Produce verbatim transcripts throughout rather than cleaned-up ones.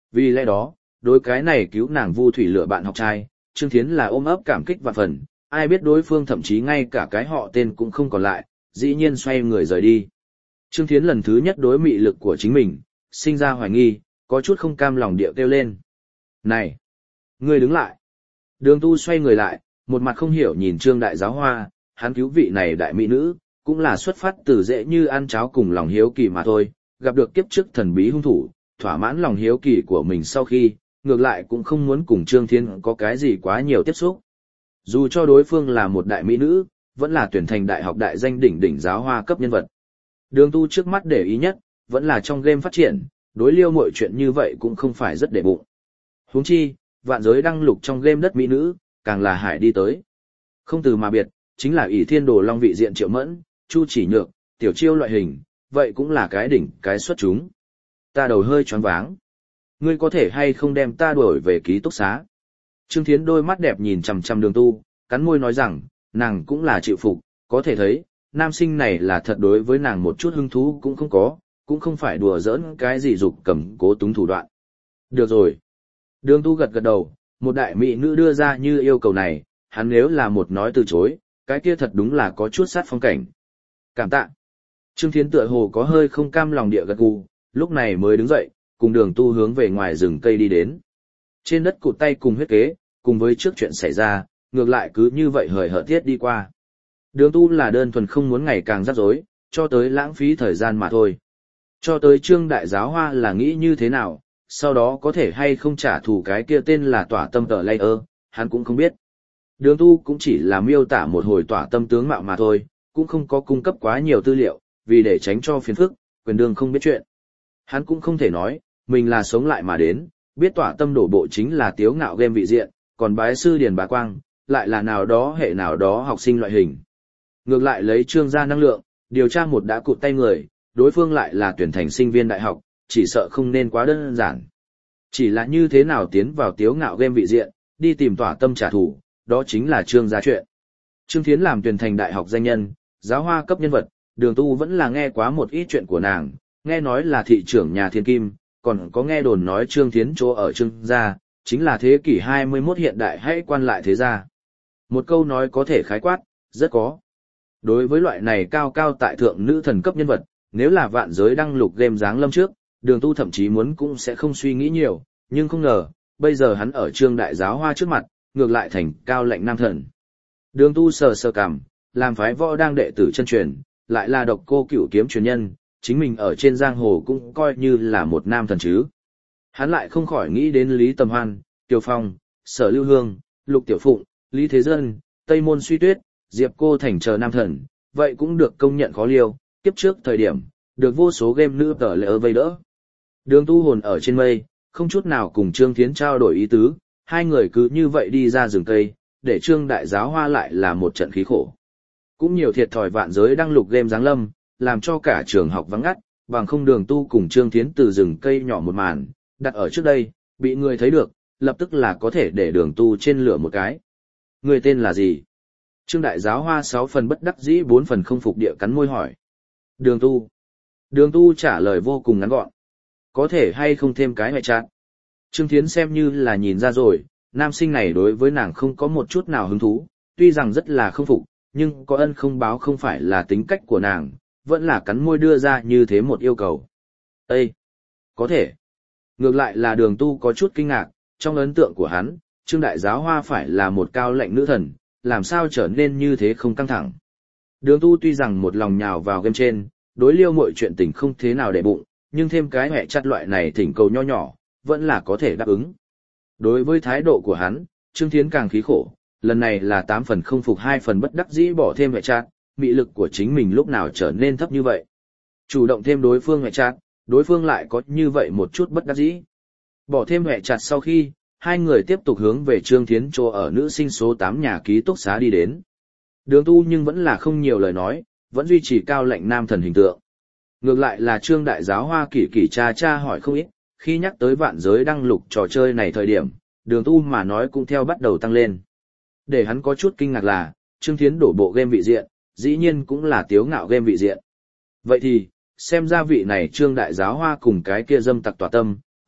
Vì lẽ đó, đối cái này cứu nàng Vu Thủy Lửa bạn học trai, Trương Thiến là ôm ấp cảm kích vạn phần, ai biết đối phương thậm chí ngay cả cái họ tên cũng không còn lại, dĩ nhiên xoay người rời đi. Trương Thiến lần thứ nhất đối mị lực của chính mình, sinh ra hoài nghi, có chút không cam lòng điệu kêu lên. Này! Ngươi đứng lại! Đường Tu xoay người lại, một mặt không hiểu nhìn Trương Đại Giáo Hoa, hắn cứu vị này đại mỹ nữ, cũng là xuất phát từ dễ như ăn cháo cùng lòng hiếu kỳ mà thôi, gặp được kiếp trước thần bí hung thủ, thỏa mãn lòng hiếu kỳ của mình sau khi, ngược lại cũng không muốn cùng Trương Thiến có cái gì quá nhiều tiếp xúc. Dù cho đối phương là một đại mỹ nữ, vẫn là tuyển thành đại học đại danh đỉnh đỉnh giáo hoa cấp nhân vật. Đường Tu trước mắt để ý nhất, vẫn là trong game phát triển, đối liêu mọi chuyện như vậy cũng không phải rất để bụng. Huống chi, vạn giới đăng lục trong game đất mỹ nữ, càng là hải đi tới. Không từ mà biệt, chính là ỷ thiên đồ long vị diện Triệu Mẫn, Chu Chỉ Nhược, Tiểu Chiêu loại hình, vậy cũng là cái đỉnh, cái xuất chúng. Ta đầu hơi choáng váng. Ngươi có thể hay không đem ta đuổi về ký túc xá? Trương Thiến đôi mắt đẹp nhìn chằm chằm Đường Tu, cắn môi nói rằng, nàng cũng là chịu phục, có thể thấy, nam sinh này là thật đối với nàng một chút hứng thú cũng không có, cũng không phải đùa giỡn cái gì dục cầm cố túng thủ đoạn. Được rồi. Đường Tu gật gật đầu, một đại mỹ nữ đưa ra như yêu cầu này, hắn nếu là một nói từ chối, cái kia thật đúng là có chút sát phong cảnh. Cảm tạ. Trương Thiến tựa hồ có hơi không cam lòng địa gật gù, lúc này mới đứng dậy, cùng Đường Tu hướng về ngoài rừng cây đi đến. Trên đất cụt tay cùng huyết kế, cùng với trước chuyện xảy ra, ngược lại cứ như vậy hời hợt tiết đi qua. Đường Tu là đơn thuần không muốn ngày càng rắc rối, cho tới lãng phí thời gian mà thôi. Cho tới Trương Đại Giáo Hoa là nghĩ như thế nào, sau đó có thể hay không trả thù cái kia tên là Tỏa Tâm Tờ Layer, hắn cũng không biết. Đường Tu cũng chỉ là miêu tả một hồi tỏa tâm tướng mạo mà thôi, cũng không có cung cấp quá nhiều tư liệu, vì để tránh cho phiền phức, quyền đường không biết chuyện. Hắn cũng không thể nói, mình là sống lại mà đến, biết tỏa tâm đổ bộ chính là tiếu ngạo game vị diện, còn bái sư Điền Bá Quang, lại là nào đó hệ nào đó học sinh loại hình. Ngược lại lấy Trương gia năng lượng, điều tra một đã cụt tay người, đối phương lại là tuyển thành sinh viên đại học, chỉ sợ không nên quá đơn giản. Chỉ là như thế nào tiến vào tiếu ngạo game vị diện, đi tìm tỏa tâm trả thù, đó chính là Trương gia chuyện. Trương Thiến làm tuyển thành đại học danh nhân, giáo hoa cấp nhân vật, Đường Tu vẫn là nghe quá một ít chuyện của nàng, nghe nói là thị trưởng nhà thiên kim, còn có nghe đồn nói Trương Thiến chỗ ở Trương gia, chính là thế kỷ hai mươi mốt hiện đại hay quan lại thế gia. Một câu nói có thể khái quát, rất có. Đối với loại này cao cao tại thượng nữ thần cấp nhân vật, nếu là vạn giới đăng lục game dáng lâm trước, Đường Tu thậm chí muốn cũng sẽ không suy nghĩ nhiều, nhưng không ngờ, bây giờ hắn ở Trương Đại Giáo Hoa trước mặt, ngược lại thành cao lệnh nam thần. Đường Tu sờ sờ cằm, làm phái võ đang đệ tử chân truyền, lại là độc cô cửu kiếm truyền nhân, chính mình ở trên giang hồ cũng coi như là một nam thần chứ. Hắn lại không khỏi nghĩ đến Lý Tầm Hoan, Tiêu Phong, Sở Lưu Hương, Lục Tiểu Phụng, Lý Thế Dân, Tây Môn Suy Tuyết, Diệp Cô Thành chờ nam thần, vậy cũng được công nhận khó liêu, kiếp trước thời điểm, được vô số game nữ tờ lệ vây đỡ. Đường Tu hồn ở trên mây, không chút nào cùng Trương Thiến trao đổi ý tứ, hai người cứ như vậy đi ra rừng cây, để Trương Đại Giáo Hoa lại là một trận khí khổ. Cũng nhiều thiệt thòi vạn giới đăng lục game giáng lâm, làm cho cả trường học vắng ngắt, bằng không Đường Tu cùng Trương Thiến từ rừng cây nhỏ một màn, đặt ở trước đây, bị người thấy được, lập tức là có thể để Đường Tu trên lửa một cái. Người tên là gì? Trương Đại Giáo Hoa sáu phần bất đắc dĩ bốn phần không phục địa cắn môi hỏi. Đường Tu. Đường Tu trả lời vô cùng ngắn gọn. Có thể hay không thêm cái ngoại trạng. Trương Thiến xem như là nhìn ra rồi, nam sinh này đối với nàng không có một chút nào hứng thú, tuy rằng rất là không phục, nhưng có ân không báo không phải là tính cách của nàng, vẫn là cắn môi đưa ra như thế một yêu cầu. Ê! Có thể. Ngược lại là Đường Tu có chút kinh ngạc, trong ấn tượng của hắn, Trương Đại Giáo Hoa phải là một cao lệnh nữ thần, làm sao trở nên như thế không căng thẳng. Đường Tu tuy rằng một lòng nhào vào game trên, đối liêu mọi chuyện tình không thế nào để bụng, nhưng thêm cái hẹ chặt loại này thỉnh cầu nho nhỏ, vẫn là có thể đáp ứng. Đối với thái độ của hắn, Trương Thiến càng khí khổ, lần này là tám phần không phục hai phần bất đắc dĩ bỏ thêm hẹ chặt, mị lực của chính mình lúc nào trở nên thấp như vậy. Chủ động thêm đối phương hẹ chặt, đối phương lại có như vậy một chút bất đắc dĩ. Bỏ thêm hẹ chặt sau khi, hai người tiếp tục hướng về Trương Thiến chỗ ở nữ sinh số tám nhà ký túc xá đi đến. Đường Tu nhưng vẫn là không nhiều lời nói, vẫn duy trì cao lệnh nam thần hình tượng. Ngược lại là Trương Đại Giáo Hoa kỳ kỳ cha cha hỏi không ít, khi nhắc tới vạn giới đăng lục trò chơi này thời điểm, Đường Tu mà nói cũng theo bắt đầu tăng lên. Để hắn có chút kinh ngạc là, Trương Thiến đổ bộ game vị diện, dĩ nhiên cũng là tiếu ngạo game vị diện. Vậy thì, xem ra vị này Trương Đại Giáo Hoa cùng cái kia dâm tặc tỏa tâm,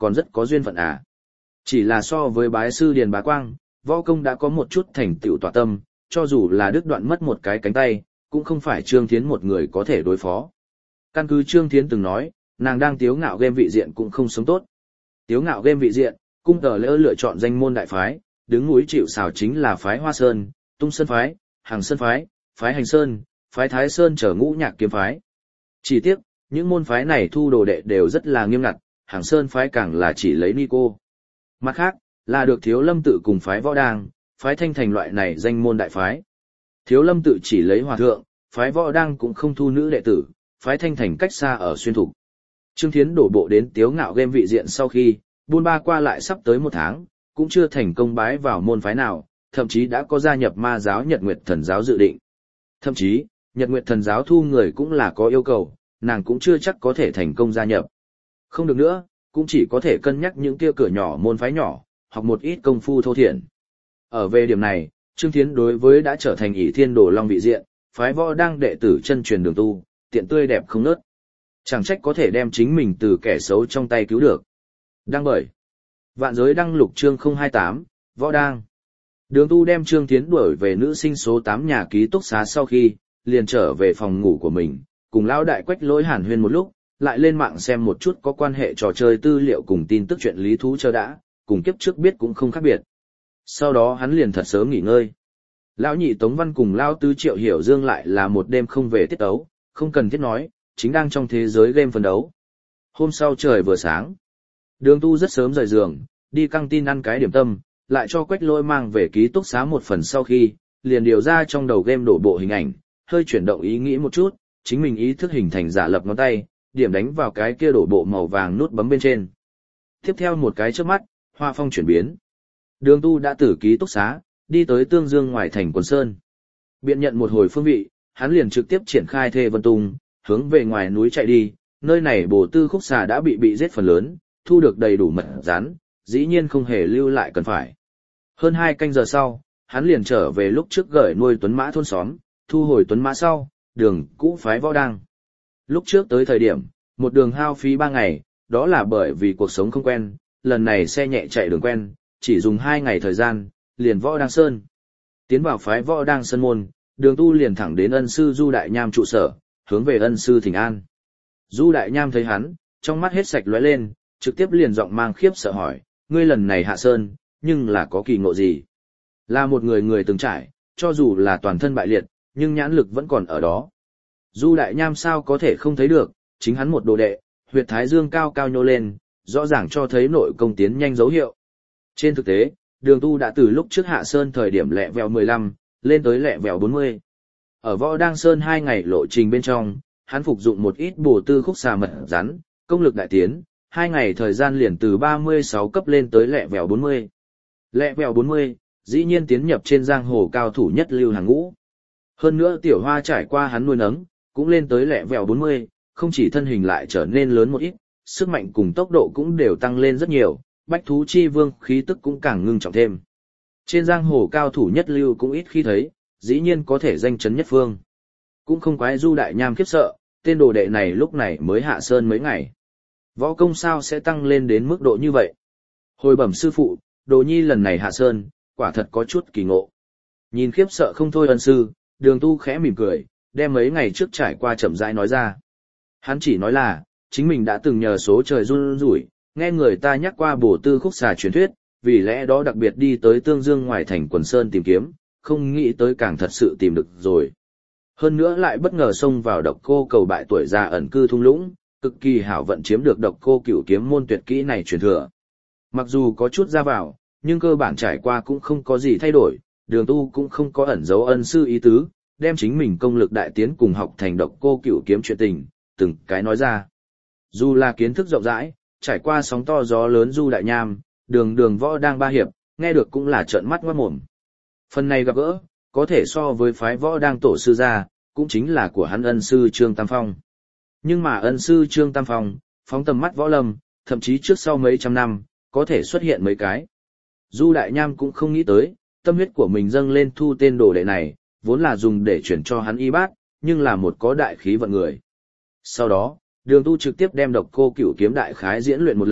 còn rất có duyên phận à. Chỉ là so với bái sư Điền Bá Quang, võ công đã có một chút thành tựu tỏa tâm, cho dù là đứt đoạn mất một cái cánh tay, cũng không phải Trương Thiến một người có thể đối phó. Căn cứ Trương Thiến từng nói, nàng đang tiếu ngạo game vị diện cũng không sống tốt. Tiếu ngạo game vị diện, cung tờ lỡ lựa chọn danh môn đại phái, đứng núi chịu xào chính là phái Hoa Sơn, Tung Sơn phái, Hàng Sơn phái, phái Hành Sơn, phái Thái Sơn trở ngũ nhạc kiếm phái. Chỉ tiếc, những môn phái này thu đồ đệ đều rất là nghiêm ngặt, Hàng Sơn phái càng là chỉ lấy ni cô. Mặt khác, là được Thiếu Lâm tự cùng phái Võ Đang, phái Thanh Thành loại này danh môn đại phái. Thiếu Lâm tự chỉ lấy hòa thượng, phái Võ Đang cũng không thu nữ đệ tử, phái Thanh Thành cách xa ở xuyên thục. Trương Thiến đổ bộ đến tiếu ngạo game vị diện sau khi, buôn ba qua lại sắp tới một tháng, cũng chưa thành công bái vào môn phái nào, thậm chí đã có gia nhập ma giáo Nhật Nguyệt Thần giáo dự định. Thậm chí, Nhật Nguyệt Thần giáo thu người cũng là có yêu cầu, nàng cũng chưa chắc có thể thành công gia nhập. Không được nữa, cũng chỉ có thể cân nhắc những kia cửa nhỏ môn phái nhỏ, hoặc một ít công phu thô thiển. Ở về điểm này, Trương Thiến đối với đã trở thành ỷ thiên đồ long vị diện, phái Võ Đang đệ tử chân truyền đường tu, tiện tươi đẹp không nớt. Chẳng trách có thể đem chính mình từ kẻ xấu trong tay cứu được. Đăng bởi Vạn Giới đăng lục chương không hai tám, Võ Đang. Đường tu đem Trương Thiến đuổi về nữ sinh số tám nhà ký túc xá sau khi, liền trở về phòng ngủ của mình, cùng lão đại Quách Lỗi hàn huyên một lúc, lại lên mạng xem một chút có quan hệ trò chơi tư liệu cùng tin tức chuyện lý thú chờ đã, cùng kiếp trước biết cũng không khác biệt. Sau đó hắn liền thật sớm nghỉ ngơi. Lão nhị Tống Văn cùng lão tứ Triệu Hiểu Dương lại là một đêm không về tiết tấu, không cần thiết nói, chính đang trong thế giới game phân đấu. Hôm sau trời vừa sáng, Đường tu rất sớm rời giường, đi căng tin ăn cái điểm tâm, lại cho Quách Lỗi mang về ký túc xá một phần sau khi, liền điều ra trong đầu game đổ bộ hình ảnh, hơi chuyển động ý nghĩ một chút, chính mình ý thức hình thành giả lập ngón tay, điểm đánh vào cái kia đổ bộ màu vàng nút bấm bên trên. Tiếp theo một cái chớp mắt, hoa phong chuyển biến. Đường tu đã từ ký túc xá, đi tới Tương Dương ngoài thành Quần Sơn. Biện nhận một hồi phương vị, hắn liền trực tiếp triển khai Thê Vân Tung, hướng về ngoài núi chạy đi, nơi này bổ tư khúc xà đã bị bị giết phần lớn, thu được đầy đủ mật rắn, dĩ nhiên không hề lưu lại cần phải. Hơn hai canh giờ sau, hắn liền trở về lúc trước gửi nuôi tuấn mã thôn xóm, thu hồi tuấn mã sau, đường cũ phái Võ Đang. Lúc trước tới thời điểm, một đường hao phí ba ngày, đó là bởi vì cuộc sống không quen, lần này xe nhẹ chạy đường quen, chỉ dùng hai ngày thời gian, liền Võ Đang Sơn. Tiến vào phái Võ Đang Sơn môn, đường tu liền thẳng đến ân sư Du Đại Nham trụ sở, hướng về ân sư thỉnh an. Du Đại Nham thấy hắn, trong mắt hết sạch lóe lên, trực tiếp liền giọng mang khiếp sợ hỏi, ngươi lần này hạ sơn, nhưng là có kỳ ngộ gì? Là một người người từng trải, cho dù là toàn thân bại liệt, nhưng nhãn lực vẫn còn ở đó. Du Đại Nham sao có thể không thấy được, chính hắn một đồ đệ, huyệt thái dương cao cao nhô lên, rõ ràng cho thấy nội công tiến nhanh dấu hiệu. Trên thực tế, đường tu đã từ lúc trước hạ sơn thời điểm lẹ vèo mười lăm, lên tới lẹ vèo bốn mươi. Ở Võ Đang Sơn hai ngày lộ trình bên trong, hắn phục dụng một ít bổ tư khúc xà mật rắn, công lực đại tiến, hai ngày thời gian liền từ ba mươi sáu cấp lên tới lẹ vèo bốn mươi. Lẹ vèo bốn mươi, dĩ nhiên tiến nhập trên giang hồ cao thủ nhất lưu hàng ngũ. Hơn nữa Tiểu Hoa trải qua hắn nuôi nấng, cũng lên tới lẹ vèo bốn mươi, không chỉ thân hình lại trở nên lớn một ít, sức mạnh cùng tốc độ cũng đều tăng lên rất nhiều, bách thú chi vương khí tức cũng càng ngưng trọng thêm. Trên giang hồ cao thủ nhất lưu cũng ít khi thấy, dĩ nhiên có thể danh chấn nhất phương. Cũng không quái Du Đại Nham khiếp sợ, tên đồ đệ này lúc này mới hạ sơn mấy ngày. Võ công sao sẽ tăng lên đến mức độ như vậy? Hồi bẩm sư phụ, đồ nhi lần này hạ sơn, quả thật có chút kỳ ngộ. Nhìn khiếp sợ không thôi ân sư, đường tu khẽ mỉm cười, đem mấy ngày trước trải qua chậm rãi nói ra. Hắn chỉ nói là, chính mình đã từng nhờ số trời run rủi, nghe người ta nhắc qua bổ tư khúc xà truyền thuyết, vì lẽ đó đặc biệt đi tới Tương Dương ngoài thành Quần Sơn tìm kiếm, không nghĩ tới càng thật sự tìm được rồi. Hơn nữa lại bất ngờ xông vào độc cô cầu bại tuổi già ẩn cư thung lũng, cực kỳ hảo vận chiếm được độc cô cửu kiếm môn tuyệt kỹ này truyền thừa. Mặc dù có chút ra vào, nhưng cơ bản trải qua cũng không có gì thay đổi, đường tu cũng không có ẩn giấu ân sư ý tứ, đem chính mình công lực đại tiến cùng học thành độc cô cửu kiếm chuyện tình, từng cái nói ra. Dù là kiến thức rộng rãi, trải qua sóng to gió lớn Du Đại Nham, đường đường Võ Đang ba hiệp, nghe được cũng là trợn mắt ngoát mồm. Phần này gặp gỡ, có thể so với phái Võ Đang tổ sư gia, cũng chính là của hắn ân sư Trương Tam Phong. Nhưng mà ân sư Trương Tam Phong, phóng tầm mắt võ lâm, thậm chí trước sau mấy trăm năm, có thể xuất hiện mấy cái. Du Đại Nham cũng không nghĩ tới, tâm huyết của mình dâng lên thu tên đồ đệ này, vốn là dùng để chuyển cho hắn y bát, nhưng là một có đại khí vận người. Sau đó, đường tu trực tiếp đem độc cô cửu kiếm đại khái diễn luyện một lần,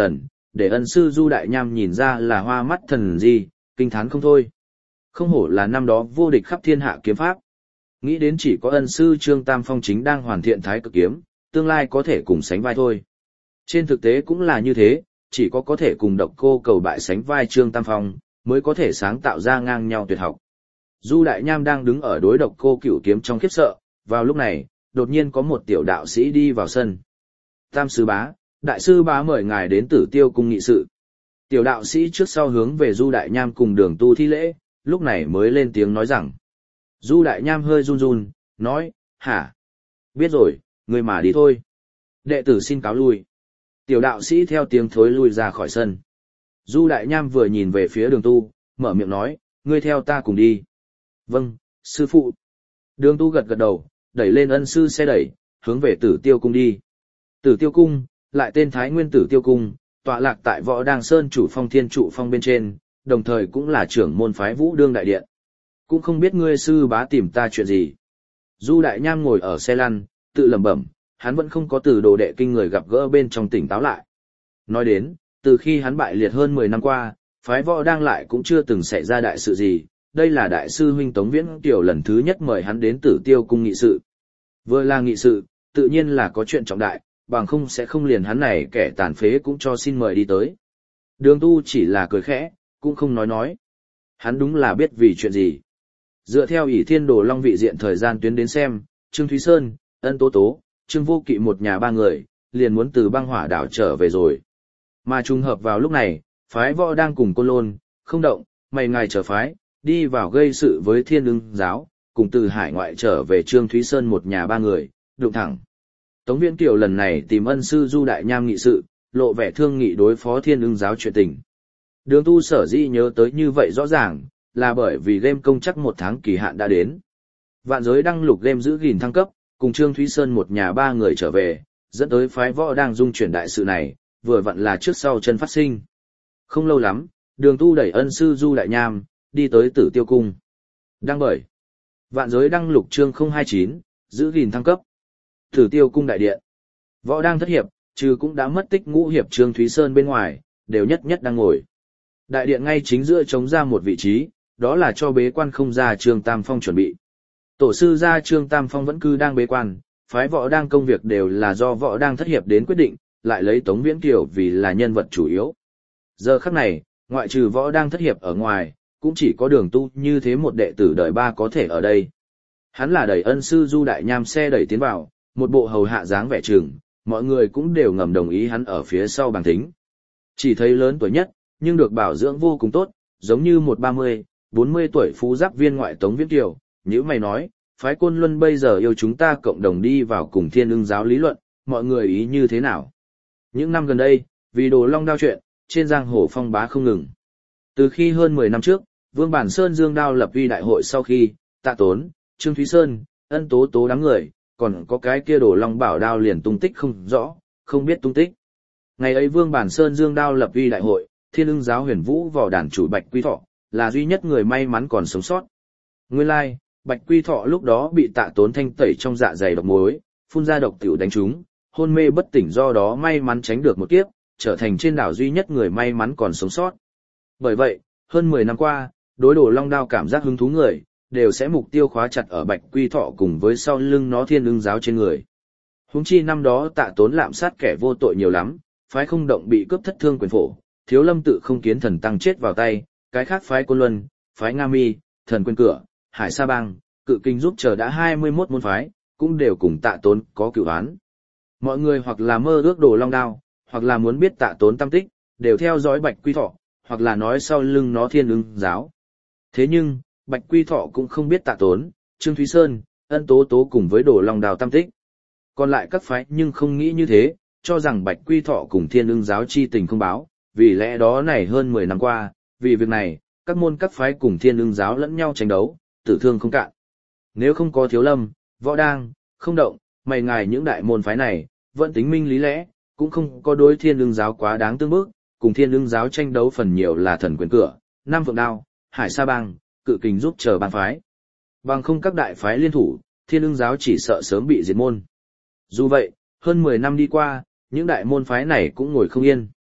để ân sư Du Đại Nham nhìn ra là hoa mắt thần gì, kinh thán không thôi. Không hổ là năm đó vô địch khắp thiên hạ kiếm pháp. Nghĩ đến chỉ có ân sư Trương Tam Phong chính đang hoàn thiện thái cực kiếm, tương lai có thể cùng sánh vai thôi. Trên thực tế cũng là như thế, chỉ có có thể cùng Độc Cô Cầu bại sánh vai Trương Tam Phong, mới có thể sáng tạo ra ngang nhau tuyệt học. Du Đại Nham đang đứng ở đối Độc Cô Cửu kiếm trong khiếp sợ, vào lúc này, đột nhiên có một tiểu đạo sĩ đi vào sân. Tam sư bá, đại sư bá mời ngài đến Tử Tiêu cung nghị sự. Tiểu đạo sĩ trước sau hướng về Du Đại Nham cùng Đường Tu thi lễ, lúc này mới lên tiếng nói rằng. Du Đại Nham hơi run run, nói, hả? Biết rồi, ngươi mà đi thôi. Đệ tử xin cáo lui. Tiểu đạo sĩ theo tiếng thối lui ra khỏi sân. Du Đại Nham vừa nhìn về phía Đường Tu, mở miệng nói, ngươi theo ta cùng đi. Vâng, sư phụ. Đường Tu gật gật đầu, đẩy lên ân sư xe đẩy, hướng về Tử Tiêu cung đi. Tử Tiêu cung, lại tên Thái Nguyên Tử Tiêu cung, tọa lạc tại Võ Đàng Sơn chủ phong thiên trụ phong bên trên, đồng thời cũng là trưởng môn phái Vũ Đương đại điện. Cũng không biết ngươi sư bá tìm ta chuyện gì. Du Đại Nham ngồi ở xe lăn, tự lẩm bẩm, hắn vẫn không có từ đồ đệ kinh người gặp gỡ bên trong tỉnh táo lại. Nói đến, từ khi hắn bại liệt hơn mười năm qua, phái Võ Đang lại cũng chưa từng xảy ra đại sự gì, đây là đại sư huynh Tống Viễn Tiểu lần thứ nhất mời hắn đến Tử Tiêu cung nghị sự. Vừa là nghị sự, tự nhiên là có chuyện trọng đại, bằng không sẽ không liền hắn này kẻ tàn phế cũng cho xin mời đi tới. Đường Tu chỉ là cười khẽ, cũng không nói nói. Hắn đúng là biết vì chuyện gì. Dựa theo ỷ thiên đồ long vị diện thời gian tuyến đến xem, Trương Thúy Sơn, Ân Tố Tố, Trương Vô Kỵ một nhà ba người, liền muốn từ băng hỏa đảo trở về rồi. Mà trùng hợp vào lúc này, phái Võ đang cùng Côn Lôn, không động, mày ngài trở phái, đi vào gây sự với Thiên Ưng giáo, cùng từ hải ngoại trở về Trương Thúy Sơn một nhà ba người, đụng thẳng. Tống Viễn Kiều lần này tìm ân sư Du Đại Nham nghị sự, lộ vẻ thương nghị đối phó Thiên Ưng giáo chuyện tình. Đường Tu sở dĩ nhớ tới như vậy rõ ràng, là bởi vì game công chắc một tháng kỳ hạn đã đến. Vạn giới đăng lục game giữ gìn thăng cấp, cùng Trương Thúy Sơn một nhà ba người trở về, dẫn tới phái Võ đang dung chuyển đại sự này, vừa vặn là trước sau chân phát sinh. Không lâu lắm, Đường Tu đẩy ân sư Du Đại Nham, đi tới Tử Tiêu cung. Đăng bởi Vạn giới đăng lục chương không hai chín, giữ gìn thăng cấp. Tử Tiêu cung đại điện. Võ đang thất hiệp, trừ cũng đã mất tích ngũ hiệp Trương Thúy Sơn bên ngoài, đều nhất nhất đang ngồi. Đại điện ngay chính giữa trống ra một vị trí, đó là cho bế quan không ra Trương Tam Phong chuẩn bị. Tổ sư gia Trương Tam Phong vẫn cứ đang bế quan, phái Võ đang công việc đều là do Võ đang thất hiệp đến quyết định, lại lấy Tống Viễn Kiều vì là nhân vật chủ yếu. Giờ khắc này, ngoại trừ Võ đang thất hiệp ở ngoài, cũng chỉ có Đường Tu như thế một đệ tử đời ba có thể ở đây. Hắn là đẩy ân sư Du Đại Nham xe đẩy tiến vào, một bộ hầu hạ dáng vẻ trường, mọi người cũng đều ngầm đồng ý hắn ở phía sau bàn thính. Chỉ thấy lớn tuổi nhất, nhưng được bảo dưỡng vô cùng tốt, giống như một ba mươi, bốn mươi tuổi phú giáp viên ngoại Tống Viễn Kiều, như mày nói, phái Côn Luân bây giờ yêu chúng ta cộng đồng đi vào cùng Thiên Ưng giáo lý luận, mọi người ý như thế nào? Những năm gần đây, vì Đồ Long đao chuyện, trên giang hồ phong bá không ngừng. Từ khi hơn mười năm trước, Vương Bản Sơn Dương Đao lập uy đại hội sau khi, Tạ Tốn, Trương Thúy Sơn, Ân Tố Tố đám người, còn có cái kia Đồ Long bảo đao liền tung tích không rõ, không biết tung tích. Ngày ấy Vương Bản Sơn Dương Đao lập uy đại hội, Thiên Ưng giáo Huyền Vũ võ đàn chủ Bạch Quy Thọ, là duy nhất người may mắn còn sống sót. Nguyên lai, like, Bạch Quy Thọ lúc đó bị Tạ Tốn thanh tẩy trong dạ dày độc muối, phun ra độc tiểu đánh trúng, hôn mê bất tỉnh, do đó may mắn tránh được một kiếp, trở thành trên đảo duy nhất người may mắn còn sống sót. Bởi vậy, hơn mười năm qua, đối Đồ Long đao cảm giác hứng thú người, đều sẽ mục tiêu khóa chặt ở Bạch Quy Thọ cùng với sau lưng nó Thiên Ưng giáo trên người. Huống chi năm đó Tạ Tốn lạm sát kẻ vô tội nhiều lắm, phái Không Động bị cướp thất thương quyền phổ, Thiếu Lâm tự không kiến thần tăng chết vào tay, cái khác phái Côn Luân, phái Nga Mi, Thần Quyền Cửa, Hải Sa Bang, Cự Kinh giúp chờ đã hai mươi mốt môn phái, cũng đều cùng Tạ Tốn có cửu án. Mọi người hoặc là mơ ước Đồ Long đao, hoặc là muốn biết Tạ Tốn tâm tích, đều theo dõi Bạch Quy Thọ, hoặc là nói sau lưng nó Thiên Ưng giáo. Thế nhưng, Bạch Quy Thọ cũng không biết Tạ Tốn, Trương Thúy Sơn, Ân Tố Tố cùng với Đồ Long đao tâm tích. Còn lại các phái nhưng không nghĩ như thế, cho rằng Bạch Quy Thọ cùng Thiên Ưng giáo chi tình không báo, vì lẽ đó này hơn mười năm qua, vì việc này, các môn các phái cùng Thiên Ưng giáo lẫn nhau tranh đấu, tử thương không cạn. Nếu không có Thiếu Lâm, Võ Đang, Không Động, mày ngài những đại môn phái này, vẫn tính minh lý lẽ, cũng không có đối Thiên Ưng giáo quá đáng tương bức, cùng Thiên Ưng giáo tranh đấu phần nhiều là Thần Quyền Cửa, Nam Phượng Đao, Hải Sa Bang, Cự Kình giúp chờ bang phái. Bằng không các đại phái liên thủ, Thiên Ưng giáo chỉ sợ sớm bị diệt môn. Dù vậy, hơn mười năm đi qua, những đại môn phái này cũng ngồi không yên.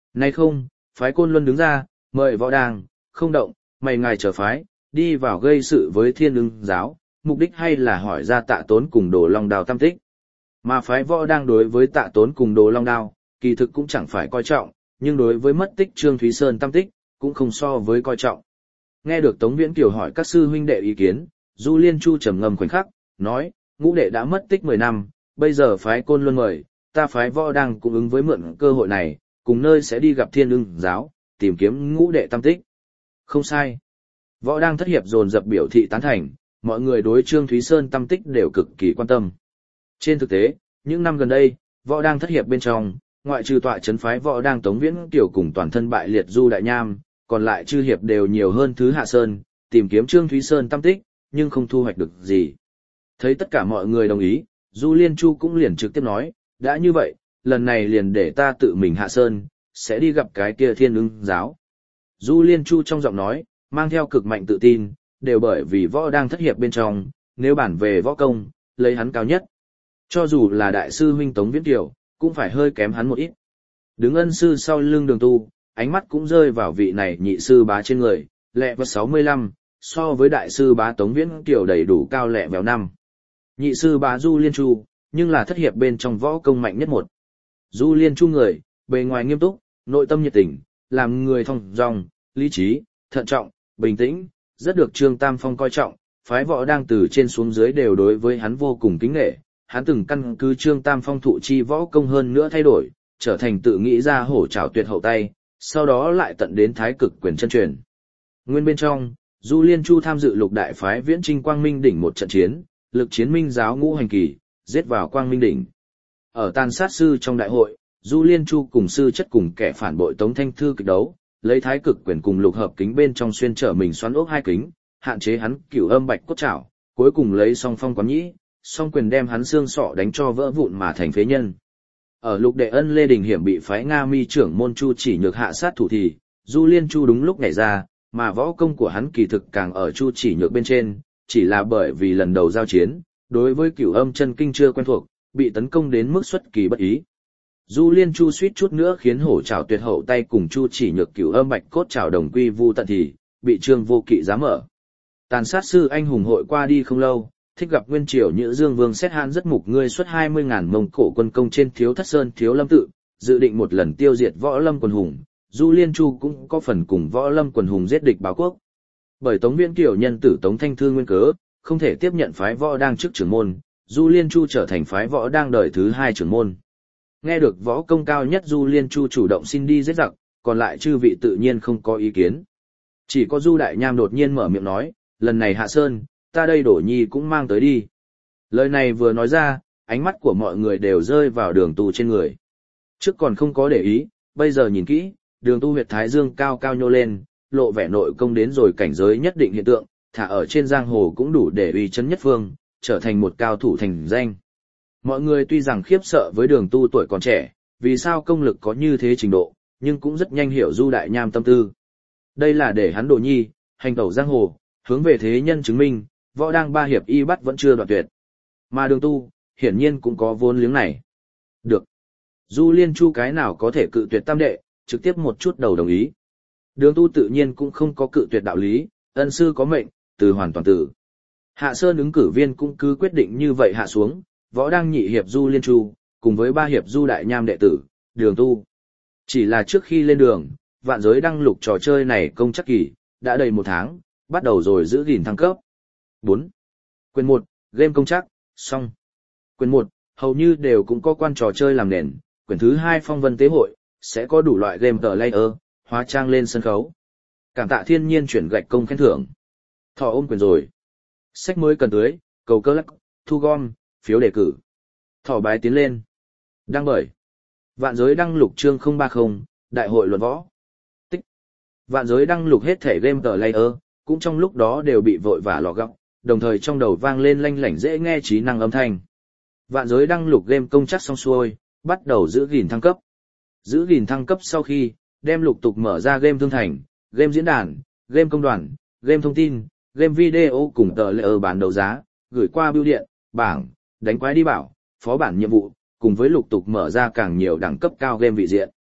Nay không, phái Côn Luân đứng ra, mời võ đang, không động, mày ngài trở phái, đi vào gây sự với thiên ưng giáo, mục đích hay là hỏi ra tạ tốn cùng đồ long đao tam tích. Mà phái võ đang đối với tạ tốn cùng đồ long đao, kỳ thực cũng chẳng phải coi trọng, nhưng đối với mất tích Trương Thúy Sơn tam tích, cũng không so với coi trọng. Nghe được Tống Viễn Kiều hỏi các sư huynh đệ ý kiến, Du Liên Chu trầm ngâm khoảnh khắc, nói, ngũ đệ đã mất tích mười năm, bây giờ phái Côn Luân mời, ta phái võ đang cũng ứng với mượn cơ hội này, cùng nơi sẽ đi gặp thiên ưng giáo, tìm kiếm ngũ đệ tam tích. Không sai. Võ đang thất hiệp dồn dập biểu thị tán thành, mọi người đối Trương Thúy Sơn tam tích đều cực kỳ quan tâm. Trên thực tế, những năm gần đây, võ đang thất hiệp bên trong, ngoại trừ tọa trấn phái võ đang Tống Viễn Kiều cùng toàn thân bại liệt Du Đại Nham, còn lại chư hiệp đều nhiều hơn thứ Hạ Sơn, tìm kiếm Trương Thúy Sơn tam tích, nhưng không thu hoạch được gì. Thấy tất cả mọi người đồng ý, Du Liên Chu cũng liền trực tiếp nói, đã như vậy, lần này liền để ta tự mình Hạ Sơn, sẽ đi gặp cái kia thiên ưng giáo. Du Liên Chu trong giọng nói, mang theo cực mạnh tự tin, đều bởi vì võ đang thất hiệp bên trong, nếu bản về võ công, lấy hắn cao nhất. Cho dù là đại sư huynh Tống Viễn Kiều, cũng phải hơi kém hắn một ít. Đứng ân sư sau lưng Đường Tu, ánh mắt cũng rơi vào vị này nhị sư bá trên người, lẹ vật sáu mươi lăm, so với đại sư bá Tống Viễn Kiều đầy đủ cao lẹ véo năm. Nhị sư bá Du Liên Chu, nhưng là thất hiệp bên trong võ công mạnh nhất một. Du Liên Chu người, bề ngoài nghiêm túc, nội tâm nhiệt tình, làm người thong dong, lý trí, thận trọng, bình tĩnh, rất được Trương Tam Phong coi trọng, phái võ đang từ trên xuống dưới đều đối với hắn vô cùng kính nể. Hắn từng căn cứ Trương Tam Phong thụ chi võ công hơn nữa thay đổi, trở thành tự nghĩ ra hổ trảo tuyệt hậu tay, sau đó lại tận đến thái cực quyền chân truyền. Nguyên bên trong, Du Liên Chu tham dự lục đại phái viễn trinh Quang Minh đỉnh một trận chiến, lực chiến minh giáo ngũ hành kỳ, giết vào Quang Minh đỉnh. Ở tàn sát sư trong đại hội, Du Liên Chu cùng sư chất cùng kẻ phản bội Tống Thanh Thư kịch đấu, lấy thái cực quyền cùng lục hợp kính bên trong xuyên trở mình xoắn ốc hai kính, hạn chế hắn cửu âm bạch cốt trảo, cuối cùng lấy song phong quán nhĩ, song quyền đem hắn xương sọ đánh cho vỡ vụn mà thành phế nhân. Ở lục đệ ân Lê Đình Hiểm bị phái Nga Mi trưởng môn Chu Chỉ Nhược hạ sát thủ thì, Du Liên Chu đúng lúc nhảy ra, mà võ công của hắn kỳ thực càng ở Chu Chỉ Nhược bên trên, chỉ là bởi vì lần đầu giao chiến, đối với cửu âm chân kinh chưa quen thuộc, bị tấn công đến mức xuất kỳ bất ý. Du Liên Chu suýt chút nữa khiến hổ trảo tuyệt hậu tay cùng Chu Chỉ Nhược cửu âm bạch cốt trảo đồng quy vu tận thì, bị Trương Vô Kỵ giám mở. Tàn sát sư anh hùng hội qua đi không lâu, thích gặp Nguyên Triều Nhữ Dương Vương xét hạn rất mục ngươi xuất hai mươi ngàn Mông Cổ quân công trên Thiếu Thất Sơn Thiếu Lâm tự, dự định một lần tiêu diệt Võ Lâm quần hùng, Du Liên Chu cũng có phần cùng Võ Lâm quần hùng giết địch báo quốc. Bởi Tống Viễn Kiều nhân tử Tống Thanh Thư nguyên cớ, không thể tiếp nhận phái võ đang chức trưởng môn, Du Liên Chu trở thành phái võ đang đời thứ hai trưởng môn. Nghe được võ công cao nhất Du Liên Chu chủ động xin đi giết giặc, còn lại chư vị tự nhiên không có ý kiến. Chỉ có Du Đại Nham đột nhiên mở miệng nói, lần này Hạ Sơn, ta đây Đổ Nhi cũng mang tới đi. Lời này vừa nói ra, ánh mắt của mọi người đều rơi vào Đường Tu trên người. Trước còn không có để ý, bây giờ nhìn kỹ, Đường Tu huyệt thái dương cao cao nhô lên, lộ vẻ nội công đến rồi cảnh giới nhất định hiện tượng, thả ở trên giang hồ cũng đủ để uy chấn nhất phương, trở thành một cao thủ thành danh. Mọi người tuy rằng khiếp sợ với Đường Tu tuổi còn trẻ, vì sao công lực có như thế trình độ, nhưng cũng rất nhanh hiểu Du Đại Nham tâm tư. Đây là để hắn Đồ Nhi, hành tẩu giang hồ, hướng về thế nhân chứng minh, võ đang ba hiệp y bắt vẫn chưa đoạn tuyệt. Mà Đường Tu, hiển nhiên cũng có vốn liếng này. Được. Du Liên Chu cái nào có thể cự tuyệt tam đệ, trực tiếp một chút đầu đồng ý. Đường Tu tự nhiên cũng không có cự tuyệt đạo lý, ân sư có mệnh, từ hoàn toàn tử. Hạ Sơn ứng cử viên cũng cứ quyết định như vậy hạ xuống, võ đang nhị hiệp Du Liên Chu, cùng với ba hiệp Du Đại Nham đệ tử, Đường Tu. Chỉ là trước khi lên đường, vạn giới đăng lục trò chơi này công chắc kỳ, đã đầy một tháng, bắt đầu rồi giữ gìn thăng cấp. bốn. Quyền một, game công chắc, xong. Quyền một, hầu như đều cũng có quan trò chơi làm nền, quyền thứ hai phong vân tế hội, sẽ có đủ loại game tờ layer, hóa trang lên sân khấu. Cảm tạ thiên nhiên chuyển gạch công khen thưởng. Thọ ôm quyền rồi. Sách mới cần tưới, cầu cơ lắc, thu gom, phiếu đề cử. Thỏ bái tiến lên. Đăng bởi. Vạn giới đăng lục chương không ba không, đại hội luận võ. Tích. Vạn giới đăng lục hết thể game tờ layer, cũng trong lúc đó đều bị vội vã lò gọng, đồng thời trong đầu vang lên lanh lảnh dễ nghe trí năng âm thanh. Vạn giới đăng lục game công chắc xong xuôi, bắt đầu giữ gìn thăng cấp. Giữ gìn thăng cấp sau khi, đem lục tục mở ra game thương thành, game diễn đàn, game công đoàn, game thông tin, game video cùng tờ layer bán đấu giá, gửi qua bưu điện, bảng, đánh quái đi bảo, phó bản nhiệm vụ, cùng với lục tục mở ra càng nhiều đẳng cấp cao game vị diện.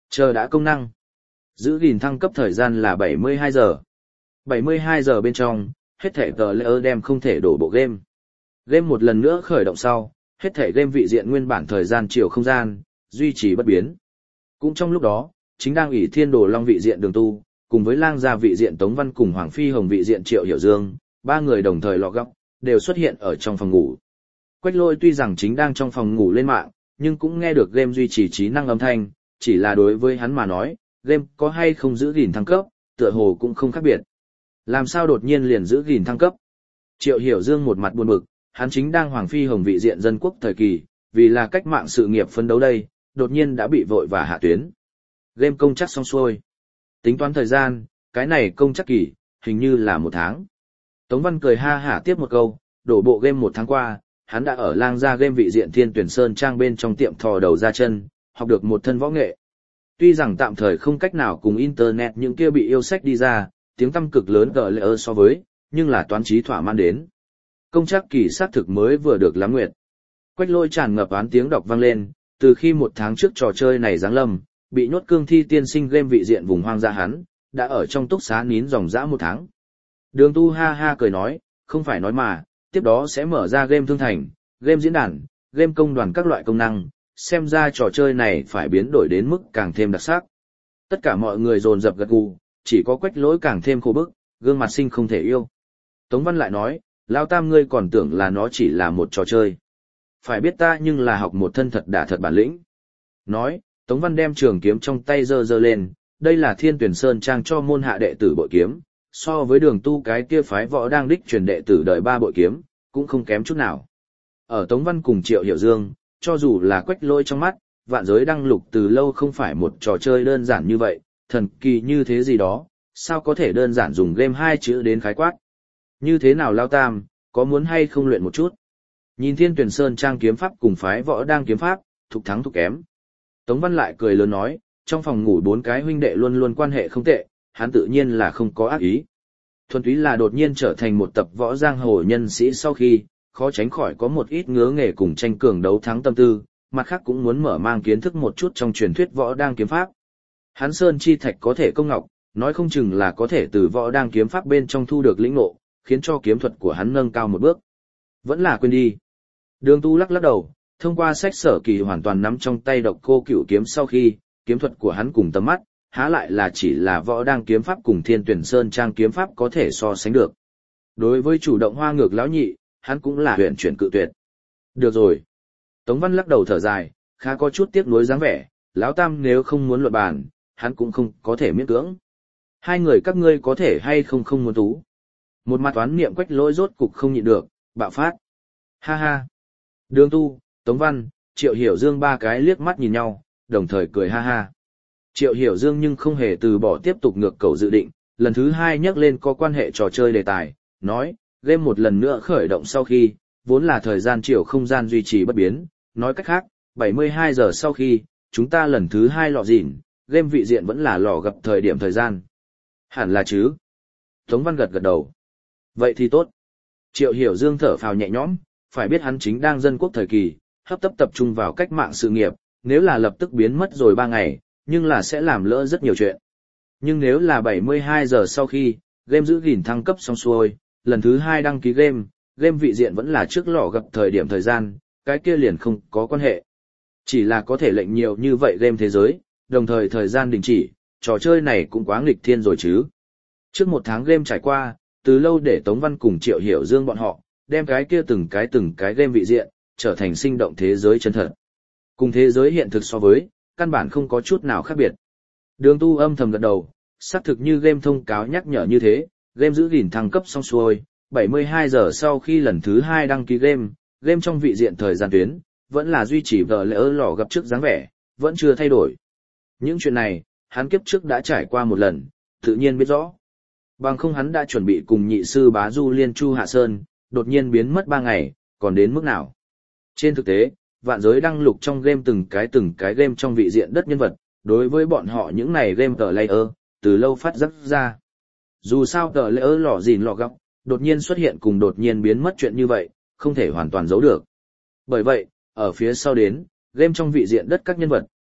Chờ đã công năng. Giữ gìn thăng cấp thời gian là bảy mươi hai giờ. bảy mươi hai giờ bên trong, hết thể tờ layer đem không thể đổ bộ game. Game một lần nữa khởi động sau, hết thể game vị diện nguyên bản thời gian chiều không gian, duy trì bất biến. Cũng trong lúc đó, chính đang ủy thiên đồ long vị diện đường tu, cùng với lang gia vị diện Tống Văn cùng Hoàng Phi Hồng vị diện Triệu Hiểu Dương, ba người đồng thời lọ góc, đều xuất hiện ở trong phòng ngủ. Quách Lôi tuy rằng chính đang trong phòng ngủ lên mạng, nhưng cũng nghe được game duy trì trí năng âm thanh, chỉ là đối với hắn mà nói, game có hay không giữ gìn thăng cấp, tựa hồ cũng không khác biệt. Làm sao đột nhiên liền giữ gìn thăng cấp? Triệu Hiểu Dương một mặt buồn bực, hắn chính đang Hoàng Phi Hồng vị diện dân quốc thời kỳ, vì là cách mạng sự nghiệp phấn đấu đây, đột nhiên đã bị vội và hạ tuyến. Game công chắc xong xuôi. Tính toán thời gian, cái này công chắc kỳ, hình như là một tháng. Tống Văn cười ha hả tiếp một câu, đổ bộ game một tháng qua, hắn đã ở lang gia game vị diện Thiên Tuyển Sơn Trang bên trong tiệm thò đầu ra chân, học được một thân võ nghệ. Tuy rằng tạm thời không cách nào cùng Internet những kia bị yêu sách đi ra, tiếng tăm cực lớn gờ lệ ơ so với, nhưng là toán trí thỏa mãn đến. Công chắc kỳ xác thực mới vừa được lắm nguyệt. Quách Lôi tràn ngập án tiếng đọc vang lên, từ khi một tháng trước trò chơi này giáng lâm, bị nhốt cương thi tiên sinh game vị diện vùng hoang dã hắn, đã ở trong túc xá nín dòng dã một tháng. Đường tu ha ha cười nói, không phải nói mà, tiếp đó sẽ mở ra game thương thành, game diễn đàn, game công đoàn các loại công năng, xem ra trò chơi này phải biến đổi đến mức càng thêm đặc sắc. Tất cả mọi người dồn dập gật gù, chỉ có Quách Lỗi càng thêm khô bức, gương mặt sinh không thể yêu. Tống Văn lại nói, Lao Tam ngươi còn tưởng là nó chỉ là một trò chơi. Phải biết ta nhưng là học một thân thật đả thật bản lĩnh. Nói, Tống Văn đem trường kiếm trong tay giơ giơ lên, đây là Thiên Tuyển Sơn Trang cho môn hạ đệ tử bội kiếm, so với đường tu cái kia phái võ đang đích truyền đệ tử đời ba bội kiếm, cũng không kém chút nào. Ở Tống Văn cùng Triệu Hiểu Dương, cho dù là Quách Lỗi trong mắt, vạn giới đăng lục từ lâu không phải một trò chơi đơn giản như vậy, thần kỳ như thế gì đó, sao có thể đơn giản dùng game hai chữ đến khái quát. Như thế nào Lao Tam, có muốn hay không luyện một chút? Nhìn Thiên Tuyển Sơn Trang kiếm pháp cùng phái võ đang kiếm pháp, thục thắng thục kém. Tống Văn lại cười lớn nói, trong phòng ngủ bốn cái huynh đệ luôn luôn quan hệ không tệ, hắn tự nhiên là không có ác ý. Thuần túy là đột nhiên trở thành một tập võ giang hồ nhân sĩ sau khi, khó tránh khỏi có một ít ngứa nghề cùng tranh cường đấu thắng tâm tư, mặt khác cũng muốn mở mang kiến thức một chút trong truyền thuyết võ đang kiếm pháp. Hắn sơn chi thạch có thể công ngọc, nói không chừng là có thể từ võ đang kiếm pháp bên trong thu được lĩnh ngộ, khiến cho kiếm thuật của hắn nâng cao một bước. Vẫn là quên đi. Đường tu lắc lắc đầu, thông qua sách sở kỳ hoàn toàn nắm trong tay độc cô cửu kiếm sau khi, kiếm thuật của hắn cùng tầm mắt, há lại là chỉ là võ đang kiếm pháp cùng Thiên Tuyển Sơn Trang kiếm pháp có thể so sánh được. Đối với chủ động hoa ngược lão nhị, hắn cũng là huyền chuyển cự tuyệt. Được rồi. Tống Văn lắc đầu thở dài, khá có chút tiếc nuối dáng vẻ, lão Tam nếu không muốn luận bàn, hắn cũng không có thể miễn cưỡng. Hai người các ngươi có thể hay không không muốn tú. Một mặt toán niệm Quách Lỗi rốt cục không nhịn được, bạo phát. Ha ha. Đường tu, Tống Văn, Triệu Hiểu Dương ba cái liếc mắt nhìn nhau, đồng thời cười ha ha. Triệu Hiểu Dương nhưng không hề từ bỏ tiếp tục ngược cầu dự định, lần thứ hai nhắc lên có quan hệ trò chơi đề tài, nói, game một lần nữa khởi động sau khi, vốn là thời gian chiều không gian duy trì bất biến, nói cách khác, bảy mươi hai giờ sau khi, chúng ta lần thứ hai lọ dỉn, game vị diện vẫn là lò gặp thời điểm thời gian. Hẳn là chứ. Tống Văn gật gật đầu. Vậy thì tốt. Triệu Hiểu Dương thở phào nhẹ nhõm, phải biết hắn chính đang dân quốc thời kỳ, hấp tấp tập trung vào cách mạng sự nghiệp, nếu là lập tức biến mất rồi ba ngày, nhưng là sẽ làm lỡ rất nhiều chuyện. Nhưng nếu là bảy mươi hai giờ sau khi, game giữ gìn thăng cấp xong xuôi, lần thứ hai đăng ký game, game vị diện vẫn là trước lò gặp thời điểm thời gian, cái kia liền không có quan hệ. Chỉ là có thể lệnh nhiều như vậy game thế giới, đồng thời thời gian đình chỉ, trò chơi này cũng quá nghịch thiên rồi chứ. Trước một tháng game trải qua, từ lâu để Tống Văn cùng Triệu Hiểu Dương bọn họ, đem cái kia từng cái từng cái game vị diện, trở thành sinh động thế giới chân thật. Cùng thế giới hiện thực so với, căn bản không có chút nào khác biệt. Đường tu âm thầm gật đầu, xác thực như game thông cáo nhắc nhở như thế, game giữ gìn thăng cấp xong xuôi, bảy mươi hai giờ sau khi lần thứ hai đăng ký game, game trong vị diện thời gian tuyến, vẫn là duy trì vờ lỡ lò gặp trước dáng vẻ, vẫn chưa thay đổi. Những chuyện này, hắn kiếp trước đã trải qua một lần, tự nhiên biết rõ. Bằng không hắn đã chuẩn bị cùng nhị sư bá du liên chu hạ sơn, đột nhiên biến mất ba ngày, còn đến mức nào. Trên thực tế, vạn giới đăng lục trong game từng cái từng cái game trong vị diện đất nhân vật, đối với bọn họ những này game tờ layer, từ lâu phát giác ra. Dù sao tờ layer lò gìn lò góc, đột nhiên xuất hiện cùng đột nhiên biến mất chuyện như vậy, không thể hoàn toàn giấu được. Bởi vậy, ở phía sau đến, game trong vị diện đất các nhân vật,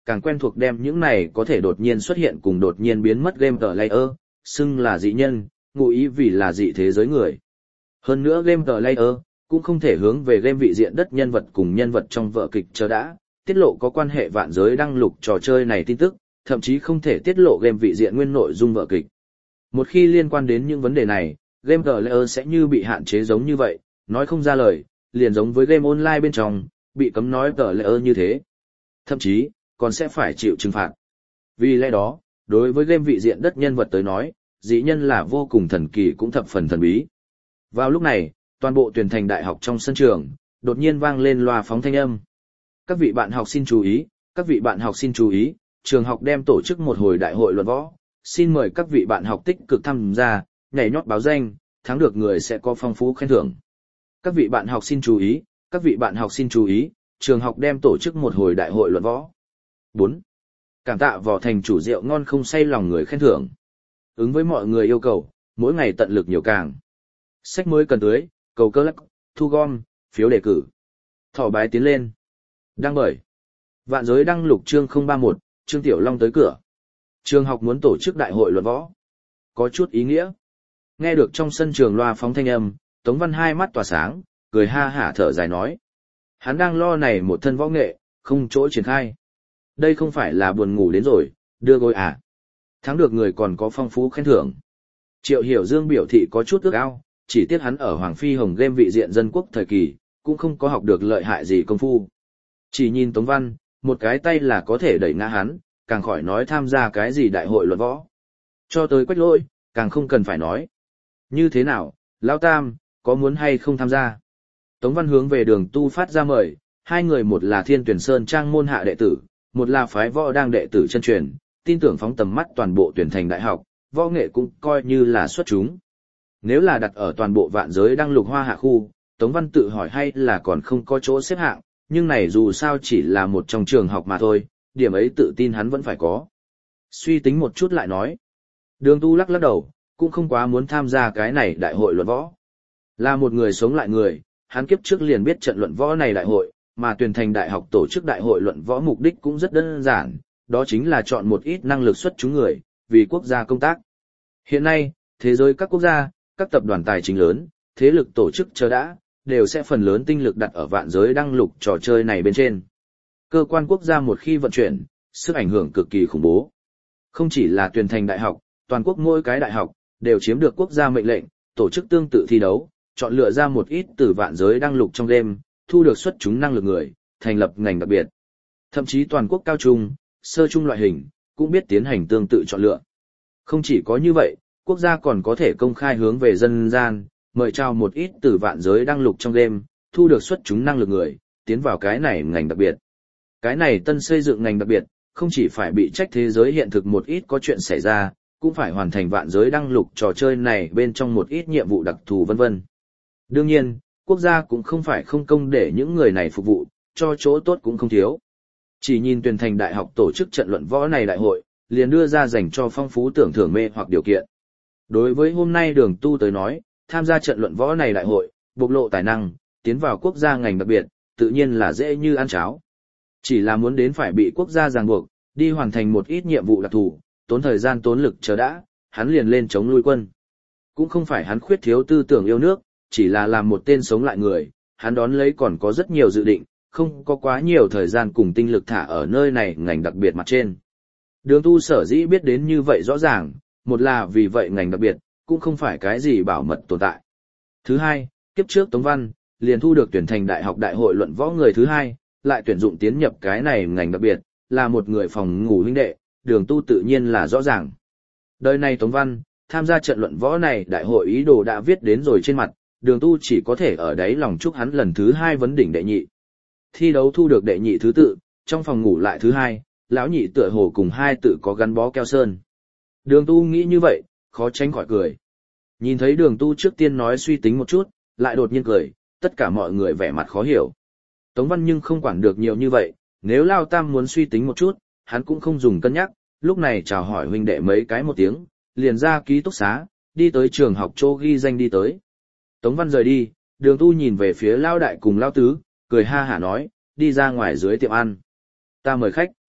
càng quen thuộc đem những này có thể đột nhiên xuất hiện cùng đột nhiên biến mất game player, xưng là dị nhân, ngụ ý vì là dị thế giới người. Hơn nữa game player cũng không thể hướng về game vị diện đất nhân vật cùng nhân vật trong vở kịch chờ đã, tiết lộ có quan hệ vạn giới đăng lục trò chơi này tin tức, thậm chí không thể tiết lộ game vị diện nguyên nội dung vở kịch. Một khi liên quan đến những vấn đề này, game player sẽ như bị hạn chế giống như vậy, nói không ra lời, liền giống với game online bên trong, bị cấm nói player như thế. Thậm chí, còn sẽ phải chịu trừng phạt. Vì lẽ đó, đối với game vị diện đất nhân vật tới nói, dị nhân là vô cùng thần kỳ cũng thập phần thần bí. Vào lúc này, toàn bộ tuyển thành đại học trong sân trường, đột nhiên vang lên loa phóng thanh âm. Các vị bạn học xin chú ý, các vị bạn học xin chú ý, trường học đem tổ chức một hồi đại hội luận võ, xin mời các vị bạn học tích cực tham gia, nhảy nhót báo danh, thắng được người sẽ có phong phú khen thưởng. Các vị bạn học xin chú ý, các vị bạn học xin chú ý, trường học đem tổ chức một hồi đại hội luận võ. bốn. Cảm tạ Võ Thành chủ rượu ngon không say lòng người khen thưởng. Ứng với mọi người yêu cầu, mỗi ngày tận lực nhiều càng. Sách mới cần tưới, cầu cơ lắc, thu gom, phiếu đề cử. Thỏ bái tiến lên. Đăng bởi. Vạn giới đăng lục chương không ba mốt, Trương Tiểu Long tới cửa. Trường học muốn tổ chức đại hội luận võ. Có chút ý nghĩa. Nghe được trong sân trường loa phóng thanh âm, Tống Văn hai mắt tỏa sáng, cười ha hả thở dài nói. Hắn đang lo này một thân võ nghệ, không chỗ triển khai. Đây không phải là buồn ngủ đến rồi, đưa gối à. Thắng được người còn có phong phú khen thưởng. Triệu Hiểu Dương biểu thị có chút ước ao, chỉ tiếc hắn ở Hoàng Phi Hồng game vị diện dân quốc thời kỳ, cũng không có học được lợi hại gì công phu. Chỉ nhìn Tống Văn, một cái tay là có thể đẩy ngã hắn, càng khỏi nói tham gia cái gì đại hội luận võ. Cho tới Quách Lỗi, càng không cần phải nói. Như thế nào, Lão Tam, có muốn hay không tham gia? Tống Văn hướng về Đường Tu phát ra mời, hai người một là Thiên Tuyển Sơn trang môn hạ đệ tử, một là phái võ đang đệ tử chân truyền, tin tưởng phóng tầm mắt toàn bộ tuyển thành đại học, võ nghệ cũng coi như là xuất chúng. Nếu là đặt ở toàn bộ vạn giới đăng lục hoa hạ khu, Tống Văn tự hỏi hay là còn không có chỗ xếp hạng, nhưng này dù sao chỉ là một trong trường học mà thôi, điểm ấy tự tin hắn vẫn phải có. Suy tính một chút lại nói. Đường Tu lắc lắc đầu, cũng không quá muốn tham gia cái này đại hội luận võ. Là một người sống lại người, hắn kiếp trước liền biết trận luận võ này đại hội, mà tuyển thành đại học tổ chức đại hội luận võ mục đích cũng rất đơn giản, đó chính là chọn một ít năng lực xuất chúng người, vì quốc gia công tác. Hiện nay, thế giới các quốc gia, các tập đoàn tài chính lớn, thế lực tổ chức chờ đã, đều sẽ phần lớn tinh lực đặt ở vạn giới đăng lục trò chơi này bên trên. Cơ quan quốc gia một khi vận chuyển, sức ảnh hưởng cực kỳ khủng bố. Không chỉ là tuyển thành đại học, toàn quốc mỗi cái đại học, đều chiếm được quốc gia mệnh lệnh, tổ chức tương tự thi đấu, chọn lựa ra một ít từ vạn giới đăng lục trong game, thu được xuất chúng năng lực người, thành lập ngành đặc biệt. Thậm chí toàn quốc cao trung, sơ trung loại hình, cũng biết tiến hành tương tự chọn lựa. Không chỉ có như vậy, quốc gia còn có thể công khai hướng về dân gian, mời chào một ít từ vạn giới đăng lục trong game, thu được xuất chúng năng lực người, tiến vào cái này ngành đặc biệt. Cái này tân xây dựng ngành đặc biệt, không chỉ phải bị trách thế giới hiện thực một ít có chuyện xảy ra, cũng phải hoàn thành vạn giới đăng lục trò chơi này bên trong một ít nhiệm vụ đặc thù vân vân. Đương nhiên, quốc gia cũng không phải không công để những người này phục vụ, cho chỗ tốt cũng không thiếu. Chỉ nhìn tuyển thành đại học tổ chức trận luận võ này đại hội, liền đưa ra dành cho phong phú tưởng thưởng mê hoặc điều kiện. Đối với hôm nay Đường Tu tới nói, tham gia trận luận võ này đại hội, bộc lộ tài năng, tiến vào quốc gia ngành đặc biệt, tự nhiên là dễ như ăn cháo. Chỉ là muốn đến phải bị quốc gia ràng buộc, đi hoàn thành một ít nhiệm vụ đặc thù, tốn thời gian tốn lực chờ đã, hắn liền lên chống nuôi quân. Cũng không phải hắn khuyết thiếu tư tưởng yêu nước, chỉ là làm một tên sống lại người, hắn đón lấy còn có rất nhiều dự định, không có quá nhiều thời gian cùng tinh lực thả ở nơi này ngành đặc biệt mặt trên. Đường Tu sở dĩ biết đến như vậy rõ ràng, một là vì vậy ngành đặc biệt, cũng không phải cái gì bảo mật tồn tại. Thứ hai, kiếp trước Tống Văn, liền thu được tuyển thành đại học đại hội luận võ người thứ hai, lại tuyển dụng tiến nhập cái này ngành đặc biệt, là một người phòng ngủ huynh đệ, Đường Tu tự nhiên là rõ ràng. Đời này Tống Văn, tham gia trận luận võ này đại hội ý đồ đã viết đến rồi trên mặt, Đường Tu chỉ có thể ở đấy lòng chúc hắn lần thứ hai vấn đỉnh đệ nhị. Thi đấu thu được đệ nhị thứ tự, trong phòng ngủ lại thứ hai, lão nhị tựa hồ cùng hai tự có gắn bó keo sơn. Đường Tu nghĩ như vậy, khó tránh khỏi cười. Nhìn thấy Đường Tu trước tiên nói suy tính một chút, lại đột nhiên cười, tất cả mọi người vẻ mặt khó hiểu. Tống Văn nhưng không quản được nhiều như vậy, nếu Lao Tam muốn suy tính một chút, hắn cũng không dùng cân nhắc, lúc này chào hỏi huynh đệ mấy cái một tiếng, liền ra ký túc xá, đi tới trường học chỗ ghi danh đi tới. Tống Văn rời đi, Đường Tu nhìn về phía Lao Đại cùng Lao Tứ, cười ha hả nói, đi ra ngoài dưới tiệm ăn. Ta mời khách.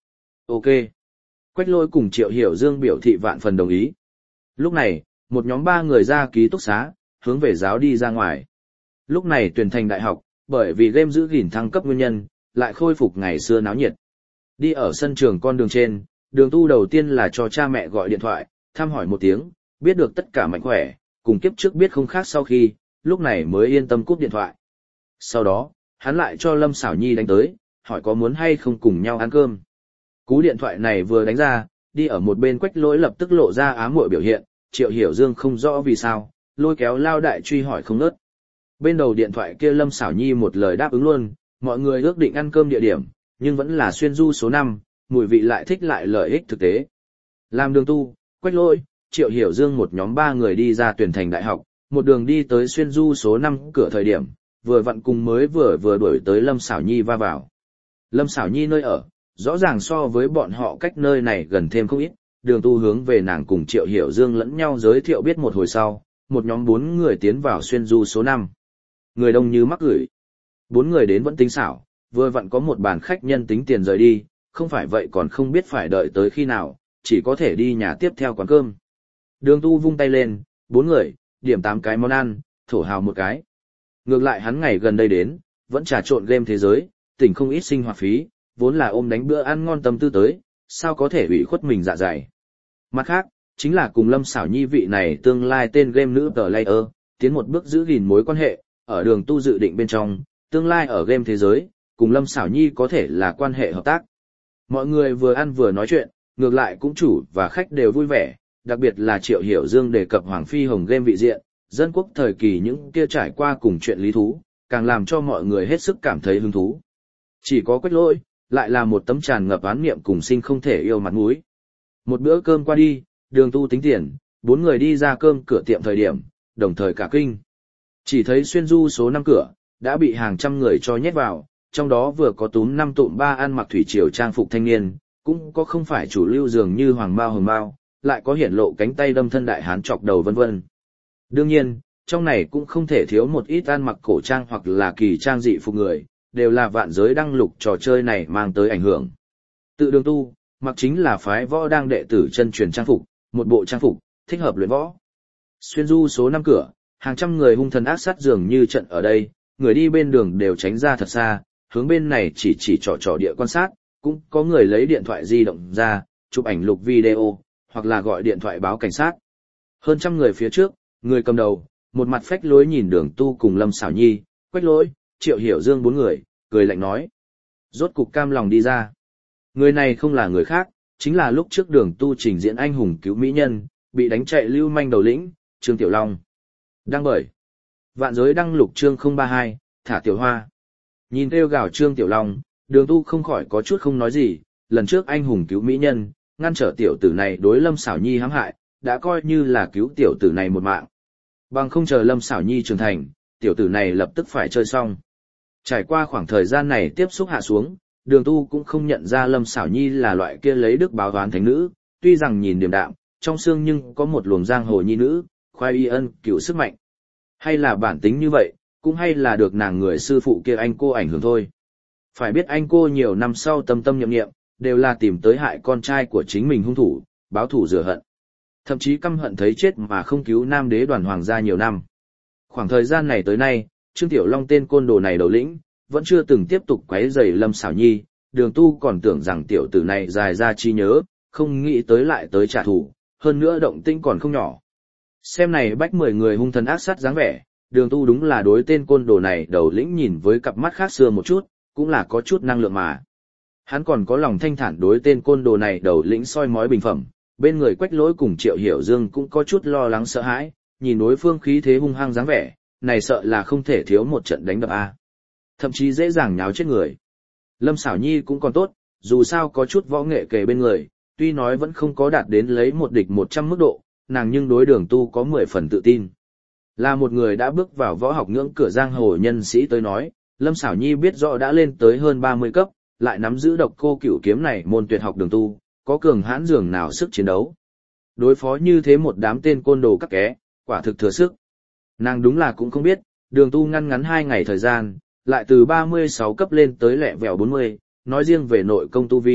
Ok. Quách Lỗi cùng Triệu Hiểu Dương biểu thị vạn phần đồng ý. Lúc này, một nhóm ba người ra ký túc xá, hướng về giáo đi ra ngoài. Lúc này tuyển thành đại học, bởi vì game giữ gìn thăng cấp nguyên nhân, lại khôi phục ngày xưa náo nhiệt. Đi ở sân trường con đường trên, Đường Tu đầu tiên là cho cha mẹ gọi điện thoại, thăm hỏi một tiếng, biết được tất cả mạnh khỏe, cùng kiếp trước biết không khác sau khi, lúc này mới yên tâm cúp điện thoại. Sau đó, hắn lại cho Lâm Sảo Nhi đánh tới, hỏi có muốn hay không cùng nhau ăn cơm. Cú điện thoại này vừa đánh ra, đi ở một bên Quách Lỗi lập tức lộ ra ám muội biểu hiện, Triệu Hiểu Dương không rõ vì sao, lôi kéo Lao Đại truy hỏi không ngớt. Bên đầu điện thoại kia Lâm Sảo Nhi một lời đáp ứng luôn, mọi người ước định ăn cơm địa điểm, nhưng vẫn là xuyên du số năm, mùi vị lại thích lại lợi ích thực tế. Làm Đường Tu, Quách Lỗi, Triệu Hiểu Dương một nhóm ba người đi ra tuyển thành đại học, một đường đi tới xuyên du số năm cửa thời điểm, vừa vặn cùng mới vừa vừa đuổi tới Lâm Sảo Nhi va vào. Lâm Sảo Nhi nơi ở, rõ ràng so với bọn họ cách nơi này gần thêm không ít, Đường Tu hướng về nàng cùng Triệu Hiểu Dương lẫn nhau giới thiệu biết một hồi sau, một nhóm bốn người tiến vào xuyên du số năm. Người đông như mắc gửi. Bốn người đến vẫn tính xảo, vừa vặn có một bàn khách nhân tính tiền rời đi, không phải vậy còn không biết phải đợi tới khi nào, chỉ có thể đi nhà tiếp theo quán cơm. Đường Tu vung tay lên, bốn người, điểm tám cái món ăn, thổ hào một cái. Ngược lại hắn ngày gần đây đến, vẫn trà trộn game thế giới, tỉnh không ít sinh hoạt phí, vốn là ôm đánh bữa ăn ngon tâm tư tới, sao có thể ủy khuất mình dạ dày. Mặt khác, chính là cùng Lâm Sảo Nhi vị này tương lai tên game nữ player, tiến một bước giữ gìn mối quan hệ, ở Đường Tu dự định bên trong, tương lai ở game thế giới, cùng Lâm Sảo Nhi có thể là quan hệ hợp tác. Mọi người vừa ăn vừa nói chuyện, ngược lại cũng chủ và khách đều vui vẻ, đặc biệt là Triệu Hiểu Dương đề cập Hoàng Phi Hồng game vị diện, dân quốc thời kỳ những kia trải qua cùng chuyện lý thú, càng làm cho mọi người hết sức cảm thấy hứng thú. Chỉ có Quách Lỗi, lại là một tấm tràn ngập oán niệm cùng sinh không thể yêu mặt mũi. Một bữa cơm qua đi, Đường Tu tính tiền, bốn người đi ra cơm cửa tiệm thời điểm, đồng thời cả kinh. Chỉ thấy xuyên du số năm cửa, đã bị hàng trăm người cho nhét vào, trong đó vừa có túm năm tụm ba ăn mặc thủy triều trang phục thanh niên, cũng có không phải chủ lưu dường như hoàng mao hồng mao, lại có hiển lộ cánh tay đâm thân đại hán chọc đầu vân vân. Đương nhiên, trong này cũng không thể thiếu một ít ăn mặc cổ trang hoặc là kỳ trang dị phục người, đều là vạn giới đăng lục trò chơi này mang tới ảnh hưởng. Tự Đường Tu, mặc chính là phái võ đang đệ tử chân truyền trang phục, một bộ trang phục, thích hợp luyện võ. Xuyên du số năm cửa, hàng trăm người hung thần ác sát dường như trận ở đây, người đi bên đường đều tránh ra thật xa, hướng bên này chỉ chỉ trò trò địa quan sát, cũng có người lấy điện thoại di động ra, chụp ảnh lục video, hoặc là gọi điện thoại báo cảnh sát. Hơn trăm người phía trước, người cầm đầu, một mặt phách lối nhìn Đường Tu cùng Lâm Sảo Nhi, Quách Lỗi, Triệu Hiểu Dương bốn người, cười lạnh nói. Rốt cục cam lòng đi ra. Người này không là người khác, chính là lúc trước Đường Tu trình diễn anh hùng cứu mỹ nhân, bị đánh chạy lưu manh đầu lĩnh, Trương Tiểu Long. Đăng bởi Vạn Giới đăng lục chương không ba hai, thả Tiểu Hoa. Nhìn kêu gào Trương Tiểu Long, Đường Tu không khỏi có chút không nói gì, lần trước anh hùng cứu mỹ nhân, ngăn trở tiểu tử này đối Lâm Sảo Nhi hãm hại, đã coi như là cứu tiểu tử này một mạng. Bằng không chờ Lâm Sảo Nhi trưởng thành, tiểu tử này lập tức phải chơi xong. Trải qua khoảng thời gian này tiếp xúc hạ xuống, Đường Tu cũng không nhận ra Lâm Sảo Nhi là loại kia lấy đức báo oán thánh nữ, tuy rằng nhìn điềm đạm, trong xương nhưng có một luồng giang hồ nhi nữ, khoai y ân cựu sức mạnh. Hay là bản tính như vậy, cũng hay là được nàng người sư phụ kia anh cô ảnh hưởng thôi. Phải biết anh cô nhiều năm sau tâm tâm nhậm nghiệm, đều là tìm tới hại con trai của chính mình hung thủ, báo thù rửa hận. Thậm chí căm hận thấy chết mà không cứu Nam Đế Đoàn hoàng gia nhiều năm. Khoảng thời gian này tới nay, Trương Tiểu Long tên côn đồ này đầu lĩnh, vẫn chưa từng tiếp tục quấy rầy Lâm Sảo Nhi, Đường Tu còn tưởng rằng tiểu tử này dài ra trí nhớ, không nghĩ tới lại tới trả thù, hơn nữa động tĩnh còn không nhỏ. Xem này bách mười người hung thần ác sát dáng vẻ, Đường Tu đúng là đối tên côn đồ này đầu lĩnh nhìn với cặp mắt khác xưa một chút, cũng là có chút năng lượng mà. Hắn còn có lòng thanh thản đối tên côn đồ này đầu lĩnh soi mói bình phẩm, bên người Quách Lỗi cùng Triệu Hiểu Dương cũng có chút lo lắng sợ hãi, nhìn đối phương khí thế hung hăng dáng vẻ, này sợ là không thể thiếu một trận đánh đập a. Thậm chí dễ dàng nháo chết người. Lâm Sảo Nhi cũng còn tốt, dù sao có chút võ nghệ kề bên người, tuy nói vẫn không có đạt đến lấy một địch một trăm mức độ, nàng nhưng đối Đường Tu có mười phần tự tin. Là một người đã bước vào võ học ngưỡng cửa giang hồ nhân sĩ tới nói, Lâm Sảo Nhi biết rõ đã lên tới hơn ba mươi cấp, lại nắm giữ độc cô cửu kiếm này môn tuyệt học Đường Tu, có cường hãn dường nào sức chiến đấu. Đối phó như thế một đám tên côn đồ các ké, quả thực thừa sức. Nàng đúng là cũng không biết, Đường Tu ngăn ngắn hai ngày thời gian, lại từ ba mươi sáu cấp lên tới lẹ vẹo bốn mươi, nói riêng về nội công tu vi,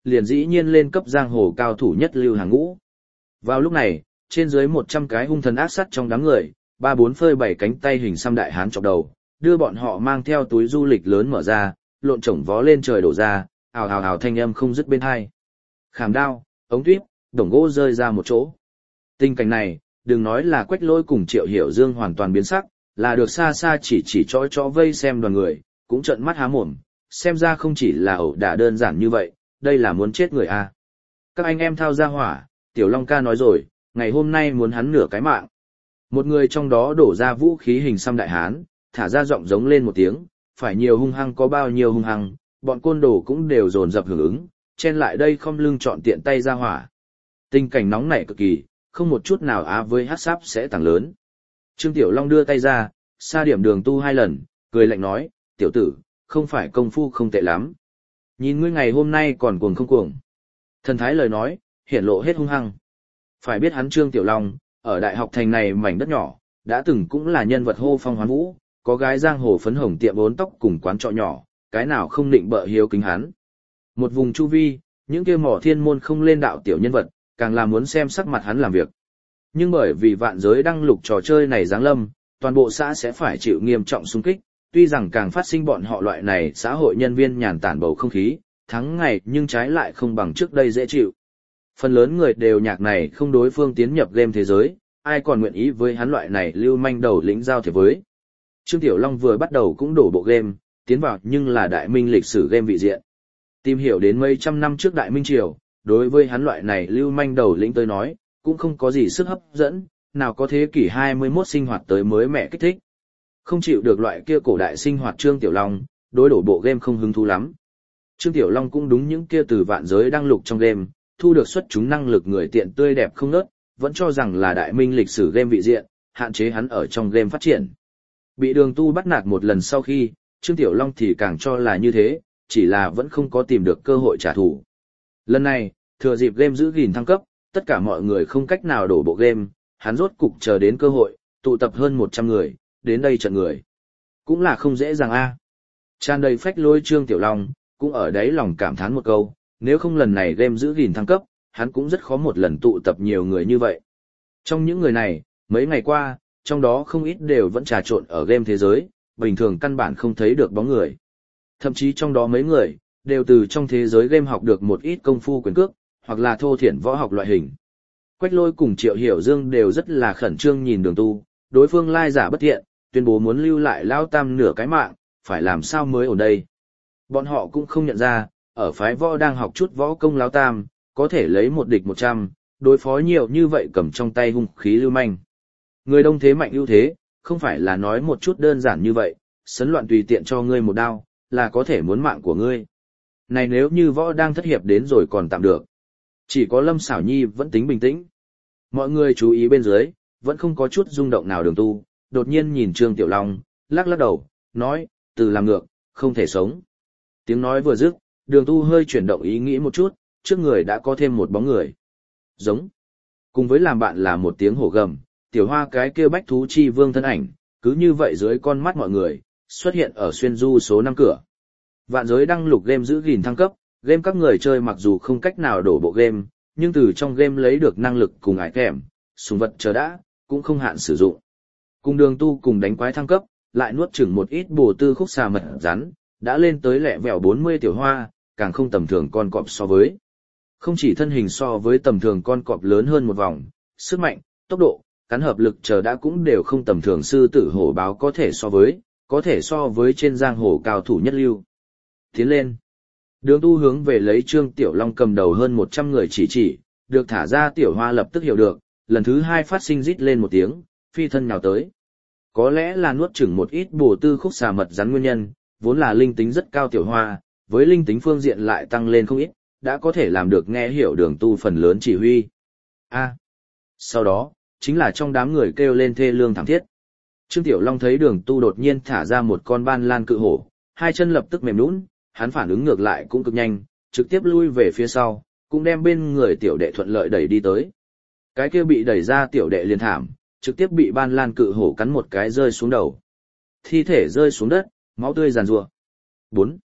liền dĩ nhiên lên cấp giang hồ cao thủ nhất lưu hàng ngũ. Vào lúc này, trên dưới một trăm cái hung thần ác sát trong đám người, ba bốn phơi bảy cánh tay hình xăm đại hán chọc đầu, đưa bọn họ mang theo túi du lịch lớn mở ra, lộn chổng vó lên trời đổ ra, ào ào ào thanh âm không dứt bên hai. Khảm đao, ống tuyếp, đồng gỗ rơi ra một chỗ. Tình cảnh này, đừng nói là Quách Lỗi cùng Triệu Hiểu Dương hoàn toàn biến sắc, là được xa xa chỉ chỉ chõ chõ vây xem đoàn người, cũng trợn mắt há mồm, xem ra không chỉ là ẩu đả đơn giản như vậy, đây là muốn chết người a. Các anh em thao ra hỏa, Tiểu Long ca nói rồi, ngày hôm nay muốn hắn nửa cái mạng. Một người trong đó đổ ra vũ khí hình xăm đại hán, thả ra giọng giống lên một tiếng, phải nhiều hung hăng có bao nhiêu hung hăng, bọn côn đồ cũng đều dồn dập hưởng ứng, chen lại đây không lưng chọn tiện tay ra hỏa. Tình cảnh nóng nảy cực kỳ, không một chút nào á với hát sáp sẽ tăng lớn. Trương Tiểu Long đưa tay ra, xa điểm Đường Tu hai lần, cười lạnh nói, tiểu tử, không phải công phu không tệ lắm. Nhìn ngươi ngày hôm nay còn cuồng không cuồng. Thần thái lời nói, hiển lộ hết hung hăng. Phải biết hắn Trương Tiểu Long, ở đại học thành này mảnh đất nhỏ, đã từng cũng là nhân vật hô phong hoán vũ, có gái giang hồ phấn hồng tiệm bốn tóc cùng quán trọ nhỏ, cái nào không định bợ hiếu kính hắn. Một vùng chu vi, những kia mỏ thiên môn không lên đạo tiểu nhân vật, càng là muốn xem sắc mặt hắn làm việc. Nhưng bởi vì vạn giới đăng lục trò chơi này giáng lâm, toàn bộ xã sẽ phải chịu nghiêm trọng xung kích, tuy rằng càng phát sinh bọn họ loại này xã hội nhân viên nhàn tản bầu không khí, thắng ngày nhưng trái lại không bằng trước đây dễ chịu. Phần lớn người đều nhạc này không đối phương tiến nhập game thế giới, ai còn nguyện ý với hắn loại này lưu manh đầu lĩnh giao thiệp với. Trương Tiểu Long vừa bắt đầu cũng đổ bộ game, tiến vào nhưng là đại minh lịch sử game vị diện. Tìm hiểu đến mấy trăm năm trước đại minh triều, đối với hắn loại này lưu manh đầu lĩnh tới nói, cũng không có gì sức hấp dẫn, nào có thế kỷ hai mươi mốt sinh hoạt tới mới mẹ kích thích. Không chịu được loại kia cổ đại sinh hoạt Trương Tiểu Long, đối đổ bộ game không hứng thú lắm. Trương Tiểu Long cũng đúng những kia từ vạn giới đăng lục trong game, thu được xuất chúng năng lực người tiện tươi đẹp không nớt, vẫn cho rằng là đại minh lịch sử game vị diện, hạn chế hắn ở trong game phát triển. Bị Đường Tu bắt nạt một lần sau khi, Trương Tiểu Long thì càng cho là như thế, chỉ là vẫn không có tìm được cơ hội trả thù. Lần này, thừa dịp game giữ gìn thăng cấp, tất cả mọi người không cách nào đổ bộ game, hắn rốt cục chờ đến cơ hội, tụ tập hơn một trăm người, đến đây trận người. Cũng là không dễ dàng a. Tràn đầy phách lôi Trương Tiểu Long, cũng ở đấy lòng cảm thán một câu, nếu không lần này game giữ gìn thăng cấp, hắn cũng rất khó một lần tụ tập nhiều người như vậy. Trong những người này, mấy ngày qua, trong đó không ít đều vẫn trà trộn ở game thế giới, bình thường căn bản không thấy được bóng người. Thậm chí trong đó mấy người, đều từ trong thế giới game học được một ít công phu quyền cước, hoặc là thô thiển võ học loại hình. Quách Lôi cùng Triệu Hiểu Dương đều rất là khẩn trương nhìn Đường Tu, đối phương lai giả bất thiện, tuyên bố muốn lưu lại Lao Tam nửa cái mạng, phải làm sao mới ở đây. Bọn họ cũng không nhận ra, ở phái võ đang học chút võ công Lao Tam, có thể lấy một địch một trăm, đối phó nhiều như vậy cầm trong tay hung khí lưu manh. Người đông thế mạnh ưu thế, không phải là nói một chút đơn giản như vậy, sấn loạn tùy tiện cho ngươi một đao, là có thể muốn mạng của ngươi. Này nếu như võ đang thất hiệp đến rồi còn tạm được. Chỉ có Lâm Xảo Nhi vẫn tính bình tĩnh. Mọi người chú ý bên dưới, vẫn không có chút rung động nào Đường Tu, đột nhiên nhìn Trương Tiểu Long, lắc lắc đầu, nói, từ làm ngược, không thể sống. Tiếng nói vừa dứt, Đường Tu hơi chuyển động ý nghĩ một chút, trước người đã có thêm một bóng người. Giống. Cùng với làm bạn là một tiếng hổ gầm, Tiểu Hoa cái kia bách thú chi vương thân ảnh, cứ như vậy dưới con mắt mọi người, xuất hiện ở xuyên du số năm cửa. Vạn giới đăng lục game giữ gìn thăng cấp, game các người chơi mặc dù không cách nào đổ bộ game, nhưng từ trong game lấy được năng lực cùng ải kèm, súng vật chờ đã, cũng không hạn sử dụng. Cùng Đường Tu cùng đánh quái thăng cấp, lại nuốt chửng một ít bổ tư khúc xà mật rắn, đã lên tới lẹ vẹo bốn mươi Tiểu Hoa, càng không tầm thường con cọp so với. Không chỉ thân hình so với tầm thường con cọp lớn hơn một vòng, sức mạnh, tốc độ, cắn hợp lực chờ đã cũng đều không tầm thường sư tử hổ báo có thể so với, có thể so với trên giang hồ cao thủ nhất lưu. Tiến lên. Đường Tu hướng về lấy Trương Tiểu Long cầm đầu hơn một trăm người chỉ chỉ, được thả ra Tiểu Hoa lập tức hiểu được, lần thứ hai phát sinh rít lên một tiếng, phi thân nhào tới. Có lẽ là nuốt chửng một ít bổ tư khúc xà mật rắn nguyên nhân, vốn là linh tính rất cao Tiểu Hoa, với linh tính phương diện lại tăng lên không ít, đã có thể làm được nghe hiểu Đường Tu phần lớn chỉ huy. A. Sau đó, chính là trong đám người kêu lên thê lương thảm thiết. Trương Tiểu Long thấy Đường Tu đột nhiên thả ra một con ban lan cự hổ, hai chân lập tức mềm nhũn, hắn phản ứng ngược lại cũng cực nhanh, trực tiếp lui về phía sau, cũng đem bên người tiểu đệ thuận lợi đẩy đi tới. Cái kia bị đẩy ra tiểu đệ liền thảm, trực tiếp bị ban lan cự hổ cắn một cái rơi xuống đầu. Thi thể rơi xuống đất, máu tươi giàn rủa. bốn.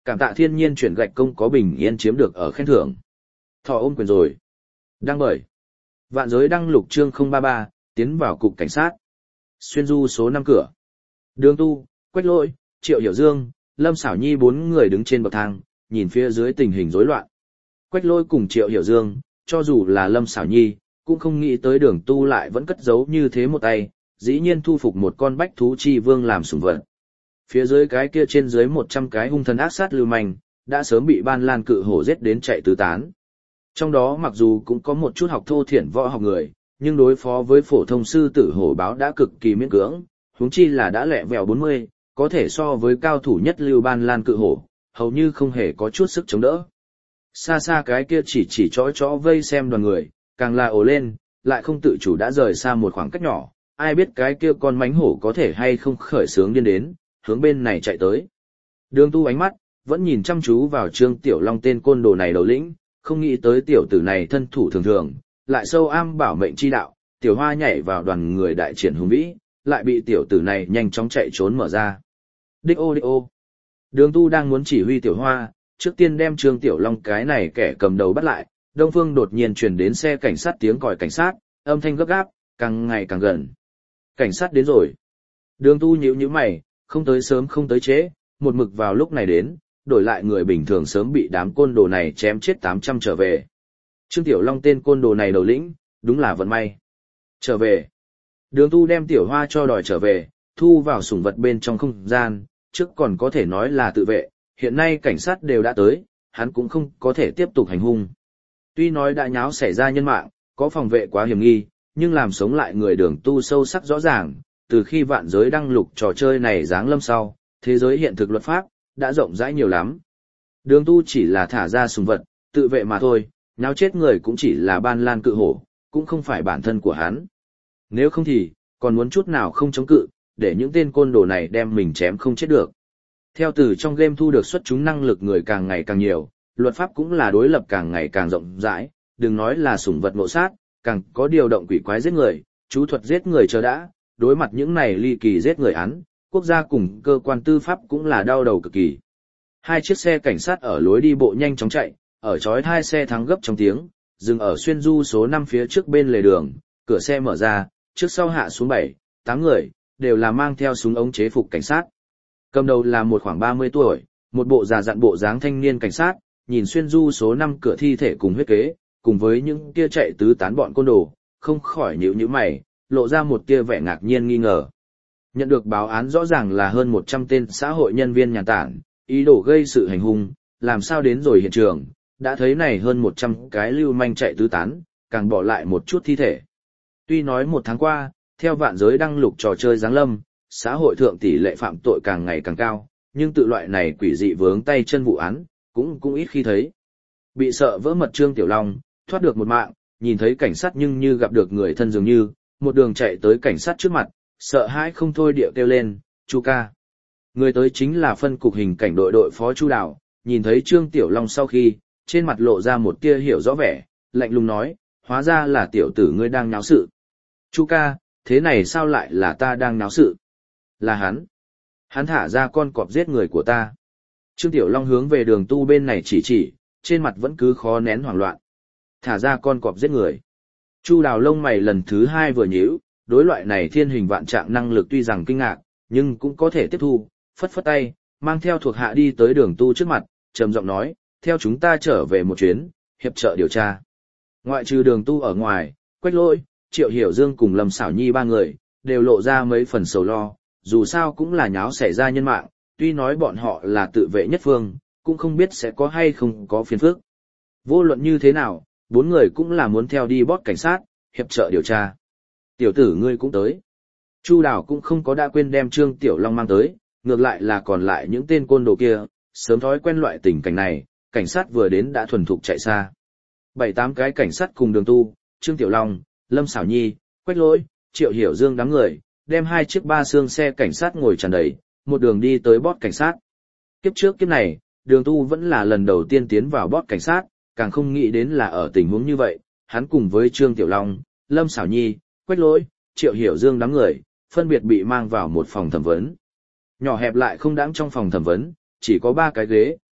Cảm tạ thiên nhiên chuyển gạch công có bình yên chiếm được ở khen thưởng. Thọ ôm quyền rồi. Đăng bởi. Vạn giới đăng lục chương không ba ba, tiến vào cục cảnh sát. Xuyên du số năm cửa. Đường Tu, Quách Lỗi, Triệu Hiểu Dương, Lâm Xảo Nhi bốn người đứng trên bậc thang, nhìn phía dưới tình hình rối loạn. Quách Lỗi cùng Triệu Hiểu Dương, cho dù là Lâm Xảo Nhi, cũng không nghĩ tới Đường Tu lại vẫn cất giấu như thế một tay, dĩ nhiên thu phục một con bách thú chi vương làm sủng vật. Phía dưới cái kia trên dưới một trăm cái hung thần ác sát lưu manh, đã sớm bị Ban Lan cự hổ giết đến chạy tứ tán. Trong đó mặc dù cũng có một chút học thô thiển võ học người, nhưng đối phó với phổ thông sư tử hổ báo đã cực kỳ miễn cưỡng, huống chi là đã lẹ vèo bốn mươi, có thể so với cao thủ nhất lưu Ban Lan cự hổ, hầu như không hề có chút sức chống đỡ. Xa xa cái kia chỉ chỉ chõ chõ vây xem đoàn người, càng là ồ lên, lại không tự chủ đã rời xa một khoảng cách nhỏ, ai biết cái kia con mánh hổ có thể hay không khởi sướng điên đến, hướng bên này chạy tới. Đường Tu ánh mắt, vẫn nhìn chăm chú vào Trương Tiểu Long tên côn đồ này đầu lĩnh, không nghĩ tới tiểu tử này thân thủ thường thường, lại sâu am bảo mệnh chi đạo, Tiểu Hoa nhảy vào đoàn người đại triển hùng vĩ, lại bị tiểu tử này nhanh chóng chạy trốn mở ra. Đích ô đích ô. Đường Tu đang muốn chỉ huy Tiểu Hoa, trước tiên đem Trương Tiểu Long cái này kẻ cầm đầu bắt lại, Đông Phương đột nhiên truyền đến xe cảnh sát tiếng còi cảnh sát, âm thanh gấp gáp, càng ngày càng gần. Cảnh sát đến rồi. Đường Tu nhíu nhíu mày, không tới sớm không tới trễ, một mực vào lúc này đến, đổi lại người bình thường sớm bị đám côn đồ này chém chết tám trăm trở về. Trương Tiểu Long tên côn đồ này đầu lĩnh, đúng là vận may. Trở về. Đường Tu đem Tiểu Hoa cho đòi trở về, thu vào sủng vật bên trong không gian, trước còn có thể nói là tự vệ, hiện nay cảnh sát đều đã tới, hắn cũng không có thể tiếp tục hành hung. Tuy nói đã nháo xảy ra nhân mạng, có phòng vệ quá hiểm nghi, nhưng làm sống lại người Đường Tu sâu sắc rõ ràng, từ khi vạn giới đăng lục trò chơi này giáng lâm sau, thế giới hiện thực luật pháp đã rộng rãi nhiều lắm. Đường Tu chỉ là thả ra sủng vật, tự vệ mà thôi, nháo chết người cũng chỉ là Ban Lan cự hổ, cũng không phải bản thân của hắn. Nếu không thì, còn muốn chút nào không chống cự, để những tên côn đồ này đem mình chém không chết được. Theo từ trong game thu được xuất chúng năng lực người càng ngày càng nhiều, luật pháp cũng là đối lập càng ngày càng rộng rãi, đừng nói là sủng vật ngộ sát, càng có điều động quỷ quái giết người, chú thuật giết người chờ đã, đối mặt những này ly kỳ giết người án, quốc gia cùng cơ quan tư pháp cũng là đau đầu cực kỳ. Hai chiếc xe cảnh sát ở lối đi bộ nhanh chóng chạy, ở chói hai xe thắng gấp trong tiếng, dừng ở xuyên du số năm phía trước bên lề đường, cửa xe mở ra, trước sau hạ xuống bảy, tám người, đều là mang theo súng ống chế phục cảnh sát. Cầm đầu là một khoảng ba mươi tuổi, một bộ già dặn bộ dáng thanh niên cảnh sát, nhìn xuyên du số năm cửa thi thể cùng huyết kế, cùng với những kia chạy tứ tán bọn côn đồ, không khỏi nhíu nhíu mày, lộ ra một tia vẻ ngạc nhiên nghi ngờ. Nhận được báo án rõ ràng là hơn một trăm tên xã hội nhân viên nhàn tản, ý đồ gây sự hành hung, làm sao đến rồi hiện trường, đã thấy này hơn một trăm cái lưu manh chạy tứ tán, càng bỏ lại một chút thi thể. Tuy nói một tháng qua, theo vạn giới đăng lục trò chơi giáng lâm, xã hội thượng tỷ lệ phạm tội càng ngày càng cao, nhưng tự loại này quỷ dị vướng tay chân vụ án, cũng cũng ít khi thấy. Bị sợ vỡ mật Trương Tiểu Long, thoát được một mạng, nhìn thấy cảnh sát nhưng như gặp được người thân dường như, một đường chạy tới cảnh sát trước mặt, sợ hãi không thôi điệu kêu lên, Chu ca. Người tới chính là phân cục hình cảnh đội đội phó Chu Đào, nhìn thấy Trương Tiểu Long sau khi, trên mặt lộ ra một tia hiểu rõ vẻ, lạnh lùng nói, hóa ra là tiểu tử ngươi đang náo sự. Chu ca, thế này sao lại là ta đang náo sự? Là hắn. Hắn thả ra con cọp giết người của ta. Trương Tiểu Long hướng về Đường Tu bên này chỉ chỉ, trên mặt vẫn cứ khó nén hoảng loạn. Thả ra con cọp giết người. Chu Đào lông mày lần thứ hai vừa nhíu, đối loại này thiên hình vạn trạng năng lực tuy rằng kinh ngạc, nhưng cũng có thể tiếp thu, phất phất tay, mang theo thuộc hạ đi tới Đường Tu trước mặt, trầm giọng nói, theo chúng ta trở về một chuyến, hiệp trợ điều tra. Ngoại trừ Đường Tu ở ngoài, Quách Lỗi, Triệu Hiểu Dương cùng Lâm Xảo Nhi ba người, đều lộ ra mấy phần sầu lo, dù sao cũng là nháo xảy ra nhân mạng, tuy nói bọn họ là tự vệ nhất phương, cũng không biết sẽ có hay không có phiền phức. Vô luận như thế nào, bốn người cũng là muốn theo đi bót cảnh sát, hiệp trợ điều tra. Tiểu tử ngươi cũng tới. Chu Đào cũng không có đã quên đem Trương Tiểu Long mang tới, ngược lại là còn lại những tên côn đồ kia, sớm thói quen loại tình cảnh này, cảnh sát vừa đến đã thuần thục chạy xa. Bảy tám cái cảnh sát cùng Đường Tu, Trương Tiểu Long, Lâm Xảo Nhi, Quách Lỗi, Triệu Hiểu Dương đám người, đem hai chiếc ba xương xe cảnh sát ngồi tràn đầy, một đường đi tới bót cảnh sát. Kiếp trước kiếp này, Đường Tu vẫn là lần đầu tiên tiến vào bót cảnh sát, càng không nghĩ đến là ở tình huống như vậy, hắn cùng với Trương Tiểu Long, Lâm Xảo Nhi, Quách Lỗi, Triệu Hiểu Dương đám người, phân biệt bị mang vào một phòng thẩm vấn. Nhỏ hẹp lại không đáng trong phòng thẩm vấn, chỉ có ba cái ghế,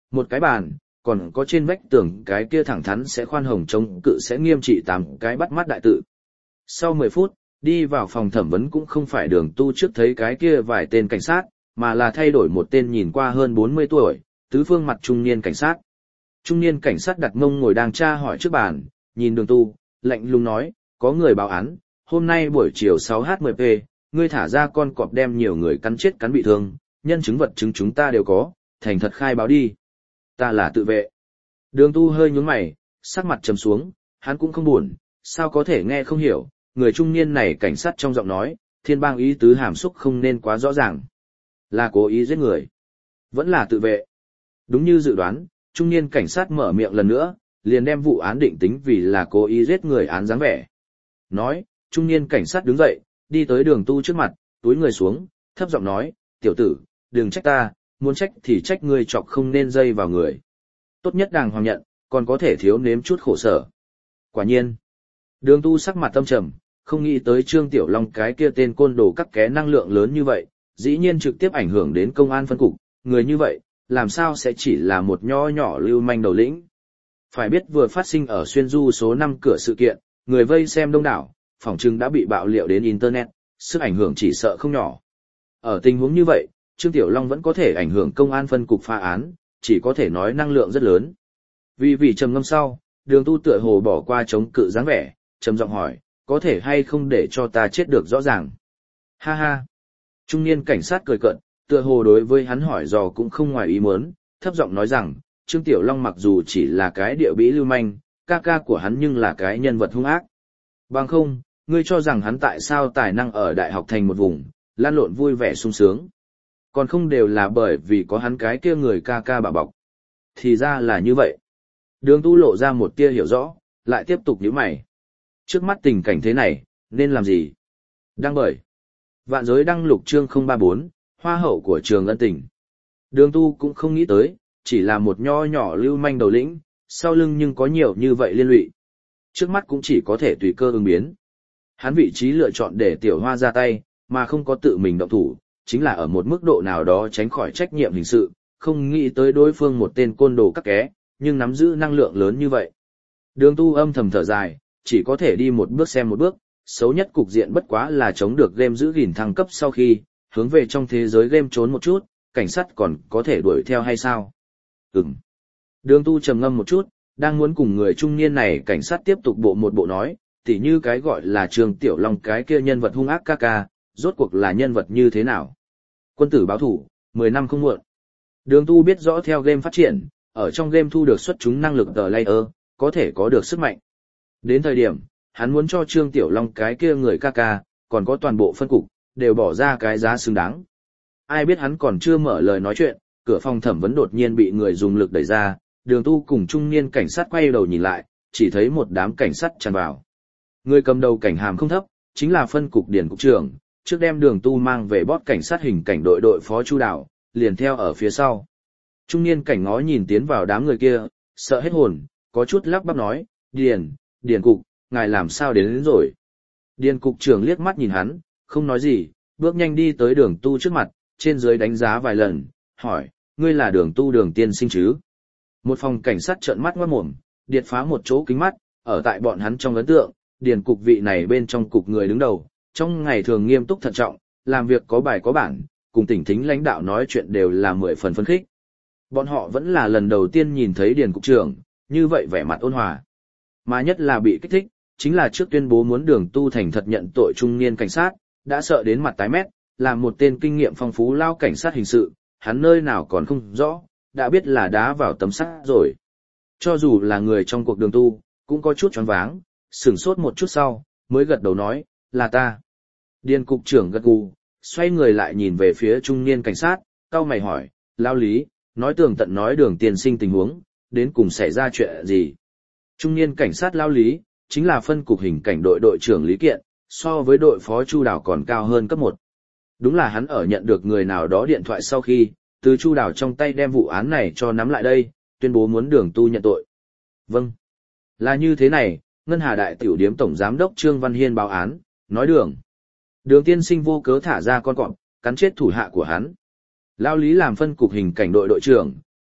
một cái bàn, còn có trên vách tường cái kia thẳng thắn sẽ khoan hồng chống cự sẽ nghiêm trị tám cái bắt mắt đại tự. Sau mười phút, đi vào phòng thẩm vấn cũng không phải Đường Tu trước thấy cái kia vài tên cảnh sát, mà là thay đổi một tên nhìn qua hơn bốn mươi tuổi, tứ phương mặt trung niên cảnh sát. Trung niên cảnh sát đặt mông ngồi đang tra hỏi trước bàn, nhìn Đường Tu, lạnh lùng nói, có người báo án, hôm nay buổi chiều sáu h mười p, ngươi thả ra con cọp đem nhiều người cắn chết cắn bị thương, nhân chứng vật chứng chúng ta đều có, thành thật khai báo đi. Ta là tự vệ. Đường Tu hơi nhướng mày, sắc mặt trầm xuống, hắn cũng không buồn, sao có thể nghe không hiểu, người trung niên này cảnh sát trong giọng nói, thiên bang ý tứ hàm xúc không nên quá rõ ràng. Là cố ý giết người, vẫn là tự vệ. Đúng như dự đoán, trung niên cảnh sát mở miệng lần nữa, liền đem vụ án định tính vì là cố ý giết người án dáng vẻ. Nói, trung niên cảnh sát đứng dậy, đi tới Đường Tu trước mặt, túi người xuống, thấp giọng nói, tiểu tử, đừng trách ta, muốn trách thì trách ngươi chọc không nên dây vào người. Tốt nhất đàng hoàng nhận, còn có thể thiếu nếm chút khổ sở. Quả nhiên, Đường Tu sắc mặt tâm trầm, không nghĩ tới Trương Tiểu Long cái kia tên côn đồ cắt ké năng lượng lớn như vậy, dĩ nhiên trực tiếp ảnh hưởng đến công an phân cục, người như vậy, làm sao sẽ chỉ là một nho nhỏ lưu manh đầu lĩnh. Phải biết vừa phát sinh ở xuyên du số năm cửa sự kiện, người vây xem đông đảo, phỏng chừng đã bị bạo liệu đến Internet, sức ảnh hưởng chỉ sợ không nhỏ. Ở tình huống như vậy, Trương Tiểu Long vẫn có thể ảnh hưởng công an phân cục phá án, chỉ có thể nói năng lượng rất lớn. Vì vì trầm ngâm sau, Đường Tu tựa hồ bỏ qua chống cự dáng vẻ, trầm giọng hỏi, có thể hay không để cho ta chết được rõ ràng. Ha ha. Trung niên cảnh sát cười cợt, tựa hồ đối với hắn hỏi dò cũng không ngoài ý muốn, thấp giọng nói rằng, Trương Tiểu Long mặc dù chỉ là cái địa bĩ lưu manh, ca ca của hắn nhưng là cái nhân vật hung ác. Bằng không, ngươi cho rằng hắn tại sao tài năng ở đại học thành một vùng, lan lộn vui vẻ sung sướng. Còn không đều là bởi vì có hắn cái kia người ca ca bà bọc. Thì ra là như vậy. Đường Tu lộ ra một tia hiểu rõ, lại tiếp tục nhíu mày. Trước mắt tình cảnh thế này, nên làm gì? Đăng bởi. Vạn giới đăng lục chương không ba bốn, hoa hậu của Trường Ân Tình. Đường Tu cũng không nghĩ tới, chỉ là một nho nhỏ lưu manh đầu lĩnh, sau lưng nhưng có nhiều như vậy liên lụy. Trước mắt cũng chỉ có thể tùy cơ ứng biến. Hắn vị trí lựa chọn để Tiểu Hoa ra tay, mà không có tự mình động thủ, chính là ở một mức độ nào đó tránh khỏi trách nhiệm hình sự, không nghĩ tới đối phương một tên côn đồ các ké, nhưng nắm giữ năng lượng lớn như vậy. Đường Tu âm thầm thở dài, chỉ có thể đi một bước xem một bước, xấu nhất cục diện bất quá là chống được game giữ gìn thăng cấp sau khi, hướng về trong thế giới game trốn một chút, cảnh sát còn có thể đuổi theo hay sao? Ừm. Đường Tu trầm ngâm một chút, đang muốn cùng người trung niên này cảnh sát tiếp tục bộ một bộ nói, tỉ như cái gọi là Trương Tiểu Long cái kia nhân vật hung ác ca ca, rốt cuộc là nhân vật như thế nào? Quân tử báo thủ, mười năm không muộn. Đường Tu biết rõ theo game phát triển, ở trong game thu được xuất chúng năng lực tờ layer, có thể có được sức mạnh. Đến thời điểm, hắn muốn cho Trương Tiểu Long cái kia người ca ca, còn có toàn bộ phân cục, đều bỏ ra cái giá xứng đáng. Ai biết hắn còn chưa mở lời nói chuyện, cửa phòng thẩm vấn đột nhiên bị người dùng lực đẩy ra, Đường Tu cùng trung niên cảnh sát quay đầu nhìn lại, chỉ thấy một đám cảnh sát tràn vào. Người cầm đầu cảnh hàm không thấp, chính là phân cục điển cục trưởng, trước đem Đường Tu mang về bót cảnh sát hình cảnh đội đội phó Chu Đào, liền theo ở phía sau. Trung niên cảnh ngó nhìn tiến vào đám người kia, sợ hết hồn, có chút lắp bắp nói, Điền, Điền cục, ngài làm sao đến, đến rồi. Điền cục trưởng liếc mắt nhìn hắn, không nói gì, bước nhanh đi tới Đường Tu trước mặt, trên dưới đánh giá vài lần, hỏi, ngươi là Đường Tu Đường tiên sinh chứ? Một phòng cảnh sát trợn mắt ngoát mồm, điệt phá một chỗ kính mắt, ở tại bọn hắn trong ấn tượng, Điền cục vị này bên trong cục người đứng đầu, trong ngày thường nghiêm túc thận trọng, làm việc có bài có bản, cùng tỉnh thính lãnh đạo nói chuyện đều là mười phần phấn khích. Bọn họ vẫn là lần đầu tiên nhìn thấy Điền cục trưởng, như vậy vẻ mặt ôn hòa. Mà nhất là bị kích thích, chính là trước tuyên bố muốn Đường Tu thành thật nhận tội trung niên cảnh sát, đã sợ đến mặt tái mét, làm một tên kinh nghiệm phong phú lao cảnh sát hình sự, hắn nơi nào còn không rõ, đã biết là đá vào tấm sắt rồi. Cho dù là người trong cuộc Đường Tu, cũng có chút choáng váng, sửng sốt một chút sau, mới gật đầu nói, là ta. Điền cục trưởng gật gù, xoay người lại nhìn về phía trung niên cảnh sát, cau mày hỏi, lao Lý, nói tường tận nói Đường tiên sinh tình huống, đến cùng xảy ra chuyện gì. Trung niên cảnh sát lao Lý, chính là phân cục hình cảnh đội đội trưởng Lý Kiện, so với đội phó Chu Đào còn cao hơn cấp một. Đúng là hắn ở nhận được người nào đó điện thoại sau khi, từ Chu Đào trong tay đem vụ án này cho nắm lại đây, tuyên bố muốn Đường Tu nhận tội. Vâng. Là như thế này, Ngân Hà Đại Tiểu Điếm Tổng Giám đốc Trương Văn Hiên báo án, nói Đường. Đường tiên sinh vô cớ thả ra con cọp, cắn chết thủ hạ của hắn. Lao Lý làm phân cục hình cảnh đội đội trưởng,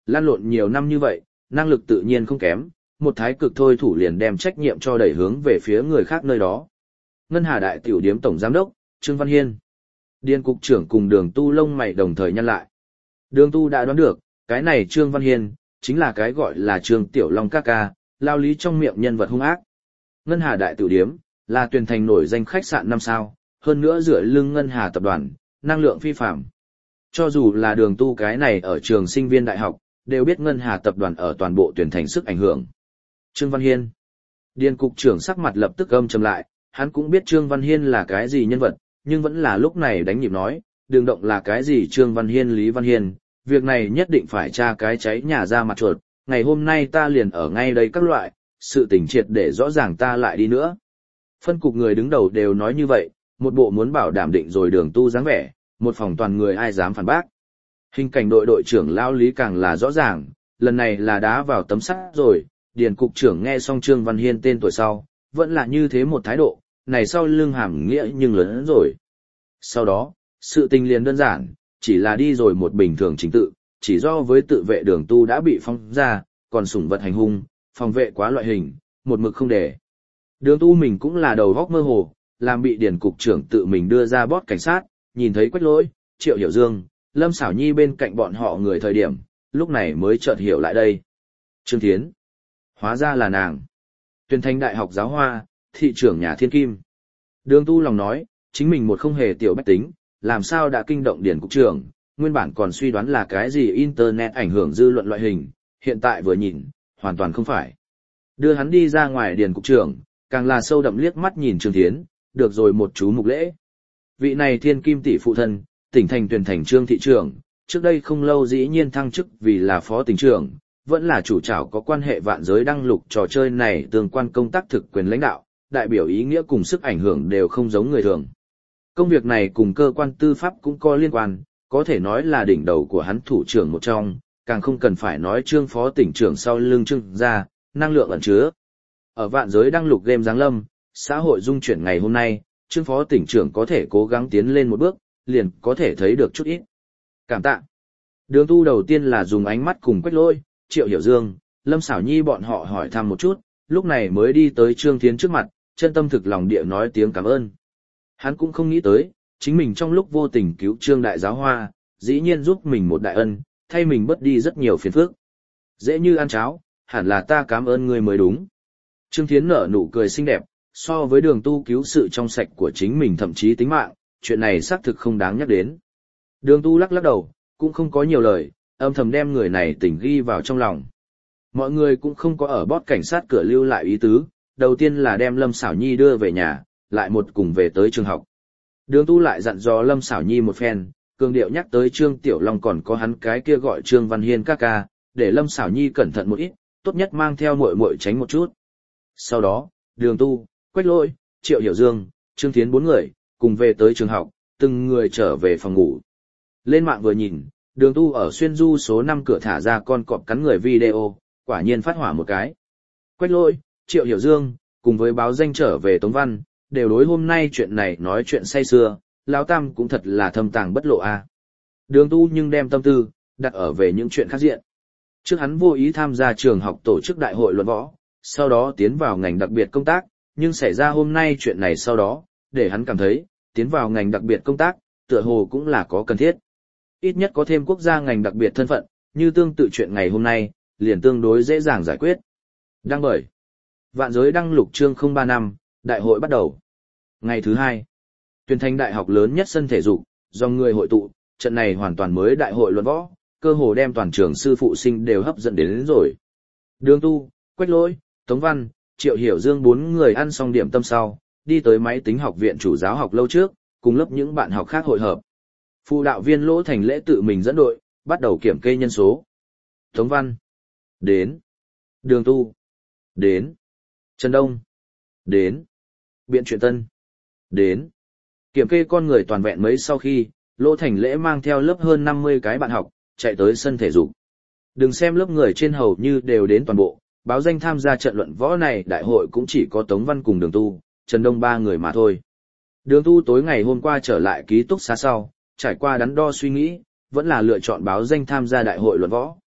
Lan lộn nhiều năm như vậy, năng lực tự nhiên không kém, một thái cực thôi thủ liền đem trách nhiệm cho đẩy hướng về phía người khác nơi đó. Ngân Hà Đại Tiểu Điếm Tổng Giám đốc, Trương Văn Hiên. Điền cục trưởng cùng Đường Tu lông mày đồng thời nhăn lại. Đường Tu đã đoán được, cái này Trương Văn Hiên, chính là cái gọi là Trương Tiểu Long ca ca, lao lý trong miệng nhân vật hung ác. Ngân Hà Đại Tiểu Điếm, là tuyển thành nổi danh khách sạn năm sao, hơn nữa dựa lưng Ngân Hà tập đoàn, năng lượng phi phạm. Cho dù là Đường Tu cái này ở trường sinh viên đại học, đều biết Ngân Hà tập đoàn ở toàn bộ tuyển thành sức ảnh hưởng. Trương Văn Hiên. Điền cục trưởng sắc mặt lập tức âm trầm lại, hắn cũng biết Trương Văn Hiên là cái gì nhân vật, nhưng vẫn là lúc này đánh nhịp nói, đường động là cái gì Trương Văn Hiên Lý Văn Hiên, việc này nhất định phải tra cái cháy nhà ra mặt chuột, ngày hôm nay ta liền ở ngay đây các loại, sự tình triệt để rõ ràng ta lại đi nữa. Phân cục người đứng đầu đều nói như vậy, một bộ muốn bảo đảm định rồi Đường Tu dáng vẻ, một phòng toàn người ai dám phản bác. Hình cảnh đội đội trưởng Lao Lý càng là rõ ràng, lần này là đá vào tấm sắt rồi, Điền cục trưởng nghe xong Trương Văn Hiên tên tuổi sau, vẫn là như thế một thái độ, này sau lưng hàm nghĩa nhưng lớn hơn rồi. Sau đó, sự tình liền đơn giản, chỉ là đi rồi một bình thường chính tự, chỉ do với tự vệ Đường Tu đã bị phong ra, còn sủng vật hành hung, phòng vệ quá loại hình, một mực không để. Đường Tu mình cũng là đầu góc mơ hồ, làm bị Điền cục trưởng tự mình đưa ra bót cảnh sát, nhìn thấy Quách Lỗi, Triệu Hiểu Dương, Lâm Xảo Nhi bên cạnh bọn họ người thời điểm, lúc này mới chợt hiểu lại đây. Trương Thiến. Hóa ra là nàng. Tuyên Thành Đại học giáo hoa, thị trưởng nhà thiên kim. Đường Tu lòng nói, chính mình một không hề tiểu bách tính, làm sao đã kinh động Điền cục trưởng, nguyên bản còn suy đoán là cái gì internet ảnh hưởng dư luận loại hình, hiện tại vừa nhìn, hoàn toàn không phải. Đưa hắn đi ra ngoài Điền cục trưởng, càng là sâu đậm liếc mắt nhìn Trương Thiến, được rồi một chú mục lễ. Vị này thiên kim tỷ phụ thân, tỉnh thành Tuyển thành Trương thị trưởng, trước đây không lâu dĩ nhiên thăng chức vì là phó tỉnh trưởng, vẫn là chủ trảo có quan hệ vạn giới đăng lục trò chơi này tương quan công tác thực quyền lãnh đạo, đại biểu ý nghĩa cùng sức ảnh hưởng đều không giống người thường. Công việc này cùng cơ quan tư pháp cũng có liên quan, có thể nói là đỉnh đầu của hắn thủ trưởng một trong, càng không cần phải nói Trương phó tỉnh trưởng sau lưng Trương gia, năng lượng ẩn chứa. Ở vạn giới đăng lục game giáng lâm, xã hội dung chuyển ngày hôm nay, Trương phó tỉnh trưởng có thể cố gắng tiến lên một bước, liền có thể thấy được chút ít. Cảm tạ. Đường Tu đầu tiên là dùng ánh mắt cùng Quách Lỗi, Triệu Hiểu Dương, Lâm Xảo Nhi bọn họ hỏi thăm một chút, lúc này mới đi tới Trương Thiến trước mặt, chân tâm thực lòng địa nói tiếng cảm ơn. Hắn cũng không nghĩ tới, chính mình trong lúc vô tình cứu Trương đại giáo hoa, dĩ nhiên giúp mình một đại ân, thay mình bớt đi rất nhiều phiền phức. Dễ như ăn cháo, hẳn là ta cảm ơn ngươi mới đúng. Trương Thiến nở nụ cười xinh đẹp, so với Đường Tu cứu sự trong sạch của chính mình thậm chí tính mạng, chuyện này xác thực không đáng nhắc đến. Đường Tu lắc lắc đầu, cũng không có nhiều lời, âm thầm đem người này tỉnh ghi vào trong lòng. Mọi người cũng không có ở bót cảnh sát cửa lưu lại ý tứ, đầu tiên là đem Lâm Xảo Nhi đưa về nhà, lại một cùng về tới trường học. Đường Tu lại dặn dò Lâm Xảo Nhi một phen, cường điệu nhắc tới Trương Tiểu Long còn có hắn cái kia gọi Trương Văn Hiên ca ca, để Lâm Xảo Nhi cẩn thận một ít, tốt nhất mang theo muội muội tránh một chút. Sau đó, Đường Tu, Quách Lỗi, Triệu Hiểu Dương, Trương Thiến bốn người, cùng về tới trường học, từng người trở về phòng ngủ. Lên mạng vừa nhìn, Đường Tu ở xuyên du số năm cửa thả ra con cọp cắn người video, quả nhiên phát hỏa một cái. Quách Lỗi, Triệu Hiểu Dương, cùng với báo danh trở về Tống Văn, đều đối hôm nay chuyện này nói chuyện say sưa, Lão Tam cũng thật là thâm tàng bất lộ a. À. Đường Tu nhưng đem tâm tư đặt ở về những chuyện khác diện. Trước hắn vô ý tham gia trường học tổ chức đại hội luận võ, sau đó tiến vào ngành đặc biệt công tác, nhưng xảy ra hôm nay chuyện này sau đó, để hắn cảm thấy, tiến vào ngành đặc biệt công tác, tựa hồ cũng là có cần thiết. Ít nhất có thêm quốc gia ngành đặc biệt thân phận, như tương tự chuyện ngày hôm nay, liền tương đối dễ dàng giải quyết. Đăng bởi Vạn giới đăng lục chương không ba năm, đại hội bắt đầu. Ngày thứ hai, Tuyên Thành đại học lớn nhất sân thể dục, do người hội tụ, trận này hoàn toàn mới đại hội luận võ, cơ hồ đem toàn trường sư phụ sinh đều hấp dẫn đến, đến rồi. Đường Tu, Quách Lỗi, Tống Văn, Triệu Hiểu Dương bốn người ăn xong điểm tâm sau, đi tới máy tính học viện chủ giáo học lâu trước, cùng lớp những bạn học khác hội hợp. Phụ đạo viên Lỗ Thành Lễ tự mình dẫn đội, bắt đầu kiểm kê nhân số. Tống Văn, đến. Đường Tu, đến. Trần Đông, đến. Biện Truyện Tân, đến. Kiểm kê con người toàn vẹn mấy sau khi, Lỗ Thành Lễ mang theo lớp hơn năm mươi cái bạn học, chạy tới sân thể dục. Đừng xem lớp người trên hầu như đều đến toàn bộ, báo danh tham gia trận luận võ này đại hội cũng chỉ có Tống Văn cùng Đường Tu, Trần Đông ba người mà thôi. Đường Tu tối ngày hôm qua trở lại ký túc xá sau, trải qua đắn đo suy nghĩ, vẫn là lựa chọn báo danh tham gia đại hội luận võ.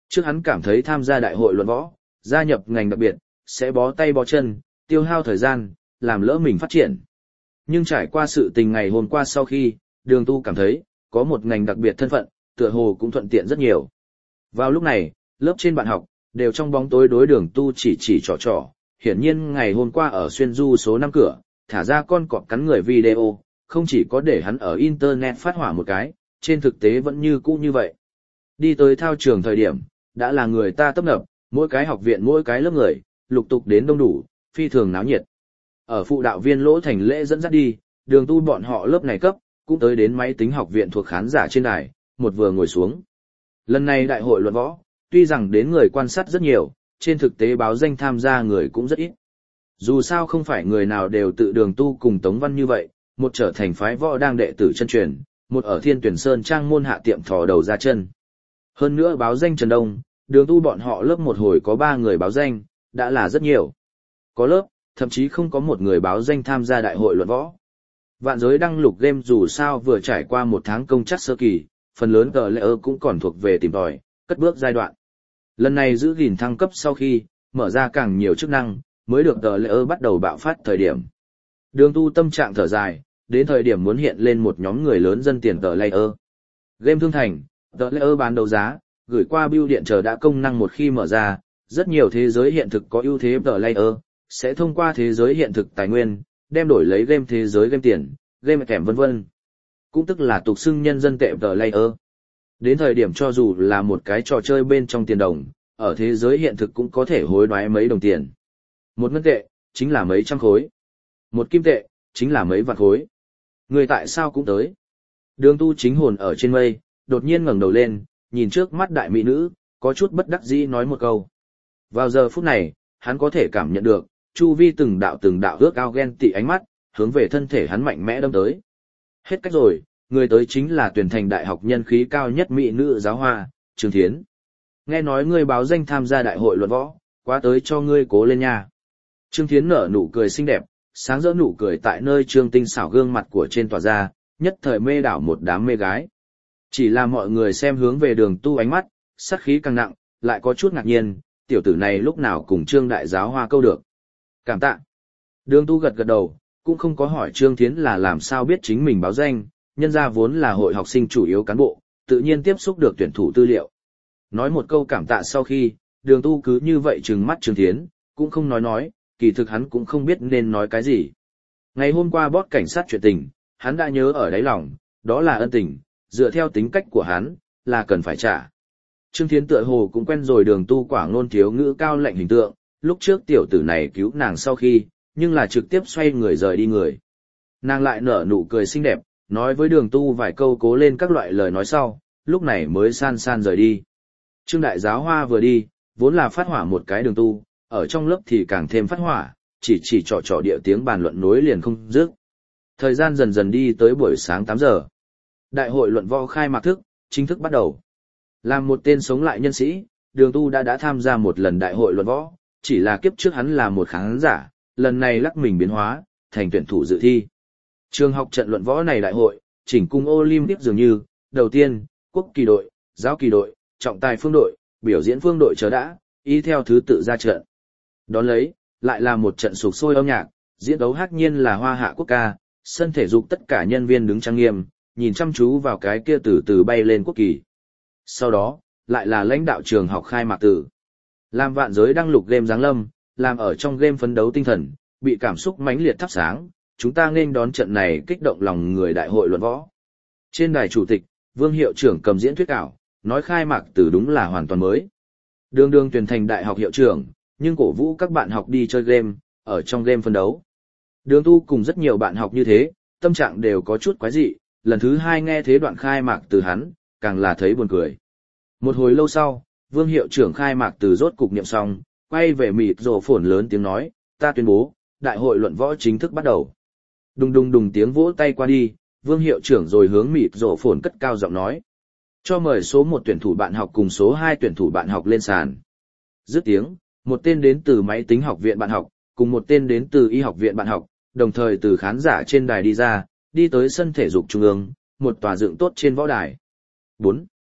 Trước hắn cảm thấy tham gia đại hội luận võ, gia nhập ngành đặc biệt, sẽ bó tay bó chân, tiêu hao thời gian, làm lỡ mình phát triển. Nhưng trải qua sự tình ngày hôm qua sau khi, Đường Tu cảm thấy, có một ngành đặc biệt thân phận, tựa hồ cũng thuận tiện rất nhiều. Vào lúc này, lớp trên bạn học, đều trong bóng tối đối Đường Tu chỉ chỉ trò trò, hiển nhiên ngày hôm qua ở xuyên du số năm cửa, thả ra con cọp cắn người video, không chỉ có để hắn ở internet phát hỏa một cái, trên thực tế vẫn như cũ như vậy. Đi tới thao trường thời điểm, đã là người ta tấp nập, mỗi cái học viện mỗi cái lớp người, lục tục đến đông đủ, phi thường náo nhiệt. Ở phụ đạo viên Lỗ Thành Lễ dẫn dắt đi, Đường Tu bọn họ lớp này cấp, cũng tới đến máy tính học viện thuộc khán giả trên đài, một vừa ngồi xuống. Lần này đại hội luận võ, tuy rằng đến người quan sát rất nhiều, trên thực tế báo danh tham gia người cũng rất ít. Dù sao không phải người nào đều tự Đường Tu cùng Tống Văn như vậy, một trở thành phái võ đang đệ tử chân truyền, một ở Thiên Tuyển Sơn trang môn hạ tiệm thò đầu ra chân. Hơn nữa báo danh Trần Đông, Đường Tu bọn họ lớp một hồi có ba người báo danh, đã là rất nhiều. Có lớp, thậm chí không có một người báo danh tham gia đại hội luận võ. Vạn giới đăng lục game dù sao vừa trải qua một tháng công chắc sơ kỳ, phần lớn tờ lễ ơ cũng còn thuộc về tìm tòi, cất bước giai đoạn. Lần này giữ gìn thăng cấp sau khi, mở ra càng nhiều chức năng, mới được tờ lễ ơ bắt đầu bạo phát thời điểm. Đường Tu tâm trạng thở dài, đến thời điểm muốn hiện lên một nhóm người lớn dân tiền tờ lễ ơ. Game thương thành, tờ lễ ơ bán đấu giá, gửi qua bưu điện chờ đã công năng một khi mở ra, rất nhiều thế giới hiện thực có ưu thế tờ lễ ơ, sẽ thông qua thế giới hiện thực tài nguyên, đem đổi lấy game thế giới game tiền, game kèm vân vân. Cũng tức là tục xưng nhân dân tệ tờ lễ ơ. Đến thời điểm cho dù là một cái trò chơi bên trong tiền đồng, ở thế giới hiện thực cũng có thể hối đoái mấy đồng tiền. Một ngân tệ, chính là mấy trăm khối. Một kim tệ, chính là mấy vạn khối. Người tại sao cũng tới. Đường Tu chính hồn ở trên mây, đột nhiên ngẩng đầu lên, nhìn trước mắt đại mỹ nữ, có chút bất đắc dĩ nói một câu. Vào giờ phút này, hắn có thể cảm nhận được, chu vi từng đạo từng đạo ước ao ghen tị ánh mắt, hướng về thân thể hắn mạnh mẽ đâm tới. Hết cách rồi, người tới chính là tuyển thành đại học nhân khí cao nhất mỹ nữ giáo hoa, Trương Thiến. Nghe nói ngươi báo danh tham gia đại hội luận võ, quá tới cho ngươi cố lên nha. Trương Thiến nở nụ cười xinh đẹp, sáng rỡ nụ cười tại nơi Trương tinh xảo gương mặt của trên tỏa ra, nhất thời mê đảo một đám mê gái. Chỉ là mọi người xem hướng về Đường Tu ánh mắt, sát khí càng nặng, lại có chút ngạc nhiên, tiểu tử này lúc nào cùng Trương đại giáo hoa câu được. Cảm tạ. Đường Tu gật gật đầu, cũng không có hỏi Trương Thiến là làm sao biết chính mình báo danh, nhân ra vốn là hội học sinh chủ yếu cán bộ, tự nhiên tiếp xúc được tuyển thủ tư liệu. Nói một câu cảm tạ sau khi, Đường Tu cứ như vậy trừng mắt Trương Thiến, cũng không nói nói, kỳ thực hắn cũng không biết nên nói cái gì. Ngày hôm qua bót cảnh sát chuyện tình, hắn đã nhớ ở đáy lòng, đó là ân tình, dựa theo tính cách của hắn, là cần phải trả. Trương Thiến tựa hồ cũng quen rồi Đường Tu quả ngôn thiếu ngữ cao lạnh hình tượng, lúc trước tiểu tử này cứu nàng sau khi, nhưng là trực tiếp xoay người rời đi người. Nàng lại nở nụ cười xinh đẹp, nói với Đường Tu vài câu cố lên các loại lời nói sau, lúc này mới san san rời đi. Trương đại giáo hoa vừa đi, vốn là phát hỏa một cái Đường Tu, ở trong lớp thì càng thêm phát hỏa, chỉ chỉ trò trò địa tiếng bàn luận nối liền không dứt. Thời gian dần dần đi tới buổi sáng tám giờ. Đại hội luận võ khai mạc thức, chính thức bắt đầu. Làm một tên sống lại nhân sĩ, Đường Tu đã đã tham gia một lần đại hội luận võ, chỉ là kiếp trước hắn là một khán giả, lần này lắc mình biến hóa, thành tuyển thủ dự thi. Trường học trận luận võ này đại hội, chỉnh cung Olympic dường như, đầu tiên, quốc kỳ đội, giáo kỳ đội, trọng tài phương đội, biểu diễn phương đội chờ đã, y theo thứ tự ra trận. Đón lấy, lại là một trận sục sôi âm nhạc, diễn đấu hách nhiên là hoa hạ quốc ca, sân thể dục tất cả nhân viên đứng trang nghiêm, nhìn chăm chú vào cái kia từ từ bay lên quốc kỳ. Sau đó, lại là lãnh đạo trường học khai mạc tử. Làm vạn giới đăng lục game giáng lâm, làm ở trong game phấn đấu tinh thần, bị cảm xúc mãnh liệt thắp sáng, chúng ta nên đón trận này kích động lòng người đại hội luận võ. Trên đài chủ tịch, Vương hiệu trưởng cầm diễn thuyết ảo, nói khai mạc tử đúng là hoàn toàn mới. Đường đường tuyển thành đại học hiệu trưởng, nhưng cổ vũ các bạn học đi chơi game, ở trong game phấn đấu. Đường Tu cùng rất nhiều bạn học như thế, tâm trạng đều có chút quái dị, lần thứ hai nghe thế đoạn khai mạc từ hắn, càng là thấy buồn cười. Một hồi lâu sau, Vương hiệu trưởng khai mạc từ rốt cục niệm xong, quay về mịt rồ phồn lớn tiếng nói, ta tuyên bố, đại hội luận võ chính thức bắt đầu. Đùng đùng đùng tiếng vỗ tay qua đi, Vương hiệu trưởng rồi hướng mịt rồ phồn cất cao giọng nói. Cho mời số một tuyển thủ bạn học cùng số hai tuyển thủ bạn học lên sàn. Dứt tiếng, một tên đến từ máy tính học viện bạn học, cùng một tên đến từ y học viện bạn học, đồng thời từ khán giả trên đài đi ra, đi tới sân thể dục trung ương, một tòa dựng tốt trên võ đài. bốn.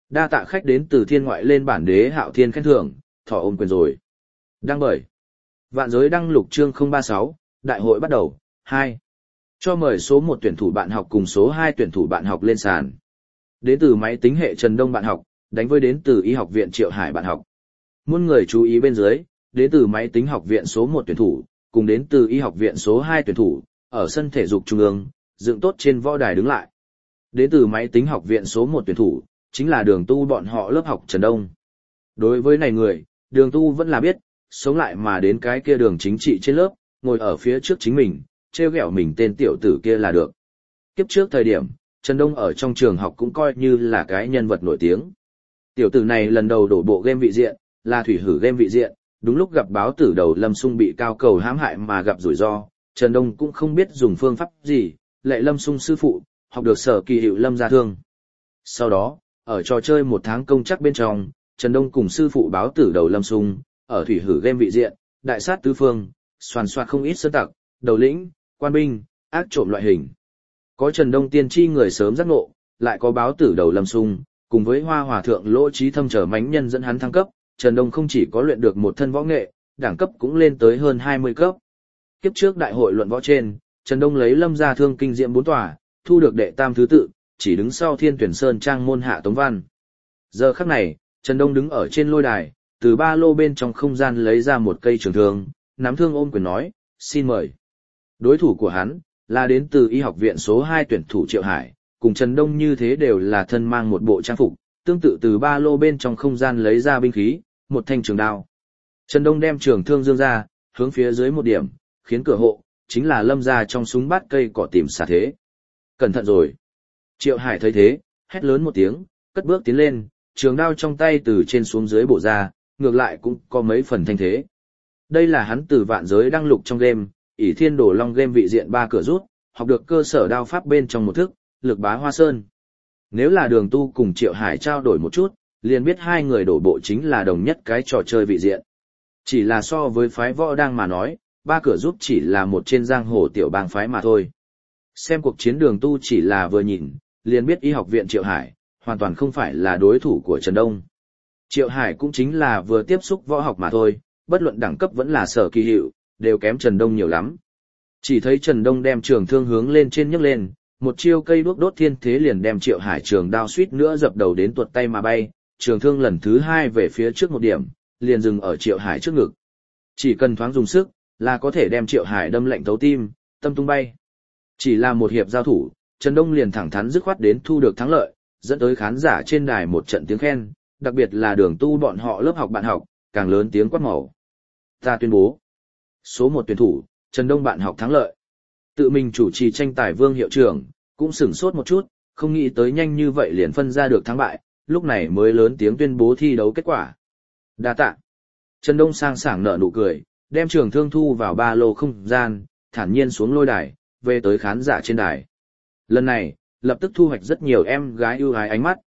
Đa tạ khách đến từ thiên ngoại lên bản đế Hạo Thiên khen thưởng, thọ ôm quyền rồi. Đăng bởi Vạn Giới đăng lục chương không ba sáu, đại hội bắt đầu, hai. Cho mời số một tuyển thủ bạn học cùng số hai tuyển thủ bạn học lên sàn. Đến từ máy tính hệ Trần Đông bạn học, đánh với đến từ y học viện Triệu Hải bạn học. Muôn người chú ý bên dưới, đến từ máy tính học viện số một tuyển thủ, cùng đến từ y học viện số hai tuyển thủ, ở sân thể dục trung ương, dựng tốt trên võ đài đứng lại. Đến từ máy tính học viện số một tuyển thủ, chính là Đường Tu bọn họ lớp học Trần Đông. Đối với này người, Đường Tu vẫn là biết, sống lại mà đến cái kia đường chính trị trên lớp, ngồi ở phía trước chính mình, trêu ghẹo mình tên tiểu tử kia là được. Kiếp trước thời điểm, Trần Đông ở trong trường học cũng coi như là cái nhân vật nổi tiếng. Tiểu tử này lần đầu đổ bộ game vị diện, là thủy hử game vị diện, đúng lúc gặp báo tử đầu Lâm Sung bị cao cầu hãm hại mà gặp rủi ro, Trần Đông cũng không biết dùng phương pháp gì, lệ Lâm Sung sư phụ, học được sở kỳ hiệu Lâm gia thương. Sau đó, ở trò chơi một tháng công chắc bên trong, Trần Đông cùng sư phụ báo tử đầu Lâm Sung, ở thủy hử game vị diện, đại sát tứ phương, soàn soạt không ít sơn tặc, đầu lĩnh, quan binh, ác trộm loại hình. Có Trần Đông tiên tri người sớm giác ngộ, lại có báo tử đầu Lâm Sung, cùng với Hoa Hòa thượng Lỗ Chí Thâm trở mánh nhân dẫn hắn thăng cấp, Trần Đông không chỉ có luyện được một thân võ nghệ, đẳng cấp cũng lên tới hơn hai mươi cấp. Kiếp trước đại hội luận võ trên, Trần Đông lấy Lâm gia thương kinh diệm bốn tòa, thu được đệ tam thứ tự, chỉ đứng sau Thiên Tuyển Sơn trang môn hạ Tống Văn. Giờ khắc này, Trần Đông đứng ở trên lôi đài, từ ba lô bên trong không gian lấy ra một cây trường thương, nắm thương ôm quyền nói, xin mời. Đối thủ của hắn, là đến từ y học viện số hai tuyển thủ Triệu Hải, cùng Trần Đông như thế đều là thân mang một bộ trang phục, tương tự từ ba lô bên trong không gian lấy ra binh khí, một thanh trường đao. Trần Đông đem trường thương dương ra, hướng phía dưới một điểm, khiến cửa hộ, chính là Lâm gia trong súng bát cây cỏ tìm xả thế. Cẩn thận rồi. Triệu Hải thấy thế, hét lớn một tiếng, cất bước tiến lên, trường đao trong tay từ trên xuống dưới bổ ra, ngược lại cũng có mấy phần thanh thế. Đây là hắn từ Vạn Giới đăng lục trong game, ỷ Thiên Đồ Long game vị diện ba cửa rút, học được cơ sở đao pháp bên trong một thức, lực bá hoa sơn. Nếu là Đường Tu cùng Triệu Hải trao đổi một chút, liền biết hai người đổ bộ chính là đồng nhất cái trò chơi vị diện. Chỉ là so với phái võ đang mà nói, ba cửa rút chỉ là một trên giang hồ tiểu bang phái mà thôi. Xem cuộc chiến Đường Tu chỉ là vừa nhìn, liền biết y học viện Triệu Hải, hoàn toàn không phải là đối thủ của Trần Đông. Triệu Hải cũng chính là vừa tiếp xúc võ học mà thôi, bất luận đẳng cấp vẫn là sở kỳ hiệu, đều kém Trần Đông nhiều lắm. Chỉ thấy Trần Đông đem trường thương hướng lên trên nhấc lên, một chiêu cây đuốc đốt thiên thế liền đem Triệu Hải trường đao suýt nữa dập đầu đến tuột tay mà bay, trường thương lần thứ hai về phía trước một điểm, liền dừng ở Triệu Hải trước ngực. Chỉ cần thoáng dùng sức, là có thể đem Triệu Hải đâm lạnh thấu tim, tâm tung bay. Chỉ là một hiệp giao thủ, Trần Đông liền thẳng thắn dứt khoát đến thu được thắng lợi, dẫn tới khán giả trên đài một trận tiếng khen, đặc biệt là Đường Tu bọn họ lớp học bạn học, càng lớn tiếng quát màu. Ta tuyên bố, số một tuyển thủ, Trần Đông bạn học thắng lợi. Tự mình chủ trì tranh tài Vương hiệu trưởng, cũng sửng sốt một chút, không nghĩ tới nhanh như vậy liền phân ra được thắng bại, lúc này mới lớn tiếng tuyên bố thi đấu kết quả. Đa tạ. Trần Đông sang sảng nở nụ cười, đem trường thương thu vào ba lô không gian, thản nhiên xuống lôi đài, về tới khán giả trên đài. Lần này, lập tức thu hoạch rất nhiều em gái ưu ái ánh mắt.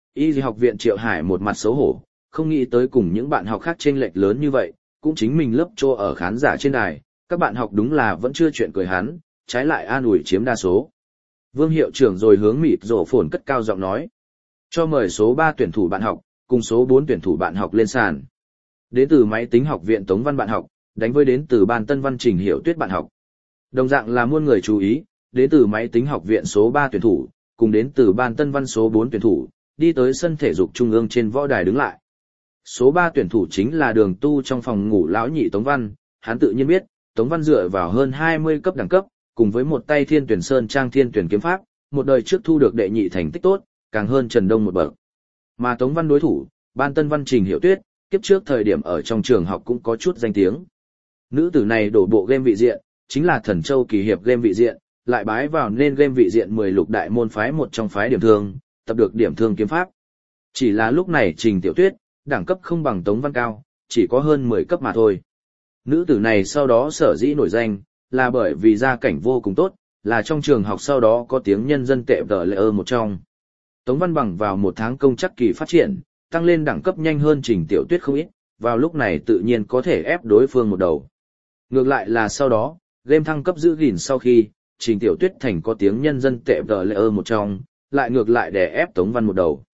Y học viện Triệu Hải một mặt xấu hổ, không nghĩ tới cùng những bạn học khác chênh lệch lớn như vậy, cũng chính mình lớp trô ở khán giả trên đài, các bạn học đúng là vẫn chưa chuyện cười hắn, trái lại an ủi chiếm đa số. Vương hiệu trưởng rồi hướng mịt rổ phồn cất cao giọng nói. Cho mời số ba tuyển thủ bạn học, cùng số bốn tuyển thủ bạn học lên sàn. Đến từ máy tính học viện Tống Văn bạn học, đánh với đến từ ban Tân Văn Trình Hiểu Tuyết bạn học. Đồng dạng là muôn người chú ý, đến từ máy tính học viện số ba tuyển thủ, cùng đến từ ban Tân Văn số bốn tuyển thủ, đi tới sân thể dục trung ương trên võ đài đứng lại. Số ba tuyển thủ chính là Đường Tu trong phòng ngủ lão nhị Tống Văn, hắn tự nhiên biết, Tống Văn dựa vào hơn hai mươi cấp đẳng cấp, cùng với một tay Thiên Tuyển Sơn trang Thiên Tuyển kiếm pháp, một đời trước thu được đệ nhị thành tích tốt, càng hơn Trần Đông một bậc. Mà Tống Văn đối thủ, ban Tân Văn Trình Hiểu Tuyết, kiếp trước thời điểm ở trong trường học cũng có chút danh tiếng. Nữ tử này đổ bộ game vị diện, chính là Thần Châu kỳ hiệp game vị diện, lại bái vào nên game vị diện mười lục đại môn phái một trong phái điểm thương, tập được điểm thương kiếm pháp. Chỉ là lúc này Trình Tiểu Tuyết, đẳng cấp không bằng Tống Văn cao, chỉ có hơn mười cấp mà thôi. Nữ tử này sau đó sở dĩ nổi danh, là bởi vì gia cảnh vô cùng tốt, là trong trường học sau đó có tiếng nhân dân tệ tờ lệ ơ một trong. Tống Văn bằng vào một tháng công chắc kỳ phát triển, tăng lên đẳng cấp nhanh hơn Trình Tiểu Tuyết không ít, vào lúc này tự nhiên có thể ép đối phương một đầu. Ngược lại là sau đó, game thăng cấp giữ gìn sau khi, Trình Tiểu Tuyết thành có tiếng nhân dân tệ tờ lệ ơ một trong, lại ngược lại để ép Tống Văn một đầu.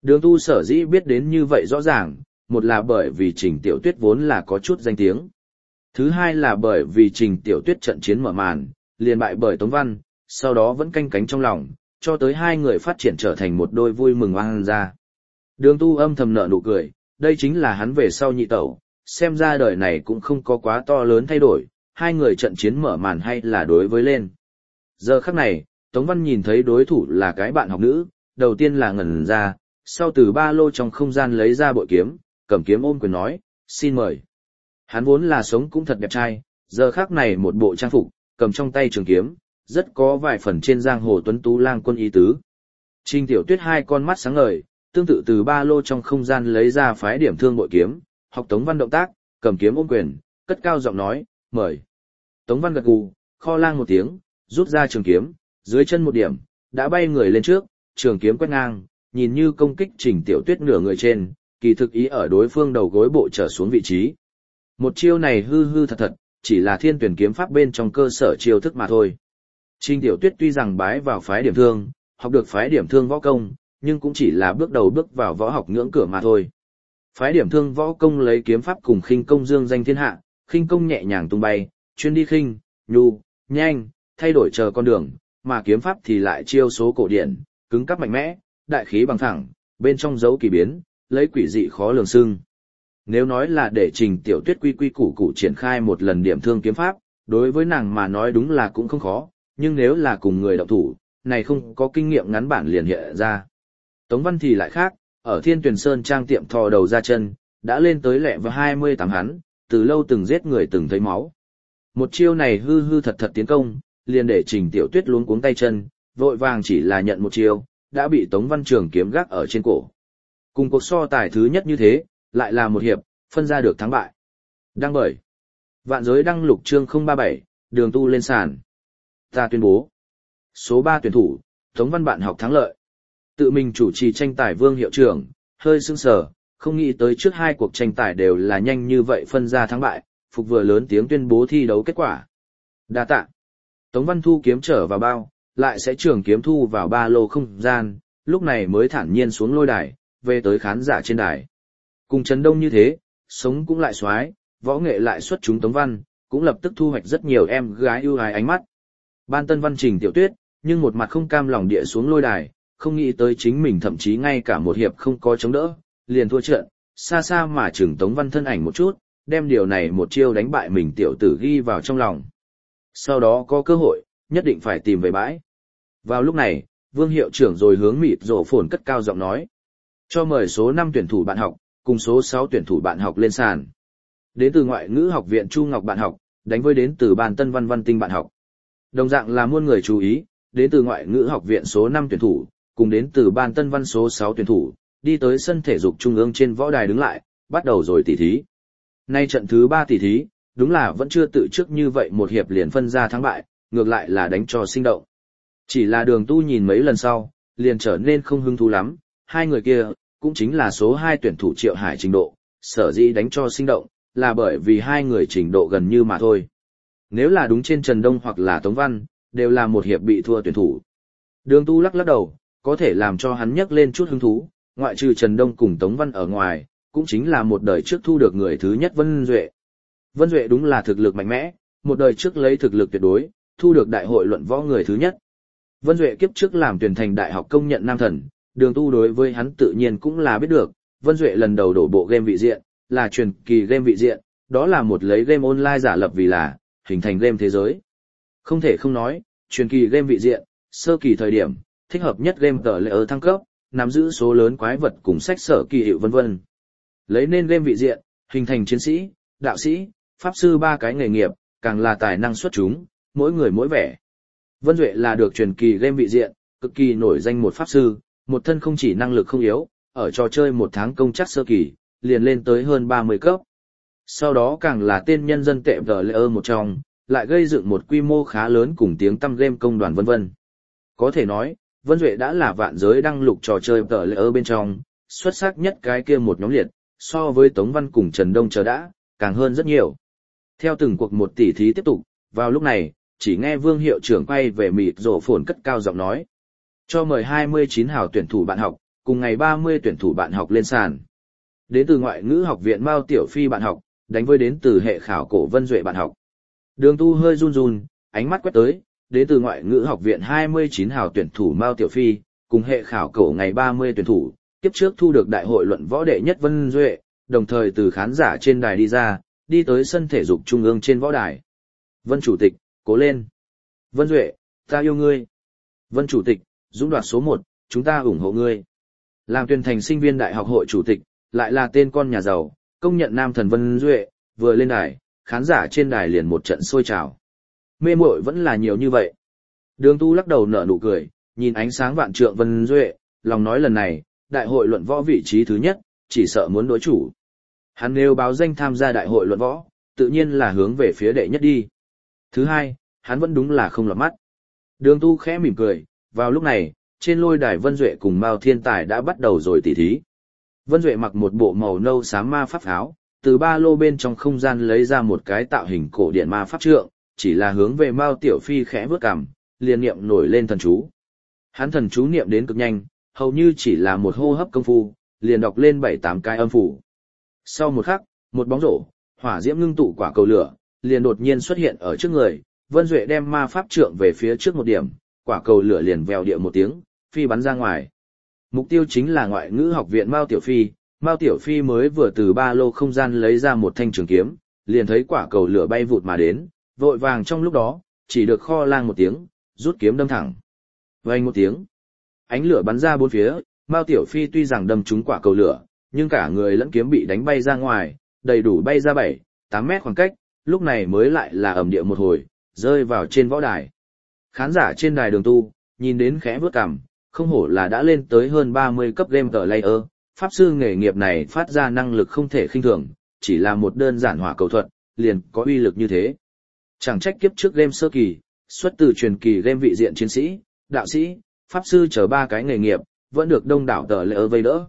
Đường Tu sở dĩ biết đến như vậy rõ ràng, một là bởi vì Trình Tiểu Tuyết vốn là có chút danh tiếng. Thứ hai là bởi vì Trình Tiểu Tuyết trận chiến mở màn, liền bại bởi Tống Văn, sau đó vẫn canh cánh trong lòng, cho tới hai người phát triển trở thành một đôi vui mừng oang ra. Đường Tu âm thầm nở nụ cười, đây chính là hắn về sau nhị tẩu, xem ra đời này cũng không có quá to lớn thay đổi, hai người trận chiến mở màn hay là đối với lên. Giờ khắc này, Tống Văn nhìn thấy đối thủ là cái bạn học nữ, đầu tiên là ngẩn ra, sau từ ba lô trong không gian lấy ra bội kiếm, cầm kiếm ôm quyền nói, xin mời. Hắn vốn là sống cũng thật đẹp trai, giờ khắc này một bộ trang phục, cầm trong tay trường kiếm, rất có vài phần trên giang hồ tuấn tú lang quân ý tứ. Trình Tiểu Tuyết hai con mắt sáng ngời, tương tự từ ba lô trong không gian lấy ra phái điểm thương bội kiếm, học Tống Văn động tác, cầm kiếm ôm quyền, cất cao giọng nói, mời. Tống Văn gật gù, kho lang một tiếng, rút ra trường kiếm, dưới chân một điểm, đã bay người lên trước, trường kiếm quét ngang, nhìn như công kích Trình Tiểu Tuyết nửa người trên, kỳ thực ý ở đối phương đầu gối bộ trở xuống vị trí. Một chiêu này hư hư thật thật, chỉ là thiên tuyển kiếm pháp bên trong cơ sở chiêu thức mà thôi. Trình Tiểu Tuyết tuy rằng bái vào phái điểm thương, học được phái điểm thương võ công, nhưng cũng chỉ là bước đầu bước vào võ học ngưỡng cửa mà thôi. Phái điểm thương võ công lấy kiếm pháp cùng khinh công dương danh thiên hạ, khinh công nhẹ nhàng tung bay, chuyên đi khinh, nhu, nhanh, thay đổi chờ con đường, mà kiếm pháp thì lại chiêu số cổ điển, cứng cáp mạnh mẽ, đại khí bằng thẳng, bên trong dấu kỳ biến, lấy quỷ dị khó lường xưng. Nếu nói là để Trình Tiểu Tuyết quy quy củ củ triển khai một lần điểm thương kiếm pháp, đối với nàng mà nói đúng là cũng không khó, nhưng nếu là cùng người động thủ, này không có kinh nghiệm ngắn bản liền hiện ra. Tống Văn thì lại khác, ở Thiên Tuyền Sơn trang tiệm thò đầu ra chân, đã lên tới lẹ vào hai mươi tám hắn, từ lâu từng giết người từng thấy máu. Một chiêu này hư hư thật thật tiến công, liền để Trình Tiểu Tuyết luống cuống tay chân, vội vàng chỉ là nhận một chiêu, đã bị Tống Văn trường kiếm gác ở trên cổ. Cùng cuộc so tài thứ nhất như thế, lại là một hiệp, phân ra được thắng bại. Đăng bởi Vạn Giới đăng lục chương không ba bảy, Đường Tu lên sàn. Ta tuyên bố, số ba tuyển thủ, Tống Văn bạn học thắng lợi. Tự mình chủ trì tranh tài Vương hiệu trưởng, hơi sững sờ, không nghĩ tới trước hai cuộc tranh tài đều là nhanh như vậy phân ra thắng bại, phục vừa lớn tiếng tuyên bố thi đấu kết quả. Đa tạ. Tống Văn thu kiếm trở vào bao, lại sẽ trường kiếm thu vào ba lô không gian, lúc này mới thản nhiên xuống lôi đài, về tới khán giả trên đài. Cùng Trần Đông như thế, sống cũng lại xoái, võ nghệ lại xuất chúng Tống Văn, cũng lập tức thu hoạch rất nhiều em gái ưu ái ánh mắt. Ban Tân Văn Trình Tiểu Tuyết, nhưng một mặt không cam lòng địa xuống lôi đài, không nghĩ tới chính mình thậm chí ngay cả một hiệp không có chống đỡ, liền thua trận, xa xa mà chừng Tống Văn thân ảnh một chút, đem điều này một chiêu đánh bại mình tiểu tử ghi vào trong lòng. Sau đó có cơ hội, nhất định phải tìm về bãi. Vào lúc này, Vương hiệu trưởng rồi hướng mịt rổ phồn cất cao giọng nói. Cho mời số năm tuyển thủ bạn học, cùng số sáu tuyển thủ bạn học lên sàn. Đến từ ngoại ngữ học viện Chu Ngọc bạn học, đánh với đến từ Ban Tân Văn Văn Tinh bạn học. Đồng dạng là muôn người chú ý, đến từ ngoại ngữ học viện số năm tuyển thủ, cùng đến từ Ban Tân Văn số sáu tuyển thủ, đi tới sân thể dục trung ương trên võ đài đứng lại, bắt đầu rồi tỉ thí. Nay trận thứ ba tỉ thí, đúng là vẫn chưa tự trước như vậy một hiệp liền phân ra thắng bại, ngược lại là đánh cho sinh động. Chỉ là Đường Tu nhìn mấy lần sau, liền trở nên không hứng thú lắm, hai người kia, cũng chính là số hai tuyển thủ Triệu Hải trình độ, sở dĩ đánh cho sinh động, là bởi vì hai người trình độ gần như mà thôi. Nếu là đúng trên Trần Đông hoặc là Tống Văn, đều là một hiệp bị thua tuyển thủ. Đường Tu lắc lắc đầu, có thể làm cho hắn nhắc lên chút hứng thú, ngoại trừ Trần Đông cùng Tống Văn ở ngoài, cũng chính là một đời trước thu được người thứ nhất Vân Duệ. Vân Duệ đúng là thực lực mạnh mẽ, một đời trước lấy thực lực tuyệt đối, thu được đại hội luận võ người thứ nhất. Vân Duệ kiếp trước làm tuyển thành đại học công nhận nam thần, Đường Tu đối với hắn tự nhiên cũng là biết được, Vân Duệ lần đầu đổ bộ game vị diện, là truyền kỳ game vị diện, đó là một lấy game online giả lập vì là, hình thành game thế giới. Không thể không nói, truyền kỳ game vị diện, sơ kỳ thời điểm, thích hợp nhất game tờ lệ ở thăng cấp, nắm giữ số lớn quái vật cùng sách sở kỳ hiệu vân vân. Lấy nên game vị diện, hình thành chiến sĩ, đạo sĩ, pháp sư ba cái nghề nghiệp, càng là tài năng xuất chúng, mỗi người mỗi vẻ. Vân Duệ là được truyền kỳ game vị diện, cực kỳ nổi danh một pháp sư, một thân không chỉ năng lực không yếu, ở trò chơi một tháng công chắc sơ kỳ, liền lên tới hơn ba mươi cấp. Sau đó càng là tên nhân dân tệ tờ lệ một trong, lại gây dựng một quy mô khá lớn cùng tiếng tăm game công đoàn vân vân. Có thể nói, Vân Duệ đã là vạn giới đăng lục trò chơi tờ lệ bên trong, xuất sắc nhất cái kia một nhóm liệt, so với Tống Văn cùng Trần Đông chờ đã, càng hơn rất nhiều. Theo từng cuộc một tỉ thí tiếp tục, vào lúc này, chỉ nghe Vương hiệu trưởng quay về mịt rổ phồn cất cao giọng nói. Cho mời hai mươi chín hào tuyển thủ bạn học, cùng ngày ba mươi tuyển thủ bạn học lên sàn. Đến từ ngoại ngữ học viện Mao Tiểu Phi bạn học, đánh với đến từ hệ khảo cổ Vân Duệ bạn học. Đường Tu hơi run run, ánh mắt quét tới, đến từ ngoại ngữ học viện hai mươi chín hào tuyển thủ Mao Tiểu Phi, cùng hệ khảo cổ ngày ba mươi tuyển thủ, tiếp trước thu được đại hội luận võ đệ nhất Vân Duệ, đồng thời từ khán giả trên đài đi ra, đi tới sân thể dục trung ương trên võ đài. Vân Chủ tịch, cố lên. Vân Duệ, ta yêu ngươi. Vân Chủ tịch, dũng đoạt số một, chúng ta ủng hộ ngươi. Làm tuyển thành sinh viên đại học hội chủ tịch, lại là tên con nhà giàu, công nhận nam thần Vân Duệ, vừa lên đài, khán giả trên đài liền một trận sôi trào. Mê muội vẫn là nhiều như vậy. Đường Tu lắc đầu nở nụ cười, nhìn ánh sáng vạn trượng Vân Duệ, lòng nói lần này, đại hội luận võ vị trí thứ nhất, chỉ sợ muốn đối chủ. Hắn nếu báo danh tham gia đại hội luận võ, tự nhiên là hướng về phía đệ nhất đi. Thứ hai, hắn vẫn đúng là không lọt mắt. Đường Tu khẽ mỉm cười, vào lúc này, trên lôi đài Vân Duệ cùng Mao Thiên Tài đã bắt đầu rồi tỉ thí. Vân Duệ mặc một bộ màu nâu xám ma pháp áo, từ ba lô bên trong không gian lấy ra một cái tạo hình cổ điển ma pháp trượng, chỉ là hướng về Mao Tiểu Phi khẽ vướt cằm, liền niệm nổi lên thần chú. Hắn thần chú niệm đến cực nhanh, hầu như chỉ là một hô hấp công phu, liền đọc lên bảy tám cái âm phủ. Sau một khắc, một bóng rổ, hỏa diễm ngưng tụ quả cầu lửa, liền đột nhiên xuất hiện ở trước người, Vân Duệ đem ma pháp trượng về phía trước một điểm, quả cầu lửa liền vèo địa một tiếng, phi bắn ra ngoài. Mục tiêu chính là ngoại ngữ học viện Mao Tiểu Phi, Mao Tiểu Phi mới vừa từ ba lô không gian lấy ra một thanh trường kiếm, liền thấy quả cầu lửa bay vụt mà đến, vội vàng trong lúc đó, chỉ được kho lang một tiếng, rút kiếm đâm thẳng. Vang một tiếng, ánh lửa bắn ra bốn phía, Mao Tiểu Phi tuy rằng đâm trúng quả cầu lửa, nhưng cả người lẫn kiếm bị đánh bay ra ngoài, đầy đủ bay ra bảy, tám mét khoảng cách, lúc này mới lại là ầm địa một hồi, rơi vào trên võ đài. Khán giả trên đài Đường Tu, nhìn đến khẽ vướt cằm, không hổ là đã lên tới hơn ba mươi cấp game player, pháp sư nghề nghiệp này phát ra năng lực không thể khinh thường, chỉ là một đơn giản hỏa cầu thuật, liền có uy lực như thế. Chẳng trách kiếp trước game sơ kỳ, xuất từ truyền kỳ game vị diện chiến sĩ, đạo sĩ, pháp sư chờ ba cái nghề nghiệp, vẫn được đông đảo tờ lệ vây đỡ.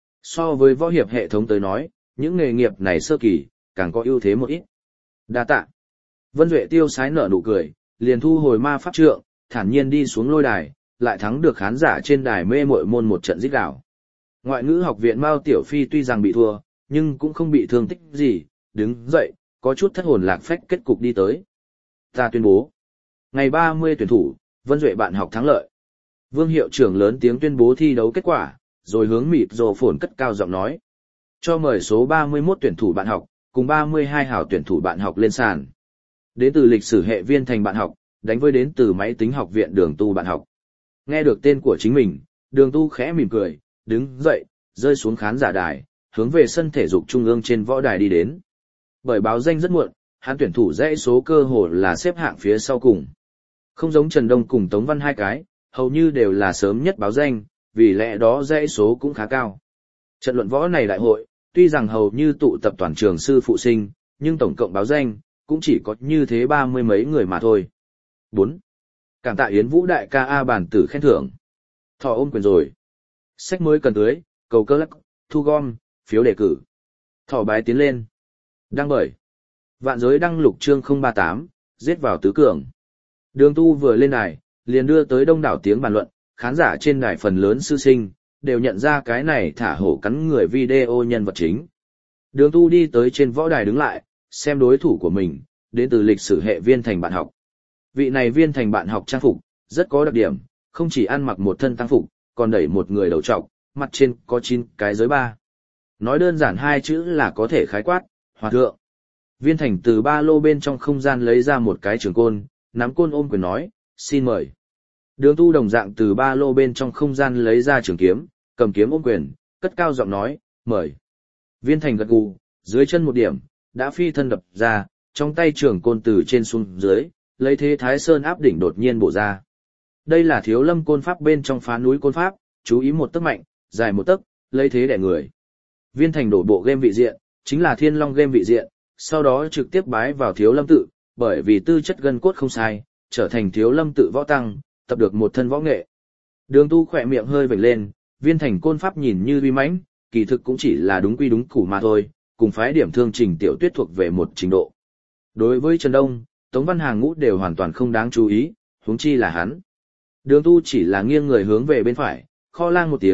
So với võ hiệp hệ thống tới nói, những nghề nghiệp này sơ kỳ, càng có ưu thế một ít. Đa tạ. Vân Duệ tiêu sái nở nụ cười, liền thu hồi ma pháp trượng, thản nhiên đi xuống lôi đài, lại thắng được khán giả trên đài mê muội môn một trận rít gào. Ngoại ngữ học viện Mao Tiểu Phi tuy rằng bị thua, nhưng cũng không bị thương tích gì, đứng dậy, có chút thất hồn lạc phách kết cục đi tới. Ta tuyên bố, ngày ba mươi tuyển thủ, Vân Duệ bạn học thắng lợi. Vương hiệu trưởng lớn tiếng tuyên bố thi đấu kết quả, rồi hướng mịt rồ phồn cất cao giọng nói. Cho mời số ba mươi mốt tuyển thủ bạn học, cùng ba mươi hai hảo tuyển thủ bạn học lên sàn. Đến từ lịch sử hệ viên thành bạn học, đánh với đến từ máy tính học viện Đường Tu bạn học. Nghe được tên của chính mình, Đường Tu khẽ mỉm cười, đứng dậy, rơi xuống khán giả đài, hướng về sân thể dục trung ương trên võ đài đi đến. Bởi báo danh rất muộn, hắn tuyển thủ dãy số cơ hồ là xếp hạng phía sau cùng. Không giống Trần Đông cùng Tống Văn hai cái, hầu như đều là sớm nhất báo danh, vì lẽ đó dãy số cũng khá cao. Trận luận võ này đại hội, tuy rằng hầu như tụ tập toàn trường sư phụ sinh, nhưng tổng cộng báo danh, cũng chỉ có như thế ba mươi mấy người mà thôi. bốn. Cảm tạ Yến Vũ đại ca A bản tử khen thưởng. Thọ ôm quyền rồi. Sách mới cần tưới, cầu cơ lắc, thu gom, phiếu đề cử. Thọ bái tiến lên. Đăng bởi. Vạn giới đăng lục chương không ba tám, giết vào tứ cường. Đường Tu vừa lên đài, liền đưa tới đông đảo tiếng bàn luận, khán giả trên đài phần lớn sư sinh, đều nhận ra cái này thả hổ cắn người video nhân vật chính. Đường Tu đi tới trên võ đài đứng lại, xem đối thủ của mình, đến từ lịch sử hệ viên thành bạn học. Vị này viên thành bạn học trang phục, rất có đặc điểm, không chỉ ăn mặc một thân tăng phục, còn đẩy một người đầu trọc, mặt trên có chín cái giới ba. Nói đơn giản hai chữ là có thể khái quát, hòa thượng. Viên thành từ ba lô bên trong không gian lấy ra một cái trường côn, nắm côn ôm quyền nói, xin mời. Đường Tu đồng dạng từ ba lô bên trong không gian lấy ra trường kiếm, cầm kiếm ôm quyền, cất cao giọng nói, mời. Viên thành gật gù, dưới chân một điểm, đã phi thân đập ra, trong tay trường côn từ trên xuống dưới, lấy thế Thái Sơn áp đỉnh đột nhiên bổ ra. Đây là Thiếu Lâm côn pháp bên trong phá núi côn pháp, chú ý một tấc mạnh, dài một tấc, lấy thế đẻ người. Viên thành đổ bộ game vị diện, chính là Thiên Long game vị diện, sau đó trực tiếp bái vào Thiếu Lâm tự, bởi vì tư chất gân cốt không sai, trở thành Thiếu Lâm tự võ tăng, tập được một thân võ nghệ. Đường Tu khỏe miệng hơi vểnh lên, viên thành côn pháp nhìn như uy mãnh, kỳ thực cũng chỉ là đúng quy đúng củ mà thôi, cùng phái điểm thương Trình Tiểu Tuyết thuộc về một trình độ. Đối với Trần Đông, Tống Văn Hàng Ngũ đều hoàn toàn không đáng chú ý, huống chi là hắn. Đường Tu chỉ là nghiêng người hướng về bên phải, kho lang một tiếng,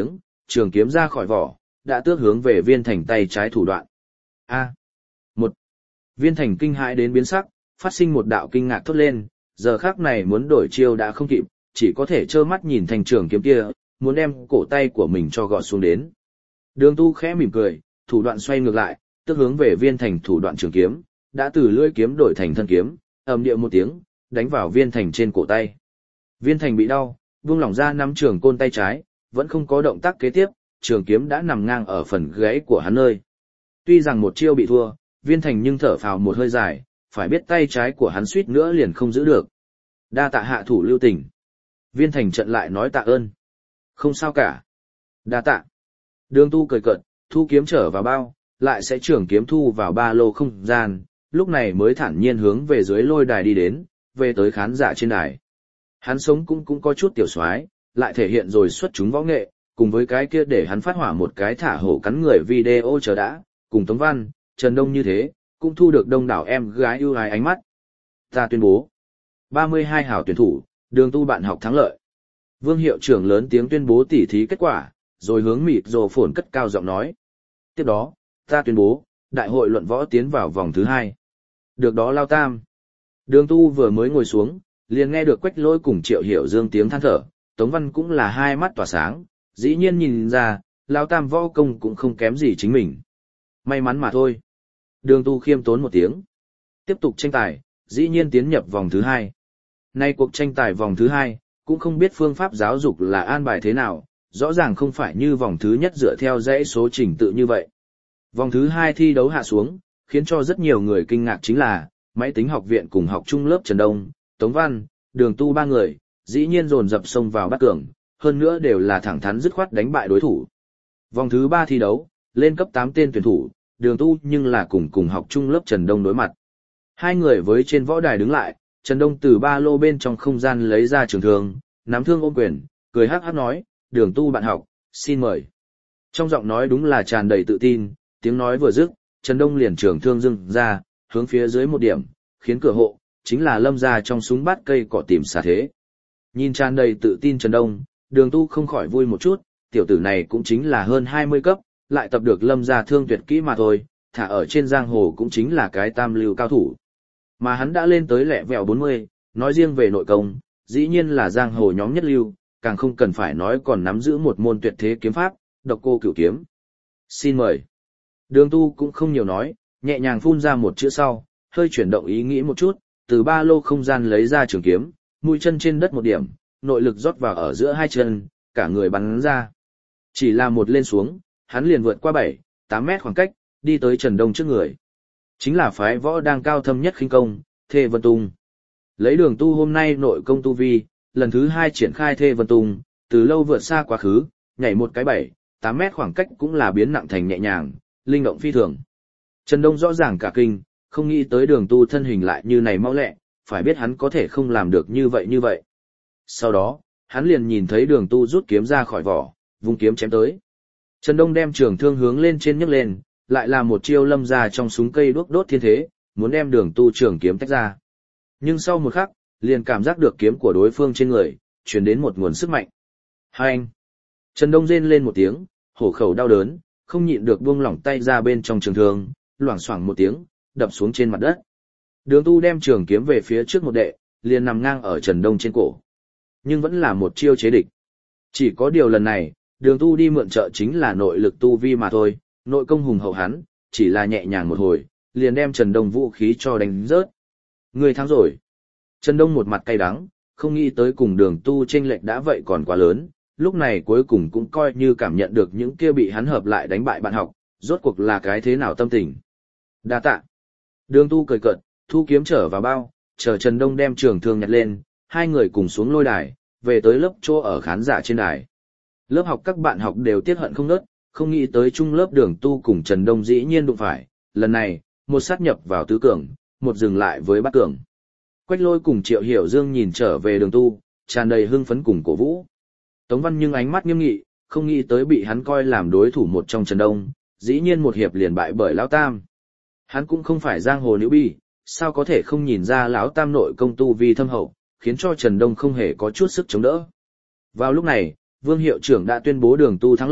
trường kiếm ra khỏi vỏ, đã tước hướng về Viên Thành tay trái thủ đoạn. A. Một. Viên Thành kinh hãi đến biến sắc, phát sinh một đạo kinh ngạc thốt lên, giờ khắc này muốn đổi chiêu đã không kịp, chỉ có thể trơ mắt nhìn thành trường kiếm kia, muốn đem cổ tay của mình cho gọt xuống đến. Đường Tu khẽ mỉm cười, thủ đoạn xoay ngược lại, tước hướng về Viên Thành thủ đoạn trường kiếm, đã từ lưỡi kiếm đổi thành thân kiếm, ầm điệu một tiếng, đánh vào Viên Thành trên cổ tay. Viên Thành bị đau, buông lỏng ra nắm trường côn tay trái, vẫn không có động tác kế tiếp, trường kiếm đã nằm ngang ở phần gáy của hắn nơi. Tuy rằng một chiêu bị thua, Viên Thành nhưng thở phào một hơi dài, phải biết tay trái của hắn suýt nữa liền không giữ được. Đa tạ hạ thủ lưu tình. Viên Thành trận lại nói tạ ơn. Không sao cả. Đa tạ. Đường Tu cười cợt, thu kiếm trở vào bao, lại sẽ trường kiếm thu vào ba lô không gian, lúc này mới thản nhiên hướng về dưới lôi đài đi đến, về tới khán giả trên đài. Hắn sống cũng cũng có chút tiểu soái, lại thể hiện rồi xuất chúng võ nghệ, cùng với cái kia để hắn phát hỏa một cái thả hổ cắn người video chờ đã, cùng Tống Văn, Trần Đông như thế, cũng thu được đông đảo em gái ưu ái ánh mắt. Ta tuyên bố, ba mươi hai hảo tuyển thủ, Đường Tu bạn học thắng lợi. Vương hiệu trưởng lớn tiếng tuyên bố tỉ thí kết quả, rồi hướng mịt rồ phồn cất cao giọng nói. Tiếp đó, ta tuyên bố, đại hội luận võ tiến vào vòng thứ hai. Được đó Lao Tam. Đường Tu vừa mới ngồi xuống, liền nghe được Quách Lỗi cùng Triệu Hiểu Dương tiếng than thở, Tống Văn cũng là hai mắt tỏa sáng, dĩ nhiên nhìn ra, Lao Tam võ công cũng không kém gì chính mình. May mắn mà thôi. Đường Tu khiêm tốn một tiếng. Tiếp tục tranh tài, dĩ nhiên tiến nhập vòng thứ hai. Nay cuộc tranh tài vòng thứ hai, cũng không biết phương pháp giáo dục là an bài thế nào, rõ ràng không phải như vòng thứ nhất dựa theo dãy số trình tự như vậy. Vòng thứ hai thi đấu hạ xuống, khiến cho rất nhiều người kinh ngạc chính là, máy tính học viện cùng học chung lớp Trần Đông, Tống Văn, Đường Tu ba người, dĩ nhiên dồn dập xông vào bắt cường, hơn nữa đều là thẳng thắn dứt khoát đánh bại đối thủ. Vòng thứ ba thi đấu, lên cấp tám tên tuyển thủ, Đường Tu nhưng là cùng cùng học chung lớp Trần Đông đối mặt. Hai người với trên võ đài đứng lại, Trần Đông từ ba lô bên trong không gian lấy ra trường thương, nắm thương ôm quyền, cười hắc hắc nói, Đường Tu bạn học, xin mời. Trong giọng nói đúng là tràn đầy tự tin, tiếng nói vừa dứt, Trần Đông liền trường thương dưng ra, hướng phía dưới một điểm, khiến cửa hộ, chính là lâm ra trong súng bát cây cỏ tìm xả thế. Nhìn tràn đầy tự tin Trần Đông, Đường Tu không khỏi vui một chút, tiểu tử này cũng chính là hơn hai mươi cấp, lại tập được lâm ra thương tuyệt kỹ mà thôi, thả ở trên giang hồ cũng chính là cái tam lưu cao thủ. Mà hắn đã lên tới lẹ vẹo bốn mươi, nói riêng về nội công, dĩ nhiên là giang hồ nhóm nhất lưu, càng không cần phải nói còn nắm giữ một môn tuyệt thế kiếm pháp, độc cô cửu kiếm. Xin mời. Đường Tu cũng không nhiều nói, nhẹ nhàng phun ra một chữ sau, hơi chuyển động ý nghĩ một chút, từ ba lô không gian lấy ra trường kiếm, mũi chân trên đất một điểm, nội lực rót vào ở giữa hai chân, cả người bắn ra. Chỉ là một lên xuống, hắn liền vượt qua bảy, tám mét khoảng cách, đi tới Trần Đông trước người. Chính là phái võ đang cao thâm nhất khinh công, Thê Vân Tung. Lấy Đường Tu hôm nay nội công tu vi, lần thứ hai triển khai Thê Vân Tung, từ lâu vượt xa quá khứ, nhảy một cái bảy, tám mét khoảng cách cũng là biến nặng thành nhẹ nhàng, linh động phi thường. Trần Đông rõ ràng cả kinh, không nghĩ tới Đường Tu thân hình lại như này mau lẹ, phải biết hắn có thể không làm được như vậy như vậy. Sau đó, hắn liền nhìn thấy Đường Tu rút kiếm ra khỏi vỏ, vung kiếm chém tới. Trần Đông đem trường thương hướng lên trên nhấc lên, lại là một chiêu lâm ra trong súng cây đuốc đốt thiên thế, muốn đem Đường Tu trường kiếm tách ra. Nhưng sau một khắc, liền cảm giác được kiếm của đối phương trên người, truyền đến một nguồn sức mạnh. Hai anh. Trần Đông rên lên một tiếng, hổ khẩu đau đớn, không nhịn được buông lỏng tay ra bên trong trường thương, loảng xoảng một tiếng, đập xuống trên mặt đất. Đường Tu đem trường kiếm về phía trước một đệ, liền nằm ngang ở Trần Đông trên cổ. Nhưng vẫn là một chiêu chế địch. Chỉ có điều lần này, Đường Tu đi mượn trợ chính là nội lực tu vi mà thôi, nội công hùng hậu hắn, chỉ là nhẹ nhàng một hồi, liền đem Trần Đông vũ khí cho đánh rớt. Người thắng rồi. Trần Đông một mặt cay đắng, không nghĩ tới cùng Đường Tu chênh lệch đã vậy còn quá lớn, lúc này cuối cùng cũng coi như cảm nhận được những kia bị hắn hợp lại đánh bại bạn học, rốt cuộc là cái thế nào tâm tình. Đa tạ. Đường Tu cười cợt, thu kiếm trở vào bao, chờ Trần Đông đem trường thương nhặt lên, hai người cùng xuống lôi đài, về tới lớp chỗ ở khán giả trên đài. Lớp học các bạn học đều tiếc hận không nớt, không nghĩ tới chung lớp Đường Tu cùng Trần Đông dĩ nhiên đụng phải, lần này, một sát nhập vào tứ cường, một dừng lại với bát cường. Quách Lôi cùng Triệu Hiểu Dương nhìn trở về Đường Tu, tràn đầy hưng phấn cùng cổ vũ. Tống Văn nhưng ánh mắt nghiêm nghị, không nghĩ tới bị hắn coi làm đối thủ một trong Trần Đông, dĩ nhiên một hiệp liền bại bởi Lão Tam. Hắn cũng không phải giang hồ nữ bi, sao có thể không nhìn ra Lão Tam nội công tu vi thâm hậu, khiến cho Trần Đông không hề có chút sức chống đỡ. Vào lúc này, Vương hiệu trưởng đã tuyên bố Đường Tu thắng lợi,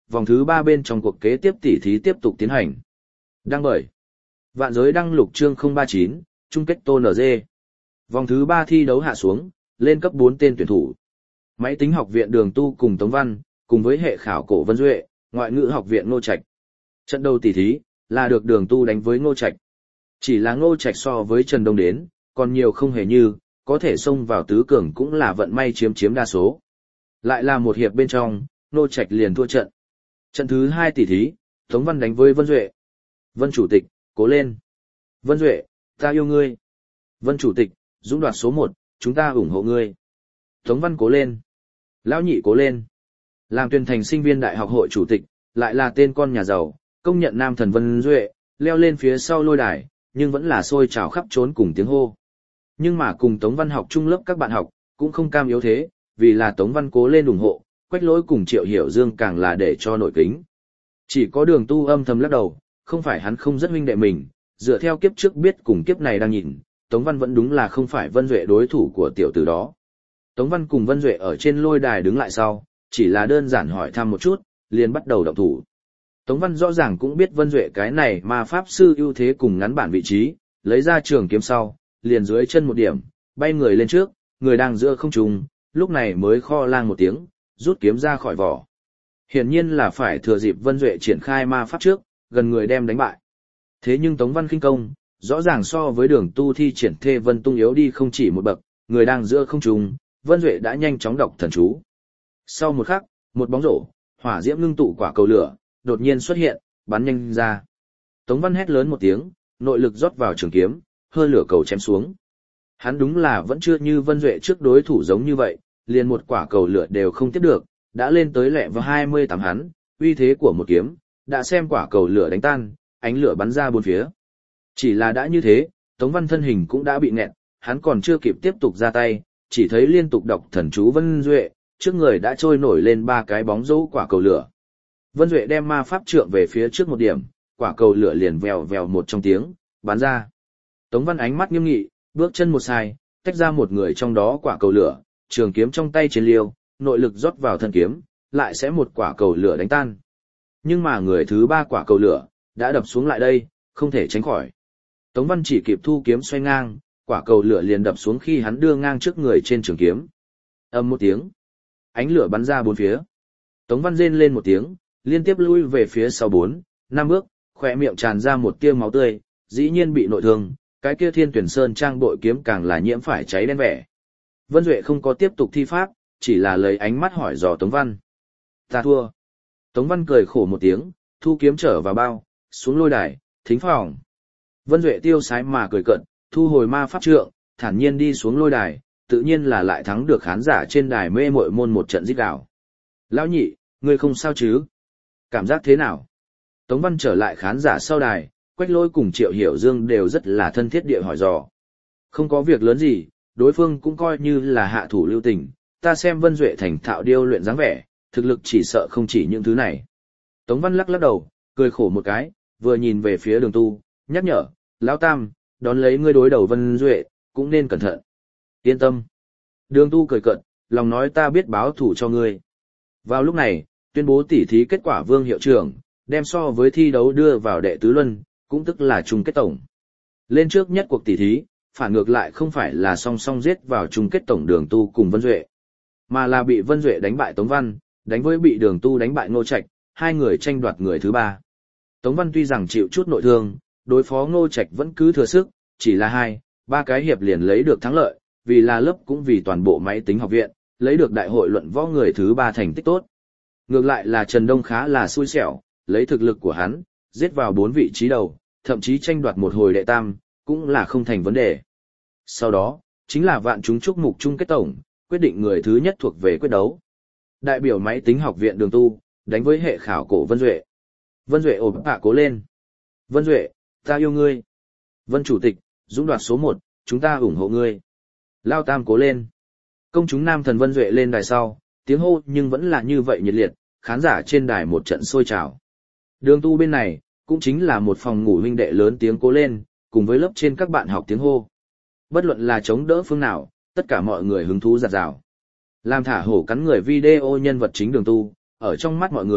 vòng thứ ba bên trong cuộc kế tiếp tỷ thí tiếp tục tiến hành. Đăng bởi Vạn Giới đăng lục chương không ba chín, chung kết Tô en giê. Vòng thứ ba thi đấu hạ xuống, lên cấp bốn tên tuyển thủ. Máy tính học viện Đường Tu cùng Tống Văn, cùng với hệ khảo cổ Vân Duệ, ngoại ngữ học viện Ngô Trạch. Trận đầu tỷ thí là được Đường Tu đánh với Ngô Trạch. Chỉ là Ngô Trạch so với Trần Đông đến, còn nhiều không hề như, có thể xông vào tứ cường cũng là vận may chiếm chiếm đa số. Lại là một hiệp bên trong, Ngô Trạch liền thua trận. Trận thứ hai tỷ thí, Tống Văn đánh với Vân Duệ. Vân chủ tịch, cố lên. Vân Duệ, ta yêu ngươi. Vân chủ tịch, dũng đoạt số một, chúng ta ủng hộ ngươi. Tống Văn cố lên. Lão nhị cố lên. Làm tuyển thành sinh viên đại học hội chủ tịch, lại là tên con nhà giàu, công nhận nam thần Vân Duệ, leo lên phía sau lôi đài, nhưng vẫn là sôi trào khắp trốn cùng tiếng hô. Nhưng mà cùng Tống Văn học chung lớp các bạn học, cũng không cam yếu thế, vì là Tống Văn cố lên ủng hộ, Quách Lỗi cùng Triệu Hiểu Dương càng là để cho nổi kính. Chỉ có Đường Tu âm thầm lắc đầu, không phải hắn không rất huynh đệ mình, dựa theo kiếp trước biết cùng kiếp này đang nhìn, Tống Văn vẫn đúng là không phải Vân Duệ đối thủ của tiểu tử đó. Tống Văn cùng Vân Duệ ở trên lôi đài đứng lại sau, chỉ là đơn giản hỏi thăm một chút, liền bắt đầu động thủ. Tống Văn rõ ràng cũng biết Vân Duệ cái này mà pháp sư ưu thế cùng ngắn bản vị trí, lấy ra trường kiếm sau, liền dưới chân một điểm, bay người lên trước, người đang giữa không trung, lúc này mới kho lang một tiếng, rút kiếm ra khỏi vỏ. Hiển nhiên là phải thừa dịp Vân Duệ triển khai ma pháp trước, gần người đem đánh bại. Thế nhưng Tống Văn khinh công, rõ ràng so với Đường Tu thi triển Thê Vân Tung yếu đi không chỉ một bậc, người đang giữa không trung, Vân Duệ đã nhanh chóng đọc thần chú. Sau một khắc, một bóng rổ, hỏa diễm ngưng tụ quả cầu lửa, đột nhiên xuất hiện, bắn nhanh ra. Tống Văn hét lớn một tiếng, nội lực rót vào trường kiếm, hơi lửa cầu chém xuống. Hắn đúng là vẫn chưa như Vân Duệ trước đối thủ giống như vậy, liền một quả cầu lửa đều không tiếp được, đã lên tới lẹ vào hai mươi tám hắn, uy thế của một kiếm, đã xem quả cầu lửa đánh tan, ánh lửa bắn ra bốn phía. Chỉ là đã như thế, Tống Văn thân hình cũng đã bị nghẹn, hắn còn chưa kịp tiếp tục ra tay, chỉ thấy liên tục đọc thần chú Vân Duệ, trước người đã trôi nổi lên ba cái bóng dấu quả cầu lửa. Vân Duệ đem ma pháp trượng về phía trước một điểm, quả cầu lửa liền vèo vèo một trong tiếng, bắn ra. Tống Văn ánh mắt nghiêm nghị, bước chân một sai, tách ra một người trong đó quả cầu lửa, trường kiếm trong tay trên liêu, nội lực rót vào thân kiếm, lại sẽ một quả cầu lửa đánh tan. Nhưng mà người thứ ba quả cầu lửa, đã đập xuống lại đây, không thể tránh khỏi. Tống Văn chỉ kịp thu kiếm xoay ngang, quả cầu lửa liền đập xuống khi hắn đưa ngang trước người trên trường kiếm. Ầm một tiếng, ánh lửa bắn ra bốn phía. Tống Văn rên lên một tiếng, liên tiếp lui về phía sau bốn, năm bước, khỏe miệng tràn ra một tia máu tươi, dĩ nhiên bị nội thương, cái kia Thiên Tuyển Sơn trang bội kiếm càng là nhiễm phải cháy đen vẻ. Vân Duệ không có tiếp tục thi pháp, chỉ là lấy ánh mắt hỏi dò Tống Văn. Ta thua. Tống Văn cười khổ một tiếng, thu kiếm trở vào bao, xuống lôi đài, thính phòng. Vân Duệ tiêu sái mà cười cận, thu hồi ma pháp trượng, thản nhiên đi xuống lôi đài, tự nhiên là lại thắng được khán giả trên đài mê mội môn một trận rít gào. Lão nhị, ngươi không sao chứ? Cảm giác thế nào? Tống Văn trở lại khán giả sau đài, Quách Lỗi cùng Triệu Hiểu Dương đều rất là thân thiết địa hỏi dò. Không có việc lớn gì, đối phương cũng coi như là hạ thủ lưu tình, ta xem Vân Duệ thành thạo điêu luyện dáng vẻ, thực lực chỉ sợ không chỉ những thứ này. Tống Văn lắc lắc đầu, cười khổ một cái, vừa nhìn về phía Đường Tu, nhắc nhở, Lão Tam, đón lấy ngươi đối đầu Vân Duệ, cũng nên cẩn thận. Yên tâm. Đường Tu cười cợt, lòng nói ta biết báo thủ cho ngươi. Vào lúc này, tuyên bố tỉ thí kết quả Vương hiệu trưởng, đem so với thi đấu đưa vào đệ tứ luân, cũng tức là chung kết tổng. Lên trước nhất cuộc tỉ thí, phản ngược lại không phải là song song giết vào chung kết tổng Đường Tu cùng Vân Duệ, mà là bị Vân Duệ đánh bại Tống Văn, đánh với bị Đường Tu đánh bại Ngô Trạch, hai người tranh đoạt người thứ ba. Tống Văn tuy rằng chịu chút nội thương, đối phó Ngô Trạch vẫn cứ thừa sức, chỉ là hai, ba cái hiệp liền lấy được thắng lợi, vì là lớp cũng vì toàn bộ máy tính học viện, lấy được đại hội luận võ người thứ ba thành tích tốt. Ngược lại là Trần Đông khá là xui xẻo, lấy thực lực của hắn, giết vào bốn vị trí đầu, thậm chí tranh đoạt một hồi đệ tam, cũng là không thành vấn đề. Sau đó, chính là vạn chúng chúc mục chung kết tổng, quyết định người thứ nhất thuộc về quyết đấu. Đại biểu máy tính học viện Đường Tu, đánh với hệ khảo cổ Vân Duệ. Vân Duệ ổn bạ cố lên. Vân Duệ, ta yêu ngươi. Vân Chủ tịch, dũng đoạt số một, chúng ta ủng hộ ngươi. Lao Tam cố lên. Công chúng nam thần Vân Duệ lên đài sau, tiếng hô nhưng vẫn là như vậy nhiệt liệt, khán giả trên đài một trận sôi trào. Đường Tu bên này, cũng chính là một phòng ngủ huynh đệ lớn tiếng cố lên, cùng với lớp trên các bạn học tiếng hô. Bất luận là chống đỡ phương nào, tất cả mọi người hứng thú giạt rào. Làm thả hổ cắn người video nhân vật chính Đường Tu, ở trong mắt mọi người,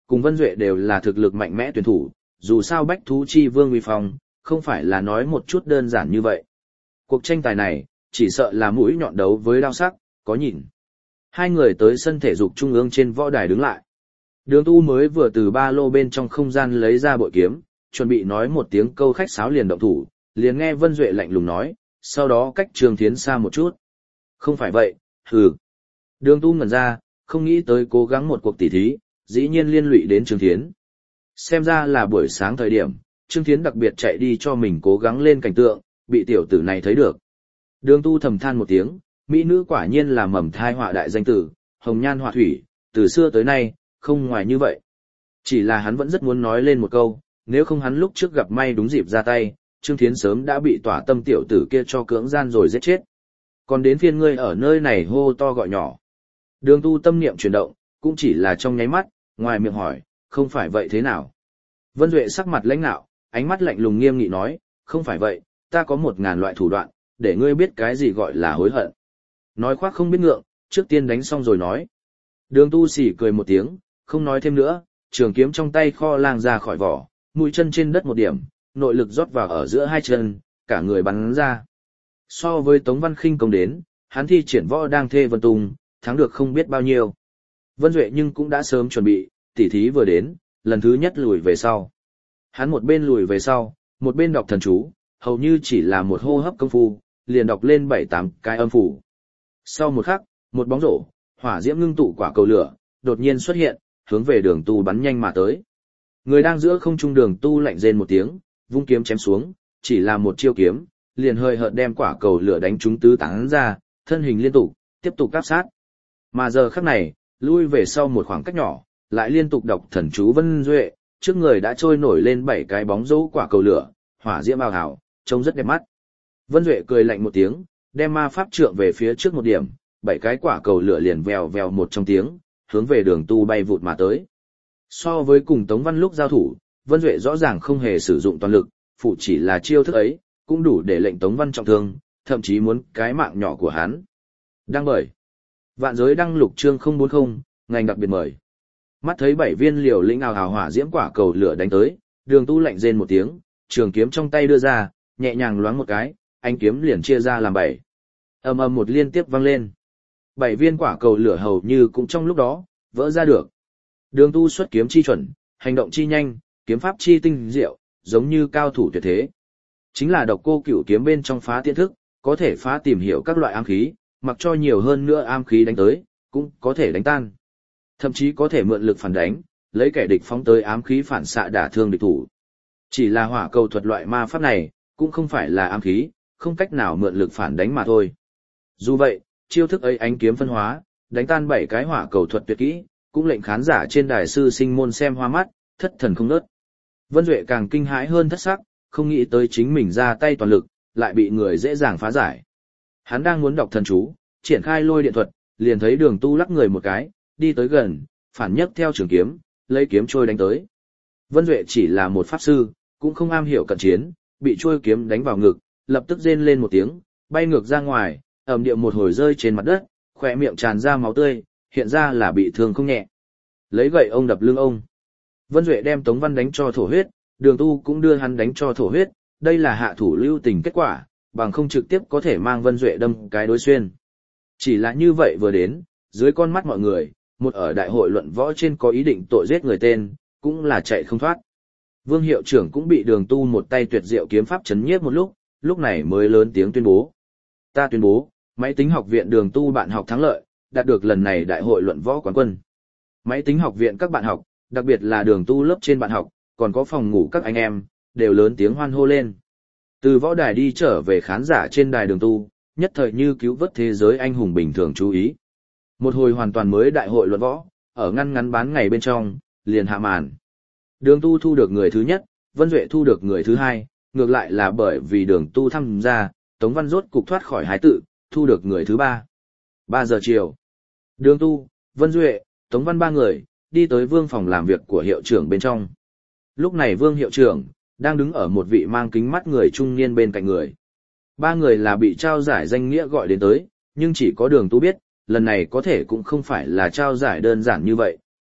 cùng Vân Duệ đều là thực lực mạnh mẽ tuyển thủ, dù sao bách thú chi vương uy phong, không phải là nói một chút đơn giản như vậy. Cuộc tranh tài này, chỉ sợ là mũi nhọn đấu với đao sắc, có nhìn. Hai người tới sân thể dục trung ương trên võ đài đứng lại. Đường Tu mới vừa từ ba lô bên trong không gian lấy ra bội kiếm, chuẩn bị nói một tiếng câu khách sáo liền động thủ, liền nghe Vân Duệ lạnh lùng nói, sau đó cách Trường Thiến xa một chút. Không phải vậy, hừ. Đường Tu ngẩn ra, không nghĩ tới cố gắng một cuộc tỉ thí, dĩ nhiên liên lụy đến Trường Thiến. Xem ra là buổi sáng thời điểm, Trương Thiến đặc biệt chạy đi cho mình cố gắng lên cảnh tượng, bị tiểu tử này thấy được. Đường Tu thầm than một tiếng, mỹ nữ quả nhiên là mầm thai họa đại danh tử, hồng nhan họa thủy, từ xưa tới nay, không ngoài như vậy. Chỉ là hắn vẫn rất muốn nói lên một câu, nếu không hắn lúc trước gặp may đúng dịp ra tay, Trương Thiến sớm đã bị tỏa tâm tiểu tử kia cho cưỡng gian rồi giết chết. Còn đến phiên ngươi ở nơi này hô to gọi nhỏ. Đường Tu tâm niệm chuyển động, cũng chỉ là trong nháy mắt, ngoài miệng hỏi, không phải vậy thế nào? Vân Duệ sắc mặt lãnh nạo, ánh mắt lạnh lùng nghiêm nghị nói, không phải vậy, ta có một ngàn loại thủ đoạn, để ngươi biết cái gì gọi là hối hận. Nói khoác không biết ngượng, trước tiên đánh xong rồi nói. Đường Tu xỉ cười một tiếng, không nói thêm nữa, trường kiếm trong tay kho lang ra khỏi vỏ, mũi chân trên đất một điểm, nội lực rót vào ở giữa hai chân, cả người bắn ra. So với Tống Văn Khinh công đến, hắn thi triển võ đang thê vân tung, thắng được không biết bao nhiêu. Vân Duệ nhưng cũng đã sớm chuẩn bị, tỉ thí vừa đến, lần thứ nhất lùi về sau. Hắn một bên lùi về sau, một bên đọc thần chú, hầu như chỉ là một hô hấp công phu, liền đọc lên bảy tám cái âm phủ. Sau một khắc, một bóng rổ, hỏa diễm ngưng tụ quả cầu lửa, đột nhiên xuất hiện, hướng về Đường Tu bắn nhanh mà tới. Người đang giữa không trung Đường Tu lạnh rên một tiếng, vung kiếm chém xuống, chỉ là một chiêu kiếm, liền hơi hợt đem quả cầu lửa đánh trúng tứ tán ra, thân hình liên tục, tiếp tục áp sát. Mà giờ khắc này, lui về sau một khoảng cách nhỏ, lại liên tục đọc thần chú Vân Duệ, trước người đã trôi nổi lên bảy cái bóng dấu quả cầu lửa, hỏa diễm bao hảo, trông rất đẹp mắt. Vân Duệ cười lạnh một tiếng, đem ma pháp trượng về phía trước một điểm, bảy cái quả cầu lửa liền vèo vèo một trong tiếng, hướng về Đường Tu bay vụt mà tới. So với cùng Tống Văn lúc giao thủ, Vân Duệ rõ ràng không hề sử dụng toàn lực, phụ chỉ là chiêu thức ấy, cũng đủ để lệnh Tống Văn trọng thương, thậm chí muốn cái mạng nhỏ của hắn. Đăng bởi Vạn Giới đăng lục chương không bốn không, ngành đặc biệt mời. Mắt thấy bảy viên liều lĩnh ào ào hỏa diễm quả cầu lửa đánh tới, Đường Tu lạnh rên một tiếng, trường kiếm trong tay đưa ra, nhẹ nhàng loáng một cái, ánh kiếm liền chia ra làm bảy. Ầm ầm một liên tiếp vang lên. Bảy viên quả cầu lửa hầu như cũng trong lúc đó vỡ ra được. Đường Tu xuất kiếm chi chuẩn, hành động chi nhanh, kiếm pháp chi tinh diệu, giống như cao thủ tuyệt thế. Chính là độc cô cửu kiếm bên trong phá tiên thức, có thể phá tìm hiểu các loại ám khí, mặc cho nhiều hơn nữa ám khí đánh tới, cũng có thể đánh tan. Thậm chí có thể mượn lực phản đánh, lấy kẻ địch phóng tới ám khí phản xạ đả thương địch thủ. Chỉ là hỏa cầu thuật loại ma pháp này, cũng không phải là ám khí, không cách nào mượn lực phản đánh mà thôi. Dù vậy, chiêu thức ấy ánh kiếm phân hóa, đánh tan bảy cái hỏa cầu thuật tuyệt kỹ, cũng lệnh khán giả trên đài sư sinh môn xem hoa mắt, thất thần không nớt. Vân Duệ càng kinh hãi hơn thất sắc, không nghĩ tới chính mình ra tay toàn lực, lại bị người dễ dàng phá giải. Hắn đang muốn đọc thần chú, triển khai lôi điện thuật, liền thấy Đường Tu lắc người một cái, đi tới gần, phản nhấc theo trường kiếm, lấy kiếm trôi đánh tới. Vân Duệ chỉ là một pháp sư, cũng không am hiểu cận chiến, bị trôi kiếm đánh vào ngực, lập tức rên lên một tiếng, bay ngược ra ngoài, ầm điệu một hồi rơi trên mặt đất, khỏe miệng tràn ra máu tươi, hiện ra là bị thương không nhẹ. Lấy gậy ông đập lưng ông. Vân Duệ đem Tống Văn đánh cho thổ huyết, Đường Tu cũng đưa hắn đánh cho thổ huyết, đây là hạ thủ lưu tình kết quả, bằng không trực tiếp có thể mang Vân Duệ đâm cái đối xuyên. Chỉ là như vậy vừa đến, dưới con mắt mọi người, một ở đại hội luận võ trên có ý định tội giết người tên, cũng là chạy không thoát. Vương hiệu trưởng cũng bị Đường Tu một tay tuyệt diệu kiếm pháp chấn nhiếp một lúc, lúc này mới lớn tiếng tuyên bố. Ta tuyên bố, máy tính học viện Đường Tu bạn học thắng lợi, đạt được lần này đại hội luận võ quán quân. Máy tính học viện các bạn học, đặc biệt là Đường Tu lớp trên bạn học, còn có phòng ngủ các anh em, đều lớn tiếng hoan hô lên. Từ võ đài đi trở về khán giả trên đài Đường Tu, nhất thời như cứu vớt thế giới anh hùng bình thường chú ý. Một hồi hoàn toàn mới đại hội luận võ, ở ngăn ngắn bán ngày bên trong, liền hạ màn. Đường Tu thu được người thứ nhất, Vân Duệ thu được người thứ hai, ngược lại là bởi vì Đường Tu tham gia, Tống Văn rốt cục thoát khỏi hái tự, thu được người thứ ba. Ba giờ chiều, Đường Tu, Vân Duệ, Tống Văn ba người, đi tới Vương phòng làm việc của hiệu trưởng bên trong. Lúc này Vương hiệu trưởng, đang đứng ở một vị mang kính mắt người trung niên bên cạnh người. Ba người là bị trao giải danh nghĩa gọi đến tới, nhưng chỉ có Đường Tu biết, lần này có thể cũng không phải là trao giải đơn giản như vậy,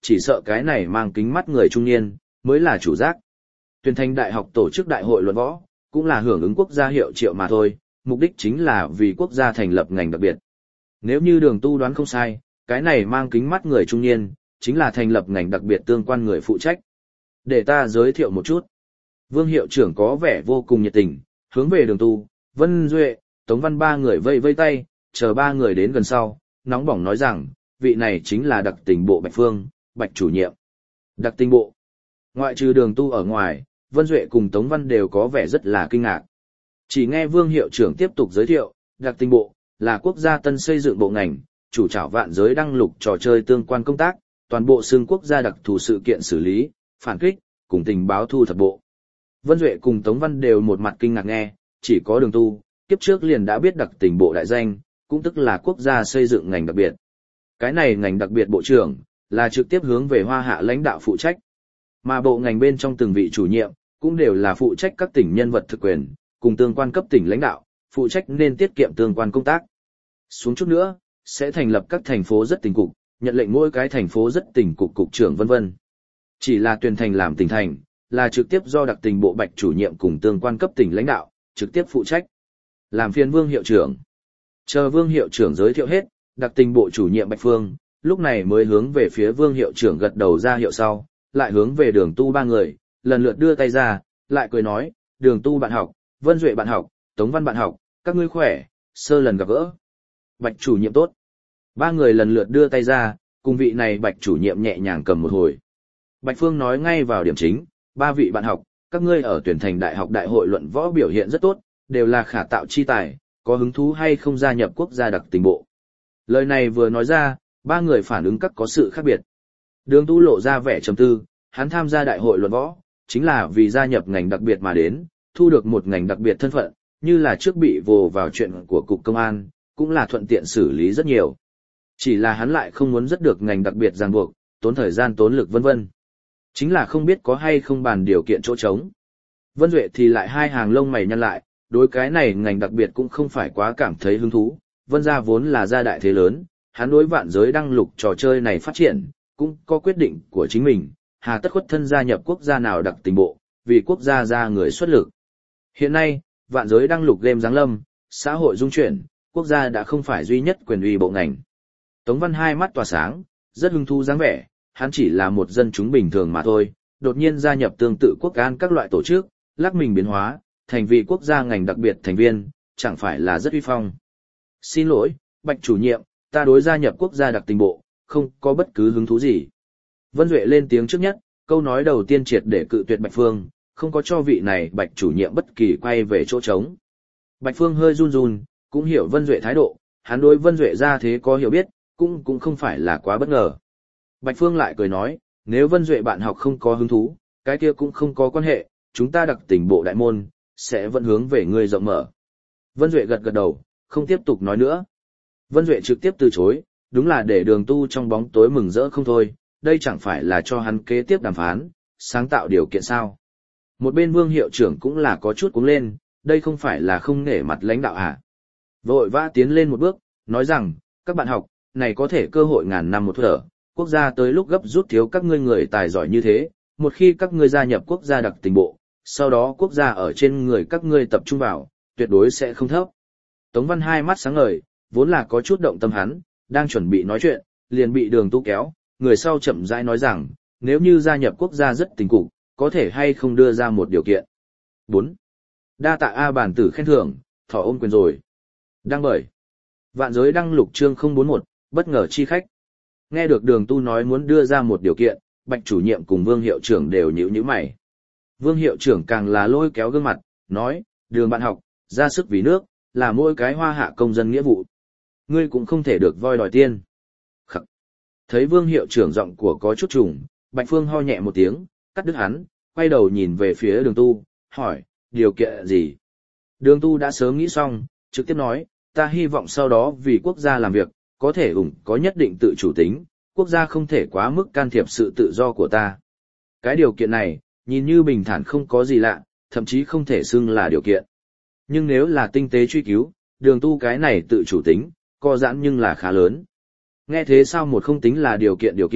chỉ sợ cái này mang kính mắt người trung niên, mới là chủ giác. Tuyển thành đại học tổ chức đại hội luận võ, cũng là hưởng ứng quốc gia hiệu triệu mà thôi, mục đích chính là vì quốc gia thành lập ngành đặc biệt. Nếu như Đường Tu đoán không sai, cái này mang kính mắt người trung niên, chính là thành lập ngành đặc biệt tương quan người phụ trách. Để ta giới thiệu một chút. Vương hiệu trưởng có vẻ vô cùng nhiệt tình, hướng về Đường Tu, Vân Duệ, Tống Văn ba người vây vây tay, chờ ba người đến gần sau, nóng bỏng nói rằng, vị này chính là đặc tình bộ Bạch Phương, Bạch chủ nhiệm. Đặc tình bộ. Ngoại trừ Đường Tu ở ngoài, Vân Duệ cùng Tống Văn đều có vẻ rất là kinh ngạc. Chỉ nghe Vương hiệu trưởng tiếp tục giới thiệu, đặc tình bộ là quốc gia tân xây dựng bộ ngành, chủ trảo vạn giới đăng lục trò chơi tương quan công tác, toàn bộ xương quốc gia đặc thù sự kiện xử lý, phản kích, cùng tình báo thu thập bộ. Vân Duệ cùng Tống Văn đều một mặt kinh ngạc nghe, chỉ có Đường Tu, kiếp trước liền đã biết đặc tình bộ đại danh, cũng tức là quốc gia xây dựng ngành đặc biệt. Cái này ngành đặc biệt bộ trưởng, là trực tiếp hướng về Hoa Hạ lãnh đạo phụ trách. Mà bộ ngành bên trong từng vị chủ nhiệm, cũng đều là phụ trách các tỉnh nhân vật thực quyền, cùng tương quan cấp tỉnh lãnh đạo, phụ trách nên tiết kiệm tương quan công tác. Xuống chút nữa, sẽ thành lập các thành phố rất tỉnh cục, nhận lệnh mỗi cái thành phố rất tỉnh cục cục trưởng vân vân. Chỉ là tuyển thành làm tỉnh thành, là trực tiếp do đặc tình bộ Bạch chủ nhiệm cùng tương quan cấp tỉnh lãnh đạo, trực tiếp phụ trách. Làm phiên Vương hiệu trưởng. Chờ Vương hiệu trưởng giới thiệu hết, đặc tình bộ chủ nhiệm Bạch Phương, lúc này mới hướng về phía Vương hiệu trưởng gật đầu ra hiệu sau, lại hướng về Đường Tu ba người, lần lượt đưa tay ra, lại cười nói, Đường Tu bạn học, Vân Duệ bạn học, Tống Văn bạn học, các ngươi khỏe, sơ lần gặp gỡ. Bạch chủ nhiệm tốt. Ba người lần lượt đưa tay ra, cùng vị này Bạch chủ nhiệm nhẹ nhàng cầm một hồi. Bạch Phương nói ngay vào điểm chính, ba vị bạn học, các ngươi ở tuyển thành đại học đại hội luận võ biểu hiện rất tốt, đều là khả tạo chi tài, có hứng thú hay không gia nhập quốc gia đặc tình bộ. Lời này vừa nói ra, ba người phản ứng các có sự khác biệt. Đường Tu lộ ra vẻ trầm tư, hắn tham gia đại hội luận võ, chính là vì gia nhập ngành đặc biệt mà đến, thu được một ngành đặc biệt thân phận, như là trước bị vồ vào chuyện của cục công an, cũng là thuận tiện xử lý rất nhiều. Chỉ là hắn lại không muốn rất được ngành đặc biệt ràng buộc, tốn thời gian tốn lực vân vân. Chính là không biết có hay không bàn điều kiện chỗ trống. Vân Duệ thì lại hai hàng lông mày nhăn lại, đối cái này ngành đặc biệt cũng không phải quá cảm thấy hứng thú. Vân gia vốn là gia đại thế lớn, hắn đối vạn giới đăng lục trò chơi này phát triển, cũng có quyết định của chính mình, hà tất khuất thân gia nhập quốc gia nào đặc tình bộ, vì quốc gia ra người xuất lực. Hiện nay, vạn giới đăng lục game giáng lâm, xã hội dung chuyển, quốc gia đã không phải duy nhất quyền uy bộ ngành. Tống Văn hai mắt tỏa sáng, rất hứng thú dáng vẻ, hắn chỉ là một dân chúng bình thường mà thôi, đột nhiên gia nhập tương tự quốc an các loại tổ chức, lắc mình biến hóa, thành vị quốc gia ngành đặc biệt thành viên, chẳng phải là rất uy phong. Xin lỗi, Bạch chủ nhiệm, ta đối gia nhập quốc gia đặc tình bộ, không có bất cứ hứng thú gì. Vân Duệ lên tiếng trước nhất, câu nói đầu tiên triệt để cự tuyệt Bạch Phương, không có cho vị này Bạch chủ nhiệm bất kỳ quay về chỗ trống. Bạch Phương hơi run run, cũng hiểu Vân Duệ thái độ, hắn đối Vân Duệ ra thế có hiểu biết, cũng cũng không phải là quá bất ngờ. Bạch Phương lại cười nói, nếu Vân Duệ bạn học không có hứng thú, cái kia cũng không có quan hệ, chúng ta đặc tình bộ đại môn, sẽ vẫn hướng về ngươi rộng mở. Vân Duệ gật gật đầu, không tiếp tục nói nữa. Vân Duệ trực tiếp từ chối, đúng là để Đường Tu trong bóng tối mừng rỡ không thôi, đây chẳng phải là cho hắn kế tiếp đàm phán, sáng tạo điều kiện sao. Một bên Vương hiệu trưởng cũng là có chút cuống lên, đây không phải là không nể mặt lãnh đạo à. Vội vã tiến lên một bước, nói rằng, các bạn học, này có thể cơ hội ngàn năm một thở, quốc gia tới lúc gấp rút thiếu các ngươi người tài giỏi như thế, một khi các ngươi gia nhập quốc gia đặc tình bộ, sau đó quốc gia ở trên người các ngươi tập trung vào, tuyệt đối sẽ không thấp. Tống Văn hai mắt sáng ngời, vốn là có chút động tâm hắn, đang chuẩn bị nói chuyện, liền bị Đường Tu kéo, người sau chậm rãi nói rằng, nếu như gia nhập quốc gia rất tình cục, có thể hay không đưa ra một điều kiện. bốn. Đa tạ A bản tử khen thưởng, thỏ ôm quyền rồi. Đăng bởi. Vạn giới đăng lục chương không bốn một, bất ngờ chi khách. Nghe được Đường Tu nói muốn đưa ra một điều kiện, Bạch chủ nhiệm cùng Vương hiệu trưởng đều nhíu nhíu mày. Vương hiệu trưởng càng là lôi kéo gương mặt, nói, Đường bạn học, ra sức vì nước, là mỗi cái Hoa Hạ công dân nghĩa vụ. Ngươi cũng không thể được voi đòi tiên. Khắc. Thấy Vương hiệu trưởng giọng của có chút trùng, Bạch Phương ho nhẹ một tiếng, cắt đứt hắn, quay đầu nhìn về phía Đường Tu, hỏi, điều kiện gì? Đường Tu đã sớm nghĩ xong, trực tiếp nói, ta hy vọng sau đó vì quốc gia làm việc, có thể ủng có nhất định tự chủ tính, quốc gia không thể quá mức can thiệp sự tự do của ta. Cái điều kiện này, nhìn như bình thản không có gì lạ, thậm chí không thể xưng là điều kiện. Nhưng nếu là tinh tế truy cứu, Đường Tu cái này tự chủ tính, co giãn nhưng là khá lớn. Nghe thế sao một không tính là điều kiện điều kiện,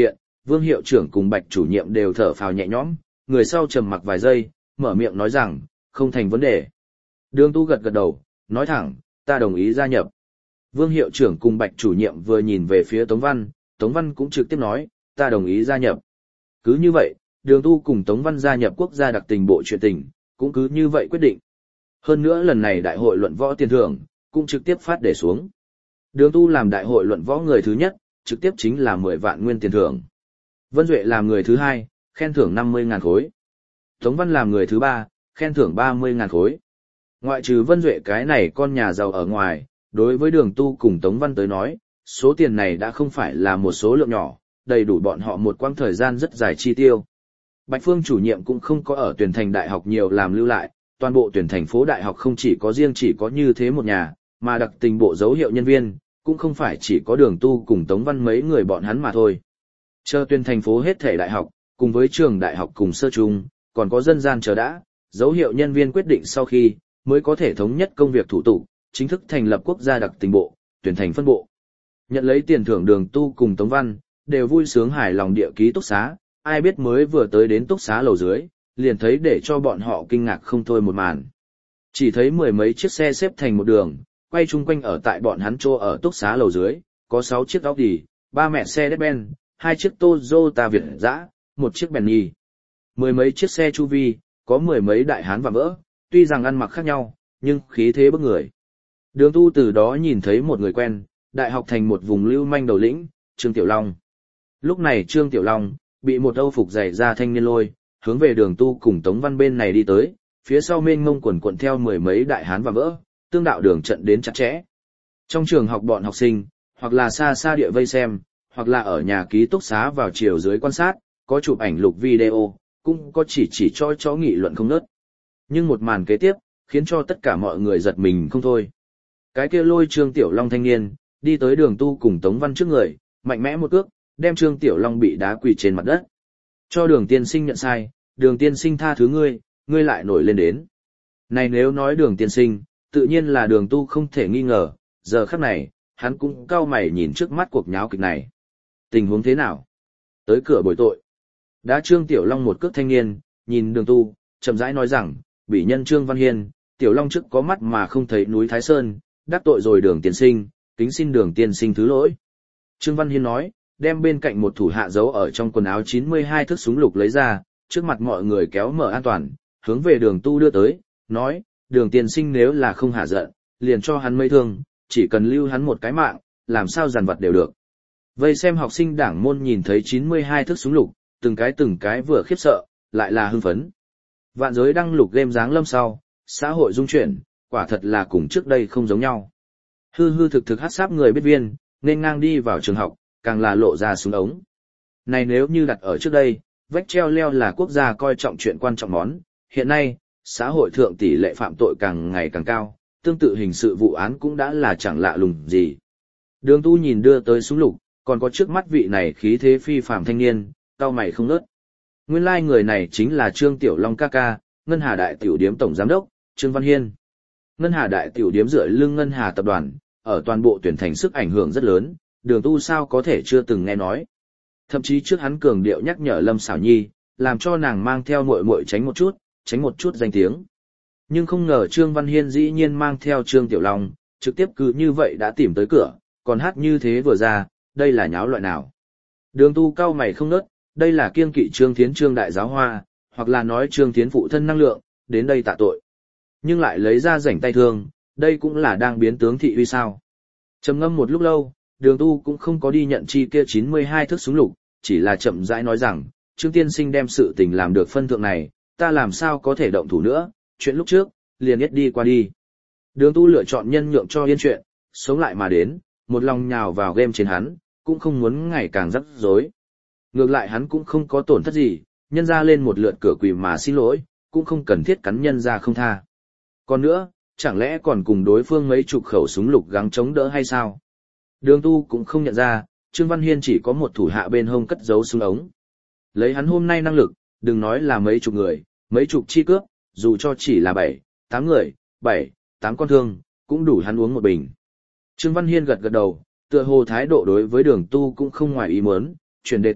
Vương hiệu trưởng cùng Bạch chủ nhiệm đều thở phào nhẹ nhõm, người sau trầm mặc vài giây, mở miệng nói rằng, không thành vấn đề. Đường Tu gật gật đầu, nói thẳng, ta đồng ý gia nhập. Vương hiệu trưởng cùng Bạch chủ nhiệm vừa nhìn về phía Tống Văn, Tống Văn cũng trực tiếp nói, ta đồng ý gia nhập. Cứ như vậy, Đường Tu cùng Tống Văn gia nhập quốc gia đặc tình bộ chuyện tình, cũng cứ như vậy quyết định. Hơn nữa lần này đại hội luận võ tiền thưởng, cũng trực tiếp phát để xuống. Đường Tu làm đại hội luận võ người thứ nhất, trực tiếp chính là mười vạn nguyên tiền thưởng. Vân Duệ làm người thứ hai, khen thưởng năm mươi ngàn khối. Tống Văn làm người thứ ba, khen thưởng ba mươi ngàn khối. Ngoại trừ Vân Duệ cái này con nhà giàu ở ngoài, đối với Đường Tu cùng Tống Văn tới nói, số tiền này đã không phải là một số lượng nhỏ, đầy đủ bọn họ một quãng thời gian rất dài chi tiêu. Bạch Phương chủ nhiệm cũng không có ở tuyển thành đại học nhiều làm lưu lại, toàn bộ tuyển thành phố đại học không chỉ có riêng chỉ có như thế một nhà, mà đặc tình bộ dấu hiệu nhân viên, cũng không phải chỉ có Đường Tu cùng Tống Văn mấy người bọn hắn mà thôi. Chờ tuyển thành phố hết thể đại học, cùng với trường đại học cùng sơ trung, còn có dân gian chờ đã, dấu hiệu nhân viên quyết định sau khi, mới có thể thống nhất công việc thủ tục, chính thức thành lập quốc gia đặc tình bộ, tuyển thành phân bộ. Nhận lấy tiền thưởng Đường Tu cùng Tống Văn, đều vui sướng hài lòng địa ký túc xá, ai biết mới vừa tới đến túc xá lầu dưới, liền thấy để cho bọn họ kinh ngạc không thôi một màn. Chỉ thấy mười mấy chiếc xe xếp thành một đường, quay chung quanh ở tại bọn hắn chỗ ở túc xá lầu dưới, có sáu chiếc Audi, ba mẹ xe Mercedes-Benz, hai chiếc Toyota Việt dã, một chiếc Bentley. Mười mấy chiếc xe chu vi, có mười mấy đại hán và vỡ, tuy rằng ăn mặc khác nhau, nhưng khí thế bức người. Đường Tu từ đó nhìn thấy một người quen, đại học thành một vùng lưu manh đầu lĩnh, Trương Tiểu Long. Lúc này Trương Tiểu Long, bị một âu phục dày ra thanh niên lôi, hướng về Đường Tu cùng Tống Văn bên này đi tới, phía sau mênh mông quần quần theo mười mấy đại hán và vỡ, tương đạo đường trận đến chặt chẽ. Trong trường học bọn học sinh, hoặc là xa xa địa vây xem, hoặc là ở nhà ký túc xá vào chiều dưới quan sát, có chụp ảnh lục video, cũng có chỉ chỉ cho chó nghị luận không nớt. Nhưng một màn kế tiếp, khiến cho tất cả mọi người giật mình không thôi. Cái kia lôi Trương Tiểu Long thanh niên, đi tới Đường Tu cùng Tống Văn trước người, mạnh mẽ một cước, đem Trương Tiểu Long bị đá quỳ trên mặt đất. Cho Đường tiên sinh nhận sai, Đường tiên sinh tha thứ ngươi, ngươi lại nổi lên đến. Này nếu nói Đường tiên sinh, tự nhiên là Đường Tu không thể nghi ngờ, giờ khắc này, hắn cũng cau mày nhìn trước mắt cuộc nháo kịch này. Tình huống thế nào? Tới cửa bồi tội. Đá Trương Tiểu Long một cước thanh niên, nhìn Đường Tu, chậm rãi nói rằng, bị nhân Trương Văn Hiên, Tiểu Long trước có mắt mà không thấy núi Thái Sơn, đắc tội rồi Đường tiên sinh, kính xin Đường tiên sinh thứ lỗi. Trương Văn Hiên nói, đem bên cạnh một thủ hạ giấu ở trong quần áo chín mươi hai thước súng lục lấy ra, trước mặt mọi người kéo mở an toàn, hướng về Đường Tu đưa tới, nói, Đường tiên sinh nếu là không hạ giận, liền cho hắn mấy thương, chỉ cần lưu hắn một cái mạng, làm sao giàn vật đều được. Vây xem học sinh đảng môn nhìn thấy chín mươi hai thước súng lục, từng cái từng cái vừa khiếp sợ, lại là hưng phấn. Vạn giới đăng lục game dáng lâm sau, xã hội dung chuyển, quả thật là cùng trước đây không giống nhau. Hư hư thực thực hát sáp người biết viên, nên ngang đi vào trường học, càng là lộ ra súng ống. Này nếu như đặt ở trước đây, vách treo leo là quốc gia coi trọng chuyện quan trọng món, hiện nay, xã hội thượng tỷ lệ phạm tội càng ngày càng cao, tương tự hình sự vụ án cũng đã là chẳng lạ lùng gì. Đường Tu nhìn đưa tới súng lục, còn có trước mắt vị này khí thế phi phàm thanh niên, cau mày không ngớt. Nguyên lai like người này chính là Trương Tiểu Long ca ca, Ngân Hà Đại Tiểu Điếm Tổng Giám đốc, Trương Văn Hiên. Ngân Hà Đại Tiểu Điếm dựa lưng Ngân Hà Tập đoàn, ở toàn bộ tuyển thành sức ảnh hưởng rất lớn, Đường Tu sao có thể chưa từng nghe nói. Thậm chí trước hắn cường điệu nhắc nhở Lâm Xảo Nhi, làm cho nàng mang theo muội muội tránh một chút, tránh một chút danh tiếng. Nhưng không ngờ Trương Văn Hiên dĩ nhiên mang theo Trương Tiểu Long, trực tiếp cứ như vậy đã tìm tới cửa, còn hát như thế vừa ra, đây là nháo loại nào. Đường Tu cau mày không ngớt, đây là kiêng kỵ Trương Thiến Trương Đại Giáo Hoa, hoặc là nói Trương Thiến phụ thân năng lượng, đến đây tạ tội. Nhưng lại lấy ra rảnh tay thương, đây cũng là đang biến tướng thị uy sao. Trầm ngâm một lúc lâu, Đường Tu cũng không có đi nhận chi kia chín mươi hai thước súng lục, chỉ là chậm rãi nói rằng, Trương tiên sinh đem sự tình làm được phân thượng này, ta làm sao có thể động thủ nữa, chuyện lúc trước, liền ít đi qua đi. Đường Tu lựa chọn nhân nhượng cho yên chuyện, sống lại mà đến, một lòng nhào vào game trên hắn, cũng không muốn ngày càng rắc rối. Ngược lại hắn cũng không có tổn thất gì, nhân ra lên một lượt cửa quỳ mà xin lỗi, cũng không cần thiết cắn nhân ra không tha. Còn nữa, chẳng lẽ còn cùng đối phương mấy chục khẩu súng lục gắng chống đỡ hay sao? Đường Tu cũng không nhận ra, Trương Văn Hiên chỉ có một thủ hạ bên hông cất giấu súng ống. Lấy hắn hôm nay năng lực, đừng nói là mấy chục người, mấy chục chi cướp, dù cho chỉ là bảy, tám người, bảy, tám con thương, cũng đủ hắn uống một bình. Trương Văn Hiên gật gật đầu, tựa hồ thái độ đối với Đường Tu cũng không ngoài ý muốn, chuyển đề tài,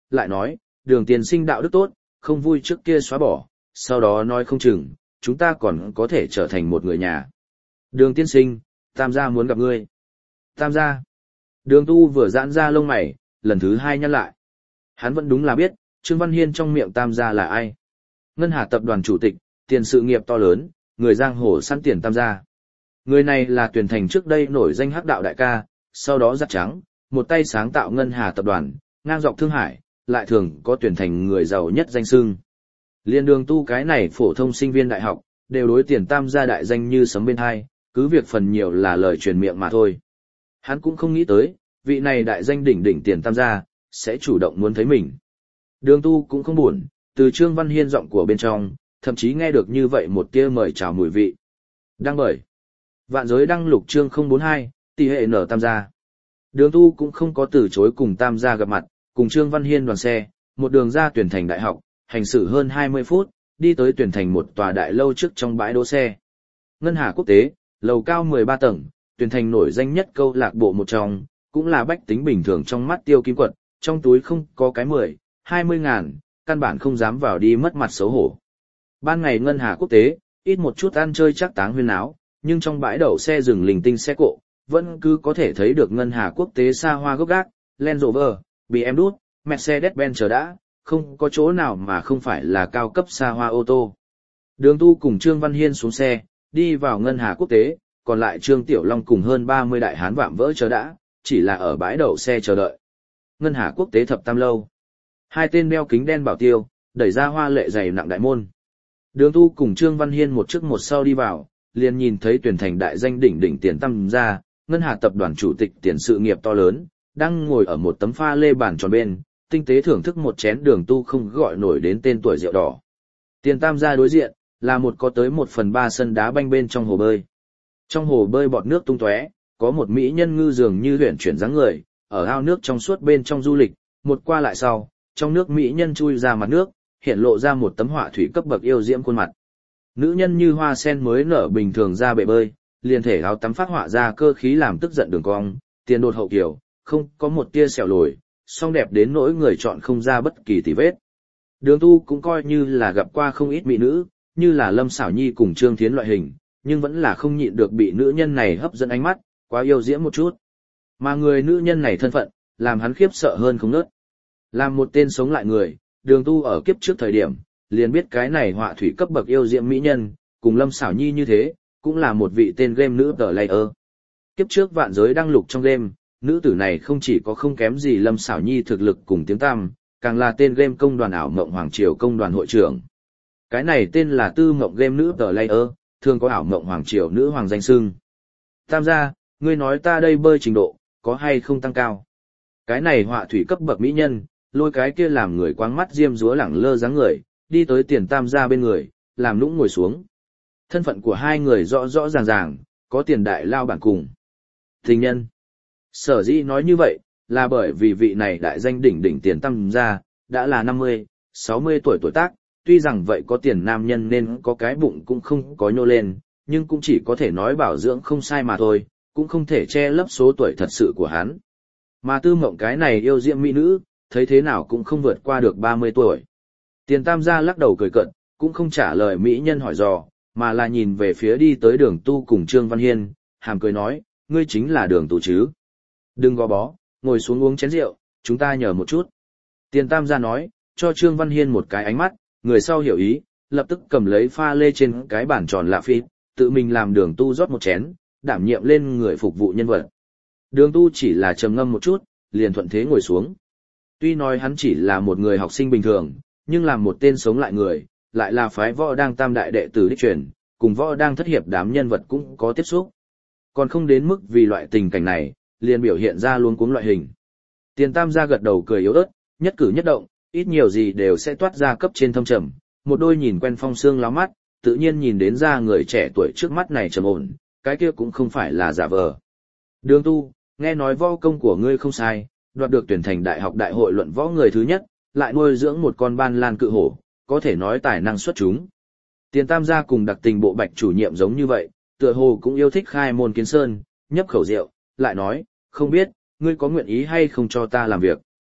lại nói, đường tiên sinh đạo đức tốt, không vui trước kia xóa bỏ, sau đó nói không chừng, chúng ta còn có thể trở thành một người nhà. Đường tiên sinh, Tam gia muốn gặp ngươi. Tam gia. Đường tu vừa giãn ra lông mày, lần thứ hai nhăn lại. Hắn vẫn đúng là biết, Trương Văn Hiên trong miệng Tam gia là ai. Ngân Hà tập đoàn chủ tịch, tiền sự nghiệp to lớn, người giang hồ săn tiền Tam gia. Người này là tuyển thành trước đây nổi danh hắc đạo đại ca, sau đó giặt trắng, một tay sáng tạo Ngân Hà tập đoàn, ngang dọc Thương Hải, lại thường có tuyển thành người giàu nhất danh xưng. Liên đường tu cái này phổ thông sinh viên đại học, đều đối tiền Tam gia đại danh như sấm bên hai, cứ việc phần nhiều là lời truyền miệng mà thôi. Hắn cũng không nghĩ tới, vị này đại danh đỉnh đỉnh tiền Tam gia, sẽ chủ động muốn thấy mình. Đường tu cũng không buồn, từ Trương Văn Hiên giọng của bên trong, thậm chí nghe được như vậy một tia mời chào mùi vị. Đăng bởi Vạn Giới đăng lục chương không bốn hai, tỷ hệ nở Tam gia. Đường tu cũng không có từ chối cùng Tam gia gặp mặt, cùng Trương Văn Hiên đoàn xe, một đường ra tuyển thành đại học, hành xử hơn hai mươi phút, đi tới tuyển thành một tòa đại lâu trước trong bãi đỗ xe. Ngân Hà Quốc tế, lầu cao mười ba tầng, tuyển thành nổi danh nhất câu lạc bộ một trong, cũng là bách tính bình thường trong mắt Tiêu Kim Quật, trong túi không có cái mười, hai mươi ngàn, căn bản không dám vào đi mất mặt xấu hổ. Ban ngày Ngân Hà Quốc tế, ít một chút ăn chơi chắc táng huyên náo, nhưng trong bãi đậu xe rừng linh tinh xe cộ, vẫn cứ có thể thấy được Ngân Hà Quốc tế xa hoa gốc gác, Land Rover, bê em vê, Mercedes-Benz chờ đã, không có chỗ nào mà không phải là cao cấp xa hoa ô tô. Đường tu cùng Trương Văn Hiên xuống xe, đi vào Ngân Hà Quốc tế, còn lại Trương Tiểu Long cùng hơn ba mươi đại hán vạm vỡ chờ đã, chỉ là ở bãi đậu xe chờ đợi. Ngân Hà Quốc tế thập tam lâu. Hai tên đeo kính đen bảo tiêu, đẩy ra hoa lệ dày nặng đại môn. Đường tu cùng Trương Văn Hiên một trước một sau đi vào, liền nhìn thấy tuyển thành đại danh đỉnh đỉnh tiền Tam gia, Ngân Hà tập đoàn chủ tịch tiền sự nghiệp to lớn, đang ngồi ở một tấm pha lê bàn tròn bên, tinh tế thưởng thức một chén đường tu không gọi nổi đến tên tuổi rượu đỏ. Tiền Tam gia đối diện, là một có tới một phần ba sân đá banh bên trong hồ bơi. Trong hồ bơi bọt nước tung tóe, có một mỹ nhân ngư dường như huyền chuyển dáng người, ở ao nước trong suốt bên trong du lịch, một qua lại sau, trong nước mỹ nhân chui ra mặt nước, hiện lộ ra một tấm họa thủy cấp bậc yêu diễm khuôn mặt. Nữ nhân như hoa sen mới nở bình thường ra bể bơi, liền thể áo tắm phát họa ra cơ khí làm tức giận đường cong, tiền đột hậu kiểu, không có một tia xẻo lồi, song đẹp đến nỗi người chọn không ra bất kỳ tì vết. Đường tu cũng coi như là gặp qua không ít mỹ nữ, như là Lâm Xảo Nhi cùng Trương Thiến loại hình, nhưng vẫn là không nhịn được bị nữ nhân này hấp dẫn ánh mắt, quá yêu diễm một chút. Mà người nữ nhân này thân phận, làm hắn khiếp sợ hơn không nớt. Làm một tên sống lại người, đường tu ở kiếp trước thời điểm, liền biết cái này họa thủy cấp bậc yêu diễm mỹ nhân, cùng Lâm Xảo Nhi như thế, cũng là một vị tên game nữ tờ layer. Kiếp trước vạn giới đăng lục trong game, nữ tử này không chỉ có không kém gì Lâm Xảo Nhi thực lực cùng tiếng tăm, càng là tên game công đoàn ảo mộng hoàng triều công đoàn hội trưởng. Cái này tên là tư mộng game nữ tờ layer, thường có ảo mộng hoàng triều nữ hoàng danh xưng. Tam gia, ngươi nói ta đây bơi trình độ, có hay không tăng cao? Cái này họa thủy cấp bậc mỹ nhân, lôi cái kia làm người quáng mắt diêm dúa lẳng lơ dáng người, đi tới tiền Tam gia bên người, làm nũng ngồi xuống. Thân phận của hai người rõ rõ ràng ràng, có tiền đại lao bản cùng. Tình nhân. Sở dĩ nói như vậy, là bởi vì vị này đại danh đỉnh đỉnh tiền Tam gia, đã là năm mươi, sáu mươi tuổi tuổi tác, tuy rằng vậy có tiền nam nhân nên có cái bụng cũng không có nhô lên, nhưng cũng chỉ có thể nói bảo dưỡng không sai mà thôi, cũng không thể che lấp số tuổi thật sự của hắn. Mà tư mộng cái này yêu diễm mỹ nữ, thấy thế nào cũng không vượt qua được ba mươi tuổi. Tiền Tam gia lắc đầu cười cợt, cũng không trả lời mỹ nhân hỏi dò, mà là nhìn về phía đi tới đường tu cùng Trương Văn Hiên, hàm cười nói, ngươi chính là đường tu chứ. Đừng gò bó, ngồi xuống uống chén rượu, chúng ta nhờ một chút. Tiền Tam gia nói, cho Trương Văn Hiên một cái ánh mắt, người sau hiểu ý, lập tức cầm lấy pha lê trên cái bàn tròn lạ phi, tự mình làm đường tu rót một chén, đảm nhiệm lên người phục vụ nhân vật. Đường tu chỉ là trầm ngâm một chút, liền thuận thế ngồi xuống. Tuy nói hắn chỉ là một người học sinh bình thường, nhưng làm một tên sống lại người, lại là phái võ đang tam đại đệ tử đích truyền, cùng võ đang thất hiệp đám nhân vật cũng có tiếp xúc. Còn không đến mức vì loại tình cảnh này, liền biểu hiện ra luống cuống loại hình. Tiền Tam gia gật đầu cười yếu ớt, nhất cử nhất động, ít nhiều gì đều sẽ toát ra cấp trên thâm trầm, một đôi nhìn quen phong sương láo mắt, tự nhiên nhìn đến ra người trẻ tuổi trước mắt này trầm ổn, cái kia cũng không phải là giả vờ. Đường tu, nghe nói võ công của ngươi không sai, đoạt được tuyển thành đại học đại hội luận võ người thứ nhất, lại nuôi dưỡng một con ban lan cự hổ, có thể nói tài năng xuất chúng. Tiền Tam gia cùng đặc tình bộ bạch chủ nhiệm giống như vậy, tựa hồ cũng yêu thích khai môn kiến sơn, nhấp khẩu rượu, lại nói, không biết, ngươi có nguyện ý hay không cho ta làm việc.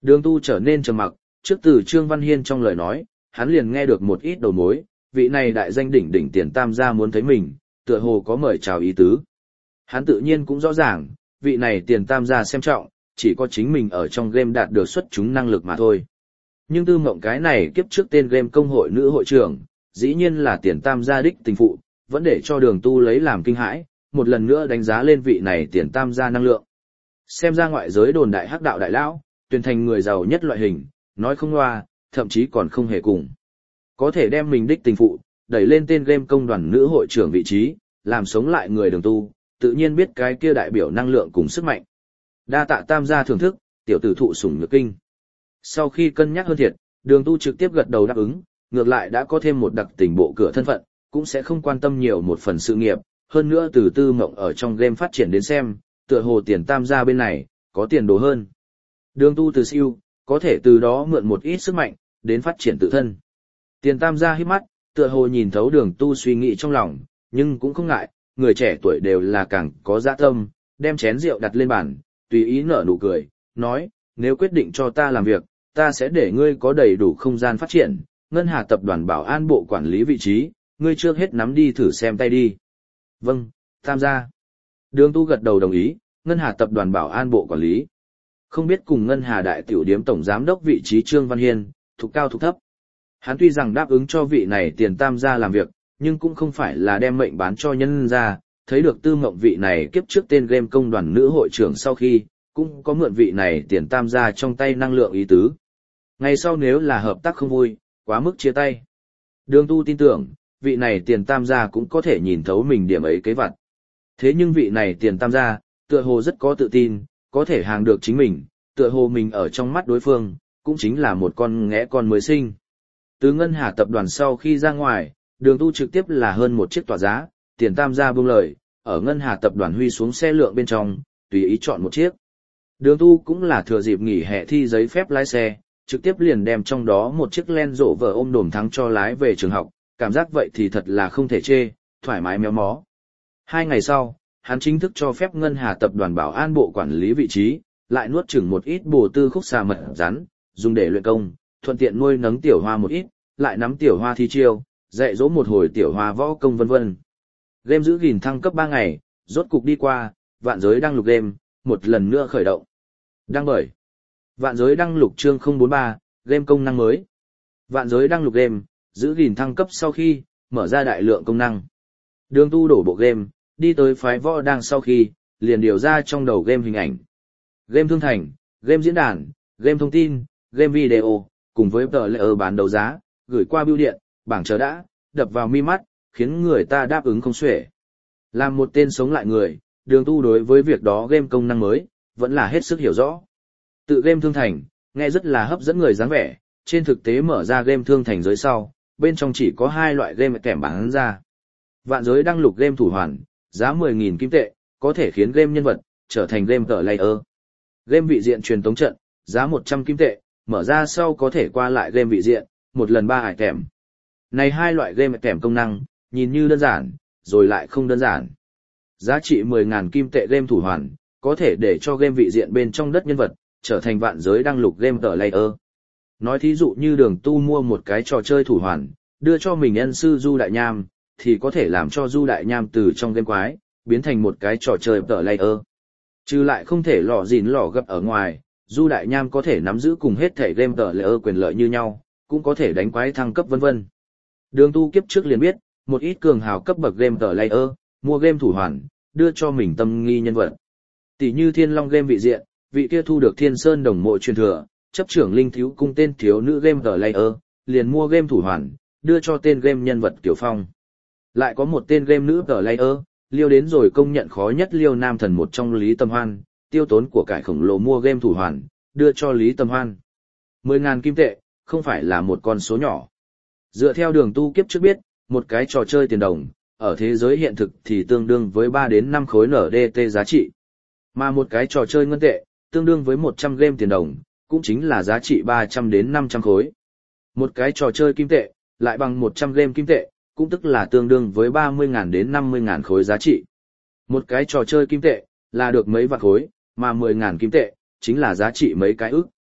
Đường tu trở nên trầm mặc, trước từ Trương Văn Hiên trong lời nói, hắn liền nghe được một ít đầu mối, vị này đại danh đỉnh đỉnh tiền tam gia muốn thấy mình, tựa hồ có mời chào ý tứ. Hắn tự nhiên cũng rõ ràng, vị này tiền tam gia xem trọng, chỉ có chính mình ở trong game đạt được xuất chúng năng lực mà thôi. Nhưng Tư Mộng cái này kiếp trước tên game công hội nữ hội trưởng, dĩ nhiên là tiền tam gia đích tình phụ, vẫn để cho đường tu lấy làm kinh hãi, một lần nữa đánh giá lên vị này tiền tam gia năng lượng. Xem ra ngoại giới đồn đại hắc đạo đại lão, tuyển thành người giàu nhất loại hình, nói không loa, thậm chí còn không hề cùng. Có thể đem mình đích tình phụ, đẩy lên tên game công đoàn nữ hội trưởng vị trí, làm sống lại người đường tu, tự nhiên biết cái kia đại biểu năng lượng cùng sức mạnh. Đa tạ tam gia thưởng thức, tiểu tử thụ sủng nhược kinh. Sau khi cân nhắc hơn thiệt, đường tu trực tiếp gật đầu đáp ứng, ngược lại đã có thêm một đặc tình bộ cửa thân phận, cũng sẽ không quan tâm nhiều một phần sự nghiệp, hơn nữa từ Tư Mộng ở trong game phát triển đến xem, tựa hồ tiền tam gia bên này, có tiền đồ hơn. Đường tu từ siêu, có thể từ đó mượn một ít sức mạnh, đến phát triển tự thân. Tiền tam gia hít mắt, tựa hồ nhìn thấu đường tu suy nghĩ trong lòng, nhưng cũng không ngại, người trẻ tuổi đều là càng có dạ tâm, đem chén rượu đặt lên bàn, tùy ý nở nụ cười, nói, nếu quyết định cho ta làm việc, ta sẽ để ngươi có đầy đủ không gian phát triển, Ngân Hà tập đoàn bảo an bộ quản lý vị trí, ngươi trước hết nắm đi thử xem tay đi. Vâng, tam gia. Đường tu gật đầu đồng ý, Ngân Hà tập đoàn bảo an bộ quản lý. Không biết cùng Ngân Hà đại tiểu điếm tổng giám đốc vị trí Trương Văn Hiên, thuộc cao thuộc thấp. Hắn tuy rằng đáp ứng cho vị này tiền tam gia làm việc, nhưng cũng không phải là đem mệnh bán cho nhân gia, thấy được Tư Mộng vị này kiếp trước tên game công đoàn nữ hội trưởng sau khi, cũng có mượn vị này tiền tam gia trong tay năng lượng ý tứ. Ngày sau nếu là hợp tác không vui, quá mức chia tay. Đường tu tin tưởng, vị này tiền tam gia cũng có thể nhìn thấu mình điểm ấy kế vặt. Thế nhưng vị này tiền tam gia, tựa hồ rất có tự tin, có thể hàng được chính mình, tựa hồ mình ở trong mắt đối phương, cũng chính là một con nghẽ con mới sinh. Từ Ngân Hà tập đoàn sau khi ra ngoài, đường tu trực tiếp là hơn một chiếc tỏa giá, tiền tam gia buông lời, ở Ngân Hà tập đoàn huy xuống xe lượng bên trong, tùy ý chọn một chiếc. Đường tu cũng là thừa dịp nghỉ hè thi giấy phép lái xe, trực tiếp liền đem trong đó một chiếc Land Rover ôm đồm thắng cho lái về trường học, cảm giác vậy thì thật là không thể chê, thoải mái méo mó. Hai ngày sau, hắn chính thức cho phép Ngân Hà tập đoàn bảo an bộ quản lý vị trí, lại nuốt chửng một ít bổ tư khúc xà mật rắn, dùng để luyện công, thuận tiện nuôi nấng tiểu hoa một ít, lại nắm tiểu hoa thi chiêu, dạy dỗ một hồi tiểu hoa võ công vân vân. Game giữ gìn thăng cấp ba ngày, rốt cục đi qua, vạn giới đăng lục game, một lần nữa khởi động. Đăng bởi vạn giới đăng lục chương không bốn ba, game công năng mới. Vạn giới đăng lục game, giữ gìn thăng cấp sau khi, mở ra đại lượng công năng. Đường tu đổ bộ game, đi tới phái võ đang sau khi, liền điều ra trong đầu game hình ảnh. Game thương thành, game diễn đàn, game thông tin, game video, cùng với tờ layer bán đấu giá, gửi qua bưu điện, bảng chờ đã, đập vào mi mắt, khiến người ta đáp ứng không xuể. Làm một tên sống lại người, đường tu đối với việc đó game công năng mới, vẫn là hết sức hiểu rõ. Tự game thương thành, nghe rất là hấp dẫn người dáng vẻ, trên thực tế mở ra game thương thành giới sau, bên trong chỉ có hai loại game kèm bán ra. Vạn giới đăng lục game thủ hoàn, giá mười nghìn kim tệ, có thể khiến game nhân vật, trở thành game tờ layer. Game vị diện truyền tống trận, giá một trăm kim tệ, mở ra sau có thể qua lại game vị diện, một lần ba ải kèm. Này hai loại game kèm công năng, nhìn như đơn giản, rồi lại không đơn giản. Giá trị mười nghìn kim tệ game thủ hoàn, có thể để cho game vị diện bên trong đất nhân vật, trở thành vạn giới đăng lục game tờ layer. Nói thí dụ như đường tu mua một cái trò chơi thủ hoàn, đưa cho mình ân sư Du Đại Nham, thì có thể làm cho Du Đại Nham từ trong game quái, biến thành một cái trò chơi tờ layer. Chứ lại không thể lò gìn lò gập ở ngoài, Du Đại Nham có thể nắm giữ cùng hết thể game tờ layer quyền lợi như nhau, cũng có thể đánh quái thăng cấp vân vân. Đường tu kiếp trước liền biết, một ít cường hào cấp bậc game tờ layer, mua game thủ hoàn, đưa cho mình tâm nghi nhân vật. Tỷ như Thiên Long game vị diện, vị kia thu được Thiên Sơn đồng mộ truyền thừa, chấp trưởng linh thiếu cung tên thiếu nữ game tờ layer, liền mua game thủ hoàn, đưa cho tên game nhân vật Kiều Phong. Lại có một tên game nữ tờ layer, liêu đến rồi công nhận khó nhất liêu nam thần một trong Lý Tâm Hoan, tiêu tốn của cải khổng lồ mua game thủ hoàn, đưa cho Lý Tâm Hoan. mười nghìn kim tệ, không phải là một con số nhỏ. Dựa theo đường tu kiếp trước biết, một cái trò chơi tiền đồng, ở thế giới hiện thực thì tương đương với ba đến năm khối en đê tê giá trị. Mà một cái trò chơi ngân tệ, tương đương với một trăm game tiền đồng, cũng chính là giá trị ba trăm đến năm trăm khối. Một cái trò chơi kim tệ, lại bằng một trăm game kim tệ, cũng tức là tương đương với ba mươi nghìn đến năm mươi nghìn khối giá trị. Một cái trò chơi kim tệ, là được mấy vạn khối, mà mười nghìn kim tệ, chính là giá trị mấy cái ức.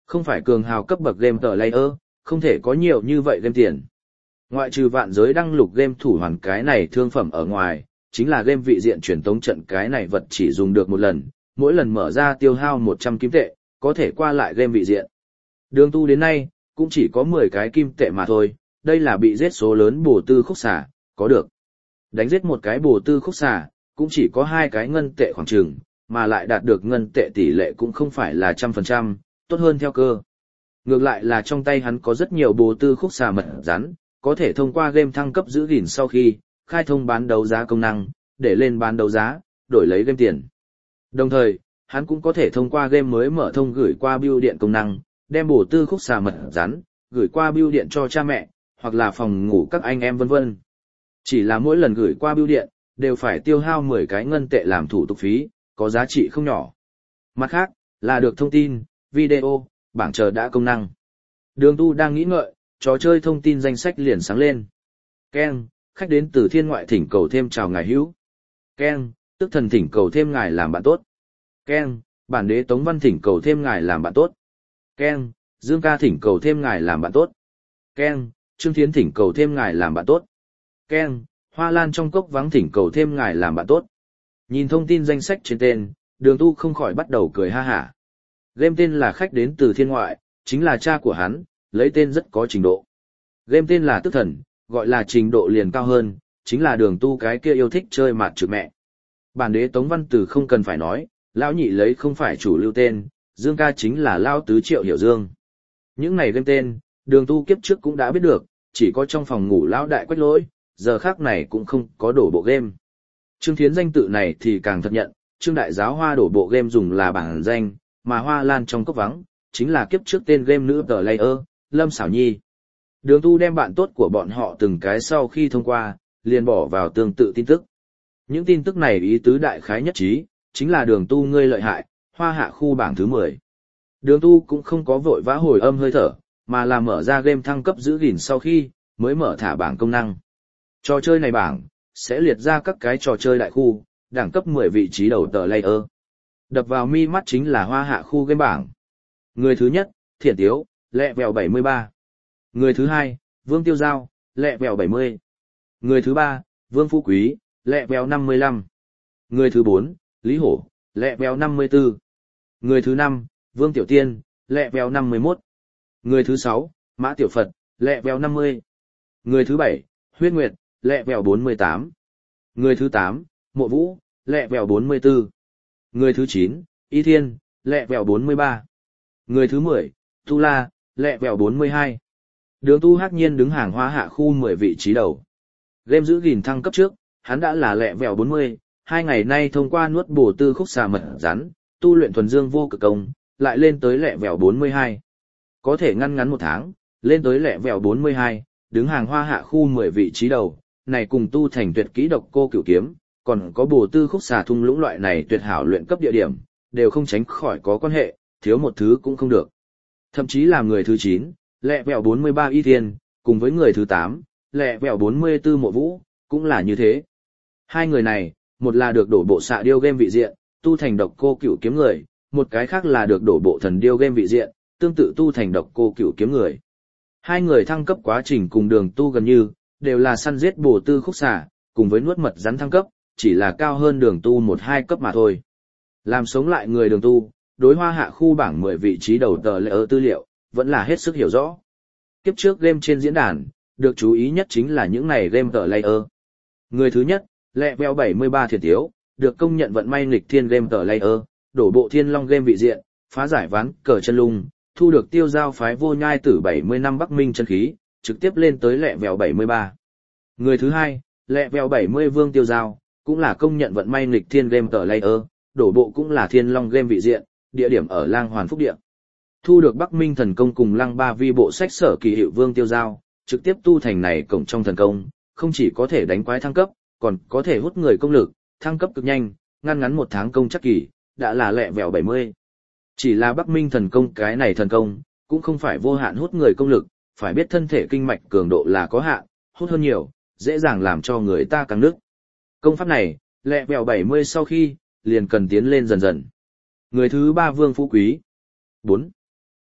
Không phải cường hào cấp bậc game tờ layer, không thể có nhiều như vậy game tiền. Ngoại trừ vạn giới đăng lục game thủ hoàn cái này thương phẩm ở ngoài, chính là game vị diện truyền tống trận cái này vật chỉ dùng được một lần, mỗi lần mở ra tiêu hao một trăm kim tệ, có thể qua lại game vị diện. Đường tu đến nay, cũng chỉ có mười cái kim tệ mà thôi, đây là bị giết số lớn bổ tư khúc xả, có được. Đánh giết một cái bổ tư khúc xả, cũng chỉ có hai cái ngân tệ khoảng chừng, mà lại đạt được ngân tệ tỷ lệ cũng không phải là trăm phần trăm, tốt hơn theo cơ. Ngược lại là trong tay hắn có rất nhiều bổ tư khúc xả mật rắn, có thể thông qua game thăng cấp giữ gìn sau khi, khai thông bán đấu giá công năng, để lên bán đấu giá, đổi lấy game tiền. Đồng thời, hắn cũng có thể thông qua game mới mở thông gửi qua bưu điện công năng, đem bổ tư khúc xà mật rắn, gửi qua bưu điện cho cha mẹ, hoặc là phòng ngủ các anh em vân vân. Chỉ là mỗi lần gửi qua bưu điện, đều phải tiêu hao mười cái ngân tệ làm thủ tục phí, có giá trị không nhỏ. Mặt khác, là được thông tin, video, bảng chờ đã công năng. Đường tu đang nghĩ ngợi, trò chơi thông tin danh sách liền sáng lên. Ken, khách đến từ thiên ngoại thỉnh cầu thêm chào ngài hữu. Ken, tức thần thỉnh cầu thêm ngài làm bạn tốt. Ken, bản đế Tống Văn thỉnh cầu thêm ngài làm bạn tốt. Ken, Dương ca thỉnh cầu thêm ngài làm bạn tốt. Ken, Trương Thiến thỉnh cầu thêm ngài làm bạn tốt. Ken, Hoa Lan trong cốc vắng thỉnh cầu thêm ngài làm bạn tốt. Nhìn thông tin danh sách trên tên, đường tu không khỏi bắt đầu cười ha hả. Game tên là khách đến từ thiên ngoại, chính là cha của hắn, lấy tên rất có trình độ. Game tên là tức thần, gọi là trình độ liền cao hơn, chính là đường tu cái kia yêu thích chơi mặt trực mẹ. Bản đế Tống Văn Từ không cần phải nói, lão nhị lấy không phải chủ lưu tên, Dương ca chính là Lao Tứ Triệu Hiểu Dương. Những này game tên, đường tu kiếp trước cũng đã biết được, chỉ có trong phòng ngủ lão đại quách lỗi, giờ khác này cũng không có đổ bộ game. Trương Thiến danh tự này thì càng thật nhận, Trương Đại Giáo Hoa đổ bộ game dùng là bản danh, mà Hoa Lan trong cốc vắng, chính là kiếp trước tên game nữ tờ layer, Lâm Xảo Nhi. Đường tu đem bạn tốt của bọn họ từng cái sau khi thông qua, liền bỏ vào tương tự tin tức. Những tin tức này ý tứ đại khái nhất trí, chính là đường tu ngươi lợi hại, hoa hạ khu bảng thứ mười. Đường tu cũng không có vội vã hồi âm hơi thở, mà là mở ra game thăng cấp giữ gìn sau khi, mới mở thả bảng công năng. Trò chơi này bảng, sẽ liệt ra các cái trò chơi đại khu, đẳng cấp mười vị trí đầu tờ layer. Đập vào mi mắt chính là hoa hạ khu game bảng. Người thứ nhất, Thiển Tiếu, lẹ vèo bảy mươi ba. Người thứ hai, Vương Tiêu Giao, lẹ vèo bảy mươi. Người thứ ba, Vương Phú Quý, lẹ vèo năm mươi lăm. Người thứ bốn, Lý Hổ, lẹ vèo năm mươi tư. Người thứ năm, Vương Tiểu Tiên, lẹ vèo năm mươi mốt. Người thứ sáu, Mã Tiểu Phật, lẹ vèo năm mươi. Người thứ bảy, Huyết Nguyệt, lẹ vèo bốn mươi tám. Người thứ tám, Mộ Vũ, lẹ vèo bốn mươi tư. Người thứ chín, Y Thiên, lẹ vèo bốn mươi ba. Người thứ mười, Tu La, lẹ vèo bốn mươi hai. Đường tu hắc nhiên đứng hàng hoa hạ khu mười vị trí đầu. Game giữ gìn thăng cấp trước, hắn đã là lẹ vèo bốn mươi, hai ngày nay thông qua nuốt bổ tư khúc xà mật rắn, tu luyện thuần dương vô cực công, lại lên tới lẹ vèo bốn mươi hai. Có thể ngăn ngắn một tháng, lên tới lẹ vèo bốn mươi hai, đứng hàng hoa hạ khu mười vị trí đầu, này cùng tu thành tuyệt kỹ độc cô cửu kiếm, còn có bổ tư khúc xà thung lũng loại này tuyệt hảo luyện cấp địa điểm, đều không tránh khỏi có quan hệ, thiếu một thứ cũng không được. Thậm chí là người thứ chín, lẹ vèo bốn mươi ba Y Thiên, cùng với người thứ tám, lẹ vèo bốn mươi tư Mộ Vũ, cũng là như thế. Hai người này, một là được đổ bộ xạ điêu game vị diện, tu thành độc cô cửu kiếm người, một cái khác là được đổ bộ thần điêu game vị diện, tương tự tu thành độc cô cửu kiếm người. Hai người thăng cấp quá trình cùng đường tu gần như, đều là săn giết bổ tư khúc xà, cùng với nuốt mật rắn thăng cấp, chỉ là cao hơn đường tu một hai cấp mà thôi. Làm sống lại người đường tu, đối hoa hạ khu bảng mười vị trí đầu tờ lệ ở tư liệu, vẫn là hết sức hiểu rõ. Kiếp trước game trên diễn đàn, được chú ý nhất chính là những này game tờ layer. Người thứ nhất, lẹ vèo bảy mươi ba Thiển Tiếu, được công nhận vận may nghịch thiên game tờ layer, đổ bộ thiên long game vị diện, phá giải ván cờ chân lung, thu được tiêu giao phái vô nhai tử bảy mươi năm Bắc Minh chân khí, trực tiếp lên tới lẹ vèo bảy mươi ba. Người thứ hai, lẹ vèo bảy mươi Vương Tiêu Giao, cũng là công nhận vận may nghịch thiên game tờ layer, đổ bộ cũng là thiên long game vị diện, địa điểm ở Lang Hoàn Phúc Địa. Thu được Bắc Minh thần công cùng Lăng Ba Vi bộ sách sở kỳ hiệu Vương Tiêu Giao, trực tiếp tu thành này cổng trong thần công, không chỉ có thể đánh quái thăng cấp, còn có thể hút người công lực, thăng cấp cực nhanh, ngăn ngắn một tháng công chắc kỳ, đã là lẹ vèo bảy mươi. Chỉ là Bắc Minh thần công cái này thần công, cũng không phải vô hạn hút người công lực, phải biết thân thể kinh mạch cường độ là có hạn, hút hơn nhiều, dễ dàng làm cho người ta căng nước. Công pháp này, lẹ vèo bảy mươi sau khi, liền cần tiến lên dần dần. Người thứ ba Vương Phú Quý. bốn.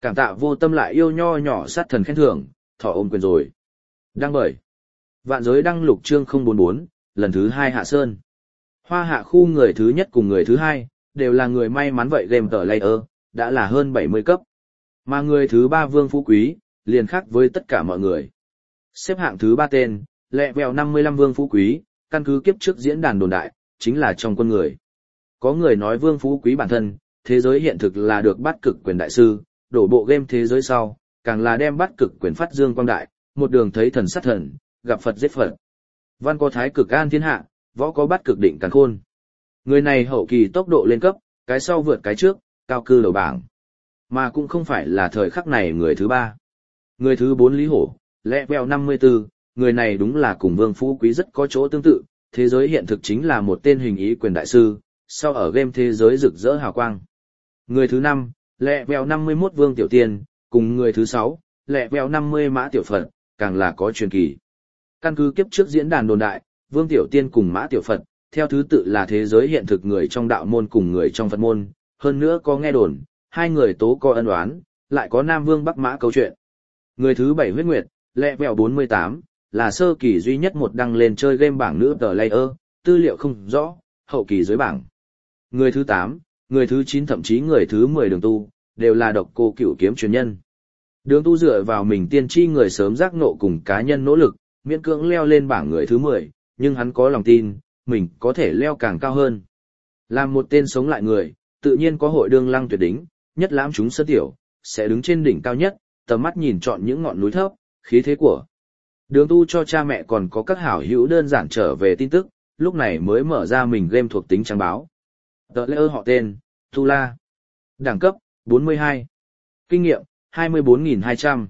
Cảm tạ vô tâm lại yêu nho nhỏ sát thần khen thưởng, thọ ôm quyền rồi. Đăng bởi. Vạn giới đăng lục chương không bốn bốn, lần thứ hai hạ sơn. Hoa hạ khu người thứ nhất cùng người thứ hai, đều là người may mắn vậy game tờ layer, đã là hơn bảy mươi cấp. Mà người thứ ba Vương Phú Quý, liền khác với tất cả mọi người. Xếp hạng thứ ba tên, lẹ vèo năm mươi lăm Vương Phú Quý, căn cứ kiếp trước diễn đàn đồn đại, chính là trong quân người. Có người nói Vương Phú Quý bản thân, thế giới hiện thực là được bắt cực quyền đại sư, đổ bộ game thế giới sau, càng là đem bắt cực quyền phát dương quang đại, một đường thấy thần sát thần, gặp Phật giết Phật. Văn có thái cực an thiên hạ, võ có bắt cực định càn khôn. Người này hậu kỳ tốc độ lên cấp, cái sau vượt cái trước, cao cư đầu bảng. Mà cũng không phải là thời khắc này người thứ ba. Người thứ bốn Lý Hổ, lẹ vèo năm mươi tư, người này đúng là cùng Vương Phú Quý rất có chỗ tương tự, thế giới hiện thực chính là một tên hình ý quyền đại sư, sau ở game thế giới rực rỡ hào quang. Người thứ năm, lẹ vèo năm mươi mốt Vương Tiểu Tiên, cùng người thứ sáu, lẹ vèo năm mươi Mã Tiểu Phật, càng là có truyền kỳ. Căn cứ kiếp trước diễn đàn đồn đại, Vương Tiểu Tiên cùng Mã Tiểu Phật, theo thứ tự là thế giới hiện thực người trong đạo môn cùng người trong Phật môn, hơn nữa có nghe đồn, hai người tố có ân oán, lại có Nam Vương Bắc Mã câu chuyện. Người thứ bảy Huyết Nguyệt, lẹ vèo bốn mươi tám, là sơ kỳ duy nhất một đăng lên chơi game bảng nữ tờ layer, tư liệu không rõ, hậu kỳ dưới bảng. Người thứ tám, người thứ chín thậm chí người thứ mười Đường Tu, đều là độc cô cửu kiếm truyền nhân. Đường Tu dựa vào mình tiên tri người sớm giác ngộ cùng cá nhân nỗ lực, miễn cưỡng leo lên bảng người thứ mười, nhưng hắn có lòng tin, mình có thể leo càng cao hơn. Làm một tên sống lại người, tự nhiên có hội đương lăng tuyệt đỉnh, nhất lãm chúng sơ tiểu, sẽ đứng trên đỉnh cao nhất, tầm mắt nhìn chọn những ngọn núi thấp, khí thế của. Đường Tu cho cha mẹ còn có các hảo hữu đơn giản trở về tin tức, lúc này mới mở ra mình game thuộc tính trang báo. Tờ layer họ tên, Tu La. Đẳng cấp, bốn mươi hai. Kinh nghiệm, hai mươi bốn nghìn hai trăm.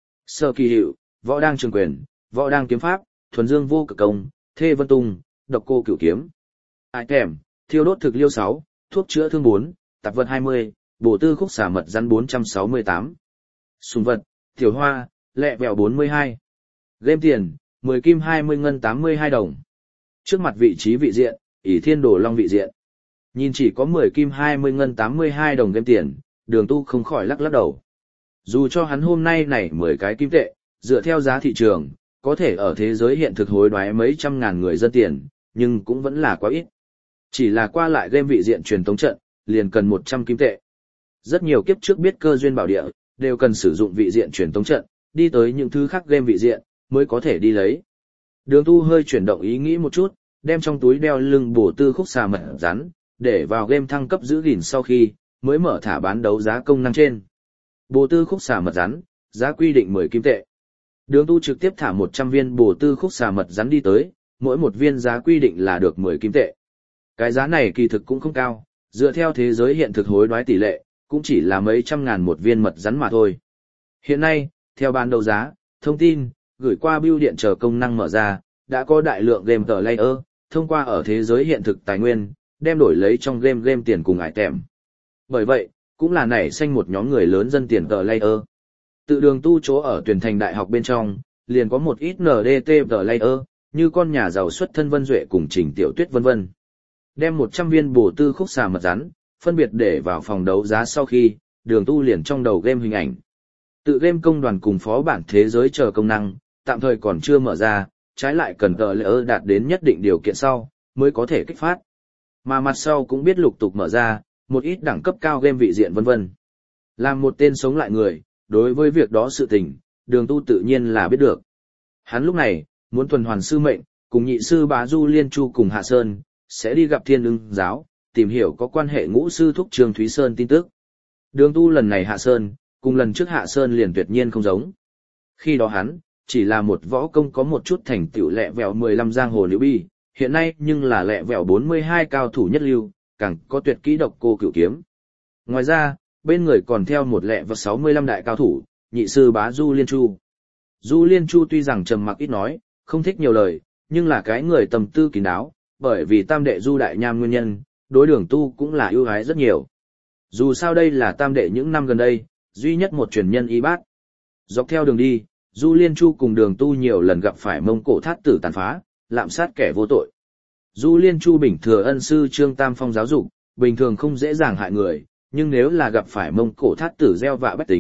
Sở kỳ hiệu, võ đang trường quyền, võ đang kiếm pháp, thuần dương vô cực công, thê vân tung, độc cô cửu kiếm. Item, thiêu đốt thực liêu sáu, thuốc chữa thương bốn, tạp vật hai mươi, bổ tư khúc xả mật rắn bốn trăm sáu mươi tám. Sùng vật, tiểu hoa, lẹ vẹo bốn mươi hai. Game tiền, mười kim hai mươi ngân tám mươi hai đồng. Trước mặt vị trí vị diện, ỷ thiên đồ long vị diện. Nhìn chỉ có mười kim hai mươi ngân tám mươi hai đồng game tiền, Đường Tu không khỏi lắc lắc đầu. Dù cho hắn hôm nay này mười cái kim tệ, dựa theo giá thị trường, có thể ở thế giới hiện thực hối đoái mấy trăm ngàn người dân tiền, nhưng cũng vẫn là quá ít. Chỉ là qua lại game vị diện truyền tống trận, liền cần một trăm kim tệ. Rất nhiều kiếp trước biết cơ duyên bảo địa, đều cần sử dụng vị diện truyền tống trận, đi tới những thứ khác game vị diện, mới có thể đi lấy. Đường Tu hơi chuyển động ý nghĩ một chút, đem trong túi đeo lưng bổ tư khúc xà mật rắn, để vào game thăng cấp giữ gìn sau khi, mới mở thả bán đấu giá công năng trên. Bổ tư khúc xà mật rắn, giá quy định mười kim tệ. Đường Tu trực tiếp thả một trăm viên bổ tư khúc xà mật rắn đi tới, mỗi một viên giá quy định là được mười kim tệ. Cái giá này kỳ thực cũng không cao, dựa theo thế giới hiện thực hối đoái tỷ lệ, cũng chỉ là mấy trăm ngàn một viên mật rắn mà thôi. Hiện nay, theo bán đấu giá, thông tin, gửi qua bưu điện chờ công năng mở ra, đã có đại lượng game tờ layer, thông qua ở thế giới hiện thực tài nguyên, đem đổi lấy trong game game tiền cùng item. Bởi vậy, cũng là nảy sinh một nhóm người lớn dân tiền tờ layer. Tự Đường Tu chỗ ở tuyển thành đại học bên trong, liền có một ít en đê tê tờ layer, như con nhà giàu xuất thân Vân Duệ cùng Trình Tiểu Tuyết vân vân. Đem một trăm viên bổ tư khúc xà mật rắn, phân biệt để vào phòng đấu giá sau khi, Đường Tu liền trong đầu game hình ảnh. Tự game công đoàn cùng phó bản thế giới chờ công năng, tạm thời còn chưa mở ra, trái lại cần tờ layer đạt đến nhất định điều kiện sau, mới có thể kích phát. Mà mặt sau cũng biết lục tục mở ra, một ít đẳng cấp cao game vị diện vân vân. Làm một tên sống lại người, đối với việc đó sự tình, Đường Tu tự nhiên là biết được. Hắn lúc này, muốn tuần hoàn sư mệnh, cùng nhị sư Bá Du Liên Chu cùng Hạ Sơn, sẽ đi gặp Thiên Ưng giáo, tìm hiểu có quan hệ ngũ sư thúc Trương Thúy Sơn tin tức. Đường Tu lần này Hạ Sơn, cùng lần trước Hạ Sơn liền tuyệt nhiên không giống. Khi đó hắn, chỉ là một võ công có một chút thành tựu lẹ vẹo mười lăm giang hồ liễu bi, hiện nay nhưng là lẹ vẹo bốn mươi hai cao thủ nhất lưu, càng có tuyệt kỹ độc cô cửu kiếm. Ngoài ra, bên người còn theo một lẹ vẹo sáu mươi lăm đại cao thủ, nhị sư Bá Du Liên Chu. Du Liên Chu tuy rằng trầm mặc ít nói, không thích nhiều lời, nhưng là cái người tầm tư kín đáo, bởi vì tam đệ Du Đại Nham nguyên nhân, đối Đường Tu cũng là ưu ái rất nhiều. Dù sao đây là tam đệ những năm gần đây, duy nhất một truyền nhân y bát. Dọc theo đường đi, Du Liên Chu cùng Đường Tu nhiều lần gặp phải Mông Cổ thát tử tàn phá, lạm sát kẻ vô tội. Du Liên Chu bình thừa ân sư Trương Tam Phong giáo dục, bình thường không dễ dàng hại người, nhưng nếu là gặp phải Mông Cổ thát tử gieo vạ bách tính,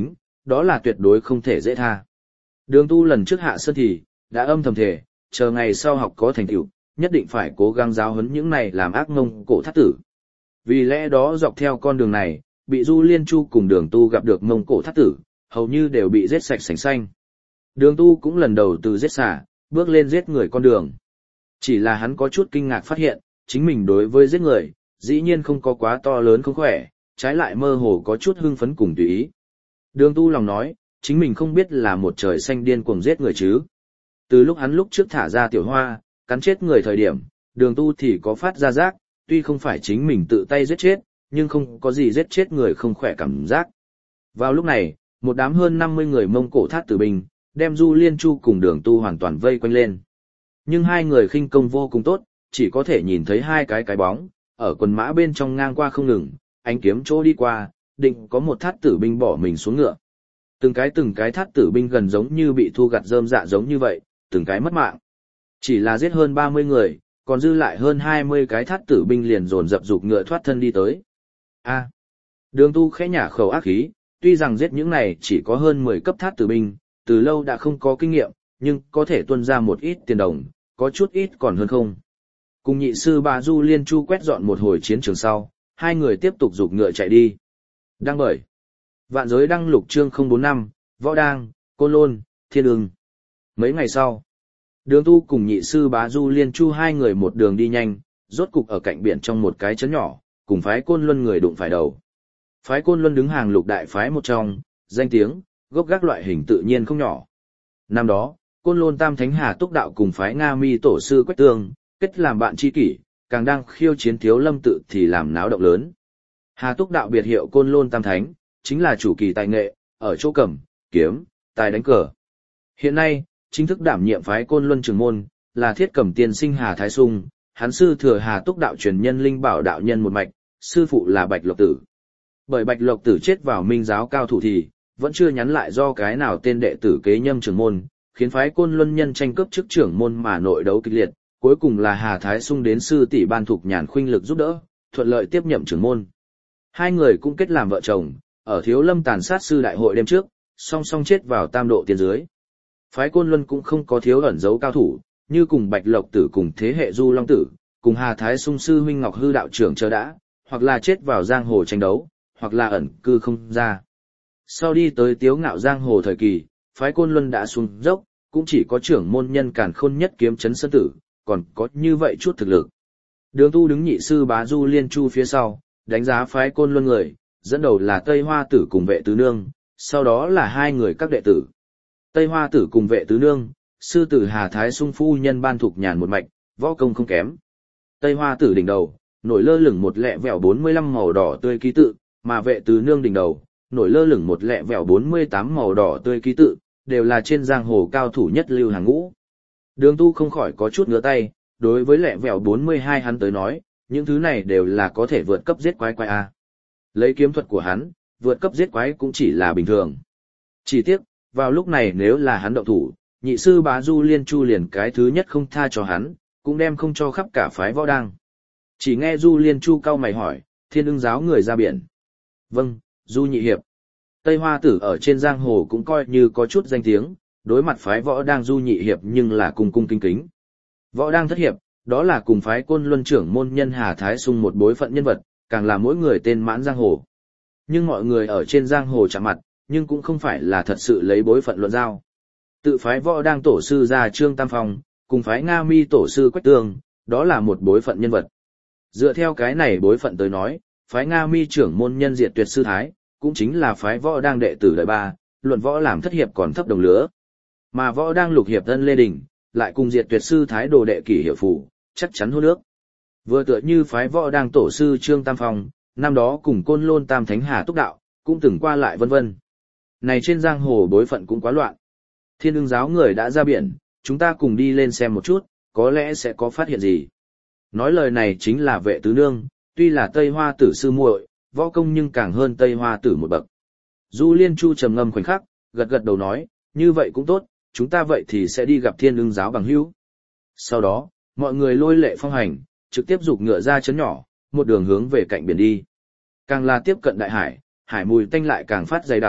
đó là tuyệt đối không thể dễ tha. Đường Tu lần trước hạ sơn thì, đã âm thầm thể, chờ ngày sau học có thành tựu, nhất định phải cố gắng giáo huấn những này làm ác Mông Cổ thát tử. Vì lẽ đó dọc theo con đường này, bị Du Liên Chu cùng Đường Tu gặp được Mông Cổ thát tử, hầu như đều bị giết sạch sành xanh. Đường Tu cũng lần đầu từ giết xả, bước lên giết người con đường. Chỉ là hắn có chút kinh ngạc phát hiện, chính mình đối với giết người, dĩ nhiên không có quá to lớn không khỏe, trái lại mơ hồ có chút hưng phấn cùng tùy ý. Đường Tu lòng nói, chính mình không biết là một trời xanh điên cuồng giết người chứ. Từ lúc hắn lúc trước thả ra tiểu hoa, cắn chết người thời điểm, Đường Tu thì có phát ra giác, tuy không phải chính mình tự tay giết chết, nhưng không có gì giết chết người không khỏe cảm giác. Vào lúc này, một đám hơn năm mươi người Mông Cổ thát tử binh, đem Du Liên Chu cùng Đường Tu hoàn toàn vây quanh lên. Nhưng hai người khinh công vô cùng tốt, chỉ có thể nhìn thấy hai cái cái bóng, ở quần mã bên trong ngang qua không ngừng, ánh kiếm chỗ đi qua, định có một thát tử binh bỏ mình xuống ngựa. Từng cái từng cái thát tử binh gần giống như bị thu gặt rơm dạ giống như vậy, từng cái mất mạng. Chỉ là giết hơn ba mươi người, còn dư lại hơn hai mươi cái thát tử binh liền dồn dập dục ngựa thoát thân đi tới. A. Đường Tu khẽ nhả khẩu ác khí, tuy rằng giết những này chỉ có hơn mười cấp thát tử binh, từ lâu đã không có kinh nghiệm, nhưng có thể tuân ra một ít tiền đồng, có chút ít còn hơn không. Cùng nhị sư bà Du Liên Chu quét dọn một hồi chiến trường sau, hai người tiếp tục dục ngựa chạy đi. Đăng bởi Vạn Giới Đăng Lục chương không bốn năm, Võ Đang, Côn Lôn, Thiên Ưng. Mấy ngày sau, Đường Tu cùng nhị sư bá Du Liên Chu hai người một đường đi nhanh, rốt cục ở cạnh biển trong một cái trấn nhỏ, cùng phái Côn Luân người đụng phải đầu. Phái Côn Luân đứng hàng lục đại phái một trong, danh tiếng, gốc gác loại hình tự nhiên không nhỏ. Năm đó, Côn Lôn Tam Thánh Hà Túc Đạo cùng phái Nga Mi tổ sư Quách Tương, kết làm bạn tri kỷ, càng đang khiêu chiến Thiếu Lâm tự thì làm náo động lớn. Hà Túc Đạo biệt hiệu Côn Lôn Tam Thánh, chính là chủ kỳ tài nghệ, ở chỗ cầm, kiếm, tài đánh cờ. Hiện nay, chính thức đảm nhiệm phái Côn Luân trưởng môn, là Thiết Cẩm tiên sinh Hà Thái Sung, hắn sư thừa Hà Túc Đạo truyền nhân Linh Bảo đạo nhân một mạch, sư phụ là Bạch Lộc Tử. Bởi Bạch Lộc Tử chết vào minh giáo cao thủ thì, vẫn chưa nhắn lại do cái nào tên đệ tử kế nhâm trưởng môn, khiến phái Côn Luân nhân tranh cướp chức trưởng môn mà nội đấu kịch liệt, cuối cùng là Hà Thái Sung đến sư tỷ Ban Thục Nhàn khuynh lực giúp đỡ, thuận lợi tiếp nhậm trưởng môn. Hai người cũng kết làm vợ chồng, ở Thiếu Lâm tàn sát sư đại hội đêm trước, song song chết vào tam độ tiên dưới. Phái Côn Luân cũng không có thiếu ẩn dấu cao thủ, như cùng Bạch Lộc Tử cùng thế hệ Du Long Tử, cùng Hà Thái Sung sư huynh Ngọc Hư đạo trưởng chờ đã, hoặc là chết vào giang hồ tranh đấu, hoặc là ẩn cư không ra. Sau đi tới tiếu ngạo giang hồ thời kỳ, phái Côn Luân đã xuống dốc, cũng chỉ có trưởng môn nhân Càn Khôn nhất kiếm chấn sơn tử, còn có như vậy chút thực lực. Đường Tu đứng nhị sư bá Du Liên Chu phía sau, đánh giá phái Côn Luân người, dẫn đầu là Tây Hoa Tử cùng Vệ Tứ Nương, sau đó là hai người các đệ tử. Tây Hoa Tử cùng Vệ Tứ Nương, sư tử Hà Thái Sung phu nhân Ban Thục Nhàn một mạch, võ công không kém. Tây Hoa Tử đỉnh đầu, nổi lơ lửng một lẹ vẹo bốn mươi lăm màu đỏ tươi ký tự, mà Vệ Tứ Nương đỉnh đầu, nổi lơ lửng một lẹ vẹo bốn mươi tám màu đỏ tươi ký tự, đều là trên giang hồ cao thủ nhất lưu hàng ngũ. Đường Tu không khỏi có chút ngứa tay, đối với lẹ vẹo bốn mươi hai hắn tới nói, những thứ này đều là có thể vượt cấp giết quái quái a. Lấy kiếm thuật của hắn, vượt cấp giết quái cũng chỉ là bình thường. Chỉ tiếc, vào lúc này nếu là hắn động thủ, nhị sư bá Du Liên Chu liền cái thứ nhất không tha cho hắn, cũng đem không cho khắp cả phái Võ Đang. Chỉ nghe Du Liên Chu cau mày hỏi, Thiên Ưng giáo người ra biển. Vâng, Du nhị hiệp. Tây Hoa Tử ở trên giang hồ cũng coi như có chút danh tiếng, đối mặt phái Võ Đang Du nhị hiệp nhưng là cung cung kính kính. Võ Đang thất hiệp, đó là cùng phái Côn Luân trưởng môn nhân Hà Thái Sung một bối phận nhân vật, càng là mỗi người tên mãn giang hồ. Nhưng mọi người ở trên giang hồ chạm mặt, nhưng cũng không phải là thật sự lấy bối phận luận giao. Tự phái Võ Đang tổ sư ra Trương Tam Phong, cùng phái Nga Mi tổ sư Quách Tương, đó là một bối phận nhân vật. Dựa theo cái này bối phận tới nói, phái Nga Mi trưởng môn nhân Diệt Tuyệt sư thái, cũng chính là phái Võ Đang đệ tử đời ba, luận võ làm thất hiệp còn thấp đồng lứa. Mà Võ Đang lục hiệp thân Lê Đình, lại cùng Diệt Tuyệt sư thái đồ đệ kỷ hiệu phủ, chắc chắn hôn nước. Vừa tựa như phái Võ Đang tổ sư Trương Tam Phong, năm đó cùng Côn Lôn Tam Thánh Hà Túc Đạo, cũng từng qua lại vân vân. Này trên giang hồ bối phận cũng quá loạn. Thiên Ưng giáo người đã ra biển, chúng ta cùng đi lên xem một chút, có lẽ sẽ có phát hiện gì. Nói lời này chính là Vệ Tứ Nương, tuy là Tây Hoa Tử sư muội, võ công nhưng càng hơn Tây Hoa Tử một bậc. Du Liên Chu trầm ngâm khoảnh khắc, gật gật đầu nói, như vậy cũng tốt, chúng ta vậy thì sẽ đi gặp Thiên Ưng giáo bằng hữu. Sau đó, mọi người lôi lệ phong hành, trực tiếp giục ngựa ra trấn nhỏ, một đường hướng về cạnh biển đi. Càng là tiếp cận đại hải, hải mùi tanh lại càng phát dày đặc,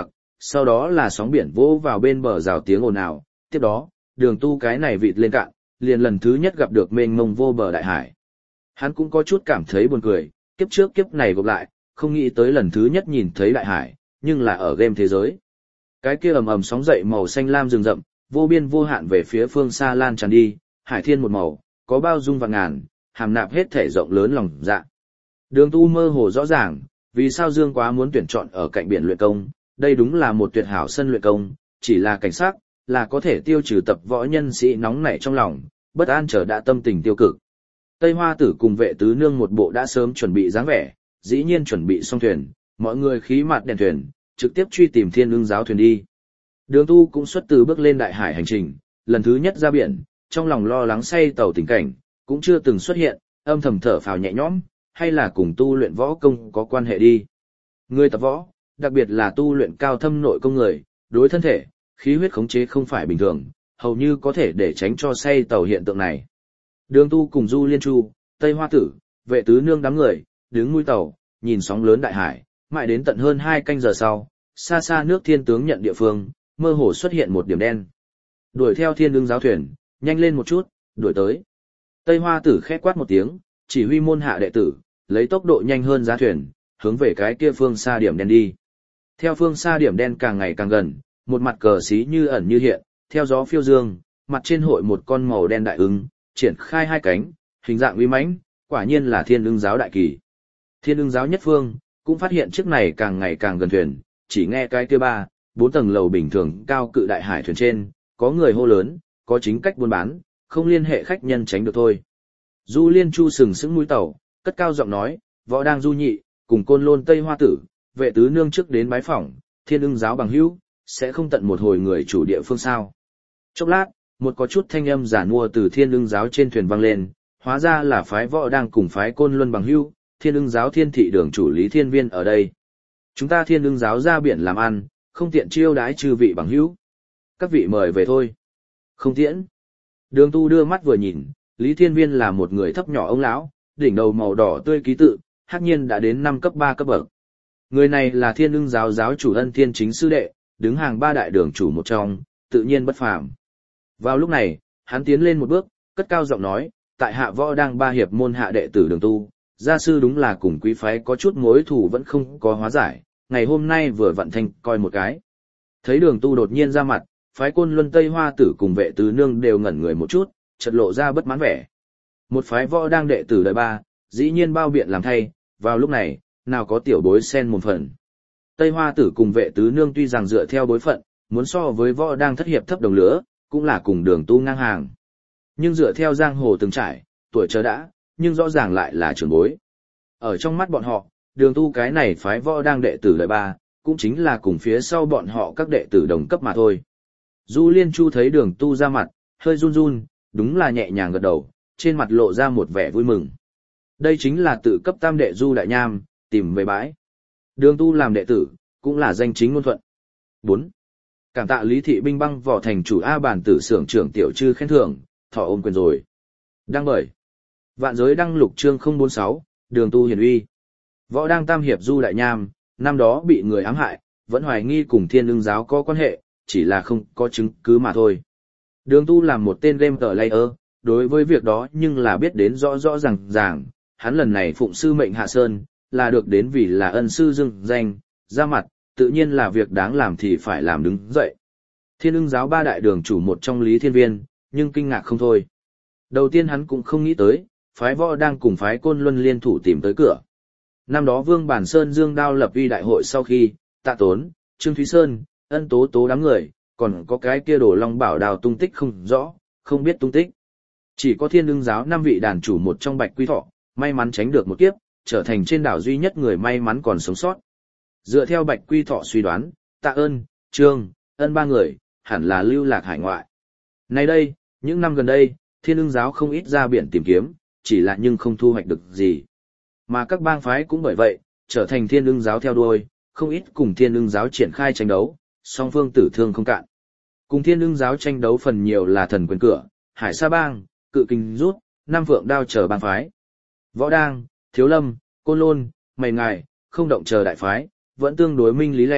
sau đó là sóng biển vỗ vào bên bờ rào tiếng ồn ào, tiếp đó, đường tu cái này vịt lên cạn, liền lần thứ nhất gặp được mênh mông vô bờ đại hải. Hắn cũng có chút cảm thấy buồn cười, kiếp trước kiếp này gộp lại, không nghĩ tới lần thứ nhất nhìn thấy đại hải, nhưng là ở game thế giới. Cái kia ầm ầm sóng dậy màu xanh lam rừng rậm, vô biên vô hạn về phía phương xa lan tràn đi, hải thiên một màu, có bao dung vạn ngàn, hàm nạp hết thể rộng lớn lòng dạ. Đường tu mơ hồ rõ ràng, vì sao Dương Quá muốn tuyển chọn ở cạnh biển luyện công, đây đúng là một tuyệt hảo sân luyện công, chỉ là cảnh sát, là có thể tiêu trừ tập võ nhân sĩ nóng nảy trong lòng, bất an trở đã tâm tình tiêu cực. Tây Hoa Tử cùng vệ tứ nương một bộ đã sớm chuẩn bị dáng vẻ, dĩ nhiên chuẩn bị xong thuyền, mọi người khí mặt đèn thuyền, trực tiếp truy tìm Thiên Ưng giáo thuyền đi. Đường tu cũng xuất từ bước lên đại hải hành trình, lần thứ nhất ra biển, trong lòng lo lắng say tàu tình cảnh, cũng chưa từng xuất hiện, âm thầm thở phào nhẹ nhõm, hay là cùng tu luyện võ công có quan hệ đi. Người tập võ, đặc biệt là tu luyện cao thâm nội công người, đối thân thể, khí huyết khống chế không phải bình thường, hầu như có thể để tránh cho say tàu hiện tượng này. Đường tu cùng Du Liên Chu, Tây Hoa Tử, vệ tứ nương đám người, đứng mũi tàu, nhìn sóng lớn đại hải, mãi đến tận hơn hai canh giờ sau, xa xa nước Thiên Tướng nhận địa phương, mơ hồ xuất hiện một điểm đen. Đuổi theo Thiên Ưng giáo thuyền, nhanh lên một chút, đuổi tới. Tây Hoa Tử khẽ quát một tiếng, chỉ huy môn hạ đệ tử, lấy tốc độ nhanh hơn giá thuyền, hướng về cái kia phương xa điểm đen đi. Theo phương xa điểm đen càng ngày càng gần, một mặt cờ xí như ẩn như hiện, theo gió phiêu dương, mặt trên hội một con màu đen đại ưng, triển khai hai cánh, hình dạng uy mãnh, quả nhiên là Thiên Ưng giáo đại kỳ. Thiên Ưng giáo nhất phương, cũng phát hiện chiếc này càng ngày càng gần thuyền, chỉ nghe cái kia ba, bốn tầng lầu bình thường cao cự đại hải thuyền trên, có người hô lớn, có chính cách buôn bán, không liên hệ khách nhân tránh được thôi. Du Liên Chu sừng sững mũi tàu, cất cao giọng nói, võ đang Du Nhị, cùng Côn Lôn Tây Hoa Tử, vệ tứ nương trước đến bái phỏng, Thiên Ưng giáo bằng hữu, sẽ không tận một hồi người chủ địa phương sao. Chốc lát, một có chút thanh âm giả mua từ Thiên Ưng giáo trên thuyền vang lên, hóa ra là phái võ đang cùng phái Côn Luân bằng hữu, Thiên Ưng giáo Thiên thị đường chủ Lý Thiên Viên ở đây. Chúng ta Thiên Ưng giáo ra biển làm ăn, không tiện chiêu đái chư vị bằng hữu. Các vị mời về thôi. Không tiễn. Đường tu đưa mắt vừa nhìn, Lý Thiên Viên là một người thấp nhỏ ông lão, đỉnh đầu màu đỏ tươi ký tự, hắc nhiên đã đến năm cấp ba cấp bậc. Người này là Thiên Ưng giáo giáo chủ Ân Thiên chính sư đệ, đứng hàng ba đại đường chủ một trong, tự nhiên bất phàm. Vào lúc này, hắn tiến lên một bước, cất cao giọng nói, tại hạ võ đang ba hiệp môn hạ đệ tử đường tu, gia sư đúng là cùng quý phái có chút mối thù vẫn không có hóa giải, ngày hôm nay vừa vận thanh coi một cái. Thấy đường tu đột nhiên ra mặt, phái Côn Luân Tây Hoa Tử cùng vệ tứ nương đều ngẩn người một chút, chợt lộ ra bất mãn vẻ. Một phái võ đang đệ tử đời ba, dĩ nhiên bao biện làm thay, vào lúc này, nào có tiểu bối xen một phần. Tây Hoa Tử cùng vệ tứ nương tuy rằng dựa theo bối phận, muốn so với võ đang thất hiệp thấp đồng lứa, cũng là cùng đường tu ngang hàng. Nhưng dựa theo giang hồ từng trải, tuổi chớ đã, nhưng rõ ràng lại là trưởng bối. Ở trong mắt bọn họ, đường tu cái này phái võ đang đệ tử đời ba, cũng chính là cùng phía sau bọn họ các đệ tử đồng cấp mà thôi. Du Liên Chu thấy đường tu ra mặt, hơi run run, đúng là nhẹ nhàng gật đầu, trên mặt lộ ra một vẻ vui mừng. Đây chính là tự cấp tam đệ Du Đại Nham, tìm về bãi. Đường tu làm đệ tử, cũng là danh chính ngôn thuận. bốn. Cảm tạ Lý Thị Binh Băng Võ thành chủ A Bản tử xưởng trưởng tiểu trư khen thưởng, thọ ôm quyền rồi. Đăng bởi. Vạn giới đăng lục chương không bốn sáu, đường tu hiển uy. Võ đang tam hiệp Du Đại Nham, năm đó bị người ám hại, vẫn hoài nghi cùng Thiên Ưng giáo có quan hệ, chỉ là không có chứng cứ mà thôi. Đường tu làm một tên game player, đối với việc đó nhưng là biết đến rõ rõ ràng ràng, hắn lần này phụng sư mệnh hạ sơn, là được đến vì là ân sư dưng danh, ra mặt, tự nhiên là việc đáng làm thì phải làm đứng dậy. Thiên Ưng giáo ba đại đường chủ một trong Lý Thiên Viên, nhưng kinh ngạc không thôi. Đầu tiên hắn cũng không nghĩ tới, phái võ đang cùng phái Côn Luân liên thủ tìm tới cửa. Năm đó Vương Bản Sơn dương đao lập uy đại hội sau khi, Tạ Tốn, Trương Thúy Sơn, Ân Tố Tố đám người, còn có cái kia Đồ Long Bảo Đào tung tích không rõ, không biết tung tích. Chỉ có Thiên Ưng giáo năm vị đàn chủ một trong Bạch Quy Thọ, may mắn tránh được một kiếp, trở thành trên đảo duy nhất người may mắn còn sống sót. Dựa theo Bạch Quy Thọ suy đoán, Tạ Ơn, Trương, Ân ba người, hẳn là lưu lạc hải ngoại. Nay đây, những năm gần đây, Thiên Ưng giáo không ít ra biển tìm kiếm, chỉ là nhưng không thu hoạch được gì. Mà các bang phái cũng bởi vậy, trở thành Thiên Ưng giáo theo đuôi, không ít cùng Thiên Ưng giáo triển khai tranh đấu, song phương tử thương không cạn. Cùng Thiên Ưng giáo tranh đấu phần nhiều là Thần Quyền Cửa, Hải Sa Bang, Cự Kình Rút, Nam Vượng Đao chờ bang phái. Võ Đang, Thiếu Lâm, Côn Lôn, Mày Ngài, Không Động chờ đại phái, vẫn tương đối minh lý lẽ,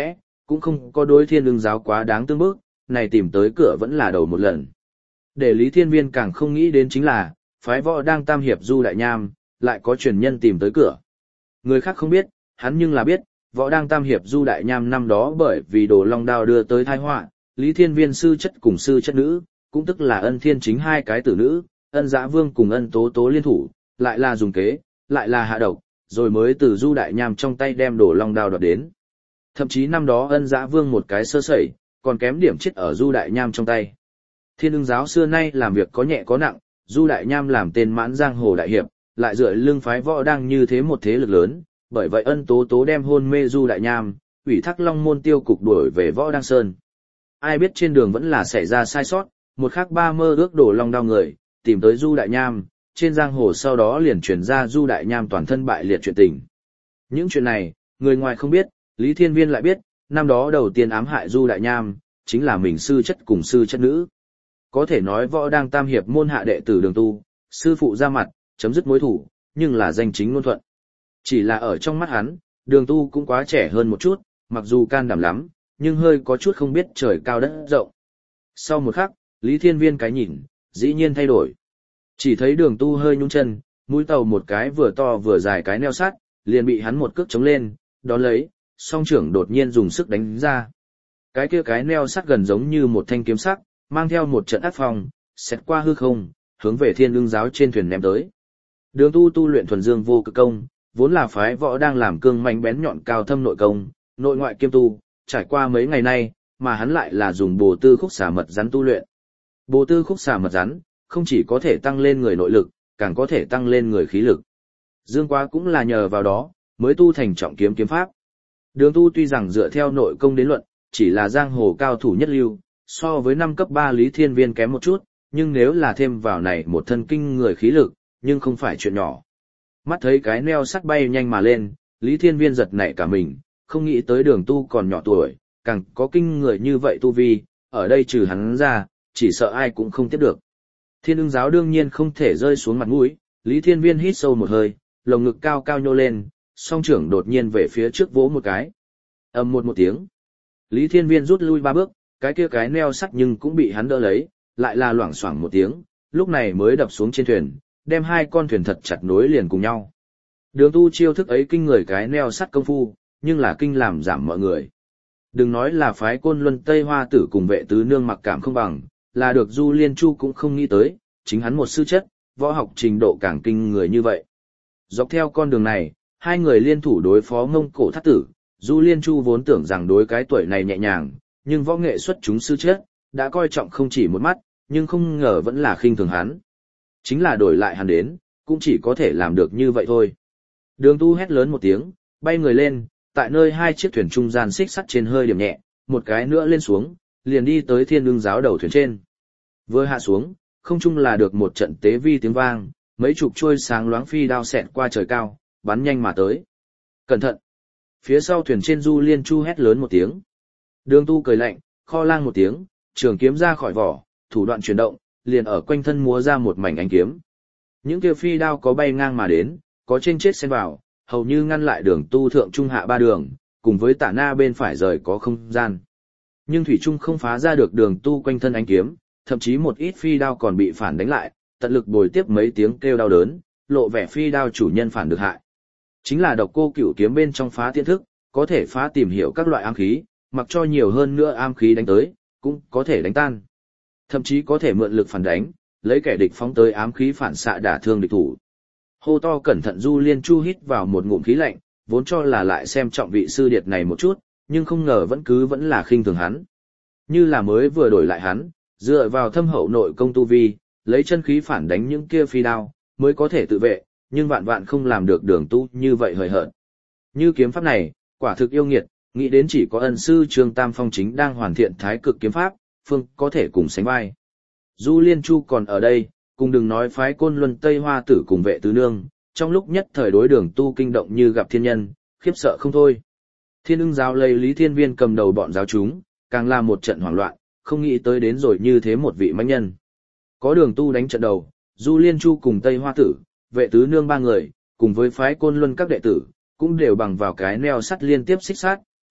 cũng không có đối Thiên Ưng giáo quá đáng tương bức, này tìm tới cửa vẫn là đầu một lần. Để Lý Thiên Viên càng không nghĩ đến chính là, phái võ đang tam hiệp Du Đại Nham, lại có truyền nhân tìm tới cửa. Người khác không biết, hắn nhưng là biết, võ đang tam hiệp Du Đại Nham năm đó bởi vì Đồ Long Đao đưa tới tai họa, Lý Thiên Viên sư chất cùng sư chất nữ, cũng tức là Ân Thiên Chính hai cái tử nữ, Ân Dã Vương cùng Ân Tố Tố liên thủ, lại là dùng kế, lại là hạ độc, rồi mới từ Du Đại Nham trong tay đem Đồ Long Đao đoạt đến. Thậm chí năm đó Ân Dã Vương một cái sơ sẩy, còn kém điểm chết ở Du Đại Nham trong tay. Thiên Ưng giáo xưa nay làm việc có nhẹ có nặng, Du Đại Nham làm tên mãn giang hồ đại hiệp, lại dựa lưng phái võ đang như thế một thế lực lớn, bởi vậy Ân Tố Tố đem hôn mê Du Đại Nham, ủy thác Long Môn Tiêu cục đuổi về võ đang sơn. Ai biết trên đường vẫn là xảy ra sai sót, một khắc ba mơ ước Đồ Long Đao người, tìm tới Du Đại Nham, trên giang hồ sau đó liền truyền ra Du Đại Nham toàn thân bại liệt chuyện tình. Những chuyện này, người ngoài không biết, Lý Thiên Viên lại biết, năm đó đầu tiên ám hại Du Đại Nham, chính là mình sư chất cùng sư chất nữ. Có thể nói võ đang tam hiệp môn hạ đệ tử Đường Tu, sư phụ ra mặt, chấm dứt mối thủ, nhưng là danh chính ngôn thuận. Chỉ là ở trong mắt hắn, Đường Tu cũng quá trẻ hơn một chút, mặc dù can đảm lắm, nhưng hơi có chút không biết trời cao đất rộng. Sau một khắc, Lý Thiên Viên cái nhìn, dĩ nhiên thay đổi. Chỉ thấy Đường Tu hơi nhún chân, mũi tàu một cái vừa to vừa dài cái neo sắt, liền bị hắn một cước chống lên, đón lấy, song trưởng đột nhiên dùng sức đánh ra. Cái kia cái neo sắt gần giống như một thanh kiếm sắc, mang theo một trận ác phong, xét qua hư không, hướng về Thiên Ưng giáo trên thuyền ném tới. Đường Tu tu luyện thuần dương vô cực công, vốn là phái võ đang làm cương manh bén nhọn cao thâm nội công, nội ngoại kiêm tu, trải qua mấy ngày nay, mà hắn lại là dùng bồ tư khúc xả mật rắn tu luyện. Bồ tư khúc xả mật rắn, không chỉ có thể tăng lên người nội lực, càng có thể tăng lên người khí lực. Dương Quá cũng là nhờ vào đó, mới tu thành trọng kiếm kiếm pháp. Đường Tu tuy rằng dựa theo nội công đến luận, chỉ là giang hồ cao thủ nhất lưu, so với năm cấp ba Lý Thiên Viên kém một chút, nhưng nếu là thêm vào này một thân kinh người khí lực, nhưng không phải chuyện nhỏ. Mắt thấy cái neo sắt bay nhanh mà lên, Lý Thiên Viên giật nảy cả mình, không nghĩ tới Đường Tu còn nhỏ tuổi, càng có kinh người như vậy tu vi, ở đây trừ hắn ra, chỉ sợ ai cũng không tiếp được. Thiên Ưng giáo đương nhiên không thể rơi xuống mặt mũi, Lý Thiên Viên hít sâu một hơi, lồng ngực cao cao nhô lên, song trưởng đột nhiên về phía trước vỗ một cái. Ầm một một tiếng. Lý Thiên Viên rút lui ba bước, cái kia cái neo sắt nhưng cũng bị hắn đỡ lấy, lại là loảng xoảng một tiếng, lúc này mới đập xuống trên thuyền, đem hai con thuyền thật chặt nối liền cùng nhau. Đường Tu chiêu thức ấy kinh người cái neo sắt công phu, nhưng là kinh làm giảm mọi người. Đừng nói là phái Côn Luân Tây Hoa Tử cùng Vệ Tứ Nương mặc cảm không bằng, là được Du Liên Chu cũng không nghĩ tới, chính hắn một sư chất, võ học trình độ càng kinh người như vậy. Dọc theo con đường này, hai người liên thủ đối phó Mông Cổ Thát Tử, Du Liên Chu vốn tưởng rằng đối cái tuổi này nhẹ nhàng, nhưng võ nghệ xuất chúng sư chất, đã coi trọng không chỉ một mắt, nhưng không ngờ vẫn là khinh thường hắn. Chính là đổi lại hắn đến, cũng chỉ có thể làm được như vậy thôi. Đường Tu hét lớn một tiếng, bay người lên, tại nơi hai chiếc thuyền trung gian xích sắt trên hơi điểm nhẹ, một cái nữa lên xuống, liền đi tới Thiên Ưng giáo đầu thuyền trên. Vừa hạ xuống, không trung là được một trận tế vi tiếng vang, mấy chục trôi sáng loáng phi đao xẹt qua trời cao, bắn nhanh mà tới. Cẩn thận! Phía sau thuyền trên Du Liên Chu hét lớn một tiếng. Đường Tu cười lạnh, kho lang một tiếng, trường kiếm ra khỏi vỏ, thủ đoạn chuyển động, liền ở quanh thân múa ra một mảnh ánh kiếm. Những kia phi đao có bay ngang mà đến, có trên chết xen vào, hầu như ngăn lại đường Tu thượng trung hạ ba đường, cùng với tả na bên phải rời có không gian. Nhưng thủy trung không phá ra được đường Tu quanh thân ánh kiếm, thậm chí một ít phi đao còn bị phản đánh lại, tận lực bồi tiếp mấy tiếng kêu đau đớn, lộ vẻ phi đao chủ nhân phản được hại. Chính là độc cô cửu kiếm bên trong phá tiên thức, có thể phá tìm hiểu các loại ám khí, mặc cho nhiều hơn nữa ám khí đánh tới, cũng có thể đánh tan. Thậm chí có thể mượn lực phản đánh, lấy kẻ địch phóng tới ám khí phản xạ đả thương địch thủ. Hô to cẩn thận Du Liên Chu hít vào một ngụm khí lạnh, vốn cho là lại xem trọng vị sư điệt này một chút, nhưng không ngờ vẫn cứ vẫn là khinh thường hắn. Như là mới vừa đổi lại hắn, dựa vào thâm hậu nội công tu vi, lấy chân khí phản đánh những kia phi đao, mới có thể tự vệ, nhưng vạn vạn không làm được đường tu như vậy hời hợt. Như kiếm pháp này, quả thực yêu nghiệt, nghĩ đến chỉ có ân sư Trương Tam Phong chính đang hoàn thiện thái cực kiếm pháp, phương có thể cùng sánh vai. Du Liên Chu còn ở đây, cùng đừng nói phái Côn Luân Tây Hoa Tử cùng Vệ Tứ Nương, trong lúc nhất thời đối đường tu kinh động như gặp thiên nhân, khiếp sợ không thôi. Thiên Ưng giáo lấy Lý Thiên Viên cầm đầu bọn giáo chúng, càng là một trận hoảng loạn, không nghĩ tới đến rồi như thế một vị mãnh nhân. Có đường tu đánh trận đầu, Du Liên Chu cùng Tây Hoa Tử, Vệ Tứ Nương ba người, cùng với phái Côn Luân các đệ tử, cũng đều bằng vào cái neo sắt liên tiếp xích sát,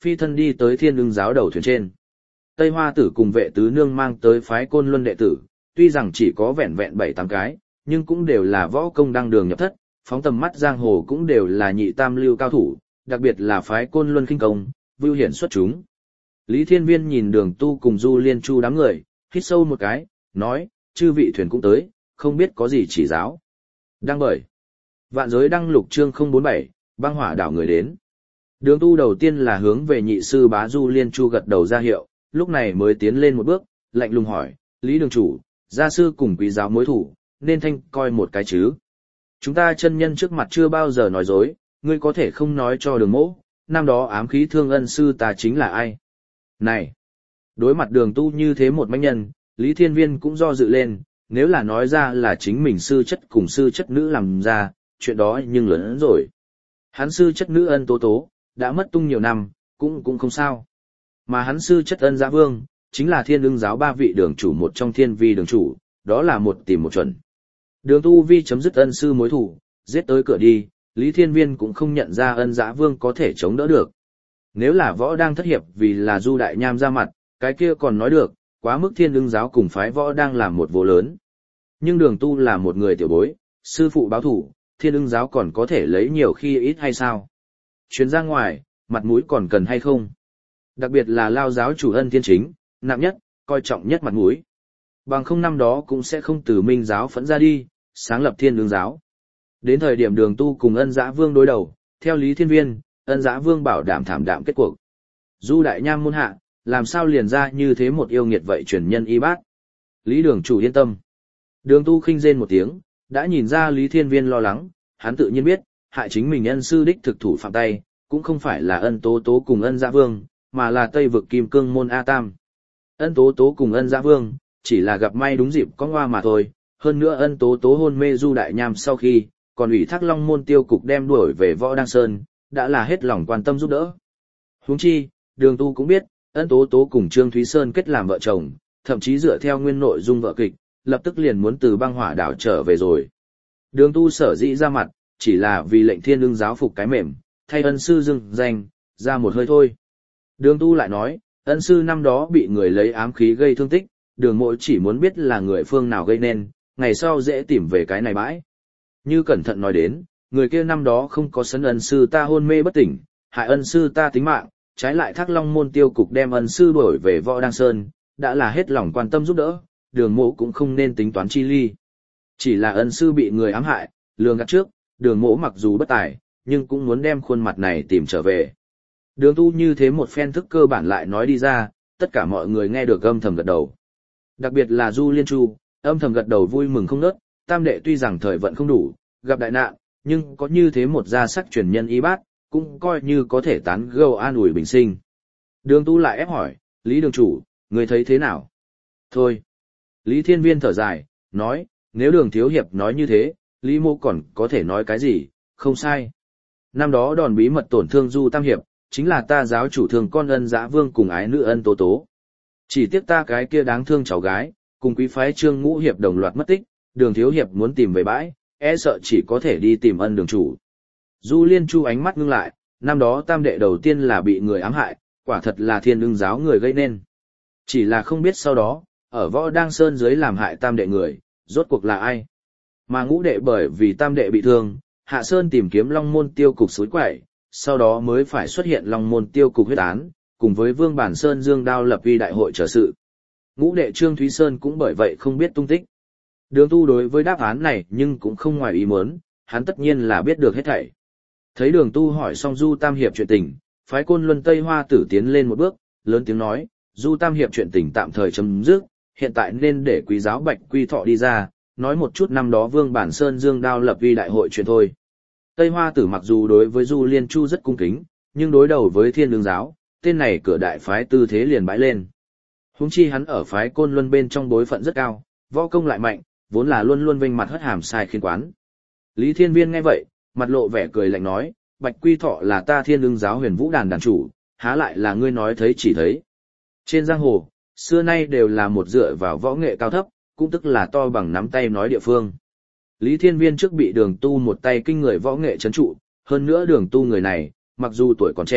phi thân đi tới Thiên Ưng giáo đầu thuyền trên. Tây Hoa Tử cùng vệ tứ nương mang tới phái Côn Luân đệ tử, tuy rằng chỉ có vẹn vẹn bảy tám cái, nhưng cũng đều là võ công đăng đường nhập thất, phóng tầm mắt giang hồ cũng đều là nhị tam lưu cao thủ, đặc biệt là phái Côn Luân khinh công, vưu hiển xuất chúng. Lý Thiên Viên nhìn Đường Tu cùng Du Liên Chu đám người, hít sâu một cái, nói, chư vị thuyền cũng tới, không biết có gì chỉ giáo. Đăng bởi. Vạn giới đăng lục chương không bốn bảy, băng hỏa đảo người đến. Đường Tu đầu tiên là hướng về nhị sư bá Du Liên Chu gật đầu ra hiệu, lúc này mới tiến lên một bước, lạnh lùng hỏi, Lý đường chủ, gia sư cùng quý giáo mối thủ, nên thanh coi một cái chứ. Chúng ta chân nhân trước mặt chưa bao giờ nói dối, ngươi có thể không nói cho Đường mỗ, năm đó ám khí thương ân sư ta chính là ai. Này! Đối mặt Đường Tu như thế một mãnh nhân, Lý Thiên Viên cũng do dự lên, nếu là nói ra là chính mình sư chất cùng sư chất nữ làm ra, chuyện đó nhưng lớn hơn rồi. Hắn sư chất nữ Ân Tố Tố, đã mất tung nhiều năm, cũng cũng không sao. Mà hắn sư chất Ân Dã Vương, chính là Thiên Ưng giáo ba vị đường chủ một trong thiên vi đường chủ, đó là một tìm một chuẩn. Đường Tu Vi chấm dứt ân sư mối thủ, giết tới cửa đi, Lý Thiên Viên cũng không nhận ra Ân Dã Vương có thể chống đỡ được. Nếu là võ đang thất hiệp vì là Du Đại Nham ra mặt, cái kia còn nói được, quá mức Thiên Ưng giáo cùng phái võ đang làm một vô lớn. Nhưng Đường Tu là một người tiểu bối, sư phụ báo thủ, Thiên Ưng giáo còn có thể lấy nhiều khi ít hay sao? Chuyến ra ngoài, mặt mũi còn cần hay không? Đặc biệt là Lao giáo chủ Ân Thiên Chính, nặng nhất, coi trọng nhất mặt mũi. Bằng không năm đó cũng sẽ không từ Minh giáo phẫn ra đi, sáng lập Thiên Ưng giáo. Đến thời điểm Đường Tu cùng Ân Dã Vương đối đầu, theo Lý Thiên Viên, Ân Dã Vương bảo đảm thảm đạm kết cuộc. Du Đại Nham môn hạ, làm sao liền ra như thế một yêu nghiệt vậy truyền nhân y bát. Lý đường chủ yên tâm. Đường Tu khinh rên một tiếng, đã nhìn ra Lý Thiên Viên lo lắng, hắn tự nhiên biết, hại chính mình ân sư đích thực thủ phạm tay, cũng không phải là Ân Tố Tố cùng Ân Dã Vương, mà là Tây vực Kim Cương môn A Tam. Ân Tố Tố cùng Ân Dã Vương, chỉ là gặp may đúng dịp có hoa mà thôi, hơn nữa Ân Tố Tố hôn mê Du Đại Nham sau khi, còn ủy thác Long môn tiêu cục đem đuổi về Võ Đăng Sơn, đã là hết lòng quan tâm giúp đỡ. Huống chi, Đường Tu cũng biết, Ân Tố Tố cùng Trương Thúy Sơn kết làm vợ chồng, thậm chí dựa theo nguyên nội dung vợ kịch, lập tức liền muốn từ băng hỏa đảo trở về rồi. Đường Tu sở dĩ ra mặt, chỉ là vì lệnh Thiên Ưng giáo phục cái mềm, thay ân sư dưng danh, ra một hơi thôi. Đường Tu lại nói, ân sư năm đó bị người lấy ám khí gây thương tích, Đường mộ chỉ muốn biết là người phương nào gây nên, ngày sau dễ tìm về cái này bãi. Như cẩn thận nói đến, người kia năm đó không có sấn ân sư ta hôn mê bất tỉnh, hại ân sư ta tính mạng, trái lại thác Long môn tiêu cục đem ân sư đuổi về Võ Đăng Sơn, đã là hết lòng quan tâm giúp đỡ, Đường mộ cũng không nên tính toán chi ly. Chỉ là ân sư bị người ám hại, lường gạt trước, Đường mộ mặc dù bất tài, nhưng cũng muốn đem khuôn mặt này tìm trở về. Đường Tu như thế một phen thức cơ bản lại nói đi ra, tất cả mọi người nghe được âm thầm gật đầu. Đặc biệt là Du Liên Chu, âm thầm gật đầu vui mừng không ngớt, tam đệ tuy rằng thời vận không đủ, gặp đại nạn, nhưng có như thế một gia sắc truyền nhân y bát, cũng coi như có thể tán gẫu an ủi bình sinh. Đường Tu lại ép hỏi, Lý đường chủ, người thấy thế nào? Thôi. Lý Thiên Viên thở dài, nói, nếu Đường thiếu hiệp nói như thế, Lý mô còn có thể nói cái gì, không sai. Năm đó đòn bí mật tổn thương Du Tam hiệp, chính là ta giáo chủ thường con Ân Dã Vương cùng ái nữ Ân Tố Tố. Chỉ tiếc ta cái kia đáng thương cháu gái, cùng quý phái Trương Ngũ hiệp đồng loạt mất tích, Đường thiếu hiệp muốn tìm về bãi, e sợ chỉ có thể đi tìm Ân đường chủ. Du Liên Chu ánh mắt ngưng lại, năm đó tam đệ đầu tiên là bị người ám hại, quả thật là Thiên Ưng giáo người gây nên. Chỉ là không biết sau đó, ở Võ Đăng Sơn dưới làm hại tam đệ người, rốt cuộc là ai. Mà ngũ đệ bởi vì tam đệ bị thương, hạ sơn tìm kiếm Long môn tiêu cục suối quậy, sau đó mới phải xuất hiện Long môn tiêu cục huyết án, cùng với Vương Bản Sơn dương đao lập uy đại hội trở sự. Ngũ đệ Trương Thúy Sơn cũng bởi vậy không biết tung tích. Đường Tu đối với đáp án này nhưng cũng không ngoài ý muốn, hắn tất nhiên là biết được hết thảy. Thấy Đường Tu hỏi xong Du Tam hiệp chuyện tình, phái Côn Luân Tây Hoa Tử tiến lên một bước, lớn tiếng nói, Du Tam hiệp chuyện tình tạm thời chấm dứt, hiện tại nên để quý giáo Bạch Quy Thọ đi ra, nói một chút năm đó Vương Bản Sơn dương đao lập uy đại hội chuyện thôi. Tây Hoa Tử mặc dù đối với Du Liên Chu rất cung kính, nhưng đối đầu với Thiên Ưng giáo, tên này cửa đại phái tư thế liền bãi lên. Huống chi hắn ở phái Côn Luân bên trong bối phận rất cao, võ công lại mạnh, vốn là luôn luôn vênh mặt hất hàm sai khiến quán. Lý Thiên Viên nghe vậy, mặt lộ vẻ cười lạnh nói, Bạch Quy Thọ là ta Thiên Ưng giáo Huyền Vũ đàn đàn chủ, há lại là ngươi nói thấy chỉ thấy. Trên giang hồ, xưa nay đều là một dựa vào võ nghệ cao thấp, cũng tức là to bằng nắm tay nói địa phương. Lý Thiên Viên trước bị Đường Tu một tay kinh người võ nghệ trấn trụ, hơn nữa Đường Tu người này, mặc dù tuổi còn trẻ,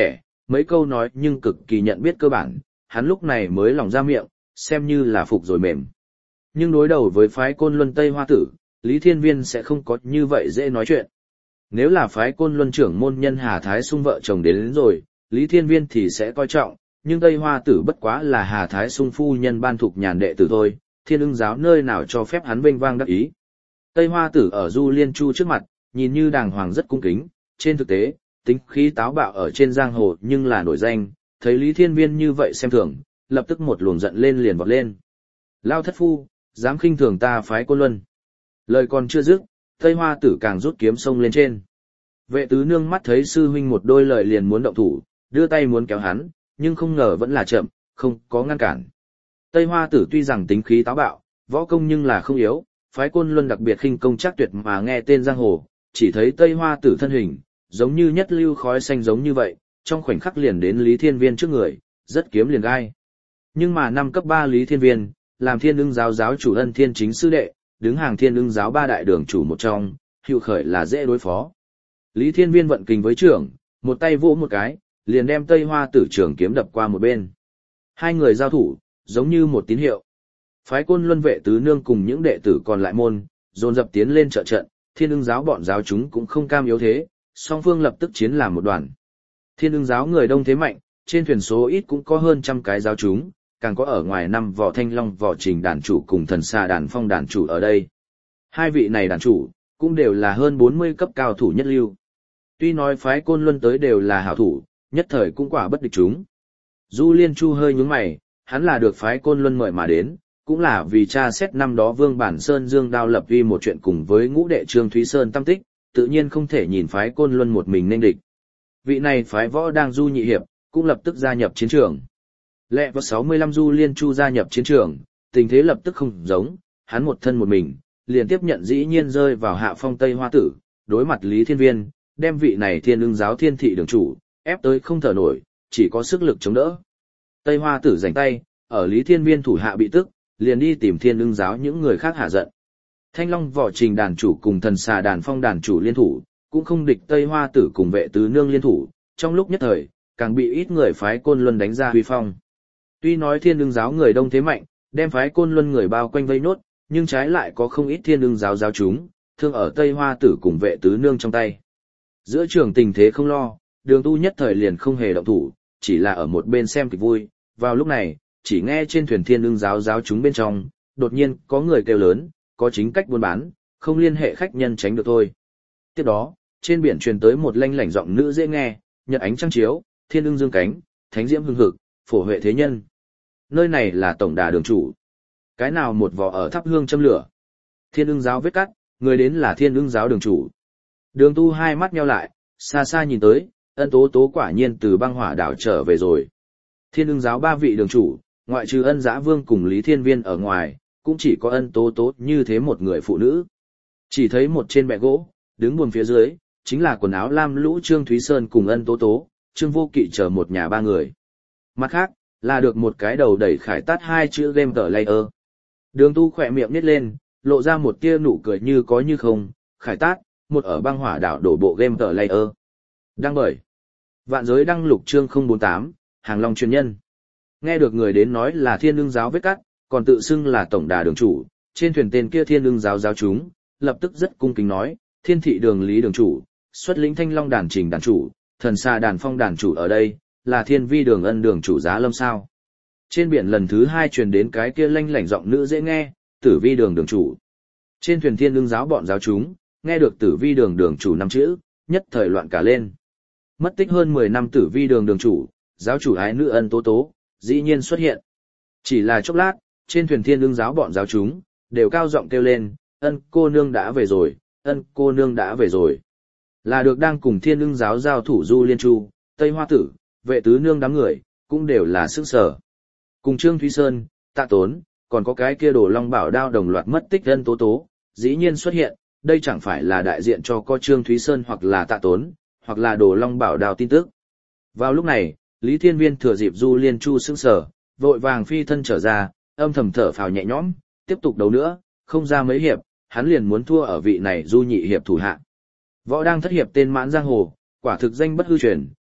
Mấy câu nói nhưng cực kỳ nhận biết cơ bản, hắn lúc này mới lòng ra miệng, xem như là phục rồi mềm. Nhưng đối đầu với phái Côn Luân Tây Hoa Tử, Lý Thiên Viên sẽ không có như vậy dễ nói chuyện. Nếu là phái Côn Luân trưởng môn nhân Hà Thái Sung vợ chồng đến, đến rồi, Lý Thiên Viên thì sẽ coi trọng, nhưng Tây Hoa Tử bất quá là Hà Thái Sung phu nhân ban thuộc nhàn đệ tử thôi, Thiên Ưng giáo nơi nào cho phép hắn vênh vang đắc ý. Tây Hoa Tử ở Du Liên Chu trước mặt, nhìn như đàng hoàng rất cung kính, trên thực tế, tính khí táo bạo ở trên giang hồ nhưng là nổi danh, thấy Lý Thiên Viên như vậy xem thường, lập tức một luồng giận lên liền vọt lên. Lao thất phu, dám khinh thường ta phái Côn Luân. Lời còn chưa dứt, Tây Hoa Tử càng rút kiếm sông lên trên. Vệ tứ nương mắt thấy sư huynh một đôi lời liền muốn động thủ, đưa tay muốn kéo hắn, nhưng không ngờ vẫn là chậm, không có ngăn cản. Tây Hoa Tử tuy rằng tính khí táo bạo, võ công nhưng là không yếu, phái Côn Luân đặc biệt khinh công chắc tuyệt mà nghe tên giang hồ, chỉ thấy Tây Hoa Tử thân hình, giống như nhất lưu khói xanh giống như vậy, trong khoảnh khắc liền đến Lý Thiên Viên trước người, rất kiếm liền gai. Nhưng mà năm cấp ba Lý Thiên Viên, làm Thiên Ưng giáo giáo chủ Ân Thiên chính sư đệ, đứng hàng Thiên Ưng giáo ba đại đường chủ một trong, hữu khởi là dễ đối phó. Lý Thiên Viên vận kình với trưởng, một tay vỗ một cái, liền đem Tây Hoa Tử trường kiếm đập qua một bên. Hai người giao thủ, giống như một tín hiệu. Phái Côn Luân vệ tứ nương cùng những đệ tử còn lại môn, dồn dập tiến lên trợ trận, Thiên Ưng giáo bọn giáo chúng cũng không cam yếu thế, song phương lập tức chiến làm một đoàn. Thiên Ưng giáo người đông thế mạnh, trên thuyền số ít cũng có hơn trăm cái giáo chúng, càng có ở ngoài năm võ thanh long võ trình đàn chủ cùng thần xa đàn phong đàn chủ ở đây. Hai vị này đàn chủ, cũng đều là hơn bốn mươi cấp cao thủ nhất lưu. Tuy nói phái Côn Luân tới đều là hảo thủ, nhất thời cũng quả bất địch chúng. Du Liên Chu hơi nhướng mày, hắn là được phái Côn Luân mời mà đến, cũng là vì tra xét năm đó Vương Bản Sơn Dương Đao lập vi một chuyện cùng với ngũ đệ Trương Thúy Sơn tâm tích, tự nhiên không thể nhìn phái Côn Luân một mình nên địch. Vị này phái võ đang Du nhị hiệp, cũng lập tức gia nhập chiến trường. Lẹ vào sáu mươi lăm Du Liên Chu gia nhập chiến trường, tình thế lập tức không giống, hắn một thân một mình, liền tiếp nhận dĩ nhiên rơi vào hạ phong Tây Hoa Tử, đối mặt Lý Thiên Viên, đem vị này Thiên Ưng giáo thiên thị đường chủ, ép tới không thở nổi, chỉ có sức lực chống đỡ. Tây Hoa Tử giành tay, ở Lý Thiên Viên thủ hạ bị tức, liền đi tìm Thiên Ưng giáo những người khác hạ giận. Thanh Long võ trình đàn chủ cùng thần xà đàn phong đàn chủ liên thủ, cũng không địch Tây Hoa Tử cùng vệ tứ nương liên thủ, trong lúc nhất thời, càng bị ít người phái Côn Luân đánh ra huy phong. Tuy nói Thiên Ưng giáo người đông thế mạnh, đem phái Côn Luân người bao quanh vây nốt, nhưng trái lại có không ít Thiên Ưng giáo giáo chúng, thương ở Tây Hoa Tử cùng vệ tứ nương trong tay. Giữa trường tình thế không lo, Đường Tu nhất thời liền không hề động thủ, chỉ là ở một bên xem kịch vui. Vào lúc này, chỉ nghe trên thuyền Thiên Ưng giáo giáo chúng bên trong, đột nhiên có người kêu lớn, có chính cách buôn bán, không liên hệ khách nhân tránh được thôi. Tiếp đó, trên biển truyền tới một lanh lảnh giọng nữ dễ nghe, nhật ánh trăng chiếu, thiên ưng dương cánh, thánh diễm hưng hực, phổ huệ thế nhân. Nơi này là tổng đà đường chủ. Cái nào một vò ở thắp hương châm lửa. Thiên ưng giáo vết cắt, người đến là Thiên Ưng giáo đường chủ. Đường Tu hai mắt nheo lại, xa xa nhìn tới, Ân Tố Tố quả nhiên từ băng hỏa đảo trở về rồi. Thiên Ưng giáo ba vị đường chủ, ngoại trừ Ân Dã Vương cùng Lý Thiên Viên ở ngoài, cũng chỉ có Ân Tố Tố như thế một người phụ nữ. Chỉ thấy một trên bệ gỗ, đứng buồn phía dưới, chính là quần áo lam lũ Trương Thúy Sơn cùng Ân Tố Tố, Trương Vô Kỵ chờ một nhà ba người. Mặt khác, là được một cái đầu đẩy khải tát hai chữ game tờ layer. Đường Tu khỏe miệng nít lên, lộ ra một tia nụ cười như có như không, khải tát, một ở băng hỏa đảo đổ bộ game tờ layer. Đăng bởi Vạn Giới đăng lục chương không bốn tám, Hàng Long truyền nhân. Nghe được người đến nói là Thiên Ưng giáo vết cắt, còn tự xưng là tổng đà đường chủ, trên thuyền tên kia Thiên Ưng giáo giáo chúng, lập tức rất cung kính nói, Thiên thị đường Lý đường chủ, xuất lĩnh Thanh Long đàn trình đàn chủ, thần xa đàn phong đàn chủ ở đây, là Thiên vi đường Ân đường chủ Giá Lâm sao. Trên biển lần thứ hai truyền đến cái kia lanh lảnh giọng nữ dễ nghe, Tử vi đường đường chủ. Trên thuyền Thiên Ưng giáo bọn giáo chúng, nghe được Tử vi đường đường chủ năm chữ, nhất thời loạn cả lên. Mất tích hơn mười năm Tử vi đường đường chủ, giáo chủ ái nữ Ân Tố Tố, dĩ nhiên xuất hiện. Chỉ là chốc lát, trên thuyền Thiên Ưng giáo bọn giáo chúng, đều cao giọng kêu lên, Ân cô nương đã về rồi, Ân cô nương đã về rồi. Là được đang cùng Thiên Ưng giáo giao thủ Du Liên Chu, Tây Hoa Tử, vệ tứ nương đám người, cũng đều là sức sở. Cùng Trương Thúy Sơn, Tạ Tốn, còn có cái kia Đồ Long Bảo Đao đồng loạt mất tích Ân Tố Tố, dĩ nhiên xuất hiện, đây chẳng phải là đại diện cho có Trương Thúy Sơn hoặc là Tạ Tốn, hoặc là Đồ Long Bảo Đao tin tức. Vào lúc này, Lý Thiên Viên thừa dịp Du Liên Chu sững sờ, vội vàng phi thân trở ra, âm thầm thở phào nhẹ nhõm, tiếp tục đấu nữa, không ra mấy hiệp, hắn liền muốn thua ở vị này Du nhị hiệp thủ hạ. Võ đang thất hiệp tên Mãn Giang Hồ, quả thực danh bất hư truyền,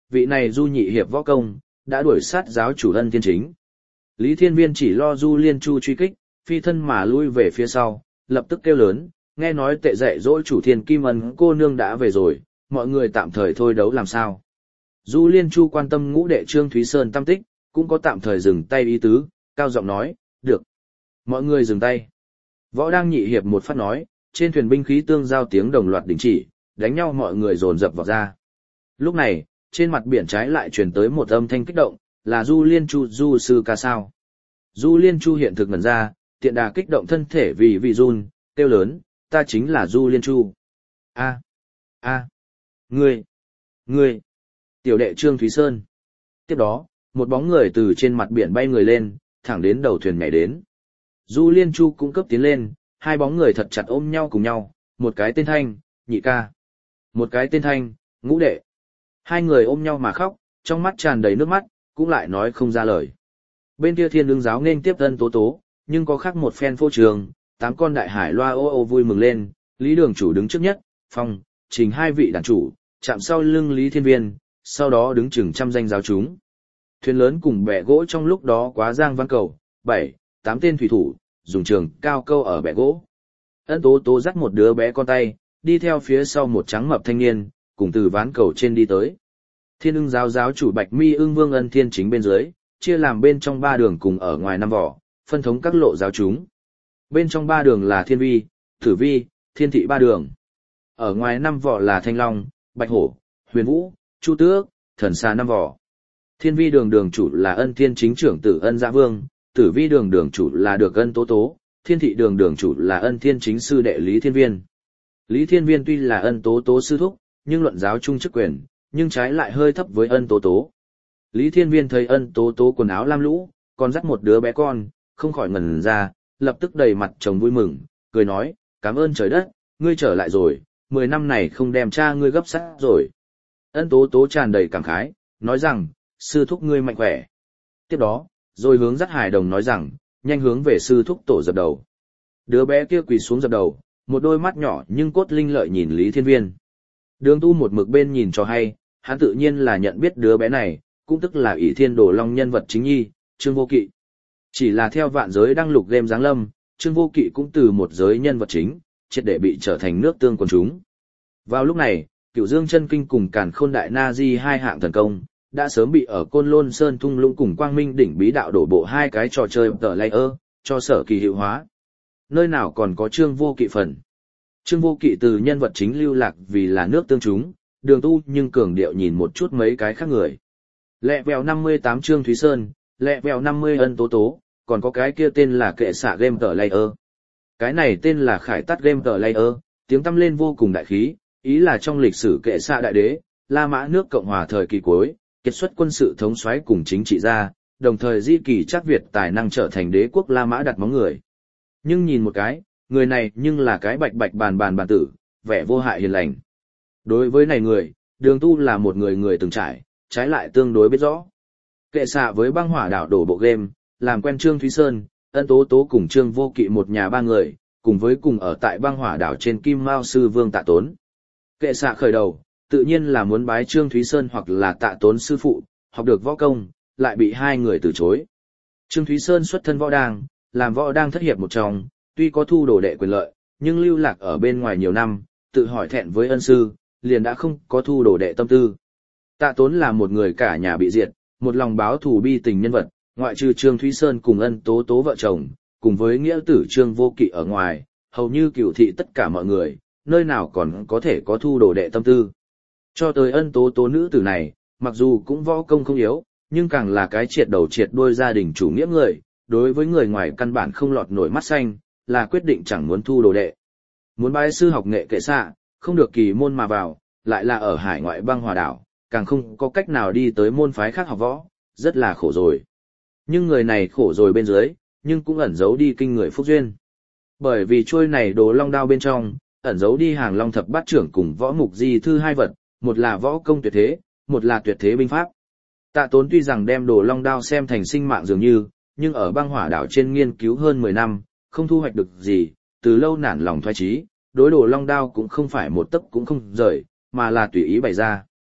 vị này Du nhị hiệp võ công, đã đuổi sát giáo chủ Ân Thiên Chính. Lý Thiên Viên chỉ lo Du Liên Chu truy kích, phi thân mà lui về phía sau, lập tức kêu lớn, nghe nói tệ dạy dỗ chủ Thiên Kim Ân cô nương đã về rồi, mọi người tạm thời thôi đấu làm sao. Du Liên Chu quan tâm ngũ đệ Trương Thúy Sơn tâm tích, cũng có tạm thời dừng tay ý tứ, cao giọng nói, được. Mọi người dừng tay. Võ đang nhị hiệp một phát nói, trên thuyền binh khí tương giao tiếng đồng loạt đình chỉ, đánh nhau mọi người dồn dập vào ra. Lúc này, trên mặt biển trái lại truyền tới một âm thanh kích động, là Du Liên Chu Du sư ca sao. Du Liên Chu hiện thực ngẩn ra, tiện đà kích động thân thể vì vì run, kêu lớn, ta chính là Du Liên Chu. A, a, ngươi, ngươi, tiểu đệ Trương Thúy Sơn. Tiếp đó, một bóng người từ trên mặt biển bay người lên, thẳng đến đầu thuyền nhảy đến. Du Liên Chu cũng cấp tiến lên, hai bóng người thật chặt ôm nhau cùng nhau, một cái tên Thanh, nhị ca. Một cái tên Thanh, ngũ đệ. Hai người ôm nhau mà khóc, trong mắt tràn đầy nước mắt, cũng lại nói không ra lời. Bên kia Thiên Lương giáo nên tiếp Ân Tố Tố, nhưng có khác một phen phô trường, tám con đại hải loa ô ô vui mừng lên, Lý Đường chủ đứng trước nhất, Phong, Trình hai vị đàn chủ, chạm sau lưng Lý Thiên Viên, sau đó đứng chừng trăm danh giáo chúng. Thuyền lớn cùng bè gỗ trong lúc đó quá giang văn cầu, bảy, tám tên thủy thủ, dùng trường cao câu ở bè gỗ. Ân Tố Tố dắt một đứa bé con tay, đi theo phía sau một trắng mập thanh niên, cùng từ ván cầu trên đi tới. Thiên Ưng giáo giáo chủ Bạch Mi Ưng Vương Ân Thiên Chính bên dưới, chia làm bên trong ba đường cùng ở ngoài năm vỏ, phân thống các lộ giáo chúng. Bên trong ba đường là Thiên Vi, Tử Vi, Thiên Thị ba đường. Ở ngoài năm vỏ là Thanh Long, Bạch Hổ, Huyền Vũ, Chu Tước, Thần Xà năm vỏ. Thiên Vi đường đường chủ là Ân Thiên Chính trưởng tử Ân Dạ Vương, Tử Vi đường đường chủ là được Ân Tố Tố, Thiên Thị đường đường chủ là Ân Thiên Chính sư đệ Lý Thiên Viên. Lý Thiên Viên tuy là Ân Tố Tố sư thúc, nhưng luận giáo trung chức quyền, nhưng trái lại hơi thấp với Ân Tố Tố. Lý Thiên Viên thấy Ân Tố Tố quần áo lam lũ, còn dắt một đứa bé con, không khỏi ngẩn ra, lập tức đầy mặt chồng vui mừng, cười nói, cảm ơn trời đất, ngươi trở lại rồi, mười năm này không đem cha ngươi gấp sát rồi. Ân Tố Tố tràn đầy cảm khái, nói rằng, sư thúc ngươi mạnh khỏe. Tiếp đó, rồi hướng dắt Hải Đồng nói rằng, nhanh hướng về sư thúc tổ dập đầu. Đứa bé kia quỳ xuống dập đầu, một đôi mắt nhỏ nhưng cốt linh lợi nhìn Lý Thiên Viên. Đường Tu một mực bên nhìn cho hay, hắn tự nhiên là nhận biết đứa bé này, cũng tức là ỷ Thiên Đồ Long nhân vật chính nhi, Trương Vô Kỵ. Chỉ là theo vạn giới đăng lục game giáng lâm, Trương Vô Kỵ cũng từ một giới nhân vật chính, triệt để bị trở thành nước tương quần chúng. Vào lúc này, Cửu Dương Chân Kinh cùng Càn Khôn Đại Na Di hai hạng thần công, đã sớm bị ở Côn Lôn Sơn Thung Lũng cùng Quang Minh đỉnh bí đạo đổ bộ hai cái trò chơi tờ layer, cho sở kỳ hiệu hóa. Nơi nào còn có Trương Vô Kỵ phần. Trương Vô Kỵ từ nhân vật chính lưu lạc vì là nước tương chúng, Đường Tu nhưng cường điệu nhìn một chút mấy cái khác người. Lẹ vèo năm mươi tám Trương Thúy Sơn, lẹ vèo năm mươi Ân Tố Tố, còn có cái kia tên là Kệ Xạ Game tờ layer. Cái này tên là Khải Tát Game tờ layer, tiếng tăm lên vô cùng đại khí, ý là trong lịch sử Kệ Xạ đại đế, La Mã nước Cộng hòa thời kỳ cuối, kiệt xuất quân sự thống soái cùng chính trị gia, đồng thời di kỳ chắc Việt tài năng trở thành đế quốc La Mã đặt móng người. Nhưng nhìn một cái, người này nhưng là cái bạch bạch bàn bàn bàn tử, vẻ vô hại hiền lành. Đối với này người, Đường Tu là một người người từng trải, trái lại tương đối biết rõ. Kệ Xạ với băng hỏa đảo đổ bộ game, làm quen Trương Thúy Sơn, Ân Tố Tố cùng Trương Vô Kỵ một nhà ba người, cùng với cùng ở tại băng hỏa đảo trên Kim Mao sư Vương Tạ Tốn. Kệ Xạ khởi đầu, tự nhiên là muốn bái Trương Thúy Sơn hoặc là Tạ Tốn sư phụ, học được võ công, lại bị hai người từ chối. Trương Thúy Sơn xuất thân võ đang, làm võ đang thất hiệp một trong, tuy có thu đồ đệ quyền lợi, nhưng lưu lạc ở bên ngoài nhiều năm, tự hỏi thẹn với ân sư, liền đã không có thu đồ đệ tâm tư. Tạ Tốn là một người cả nhà bị diệt, một lòng báo thù bi tình nhân vật, ngoại trừ Trương Thúy Sơn cùng Ân Tố Tố vợ chồng, cùng với nghĩa tử Trương Vô Kỵ ở ngoài, hầu như cửu thị tất cả mọi người, nơi nào còn có thể có thu đồ đệ tâm tư. Cho tới Ân Tố Tố nữ tử này, mặc dù cũng võ công không yếu, nhưng càng là cái triệt đầu triệt đuôi gia đình chủ nghĩa người, đối với người ngoài căn bản không lọt nổi mắt xanh, là quyết định chẳng muốn thu đồ đệ. Muốn bái sư học nghệ Kệ Xạ, không được kỳ môn mà vào, lại là ở hải ngoại băng hòa đảo, càng không có cách nào đi tới môn phái khác học võ, rất là khổ rồi. Nhưng người này khổ rồi bên dưới, nhưng cũng ẩn giấu đi kinh người phúc duyên. Bởi vì trôi này Đồ Long đao bên trong, ẩn giấu đi Hàng Long thập bát trưởng cùng võ mục di thư hai vật, một là võ công tuyệt thế, một là tuyệt thế binh pháp. Tạ Tốn tuy rằng đem Đồ Long đao xem thành sinh mạng dường như, nhưng ở băng hỏa đảo trên nghiên cứu hơn mười năm, không thu hoạch được gì, từ lâu nản lòng thoái chí, đối Đồ Long đao cũng không phải một tấc cũng không rời, mà là tùy ý bày ra.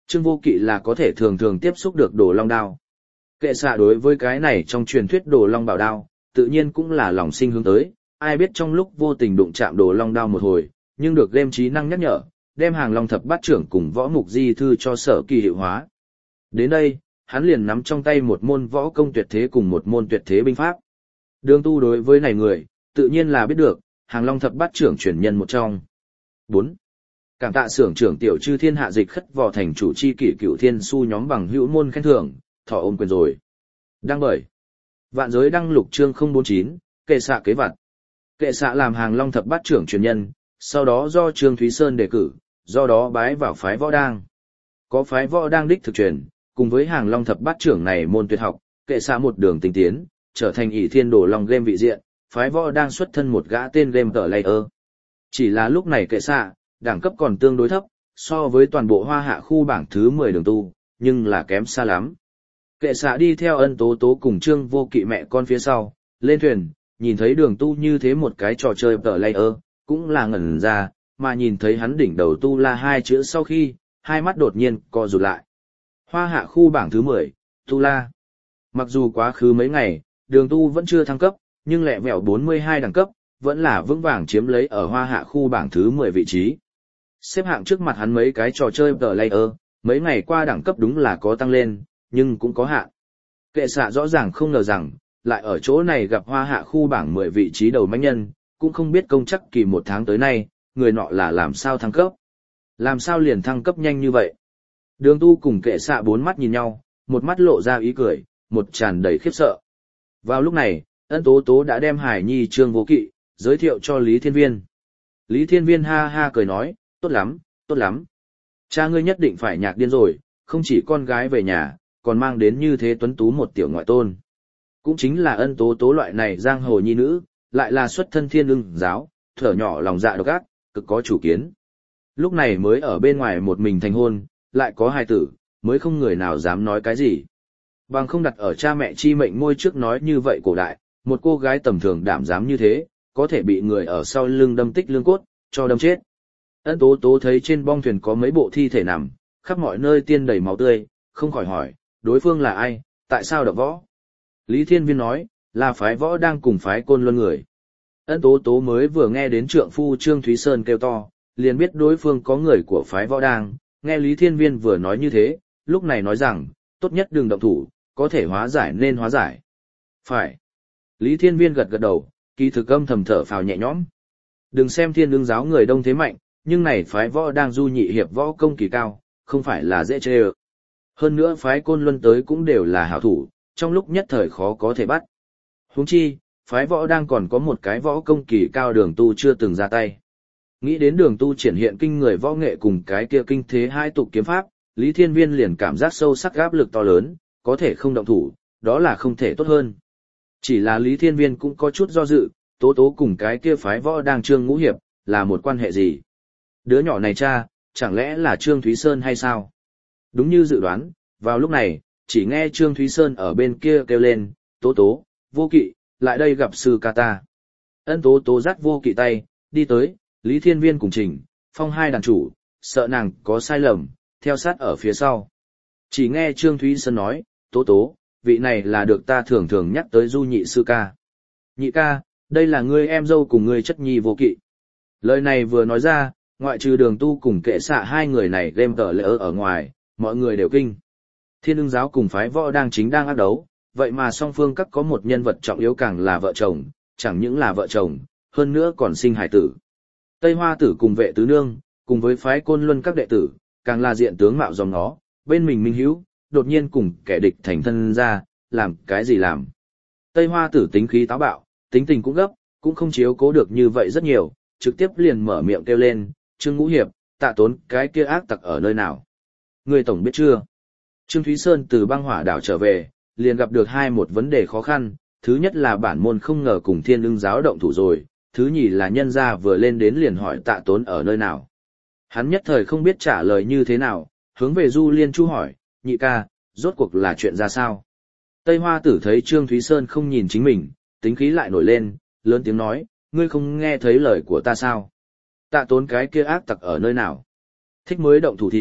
Trương Vô Kỵ là có thể thường thường tiếp xúc được Đồ Long đao. Kệ xạ đối với cái này trong truyền thuyết Đồ Long bảo đao, tự nhiên cũng là lòng sinh hướng tới, ai biết trong lúc vô tình đụng chạm Đồ Long đao một hồi, nhưng được game trí năng nhắc nhở, đem hàng Long thập bát trưởng cùng võ mục di thư cho Sở Kỳ hiệu hóa. Đến đây, hắn liền nắm trong tay một môn võ công tuyệt thế cùng một môn tuyệt thế binh pháp. Đường Tu đối với này người, tự nhiên là biết được, hàng Long thập bát trưởng truyền nhân một trong. bốn. Cảm tạ xưởng trưởng tiểu chư thiên hạ dịch khất vò thành chủ chi kỷ cửu thiên su nhóm bằng hữu môn khen thưởng, thọ ôm quyền rồi. Đăng bởi. Vạn giới đăng lục chương không bốn chín, kệ xạ kế vật. Kệ xạ làm hàng Long thập bát trưởng truyền nhân, sau đó do Trương Thúy Sơn đề cử, do đó bái vào phái võ đang. Có phái võ đang đích thực truyền, cùng với hàng Long thập bát trưởng này môn tuyệt học, kệ xạ một đường tinh tiến, trở thành ỷ thiên đồ long game vị diện, phái võ đang xuất thân một gã tên game tờ layer. Chỉ là lúc này kệ xạ, đẳng cấp còn tương đối thấp, so với toàn bộ hoa hạ khu bảng thứ mười đường tu, nhưng là kém xa lắm. Kệ xạ đi theo Ân Tố Tố cùng Trương Vô Kỵ mẹ con phía sau, lên thuyền, nhìn thấy đường tu như thế một cái trò chơi tờ layer, cũng là ngẩn ra, mà nhìn thấy hắn đỉnh đầu tu la hai chữ sau khi, hai mắt đột nhiên co rụt lại. Hoa hạ khu bảng thứ mười, tu la. Mặc dù quá khứ mấy ngày, đường tu vẫn chưa thăng cấp, nhưng lẹ vẹo bốn mươi hai đẳng cấp, vẫn là vững vàng chiếm lấy ở hoa hạ khu bảng thứ mười vị trí. Xếp hạng trước mặt hắn mấy cái trò chơi tờ layer, mấy ngày qua đẳng cấp đúng là có tăng lên, nhưng cũng có hạn. Kệ xạ rõ ràng không ngờ rằng, lại ở chỗ này gặp hoa hạ khu bảng mười vị trí đầu mãnh nhân, cũng không biết công chắc kỳ một tháng tới nay, người nọ là làm sao thăng cấp. Làm sao liền thăng cấp nhanh như vậy? Đường tu cùng kệ xạ bốn mắt nhìn nhau, một mắt lộ ra ý cười, một tràn đầy khiếp sợ. Vào lúc này, Ân Tố Tố đã đem Hải Nhi Trương Vô Kỵ giới thiệu cho Lý Thiên Viên. Lý Thiên Viên ha ha cười nói, tốt lắm, tốt lắm. Cha ngươi nhất định phải nhạc điên rồi, không chỉ con gái về nhà, còn mang đến như thế tuấn tú một tiểu ngoại tôn. Cũng chính là Ân Tố Tố loại này giang hồ nhi nữ, lại là xuất thân Thiên Ưng giáo, thở nhỏ lòng dạ độc ác, cực có chủ kiến. Lúc này mới ở bên ngoài một mình thành hôn, lại có hai tử, mới không người nào dám nói cái gì. Bằng không đặt ở cha mẹ chi mệnh môi trước nói như vậy cổ đại, một cô gái tầm thường đảm dám như thế, có thể bị người ở sau lưng đâm tích lương cốt, cho đâm chết. Ân Tố Tố thấy trên bong thuyền có mấy bộ thi thể nằm, khắp mọi nơi tiên đầy máu tươi, không khỏi hỏi, đối phương là ai, tại sao đập võ? Lý Thiên Viên nói, là phái võ đang cùng phái Côn Luân người. Ân Tố Tố mới vừa nghe đến trượng phu Trương Thúy Sơn kêu to, liền biết đối phương có người của phái võ đang, nghe Lý Thiên Viên vừa nói như thế, lúc này nói rằng, tốt nhất đừng động thủ, có thể hóa giải nên hóa giải. Phải. Lý Thiên Viên gật gật đầu, kỳ thực âm thầm thở phào nhẹ nhõm. Đừng xem Thiên Ưng giáo người đông thế mạnh, nhưng này phái võ đang du nhị hiệp võ công kỳ cao, không phải là dễ chê ơ. Hơn nữa phái Côn Luân tới cũng đều là hảo thủ, trong lúc nhất thời khó có thể bắt. Huống chi, phái võ đang còn có một cái võ công kỳ cao đường tu chưa từng ra tay. Nghĩ đến đường tu triển hiện kinh người võ nghệ cùng cái kia kinh thế hai tục kiếm pháp, Lý Thiên Viên liền cảm giác sâu sắc áp lực to lớn, có thể không động thủ, đó là không thể tốt hơn. Chỉ là Lý Thiên Viên cũng có chút do dự, Tố Tố cùng cái kia phái võ đang Trương Ngũ Hiệp, là một quan hệ gì? Đứa nhỏ này cha, chẳng lẽ là Trương Thúy Sơn hay sao? Đúng như dự đoán, vào lúc này, chỉ nghe Trương Thúy Sơn ở bên kia kêu lên, Tố Tố, Vô Kỵ, lại đây gặp sư ca ta. Ân Tố Tố dắt Vô Kỵ tay, đi tới, Lý Thiên Viên cùng Trình, Phong hai đàn chủ, sợ nàng có sai lầm, theo sát ở phía sau. Chỉ nghe Trương Thúy Sơn nói, Tố Tố, vị này là được ta thường thường nhắc tới Du nhị sư ca. Nhị ca, đây là ngươi em dâu cùng ngươi chất nhi Vô Kỵ. Lời này vừa nói ra, ngoại trừ đường tu cùng kệ xạ hai người này game tờ lỡ ở ngoài, mọi người đều kinh. Thiên Ưng giáo cùng phái võ đang chính đang ác đấu, vậy mà song phương các có một nhân vật trọng yếu càng là vợ chồng, chẳng những là vợ chồng, hơn nữa còn sinh hải tử. Tây Hoa tử cùng vệ tứ nương, cùng với phái Côn Luân các đệ tử, càng là diện tướng mạo dòng nó, bên mình minh hữu, đột nhiên cùng kẻ địch thành thân ra, làm cái gì làm. Tây Hoa tử tính khí táo bạo, tính tình cũng gấp, cũng không chiếu cố được như vậy rất nhiều, trực tiếp liền mở miệng kêu lên, Trương Ngũ Hiệp, Tạ Tốn cái kia ác tặc ở nơi nào? Người tổng biết chưa? Trương Thúy Sơn từ băng hỏa đảo trở về, liền gặp được hai một vấn đề khó khăn, thứ nhất là bản môn không ngờ cùng Thiên Ưng giáo động thủ rồi, thứ nhì là nhân gia vừa lên đến liền hỏi Tạ Tốn ở nơi nào. Hắn nhất thời không biết trả lời như thế nào, hướng về Du Liên Chu hỏi, nhị ca, rốt cuộc là chuyện ra sao? Tây Hoa tử thấy Trương Thúy Sơn không nhìn chính mình, tính khí lại nổi lên, lớn tiếng nói, ngươi không nghe thấy lời của ta sao? Tạ Tốn cái kia ác tặc ở nơi nào? Thích mới động thủ thì,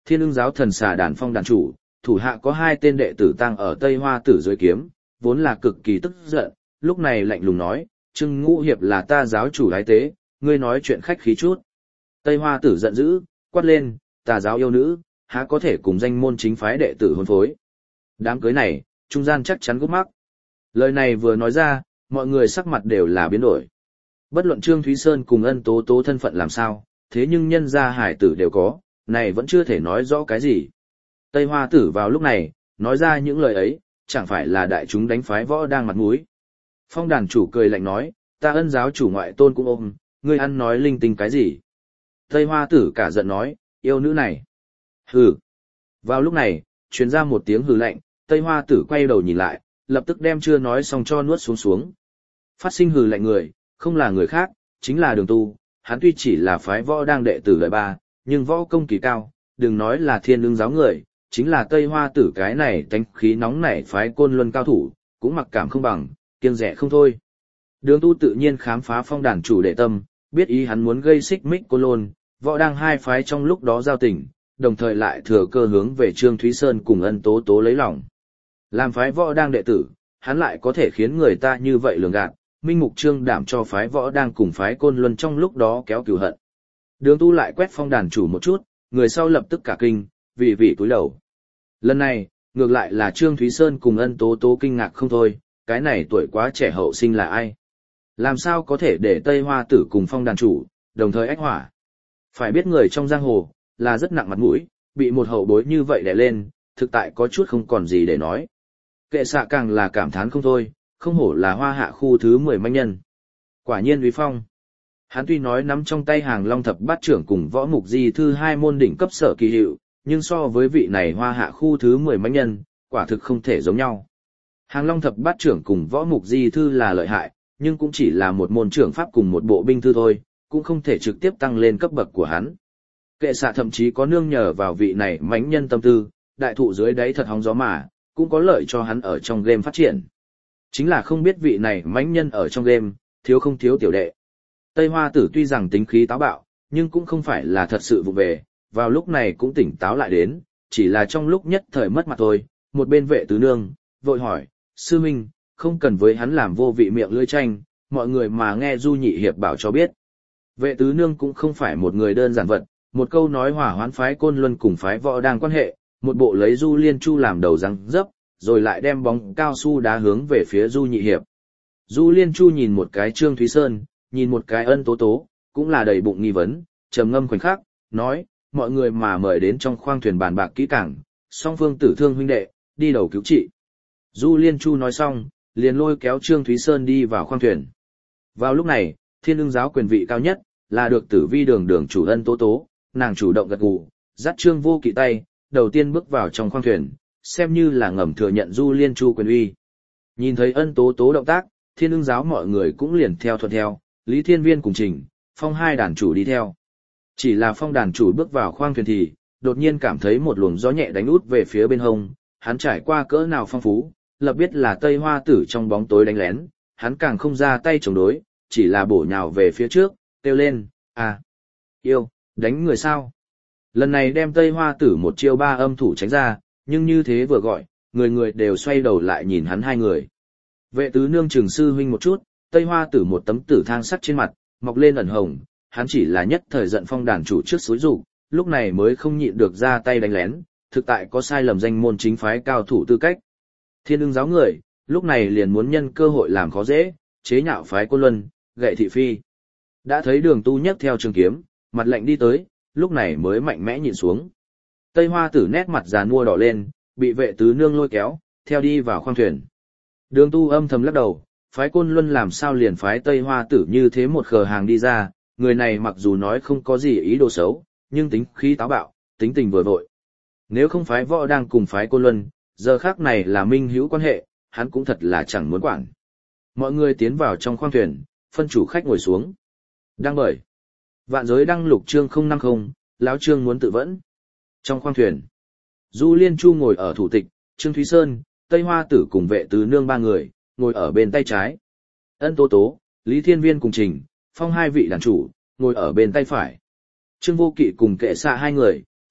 Thiên Ưng giáo thần xà đàn phong đàn chủ, thủ hạ có hai tên đệ tử tăng ở Tây Hoa Tử dưới kiếm, vốn là cực kỳ tức giận, lúc này lạnh lùng nói, Trương Ngũ Hiệp là ta giáo chủ ái tế, ngươi nói chuyện khách khí chút. Tây Hoa Tử giận dữ, quát lên, tà giáo yêu nữ, há có thể cùng danh môn chính phái đệ tử hôn phối. Đám cưới này, trung gian chắc chắn gút mắc. Lời này vừa nói ra, mọi người sắc mặt đều là biến đổi. Bất luận Trương Thúy Sơn cùng Ân Tố Tố thân phận làm sao, thế nhưng nhân gia hải tử đều có, này vẫn chưa thể nói rõ cái gì. Tây Hoa Tử vào lúc này, nói ra những lời ấy, chẳng phải là đại chúng đánh phái võ đang mặt mũi. Phong đàn chủ cười lạnh nói, ta Ân giáo chủ ngoại tôn cũng ôm, ngươi ăn nói linh tinh cái gì. Tây Hoa Tử cả giận nói, yêu nữ này. Hừ. Vào lúc này, truyền ra một tiếng hừ lạnh, Tây Hoa Tử quay đầu nhìn lại, lập tức đem chưa nói xong cho nuốt xuống xuống. Phát sinh hừ lạnh người, không là người khác, chính là Đường Tu, hắn tuy chỉ là phái võ đang đệ tử đời ba, nhưng võ công kỳ cao, đừng nói là Thiên Ưng giáo người, chính là Tây Hoa Tử cái này tánh khí nóng nảy phái Côn Luân cao thủ, cũng mặc cảm không bằng, kiêng rẻ không thôi. Đường Tu tự nhiên khám phá phong đàn chủ đệ tâm, biết ý hắn muốn gây xích mích Côn Luân, võ đang hai phái trong lúc đó giao tình, đồng thời lại thừa cơ hướng về Trương Thúy Sơn cùng Ân Tố Tố lấy lòng. Làm phái võ đang đệ tử, hắn lại có thể khiến người ta như vậy lường gạt, minh mục trương đảm cho phái võ đang cùng phái Côn Luân trong lúc đó kéo cừu hận. Đường Tu lại quét phong đàn chủ một chút, người sau lập tức cả kinh, vì vị túi đầu. Lần này, ngược lại là Trương Thúy Sơn cùng Ân Tố Tố kinh ngạc không thôi, cái này tuổi quá trẻ hậu sinh là ai? Làm sao có thể để Tây Hoa Tử cùng phong đàn chủ, đồng thời ách hỏa? Phải biết người trong giang hồ, là rất nặng mặt mũi, bị một hậu bối như vậy đè lên, thực tại có chút không còn gì để nói. Kệ xạ càng là cảm thán không thôi, không hổ là hoa hạ khu thứ mười manh nhân. Quả nhiên uy phong. Hắn tuy nói nắm trong tay hàng long thập bát trưởng cùng võ mục di thư hai môn đỉnh cấp sở kỳ hiệu, nhưng so với vị này hoa hạ khu thứ mười manh nhân, quả thực không thể giống nhau. Hàng long thập bát trưởng cùng võ mục di thư là lợi hại, nhưng cũng chỉ là một môn trưởng pháp cùng một bộ binh thư thôi, cũng không thể trực tiếp tăng lên cấp bậc của hắn. Kệ xạ thậm chí có nương nhờ vào vị này mãnh nhân tâm tư, đại thụ dưới đáy thật hóng gió mà, cũng có lợi cho hắn ở trong game phát triển. Chính là không biết vị này mãnh nhân ở trong game, thiếu không thiếu tiểu đệ. Tây Hoa Tử tuy rằng tính khí táo bạo, nhưng cũng không phải là thật sự vụ về, vào lúc này cũng tỉnh táo lại đến, chỉ là trong lúc nhất thời mất mặt thôi. Một bên vệ tứ nương, vội hỏi, sư minh, không cần với hắn làm vô vị miệng lưỡi tranh, mọi người mà nghe Du Nhị Hiệp bảo cho biết. Vệ tứ nương cũng không phải một người đơn giản vật, một câu nói hòa hoãn phái Côn Luân cùng phái võ đang quan hệ, một bộ lấy Du Liên Chu làm đầu răng dấp, rồi lại đem bóng cao su đá hướng về phía Du Nhị Hiệp. Du Liên Chu nhìn một cái Trương Thúy Sơn, nhìn một cái Ân Tố Tố, cũng là đầy bụng nghi vấn, trầm ngâm khoảnh khắc, nói, mọi người mà mời đến trong khoang thuyền bàn bạc kỹ càng, song phương tử thương huynh đệ, đi đầu cứu trị. Du Liên Chu nói xong, liền lôi kéo Trương Thúy Sơn đi vào khoang thuyền. Vào lúc này, Thiên Ưng giáo quyền vị cao nhất, là được Tử Vi đường đường chủ Ân Tố Tố, nàng chủ động gật gù, dắt Trương Vô Kỵ tay, đầu tiên bước vào trong khoang thuyền, xem như là ngầm thừa nhận Du Liên Chu quyền uy. Nhìn thấy Ân Tố Tố động tác, Thiên Ưng giáo mọi người cũng liền theo thuận theo, Lý Thiên Viên cùng Trình, Phong hai đàn chủ đi theo. Chỉ là Phong đàn chủ bước vào khoang thuyền thì, đột nhiên cảm thấy một luồng gió nhẹ đánh út về phía bên hông, hắn trải qua cỡ nào phong phú, lập biết là Tây Hoa Tử trong bóng tối đánh lén, hắn càng không ra tay chống đối, chỉ là bổ nhào về phía trước, kêu lên, à, yêu, đánh người sao? Lần này đem Tây Hoa Tử một chiêu ba âm thủ tránh ra, nhưng như thế vừa gọi, người người đều xoay đầu lại nhìn hắn hai người. Vệ tứ nương trừng sư huynh một chút, Tây Hoa Tử một tấm tử thang sắt trên mặt, mọc lên ẩn hồng, hắn chỉ là nhất thời giận Phong đàn chủ trước xúi rủ, lúc này mới không nhịn được ra tay đánh lén, thực tại có sai lầm danh môn chính phái cao thủ tư cách. Thiên Ưng giáo người, lúc này liền muốn nhân cơ hội làm khó dễ, chế nhạo phái Côn Luân, gậy thị phi. Đã thấy Đường Tu nhấc theo trường kiếm, mặt lạnh đi tới, lúc này mới mạnh mẽ nhìn xuống. Tây Hoa Tử nét mặt già nua đỏ lên, bị vệ tứ nương lôi kéo, theo đi vào khoang thuyền. Đường Tu âm thầm lắc đầu, phái Côn Luân làm sao liền phái Tây Hoa Tử như thế một khờ hàng đi ra, người này mặc dù nói không có gì ý đồ xấu, nhưng tính khí táo bạo, tính tình vừa vội. Nếu không phái võ đang cùng phái Côn Luân, giờ khác này là minh hữu quan hệ, hắn cũng thật là chẳng muốn quản. Mọi người tiến vào trong khoang thuyền, phân chủ khách ngồi xuống. Đăng bởi Vạn Giới đăng lục chương không năm không, lão Trương muốn tự vẫn. Trong khoang thuyền, Du Liên Chu ngồi ở thủ tịch, Trương Thúy Sơn, Tây Hoa Tử cùng vệ tứ nương ba người, ngồi ở bên tay trái. Ân Tố Tố, Lý Thiên Viên cùng Trình, Phong hai vị đàn chủ, ngồi ở bên tay phải. Trương Vô Kỵ cùng Kệ Xạ hai người,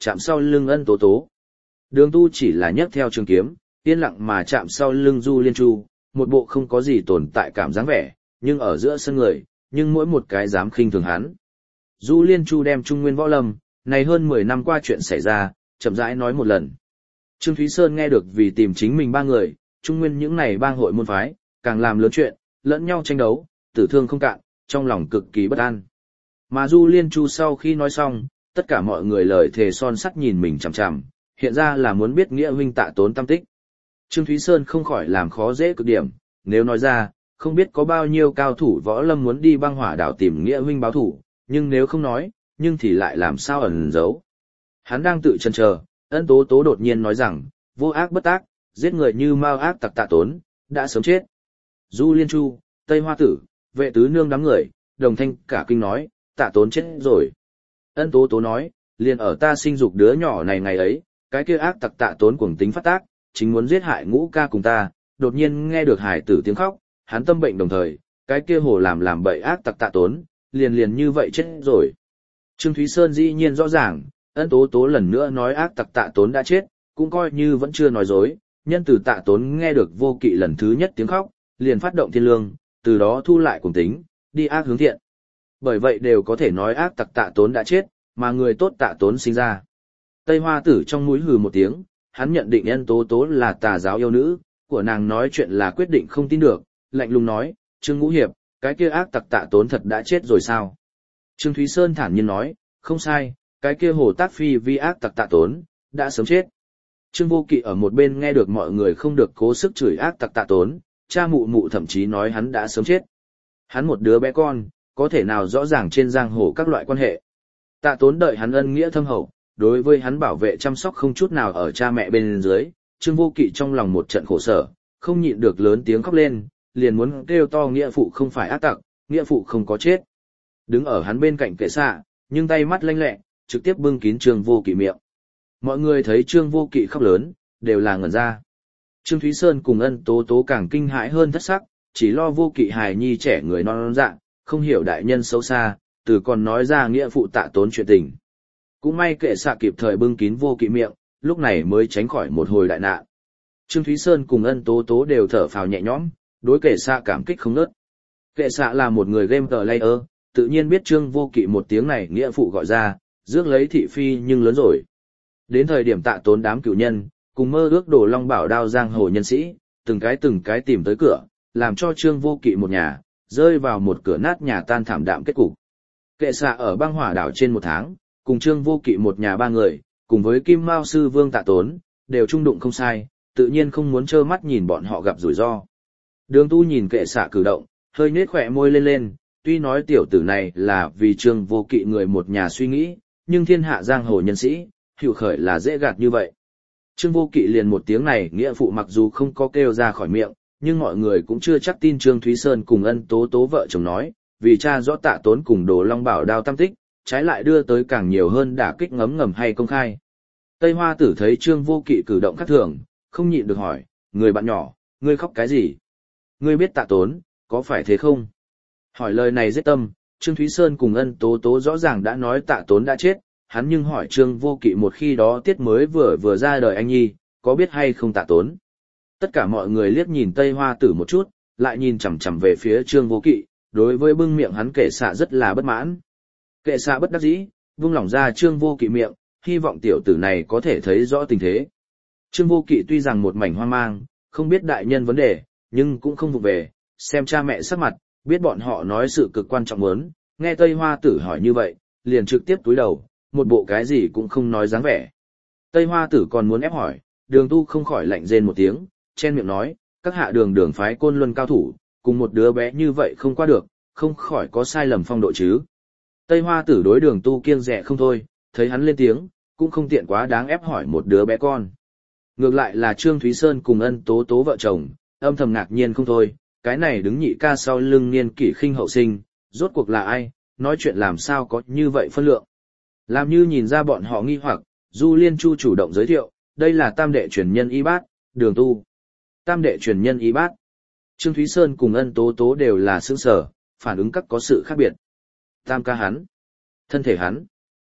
chạm sau lưng ân tố tố. Đường tu chỉ là nhấc theo trường kiếm, yên lặng mà chạm sau lưng Du Liên Chu, một bộ không có gì tồn tại cảm dáng vẻ, nhưng ở giữa sân người, nhưng mỗi một cái dám khinh thường hắn. Du Liên Chu đem Trung Nguyên Võ Lâm, này hơn mười năm qua chuyện xảy ra, chậm rãi nói một lần. Trương Thúy Sơn nghe được vì tìm chính mình ba người, Trung Nguyên những này bang hội môn phái, càng làm lớn chuyện, lẫn nhau tranh đấu, tử thương không cạn, trong lòng cực kỳ bất an. Mà Du Liên Chu sau khi nói xong, tất cả mọi người lời thề son sắt nhìn mình chằm chằm, hiện ra là muốn biết nghĩa huynh Tạ Tốn tâm tích. Trương Thúy Sơn không khỏi làm khó dễ cực điểm, nếu nói ra, không biết có bao nhiêu cao thủ võ lâm muốn đi băng hỏa đảo tìm nghĩa huynh báo thủ, nhưng nếu không nói, nhưng thì lại làm sao ẩn giấu. Hắn đang tự chần chờ, ân tố tố đột nhiên nói rằng, vô ác bất tác, giết người như mao ác tặc Tạ Tốn, đã sớm chết. Du Liên Chu, Tây Hoa Tử, vệ tứ nương đám người, đồng thanh cả kinh nói, Tạ Tốn chết rồi. Ân tố tố nói, liền ở ta sinh dục đứa nhỏ này ngày ấy, cái kia ác tặc Tạ Tốn cuồng tính phát tác, chính muốn giết hại ngũ ca cùng ta, đột nhiên nghe được hải tử tiếng khóc, hắn tâm bệnh đồng thời, cái kia hồ làm làm bậy ác tặc Tạ Tốn, liền liền như vậy chết rồi. Trương Thúy Sơn dĩ nhiên rõ ràng, ân tố tố lần nữa nói ác tặc Tạ Tốn đã chết, cũng coi như vẫn chưa nói dối, nhân từ Tạ Tốn nghe được vô kỵ lần thứ nhất tiếng khóc, liền phát động thiên lương, từ đó thu lại cuồng tính, đi ác hướng thiện. Bởi vậy đều có thể nói ác tặc Tạ Tốn đã chết, mà người tốt Tạ Tốn sinh ra. Tây Hoa Tử trong mũi hừ một tiếng, hắn nhận định ân tố tố là tà giáo yêu nữ, của nàng nói chuyện là quyết định không tin được, lạnh lùng nói, Trương Ngũ Hiệp, cái kia ác tặc Tạ Tốn thật đã chết rồi sao? Trương Thúy Sơn thản nhiên nói, không sai, cái kia hồ tác phi vi ác tặc Tạ Tốn, đã sớm chết. Trương Vô Kỵ ở một bên nghe được mọi người không được cố sức chửi ác tặc Tạ Tốn, cha mụ mụ thậm chí nói hắn đã sớm chết. Hắn một đứa bé con, có thể nào rõ ràng trên giang hồ các loại quan hệ. Tạ Tốn đợi hắn ân nghĩa thâm hậu, đối với hắn bảo vệ chăm sóc không chút nào ở cha mẹ bên dưới, Trương Vô Kỵ trong lòng một trận khổ sở, không nhịn được lớn tiếng khóc lên, liền muốn kêu to nghĩa phụ không phải ác tặc, nghĩa phụ không có chết. Đứng ở hắn bên cạnh Kệ Xạ, nhưng tay mắt lanh lẹ, trực tiếp bưng kín Trương Vô Kỵ miệng. Mọi người thấy Trương Vô Kỵ khóc lớn, đều là ngẩn ra. Trương Thúy Sơn cùng ân tố tố càng kinh hãi hơn thất sắc, chỉ lo Vô Kỵ hài nhi trẻ người non non dạ, không hiểu đại nhân xấu xa, từ còn nói ra nghĩa phụ Tạ Tốn chuyện tình. Cũng may Kệ Xạ kịp thời bưng kín Vô Kỵ miệng, lúc này mới tránh khỏi một hồi đại nạn. Trương Thúy Sơn cùng ân tố tố đều thở phào nhẹ nhõm, đối Kệ Xạ cảm kích không ngớt. Kệ Xạ là một người game player, tự nhiên biết Trương Vô Kỵ một tiếng này nghĩa phụ gọi ra, rước lấy thị phi nhưng lớn rồi. Đến thời điểm Tạ Tốn đám cửu nhân, cùng mơ ước đổ long bảo đao giang hồ nhân sĩ, từng cái từng cái tìm tới cửa, làm cho Trương Vô Kỵ một nhà, rơi vào một cửa nát nhà tan thảm đạm kết cục. Kệ Xạ ở băng hỏa đảo trên một tháng, cùng Trương Vô Kỵ một nhà ba người, cùng với Kim Mao sư Vương Tạ Tốn, đều trung đụng không sai, tự nhiên không muốn trơ mắt nhìn bọn họ gặp rủi ro. Đường Tu nhìn Kệ Xạ cử động, hơi nhếch khỏe môi lên lên, tuy nói tiểu tử này là vì Trương Vô Kỵ người một nhà suy nghĩ, nhưng thiên hạ giang hồ nhân sĩ, hữu khởi là dễ gạt như vậy. Trương Vô Kỵ liền một tiếng này nghĩa phụ mặc dù không có kêu ra khỏi miệng, nhưng mọi người cũng chưa chắc tin Trương Thúy Sơn cùng ân tố tố vợ chồng nói, vì cha rõ Tạ Tốn cùng Đồ Long Bảo đao tam tích, trái lại đưa tới càng nhiều hơn đả kích ngấm ngầm hay công khai. Tây Hoa Tử thấy Trương Vô Kỵ cử động khác thường, không nhịn được hỏi, người bạn nhỏ, ngươi khóc cái gì? Ngươi biết Tạ Tốn, có phải thế không? Hỏi lời này giết tâm, Trương Thúy Sơn cùng ân tố tố rõ ràng đã nói Tạ Tốn đã chết, hắn nhưng hỏi Trương Vô Kỵ một khi đó tiết mới vừa vừa ra đời anh nhi, có biết hay không Tạ Tốn? Tất cả mọi người liếc nhìn Tây Hoa Tử một chút, lại nhìn chằm chằm về phía Trương Vô Kỵ, đối với bưng miệng hắn Kệ Xạ rất là bất mãn. Kệ Xạ bất đắc dĩ, vung lỏng ra Trương Vô Kỵ miệng, hy vọng tiểu tử này có thể thấy rõ tình thế. Trương Vô Kỵ tuy rằng một mảnh hoang mang, không biết đại nhân vấn đề, nhưng cũng không vụ về, xem cha mẹ sắc mặt, biết bọn họ nói sự cực quan trọng muốn, nghe Tây Hoa Tử hỏi như vậy, liền trực tiếp túi đầu, một bộ cái gì cũng không nói dáng vẻ. Tây Hoa Tử còn muốn ép hỏi, Đường Tu không khỏi lạnh rên một tiếng, chen miệng nói, các hạ đường đường phái Côn Luân cao thủ, cùng một đứa bé như vậy không qua được, không khỏi có sai lầm phong độ chứ. Tây Hoa Tử đối Đường Tu kiêng dè không thôi, thấy hắn lên tiếng, cũng không tiện quá đáng ép hỏi một đứa bé con. Ngược lại là Trương Thúy Sơn cùng ân tố tố vợ chồng, âm thầm ngạc nhiên không thôi, cái này đứng nhị ca sau lưng niên kỷ khinh hậu sinh, rốt cuộc là ai, nói chuyện làm sao có như vậy phân lượng. Làm như nhìn ra bọn họ nghi hoặc, Du Liên Chu chủ động giới thiệu, đây là tam đệ truyền nhân y bát, Đường Tu. Tam đệ truyền nhân y bát. Trương Thúy Sơn cùng ân tố tố đều là sững sở, phản ứng các có sự khác biệt. Tam ca hắn, thân thể hắn,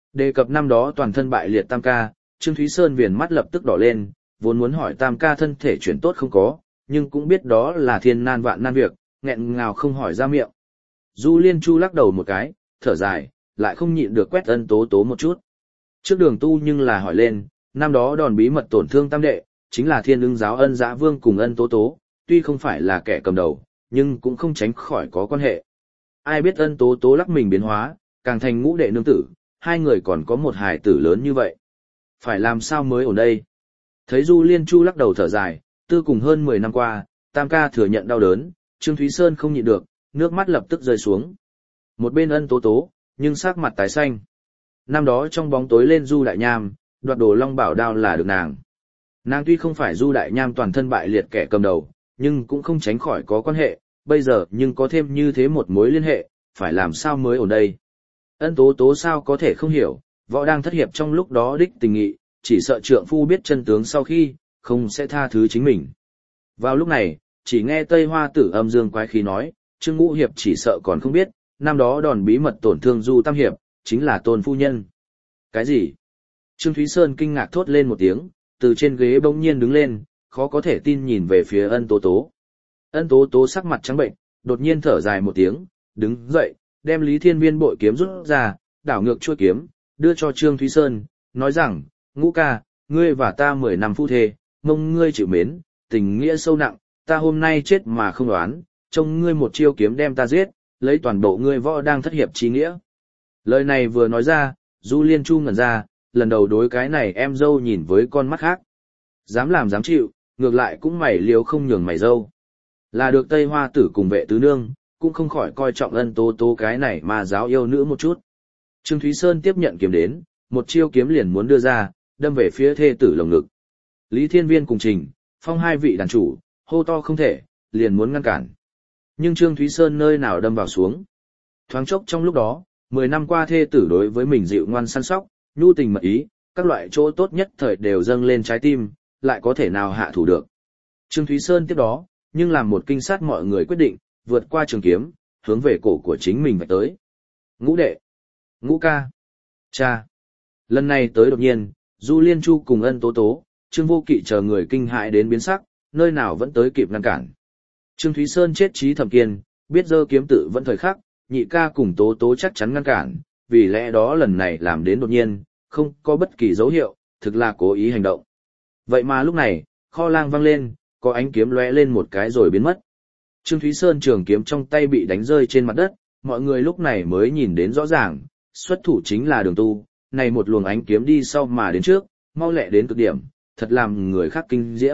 Đề cập năm đó toàn thân bại liệt Tam ca, Trương Thúy Sơn viền mắt lập tức đỏ lên, vốn muốn hỏi Tam ca thân thể chuyển tốt không có, nhưng cũng biết đó là thiên nan vạn nan việc, nghẹn ngào không hỏi ra miệng. Du Liên Chu lắc đầu một cái, thở dài, lại không nhịn được quét Ân Tố Tố một chút. Trước Đường Tu nhưng là hỏi lên, năm đó đòn bí mật tổn thương tam đệ, chính là Thiên Ưng giáo Ân Dã Vương cùng Ân Tố Tố, tuy không phải là kẻ cầm đầu, nhưng cũng không tránh khỏi có quan hệ. Ai biết Ân Tố Tố lắc mình biến hóa, càng thành ngũ đệ nương tử, hai người còn có một hài tử lớn như vậy. Phải làm sao mới ổn đây? Thấy Du Liên Chu lắc đầu thở dài, tư cùng hơn mười năm qua, Tam ca thừa nhận đau đớn, Trương Thúy Sơn không nhịn được, nước mắt lập tức rơi xuống. Một bên Ân Tố Tố, nhưng sắc mặt tái xanh. Năm đó trong bóng tối lên Du Đại Nham, đoạt đồ Long Bảo đao là được nàng. Nàng tuy không phải Du Đại Nham toàn thân bại liệt kẻ cầm đầu, nhưng cũng không tránh khỏi có quan hệ, bây giờ nhưng có thêm như thế một mối liên hệ, phải làm sao mới ổn đây? Ân Tố Tố sao có thể không hiểu, võ đang thất hiệp trong lúc đó đích tình nghị, chỉ sợ trượng phu biết chân tướng sau khi, không sẽ tha thứ chính mình. Vào lúc này, chỉ nghe Tây Hoa Tử âm dương quái khí nói, Trương Ngũ Hiệp chỉ sợ còn không biết, năm đó đòn bí mật tổn thương Du Tam Hiệp, chính là Tôn Phu Nhân. Cái gì? Trương Thúy Sơn kinh ngạc thốt lên một tiếng, từ trên ghế bỗng nhiên đứng lên, khó có thể tin nhìn về phía Ân Tố Tố. Ân Tố Tố sắc mặt trắng bệnh, đột nhiên thở dài một tiếng, đứng dậy, đem Lý Thiên Viên bội kiếm rút ra, đảo ngược chuôi kiếm, đưa cho Trương Thúy Sơn, nói rằng, Ngũ ca, ngươi và ta mười năm phu thê, mong ngươi chịu mến, tình nghĩa sâu nặng, ta hôm nay chết mà không đoán, trông ngươi một chiêu kiếm đem ta giết, lấy toàn bộ ngươi võ đang thất hiệp chí nghĩa. Lời này vừa nói ra, Du Liên Chu ngẩn ra, lần đầu đối cái này em dâu nhìn với con mắt khác. Dám làm dám chịu, ngược lại cũng mày liếu không nhường mày dâu. Là được Tây Hoa Tử cùng vệ tứ nương, cũng không khỏi coi trọng Ân Tố Tố cái này mà giáo yêu nữ một chút. Trương Thúy Sơn tiếp nhận kiếm đến, một chiêu kiếm liền muốn đưa ra, đâm về phía thê tử lồng ngực. Lý Thiên Viên cùng Trình, Phong hai vị đàn chủ, hô to không thể, liền muốn ngăn cản. Nhưng Trương Thúy Sơn nơi nào đâm vào xuống. Thoáng chốc trong lúc đó, mười năm qua thê tử đối với mình dịu ngoan săn sóc, nhu tình mật ý, các loại chỗ tốt nhất thời đều dâng lên trái tim, lại có thể nào hạ thủ được. Trương Thúy Sơn tiếp đó, nhưng làm một kinh sát mọi người quyết định, vượt qua trường kiếm, hướng về cổ của chính mình vạch tới. Ngũ đệ, Ngũ ca, cha. Lần này tới đột nhiên, Du Liên Chu cùng Ân Tố Tố, Trương Vô Kỵ chờ người kinh hãi đến biến sắc, nơi nào vẫn tới kịp ngăn cản. Trương Thúy Sơn chết trí thầm kiên, biết giơ kiếm tự vẫn thời khắc, nhị ca cùng Tố Tố chắc chắn ngăn cản, vì lẽ đó lần này làm đến đột nhiên, không có bất kỳ dấu hiệu, thực là cố ý hành động. Vậy mà lúc này, kho lang vang lên, có ánh kiếm lóe lên một cái rồi biến mất. Trương Thúy Sơn trường kiếm trong tay bị đánh rơi trên mặt đất, mọi người lúc này mới nhìn đến rõ ràng, xuất thủ chính là Đường Tu, này một luồng ánh kiếm đi sau mà đến trước, mau lẹ đến cực điểm, thật làm người khác kinh diễm.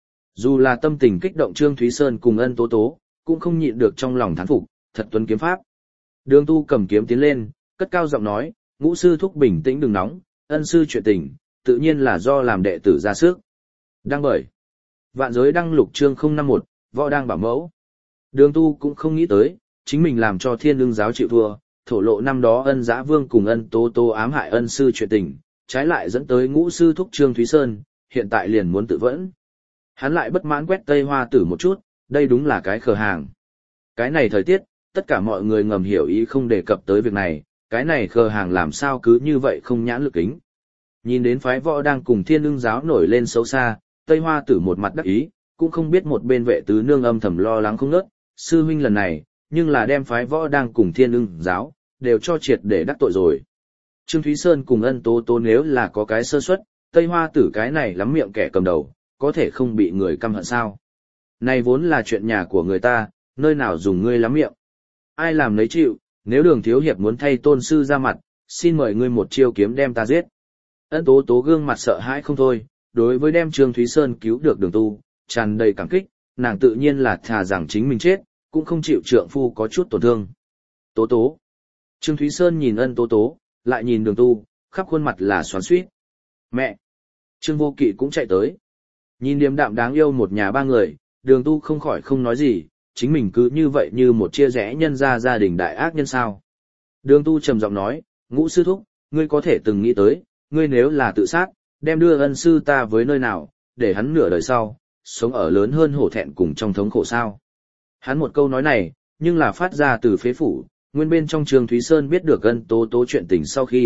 Dù là tâm tình kích động Trương Thúy Sơn cùng Ân Tố Tố, cũng không nhịn được trong lòng thán phục, thật tuấn kiếm pháp. Đường Tu cầm kiếm tiến lên, cất cao giọng nói, Ngũ sư thúc bình tĩnh đừng nóng, Ân sư chuyện tình, tự nhiên là do làm đệ tử ra sức. Đăng bởi Vạn Giới đăng lục chương không năm mốt, võ đang bảo mẫu. Đường Tu cũng không nghĩ tới, chính mình làm cho Thiên Ưng giáo chịu thua, thổ lộ năm đó Ân Dã Vương cùng Ân Tố Tố ám hại Ân sư chuyện tình, trái lại dẫn tới Ngũ sư thúc Trương Thúy Sơn, hiện tại liền muốn tự vẫn. Hắn lại bất mãn quét Tây Hoa Tử một chút, đây đúng là cái khờ hàng. Cái này thời tiết, tất cả mọi người ngầm hiểu ý không đề cập tới việc này, cái này khờ hàng làm sao cứ như vậy không nhãn lực kính. Nhìn đến phái võ đang cùng Thiên Ưng giáo nổi lên xấu xa, Tây Hoa Tử một mặt đắc ý, cũng không biết một bên vệ tứ nương âm thầm lo lắng không ngớt, sư huynh lần này, nhưng là đem phái võ đang cùng Thiên Ưng giáo, đều cho triệt để đắc tội rồi. Trương Thúy Sơn cùng Ân Tố Tố nếu là có cái sơ suất, Tây Hoa Tử cái này lắm miệng kẻ cầm đầu, có thể không bị người căm hận sao. Này vốn là chuyện nhà của người ta, nơi nào dùng ngươi lắm miệng. Ai làm nấy chịu, nếu Đường thiếu hiệp muốn thay tôn sư ra mặt, xin mời ngươi một chiêu kiếm đem ta giết. Ân Tố Tố gương mặt sợ hãi không thôi, đối với đem Trương Thúy Sơn cứu được Đường Tu, tràn đầy cảm kích, nàng tự nhiên là thà rằng chính mình chết, cũng không chịu trượng phu có chút tổn thương. Tố Tố. Trương Thúy Sơn nhìn Ân Tố Tố, lại nhìn Đường Tu, khắp khuôn mặt là xoắn xuýt. Mẹ. Trương Vô Kỵ cũng chạy tới. Nhìn điềm đạm đáng yêu một nhà ba người, Đường Tu không khỏi không nói gì, chính mình cứ như vậy như một chia rẽ nhân ra gia đình đại ác nhân sao. Đường Tu trầm giọng nói, Ngũ sư thúc, ngươi có thể từng nghĩ tới, ngươi nếu là tự sát, đem đưa Ân sư ta với nơi nào, để hắn nửa đời sau, sống ở lớn hơn hổ thẹn cùng trong thống khổ sao. Hắn một câu nói này, nhưng là phát ra từ phế phủ, nguyên bên trong Trương Thúy Sơn biết được Ân Tố Tố chuyện tình sau khi,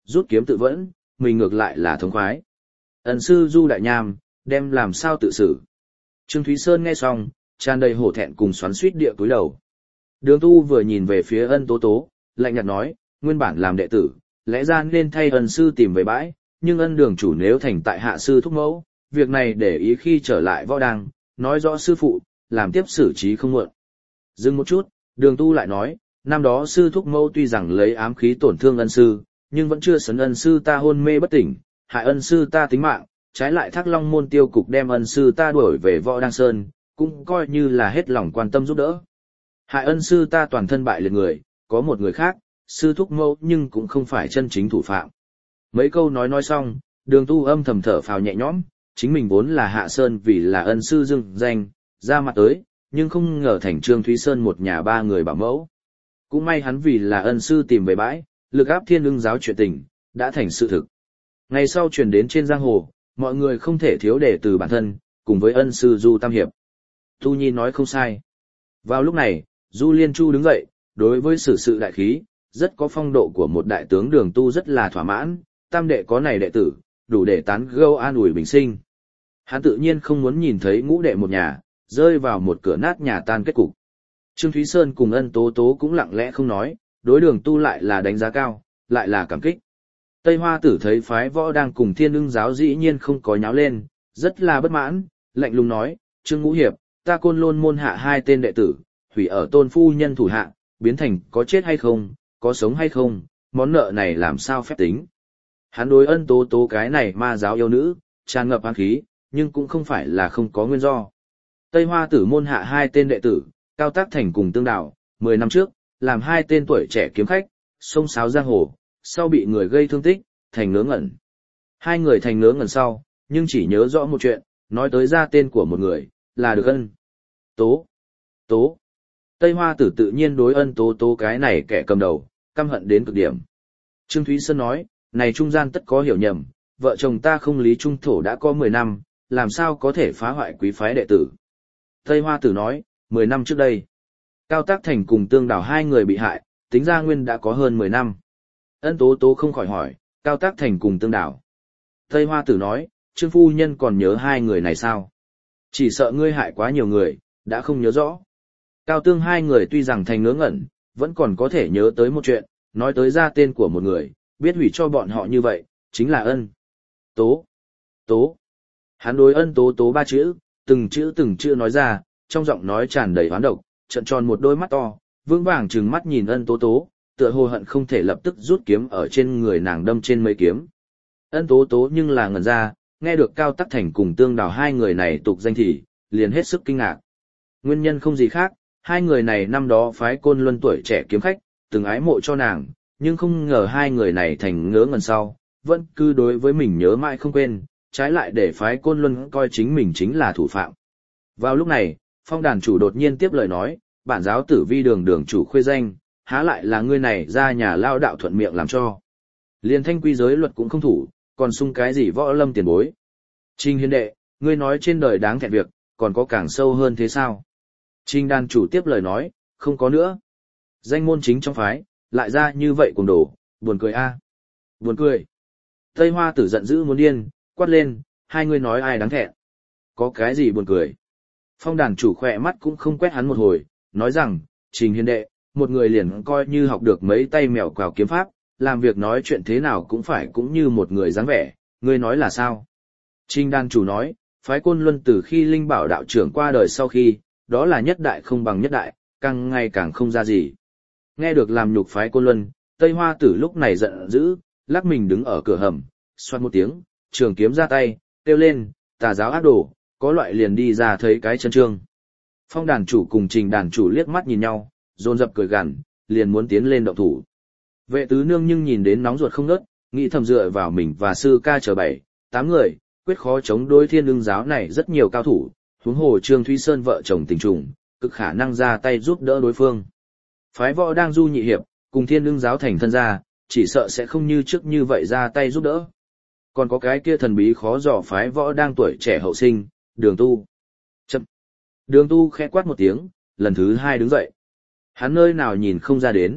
rút kiếm tự vẫn, mình ngược lại là thống khoái. Ân sư Du đại nham, đem làm sao tự xử. Trương Thúy Sơn nghe xong, tràn đầy hổ thẹn cùng xoắn xuýt địa cúi đầu. Đường Tu vừa nhìn về phía Ân Tố Tố, lạnh nhạt nói, nguyên bản làm đệ tử, lẽ ra nên thay ân sư tìm về bãi, nhưng ân đường chủ nếu thành tại hạ sư thúc mẫu, việc này để ý khi trở lại võ đăng, nói rõ sư phụ, làm tiếp xử trí không muộn. Dừng một chút, đường Tu lại nói, năm đó sư thúc mẫu tuy rằng lấy ám khí tổn thương ân sư, nhưng vẫn chưa sấn ân sư ta hôn mê bất tỉnh, hại ân sư ta tính mạng, trái lại Thác Long môn tiêu cục đem ân sư ta đuổi về võ đăng sơn, cũng coi như là hết lòng quan tâm giúp đỡ. Hại ân sư ta toàn thân bại liệt người, có một người khác, sư thúc mẫu nhưng cũng không phải chân chính thủ phạm. Mấy câu nói nói xong, đường Tu âm thầm thở phào nhẹ nhõm, chính mình vốn là hạ sơn vì là ân sư dưng danh, ra mặt tới, nhưng không ngờ thành Trương Thúy Sơn một nhà ba người bảo mẫu. Cũng may hắn vì là ân sư tìm về bãi, lực áp Thiên Ưng giáo chuyện tình, đã thành sự thực. Ngày sau truyền đến trên giang hồ, mọi người không thể thiếu để từ bản thân, cùng với ân sư Du Tam Hiệp. Tu Nhi nói không sai. Vào lúc này, Du Liên Chu đứng dậy, đối với sự sự đại khí, rất có phong độ của một đại tướng Đường Tu rất là thỏa mãn, tam đệ có này đệ tử, đủ để tán gẫu an ủi bình sinh. Hắn tự nhiên không muốn nhìn thấy ngũ đệ một nhà, rơi vào một cửa nát nhà tan kết cục. Trương Thúy Sơn cùng Ân Tố Tố cũng lặng lẽ không nói, đối Đường Tu lại là đánh giá cao, lại là cảm kích. Tây Hoa Tử thấy phái võ đang cùng Thiên Ưng giáo dĩ nhiên không có nháo lên, rất là bất mãn, lạnh lùng nói, Trương Ngũ Hiệp, ta Côn Lôn môn hạ hai tên đệ tử, hủy ở tôn phu nhân thủ hạ, biến thành có chết hay không, có sống hay không, món nợ này làm sao phép tính. Hắn đối Ân Tố Tố cái này ma giáo yêu nữ, tràn ngập ám khí, nhưng cũng không phải là không có nguyên do. Tây Hoa Tử môn hạ hai tên đệ tử, Cao Tác Thành cùng Tương Đạo, mười năm trước, làm hai tên tuổi trẻ kiếm khách, xông xáo giang hồ, sau bị người gây thương tích, thành ngớ ngẩn. Hai người thành ngớ ngẩn sau, nhưng chỉ nhớ rõ một chuyện, nói tới ra tên của một người, là được Ân Tố Tố. Tây Hoa Tử tự nhiên đối Ân Tố Tố cái này kẻ cầm đầu, căm hận đến cực điểm. Trương Thúy Sơn nói, này trung gian tất có hiểu nhầm, vợ chồng ta không lý trung thổ đã có mười năm, làm sao có thể phá hoại quý phái đệ tử. Tây Hoa Tử nói, mười năm trước đây, Cao Tác Thành cùng Tương Đào hai người bị hại, tính ra nguyên đã có hơn mười năm. Ân Tố Tố không khỏi hỏi, Cao Tác Thành cùng Tương Đào. Tây Hoa Tử nói, Trương phu nhân còn nhớ hai người này sao? Chỉ sợ ngươi hại quá nhiều người, đã không nhớ rõ. Cao Tương hai người tuy rằng thành ngớ ngẩn, vẫn còn có thể nhớ tới một chuyện, nói tới ra tên của một người, biết hủy cho bọn họ như vậy, chính là Ân Tố Tố. Hắn đối Ân Tố Tố ba chữ, từng chữ từng chữ nói ra, trong giọng nói tràn đầy oán độc, trợn tròn một đôi mắt to, vững vàng trừng mắt nhìn Ân Tố Tố, tựa hồ hận không thể lập tức rút kiếm ở trên người nàng đâm trên mấy kiếm. Ân Tố Tố nhưng là ngẩn ra, nghe được Cao Tắc Thành cùng Tương Đào hai người này tục danh thì, liền hết sức kinh ngạc. Nguyên nhân không gì khác, hai người này năm đó phái Côn Luân tuổi trẻ kiếm khách, từng ái mộ cho nàng, nhưng không ngờ hai người này thành ngớ ngẩn sau, vẫn cứ đối với mình nhớ mãi không quên, trái lại để phái Côn Luân coi chính mình chính là thủ phạm. Vào lúc này, Phong đàn chủ đột nhiên tiếp lời nói, bản giáo tử Vi đường đường chủ khuê danh, há lại là ngươi này ra nhà lao đạo thuận miệng làm cho. Liên thanh quy giới luật cũng không thủ, còn sung cái gì võ lâm tiền bối. Trình hiền đệ, ngươi nói trên đời đáng thẹn việc, còn có càng sâu hơn thế sao? Trình đàn chủ tiếp lời nói, không có nữa. Danh môn chính trong phái, lại ra như vậy cùng đổ, buồn cười a, buồn cười. Tây Hoa Tử giận dữ muốn điên, quát lên, hai ngươi nói ai đáng thẹn? Có cái gì buồn cười? Phong đàn chủ khỏe mắt cũng không quét hắn một hồi, nói rằng, Trình hiền đệ, một người liền coi như học được mấy tay mèo quào kiếm pháp, làm việc nói chuyện thế nào cũng phải cũng như một người dáng vẻ, ngươi nói là sao? Trình đàn chủ nói, phái Côn Luân từ khi Linh Bảo đạo trưởng qua đời sau khi, đó là nhất đại không bằng nhất đại, càng ngày càng không ra gì. Nghe được làm nhục phái Côn Luân, Tây Hoa Tử lúc này giận dữ, lắc mình đứng ở cửa hầm, xoát một tiếng, trường kiếm ra tay, kêu lên, tà giáo ác đồ, có loại liền đi ra thấy cái chân trương. Phong đàn chủ cùng Trình đàn chủ liếc mắt nhìn nhau, dồn dập cười gằn, liền muốn tiến lên động thủ. Vệ tứ nương nhưng nhìn đến nóng ruột không ngớt, nghĩ thầm dựa vào mình và sư ca chờ bảy, tám người, quyết khó chống đối Thiên Ưng giáo này rất nhiều cao thủ, huống hồ Trương Thúy Sơn vợ chồng tình trùng, cực khả năng ra tay giúp đỡ đối phương. Phái võ đang du nhị hiệp, cùng Thiên Ưng giáo thành thân gia, chỉ sợ sẽ không như trước như vậy ra tay giúp đỡ. Còn có cái kia thần bí khó dò phái võ đang tuổi trẻ hậu sinh, Đường Tu. Chậm. Đường Tu khẽ quát một tiếng, lần thứ hai đứng dậy. Hắn nơi nào nhìn không ra đến,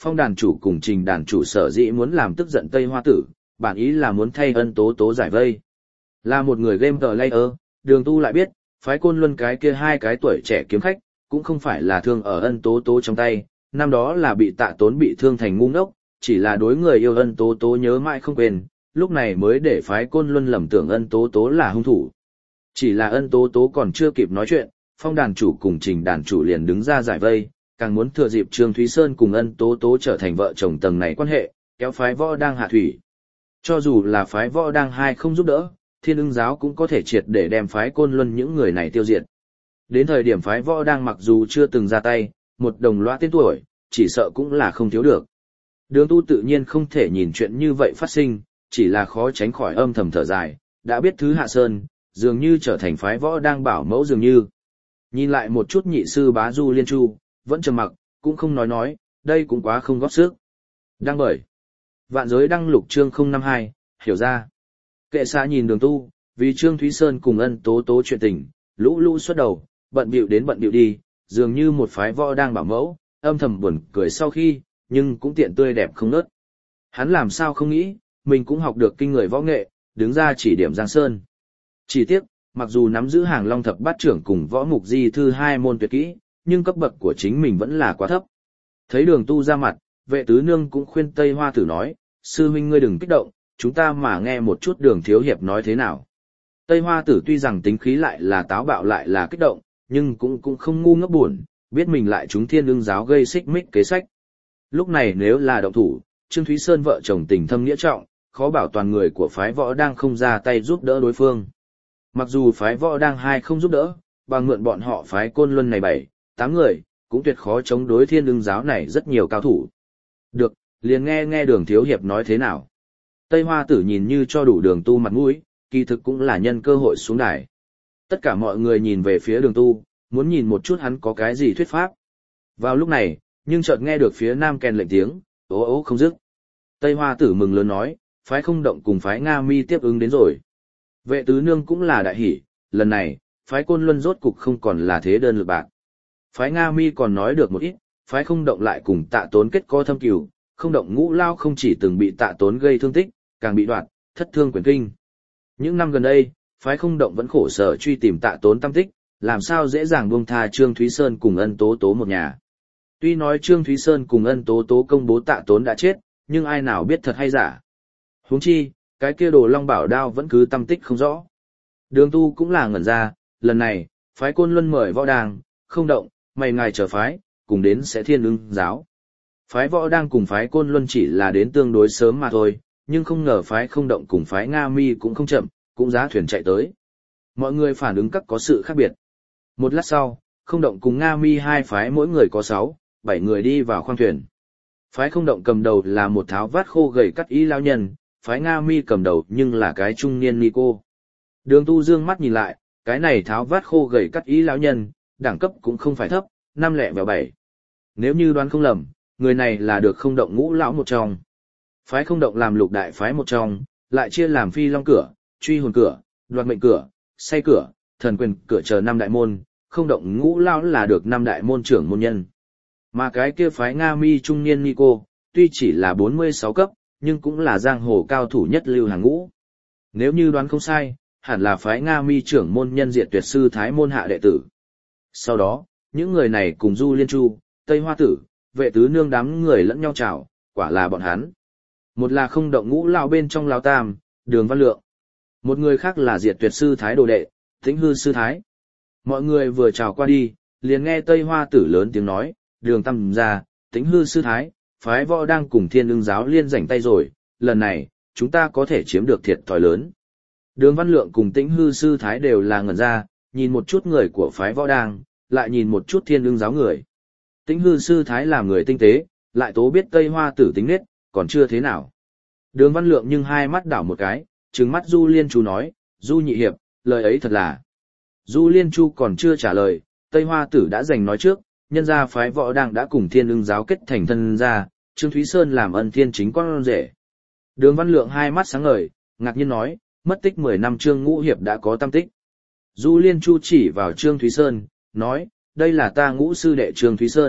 Phong đàn chủ cùng Trình đàn chủ sở dĩ muốn làm tức giận Tây Hoa Tử, bản ý là muốn thay Ân Tố Tố giải vây. Là một người game player, Đường Tu lại biết, phái Côn Luân cái kia hai cái tuổi trẻ kiếm khách, cũng không phải là thương ở Ân Tố Tố trong tay, năm đó là bị Tạ Tốn bị thương thành ngu ngốc, chỉ là đối người yêu Ân Tố Tố nhớ mãi không quên, lúc này mới để phái Côn Luân lầm tưởng Ân Tố Tố là hung thủ. Chỉ là Ân Tố Tố còn chưa kịp nói chuyện, Phong đàn chủ cùng Trình đàn chủ liền đứng ra giải vây, càng muốn thừa dịp Trương Thúy Sơn cùng Ân Tố Tố trở thành vợ chồng tầng này quan hệ, kéo phái Võ đang hạ thủy. Cho dù là phái Võ đang hai không giúp đỡ, Thiên Ưng giáo cũng có thể triệt để đem phái Côn Luân những người này tiêu diệt. Đến thời điểm phái Võ đang mặc dù chưa từng ra tay, một đồng lõa tên tuổi, chỉ sợ cũng là không thiếu được. Đường Tu tự nhiên không thể nhìn chuyện như vậy phát sinh, chỉ là khó tránh khỏi âm thầm thở dài, đã biết thứ hạ sơn, dường như trở thành phái Võ đang bảo mẫu dường như. Nhìn lại một chút nhị sư bá Du Liên Chu, vẫn trầm mặc, cũng không nói nói, đây cũng quá không góp sức. Đăng bởi Vạn Giới đăng lục chương không năm hai, hiểu ra. Kệ xa nhìn Đường Tu, vì Trương Thúy Sơn cùng Ân Tố Tố chuyện tình, lũ lũ xuất đầu, bận bịu đến bận bịu đi, dường như một phái Võ đang bảo mẫu, âm thầm buồn cười sau khi, nhưng cũng tiện tươi đẹp không nớt. Hắn làm sao không nghĩ, mình cũng học được kinh người võ nghệ, đứng ra chỉ điểm Giang Sơn. Chỉ tiếc, mặc dù nắm giữ Hàng Long thập bát trưởng cùng võ mục di thư hai môn tuyệt kỹ, nhưng cấp bậc của chính mình vẫn là quá thấp. Thấy Đường Tu ra mặt, Vệ Tứ Nương cũng khuyên Tây Hoa Tử nói, sư huynh ngươi đừng kích động, chúng ta mà nghe một chút Đường thiếu hiệp nói thế nào. Tây Hoa Tử tuy rằng tính khí lại là táo bạo lại là kích động, nhưng cũng cũng không ngu ngốc buồn, biết mình lại chúng Thiên Ưng giáo gây xích mích kế sách. Lúc này nếu là động thủ, Trương Thúy Sơn vợ chồng tình thâm nghĩa trọng, khó bảo toàn người của phái Võ đang không ra tay giúp đỡ đối phương. Mặc dù phái Võ đang hai không giúp đỡ, bằng mượn bọn họ phái Côn Luân này bảy, tám người, cũng tuyệt khó chống đối Thiên Ưng giáo này rất nhiều cao thủ. Được, liền nghe nghe Đường thiếu hiệp nói thế nào. Tây Hoa Tử nhìn như cho đủ Đường Tu mặt mũi, kỳ thực cũng là nhân cơ hội xuống đài. Tất cả mọi người nhìn về phía Đường Tu, muốn nhìn một chút hắn có cái gì thuyết pháp. Vào lúc này, nhưng chợt nghe được phía nam kèn lệnh tiếng, ố ố không dứt. Tây Hoa Tử mừng lớn nói, phái Không Động cùng phái Nga Mi tiếp ứng đến rồi. Vệ Tứ Nương cũng là đại hỉ, lần này, phái Côn Luân rốt cục không còn là thế đơn lực bạc. Phái Nga Mi còn nói được một ít, phái Không Động lại cùng Tạ Tốn kết có thâm cừu, Không Động ngũ lao không chỉ từng bị Tạ Tốn gây thương tích, càng bị đoạt, thất thương quyền kinh. Những năm gần đây, phái Không Động vẫn khổ sở truy tìm Tạ Tốn tâm tích, làm sao dễ dàng buông tha Trương Thúy Sơn cùng Ân Tố Tố một nhà. Tuy nói Trương Thúy Sơn cùng Ân Tố Tố công bố Tạ Tốn đã chết, nhưng ai nào biết thật hay giả. Huống chi, cái kia Đồ Long Bảo đao vẫn cứ tâm tích không rõ. Đường Tu cũng là ngẩn ra, lần này, phái Côn Luân mời Võ Đang, Không Động, mày ngài chờ phái, cùng đến sẽ Thiên Ưng giáo. Phái Võ Đang cùng phái Côn Luân chỉ là đến tương đối sớm mà thôi, nhưng không ngờ phái Không Động cùng phái Nga Mi cũng không chậm, cũng giá thuyền chạy tới. Mọi người phản ứng các có sự khác biệt. Một lát sau, Không Động cùng Nga Mi hai phái mỗi người có sáu, bảy người đi vào khoang thuyền. Phái Không Động cầm đầu là một tháo vát khô gầy cắt y lao nhân, phái Nga Mi cầm đầu nhưng là cái trung niên ni cô. Đường Tu dương mắt nhìn lại, cái này tháo vát khô gầy cắt y lão nhân, đẳng cấp cũng không phải thấp, năm lẻ bèo bảy. Nếu như đoán không lầm, người này là được Không Động ngũ lão một trong. Phái Không Động làm lục đại phái một trong, lại chia làm phi long cửa, truy hồn cửa, đoạt mệnh cửa, say cửa, thần quyền cửa chờ năm đại môn, Không Động ngũ lão là được năm đại môn trưởng môn nhân. Mà cái kia phái Nga Mi trung niên Nico, tuy chỉ là bốn mươi sáu cấp, nhưng cũng là giang hồ cao thủ nhất lưu hàng ngũ. Nếu như đoán không sai, hẳn là phái Nga Mi trưởng môn nhân Diệt Tuyệt sư Thái môn hạ đệ tử. Sau đó, những người này cùng Du Liên Chu, Tây Hoa Tử, Vệ Tứ Nương đám người lẫn nhau chào, quả là bọn hắn. Một là Không Động ngũ lao bên trong lao tam, Đường Văn Lượng. Một người khác là Diệt Tuyệt sư Thái đồ đệ, Tĩnh Hư sư Thái. Mọi người vừa chào qua đi, liền nghe Tây Hoa Tử lớn tiếng nói, Đường Tam gia, Tĩnh Hư sư Thái, phái Võ đang cùng Thiên Ưng giáo liên rảnh tay rồi, lần này, chúng ta có thể chiếm được thiệt thòi lớn. Đường Văn Lượng cùng Tĩnh Hư sư Thái đều là ngẩn ra, nhìn một chút người của phái Võ đang, lại nhìn một chút Thiên Ưng giáo người. Tĩnh Hư sư Thái là người tinh tế, lại tố biết Tây Hoa Tử tính nết, còn chưa thế nào. Đường Văn Lượng nhưng hai mắt đảo một cái, trừng mắt Du Liên Chu nói, Du nhị hiệp, lời ấy thật là. Du Liên Chu còn chưa trả lời, Tây Hoa Tử đã giành nói trước, nhân gia phái Võ đang đã cùng Thiên Ưng giáo kết thành thân gia, Trương Thúy Sơn làm ân thiên chính con rể. Đường Văn Lượng hai mắt sáng ngời, ngạc nhiên nói, mất tích mười năm Trương Ngũ hiệp đã có tâm tích. Du Liên Chu chỉ vào Trương Thúy Sơn, nói, đây là ta Ngũ sư đệ Trương Thúy Sơn,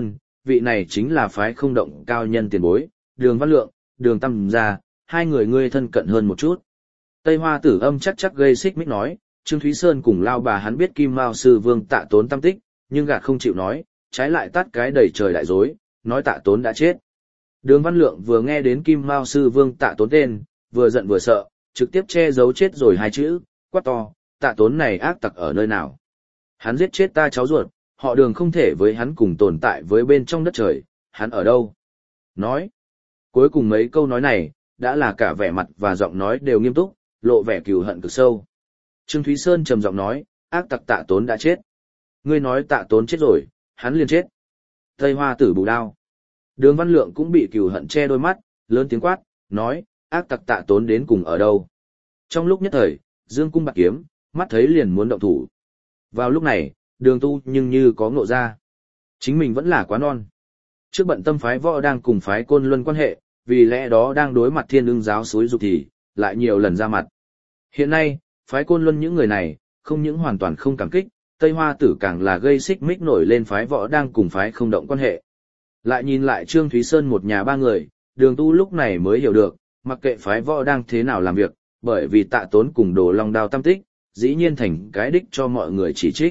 vị này chính là phái không động cao nhân tiền bối, Đường Văn Lượng, Đường Tam gia, hai người ngươi thân cận hơn một chút. Tây Hoa Tử Âm chắc chắc gây xích mích nói, Trương Thúy Sơn cùng lao bà hắn biết Kim Mao sư vương Tạ Tốn tâm tích, nhưng gạt không chịu nói, trái lại tát cái đầy trời đại dối, nói Tạ Tốn đã chết. Đường Văn Lượng vừa nghe đến Kim Mao sư vương Tạ Tốn tên, vừa giận vừa sợ, trực tiếp che giấu chết rồi hai chữ, quát to, Tạ Tốn này ác tặc ở nơi nào? Hắn giết chết ta cháu ruột, họ Đường không thể với hắn cùng tồn tại với bên trong đất trời, hắn ở đâu? Nói. Cuối cùng mấy câu nói này, đã là cả vẻ mặt và giọng nói đều nghiêm túc, lộ vẻ cừu hận cực sâu. Trương Thúy Sơn trầm giọng nói, ác tặc Tạ Tốn đã chết. Ngươi nói Tạ Tốn chết rồi, hắn liền chết. Tây Hoa Tử bù đao. Đường Văn Lượng cũng bị cừu hận che đôi mắt, lớn tiếng quát, nói, ác tặc Tạ Tốn đến cùng ở đâu? Trong lúc nhất thời, dương cung bạc kiếm, mắt thấy liền muốn động thủ. Vào lúc này, Đường Tu nhưng như có ngộ ra. Chính mình vẫn là quá non. Trước bận tâm phái võ đang cùng phái Côn Luân quan hệ, vì lẽ đó đang đối mặt Thiên Ưng giáo xúi dục thì, lại nhiều lần ra mặt. Hiện nay, phái Côn Luân những người này, không những hoàn toàn không cảm kích, Tây Hoa Tử càng là gây xích mích nổi lên phái võ đang cùng phái không động quan hệ. Lại nhìn lại Trương Thúy Sơn một nhà ba người, Đường Tu lúc này mới hiểu được, mặc kệ phái võ đang thế nào làm việc, bởi vì Tạ Tốn cùng Đồ Long Đao tam tích, dĩ nhiên thành cái đích cho mọi người chỉ trích.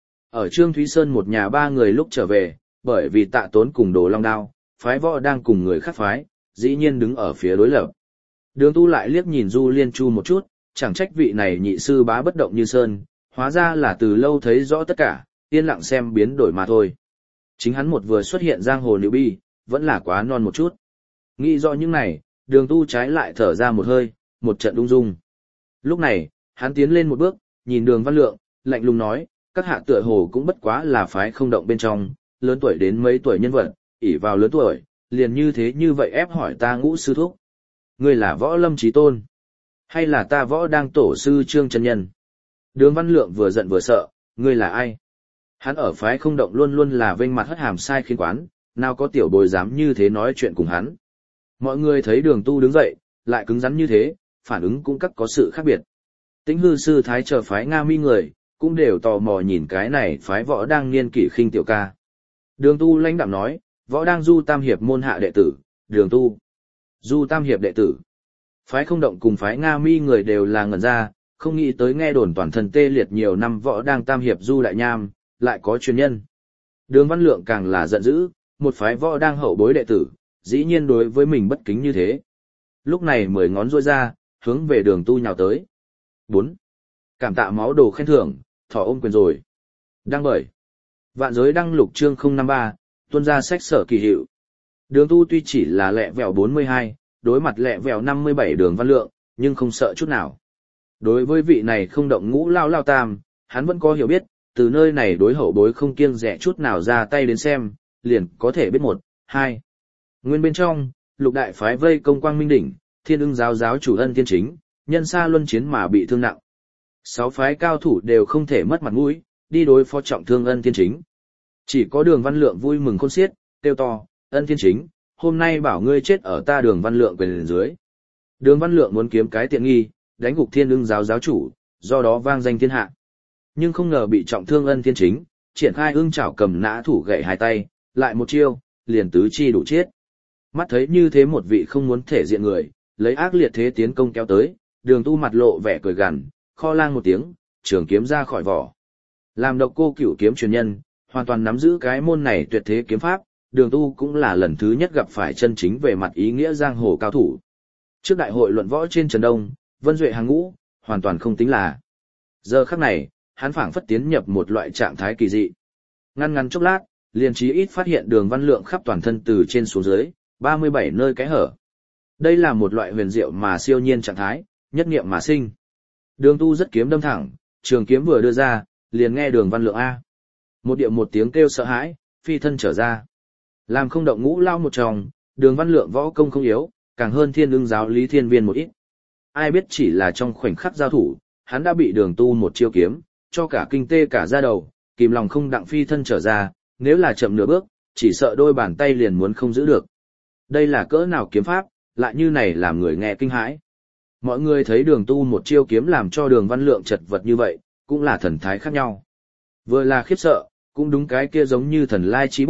Ở Trương Thúy Sơn một nhà ba người lúc trở về, bởi vì Tạ Tốn cùng Đồ Long Đao, phái võ đang cùng người khác phái, dĩ nhiên đứng ở phía đối lập. Đường Tu lại liếc nhìn Du Liên Chu một chút, chẳng trách vị này nhị sư bá bất động như sơn, hóa ra là từ lâu thấy rõ tất cả, yên lặng xem biến đổi mà thôi. Chính hắn một vừa xuất hiện giang hồ nữ bi, vẫn là quá non một chút. Nghĩ rõ những này, Đường Tu trái lại thở ra một hơi, một trận ung dung. Lúc này, hắn tiến lên một bước, nhìn Đường Văn Lượng, lạnh lùng nói, các hạ tựa hồ cũng bất quá là phái không động bên trong, lớn tuổi đến mấy tuổi nhân vật, ỷ vào lớn tuổi, liền như thế như vậy ép hỏi ta Ngũ sư thúc. Ngươi là Võ Lâm Chí Tôn, hay là ta Võ đang tổ sư Trương chân nhân? Đường Văn Lượng vừa giận vừa sợ, ngươi là ai? Hắn ở phái không động luôn luôn là vênh mặt hất hàm sai khiến quán, nào có tiểu bối dám như thế nói chuyện cùng hắn. Mọi người thấy Đường Tu đứng dậy, lại cứng rắn như thế, phản ứng cũng các có sự khác biệt. Tĩnh hư sư thái chờ phái Nga Mi người, cũng đều tò mò nhìn cái này phái võ đang niên kỷ khinh tiểu ca. Đường Tu lãnh đạm nói, võ đang Du Tam Hiệp môn hạ đệ tử, Đường Tu. Du Tam Hiệp đệ tử. Phái không động cùng phái Nga Mi người đều là ngẩn ra, không nghĩ tới nghe đồn toàn thân tê liệt nhiều năm võ đang Tam Hiệp Du Đại Nham, lại có truyền nhân. Đường Văn Lượng càng là giận dữ, một phái võ đang hậu bối đệ tử, dĩ nhiên đối với mình bất kính như thế. Lúc này mười ngón rôi ra, hướng về Đường Tu nhào tới. bốn. Cảm tạ máu đồ khen thưởng, thỏ ôm quyền rồi. Đăng bởi. Vạn giới đăng lục chương không năm ba, tuân ra sách sở kỳ hiệu. Đường Tu tuy chỉ là lẹ vẹo bốn mươi hai, đối mặt lẹ vẹo năm mươi bảy Đường Văn Lượng, nhưng không sợ chút nào. Đối với vị này không động ngũ lao lao tam, hắn vẫn có hiểu biết, từ nơi này đối hậu bối không kiêng dè chút nào ra tay đến xem, liền có thể biết một, hai. Nguyên bên trong, lục đại phái vây công Quang Minh Đỉnh, Thiên Ưng giáo giáo chủ Ân Thiên Chính, nhân xa luân chiến mà bị thương nặng. Sáu phái cao thủ đều không thể mất mặt mũi, đi đối phó trọng thương Ân Thiên Chính. Chỉ có Đường Văn Lượng vui mừng khôn xiết, kêu to, Ân Thiên Chính, hôm nay bảo ngươi chết ở ta Đường Văn Lượng quyền dưới. Đường Văn Lượng muốn kiếm cái tiện nghi, đánh gục Thiên Ưng giáo giáo chủ, do đó vang danh thiên hạ. Nhưng không ngờ bị trọng thương Ân Thiên Chính, triển khai ưng chảo cầm nã thủ gậy hai tay, lại một chiêu, liền tứ chi đủ chết. Mắt thấy như thế một vị không muốn thể diện người, lấy ác liệt thế tiến công kéo tới, Đường Tu mặt lộ vẻ cười gằn, kho lang một tiếng, trường kiếm ra khỏi vỏ. Làm độc cô cửu kiếm truyền nhân, hoàn toàn nắm giữ cái môn này tuyệt thế kiếm pháp, Đường Tu cũng là lần thứ nhất gặp phải chân chính về mặt ý nghĩa giang hồ cao thủ. Trước đại hội luận võ trên Trần Đông, Vân Duệ hàng ngũ, hoàn toàn không tính là. Giờ khắc này, hắn phảng phất tiến nhập một loại trạng thái kỳ dị. Ngăn ngắn chốc lát, liền chí ít phát hiện Đường Văn Lượng khắp toàn thân từ trên xuống dưới, ba mươi bảy nơi cái hở. Đây là một loại huyền diệu mà siêu nhiên trạng thái, nhất niệm mà sinh. Đường Tu rất kiếm đâm thẳng, trường kiếm vừa đưa ra, liền nghe Đường Văn Lượng a. Một điệu một tiếng kêu sợ hãi, phi thân trở ra. Làm không động ngũ lao một tròng, Đường Văn Lượng võ công không yếu, càng hơn Thiên Ưng giáo Lý Thiên Viên một ít. Ai biết chỉ là trong khoảnh khắc giao thủ, hắn đã bị Đường Tu một chiêu kiếm, cho cả kinh tê cả da đầu, kìm lòng không đặng phi thân trở ra, nếu là chậm nửa bước, chỉ sợ đôi bàn tay liền muốn không giữ được. Đây là cỡ nào kiếm pháp, lại như này làm người nghe kinh hãi. Mọi người thấy Đường Tu một chiêu kiếm làm cho Đường Văn Lượng chật vật như vậy, cũng là thần thái khác nhau. Vừa là khiếp sợ, cũng đúng cái kia giống như thần lai chi bút,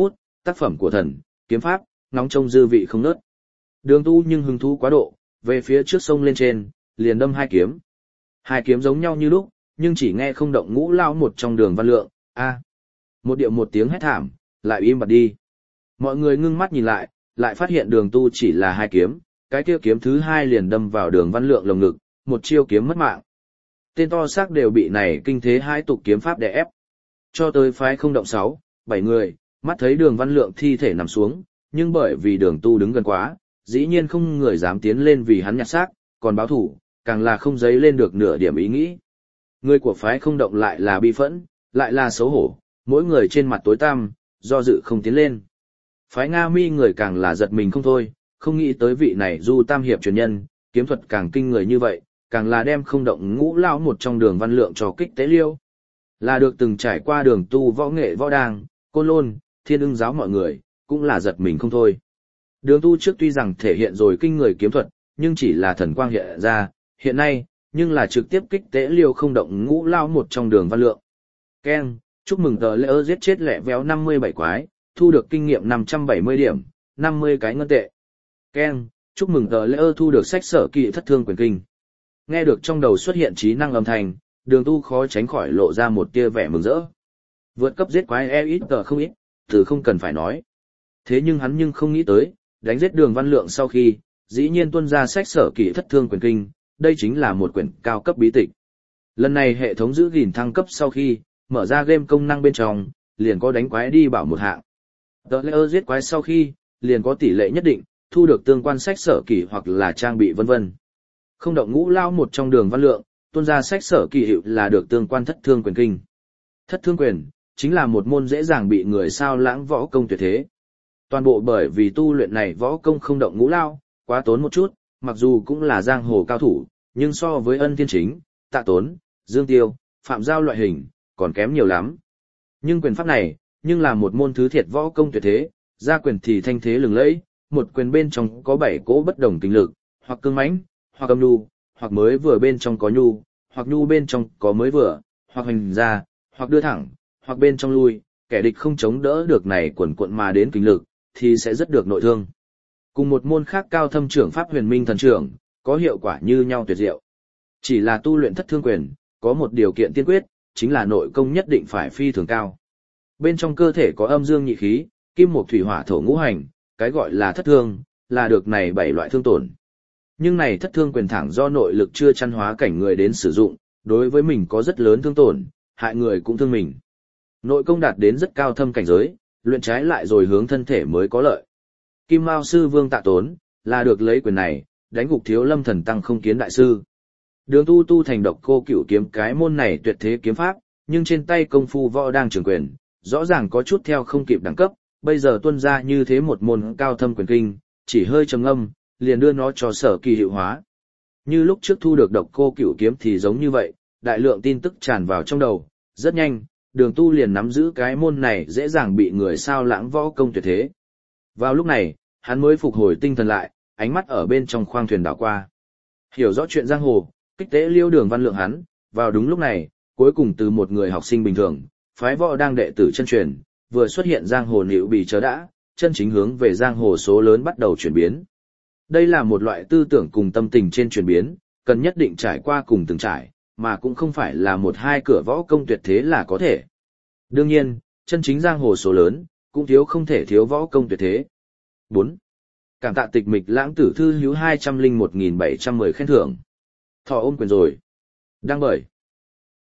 tác phẩm của thần, kiếm pháp, nóng trông dư vị không nớt. Đường Tu nhưng hứng thú quá độ, về phía trước sông lên trên, liền đâm hai kiếm. Hai kiếm giống nhau như lúc, nhưng chỉ nghe không động ngũ lao một trong Đường Văn Lượng, a. Một điệu một tiếng hét thảm, lại im bặt đi. Mọi người ngưng mắt nhìn lại, lại phát hiện Đường Tu chỉ là hai kiếm, cái kia kiếm thứ hai liền đâm vào Đường Văn Lượng lồng ngực, một chiêu kiếm mất mạng. Tên to xác đều bị này kinh thế hai tục kiếm pháp đè ép. Cho tới phái không động sáu, bảy người, mắt thấy Đường Văn Lượng thi thể nằm xuống, nhưng bởi vì Đường Tu đứng gần quá, dĩ nhiên không người dám tiến lên vì hắn nhặt xác, còn báo thủ, càng là không dấy lên được nửa điểm ý nghĩ. Người của phái không động lại là bi phẫn, lại là xấu hổ, mỗi người trên mặt tối tăm, do dự không tiến lên. Phái Nga Mi người càng là giật mình không thôi, không nghĩ tới vị này Du Tam hiệp truyền nhân, kiếm thuật càng kinh người như vậy, càng là đem không động ngũ lão một trong Đường Văn Lượng cho kích tế liêu. Là được từng trải qua đường tu võ nghệ võ đàng, côn lôn, thiên ưng giáo mọi người, cũng là giật mình không thôi. Đường tu trước tuy rằng thể hiện rồi kinh người kiếm thuật, nhưng chỉ là thần quang hiện ra, hiện nay, nhưng là trực tiếp kích tế liêu không động ngũ lao một trong Đường Văn Lượng. Ken, chúc mừng tờ lễ ơ giết chết lẹ véo năm mươi bảy quái, thu được kinh nghiệm năm trăm bảy mươi điểm, năm mươi cái ngân tệ. Ken, chúc mừng tờ lễ ơ thu được sách sở kỳ thất thương quyền kinh. Nghe được trong đầu xuất hiện trí năng âm thanh, đường tu khó tránh khỏi lộ ra một tia vẻ mừng rỡ. Vượt cấp giết quái e ít tờ không ít, từ không cần phải nói. Thế nhưng hắn nhưng không nghĩ tới, đánh giết Đường Văn Lượng sau khi, dĩ nhiên tuân ra sách sở kỳ thất thương quyền kinh, đây chính là một quyển cao cấp bí tịch. Lần này hệ thống giữ gìn thăng cấp sau khi, mở ra game công năng bên trong, liền có đánh quái đi bảo một hạng. Tờ lễ ơ giết quái sau khi, liền có tỷ lệ nhất định, thu được tương quan sách sở kỳ hoặc là trang bị vân vân. Không động ngũ lao một trong Đường Văn Lượng, tuân ra sách sở kỳ hiệu là được tương quan thất thương quyền kinh. Thất thương quyền, chính là một môn dễ dàng bị người sao lãng võ công tuyệt thế. Toàn bộ bởi vì tu luyện này võ công không động ngũ lao, quá tốn một chút, mặc dù cũng là giang hồ cao thủ, nhưng so với Ân Thiên Chính, Tạ Tốn, Dương Tiêu, Phạm Giao loại hình, còn kém nhiều lắm. Nhưng quyền pháp này, nhưng là một môn thứ thiệt võ công tuyệt thế, ra quyền thì thanh thế lừng lẫy, một quyền bên trong có bảy cỗ bất đồng kinh lực, hoặc cương mãnh, hoặc âm nhu, hoặc mới vừa bên trong có nhu, hoặc nhu bên trong có mới vừa, hoặc hành ra, hoặc đưa thẳng, hoặc bên trong lui, kẻ địch không chống đỡ được này quần cuộn mà đến kinh lực, thì sẽ rất được nội thương. Cùng một môn khác cao thâm trưởng pháp huyền minh thần trưởng, có hiệu quả như nhau tuyệt diệu. Chỉ là tu luyện thất thương quyền, có một điều kiện tiên quyết, chính là nội công nhất định phải phi thường cao. Bên trong cơ thể có âm dương nhị khí, kim mộc thủy hỏa thổ ngũ hành, cái gọi là thất thương, là được này bảy loại thương tổn. Nhưng này thất thương quyền thẳng do nội lực chưa chăn hóa cảnh người đến sử dụng, đối với mình có rất lớn thương tổn, hại người cũng thương mình. Nội công đạt đến rất cao thâm cảnh giới, luyện trái lại rồi hướng thân thể mới có lợi. Kim Mao sư Vương Tạ Tốn, là được lấy quyền này, đánh gục Thiếu Lâm Thần Tăng Không Kiến đại sư. Đường tu tu thành độc cô cửu kiếm cái môn này tuyệt thế kiếm pháp, nhưng trên tay công phu võ đang trường quyền, rõ ràng có chút theo không kịp đẳng cấp, bây giờ tuân ra như thế một môn cao thâm quyền kinh, chỉ hơi trầm âm, liền đưa nó cho sở kỳ hiệu hóa. Như lúc trước thu được độc cô cửu kiếm thì giống như vậy, đại lượng tin tức tràn vào trong đầu, rất nhanh, đường tu liền nắm giữ cái môn này dễ dàng bị người sao lãng võ công tuyệt thế. Vào lúc này, hắn mới phục hồi tinh thần lại, ánh mắt ở bên trong khoang thuyền đảo qua. Hiểu rõ chuyện giang hồ, kích tế liêu Đường Văn Lượng hắn, vào đúng lúc này, cuối cùng từ một người học sinh bình thường, phái võ đang đệ tử chân truyền, vừa xuất hiện giang hồ nịu bì chớ đã, chân chính hướng về giang hồ số lớn bắt đầu chuyển biến. Đây là một loại tư tưởng cùng tâm tình trên chuyển biến, cần nhất định trải qua cùng từng trải, mà cũng không phải là một hai cửa võ công tuyệt thế là có thể. Đương nhiên, chân chính giang hồ số lớn, cũng thiếu không thể thiếu võ công tuyệt thế. bốn. Cảm tạ tịch mịch lãng tử thư hữu hai trăm lẻ một nghìn bảy trăm mười khen thưởng. Thọ ôm quyền rồi. Đăng bởi.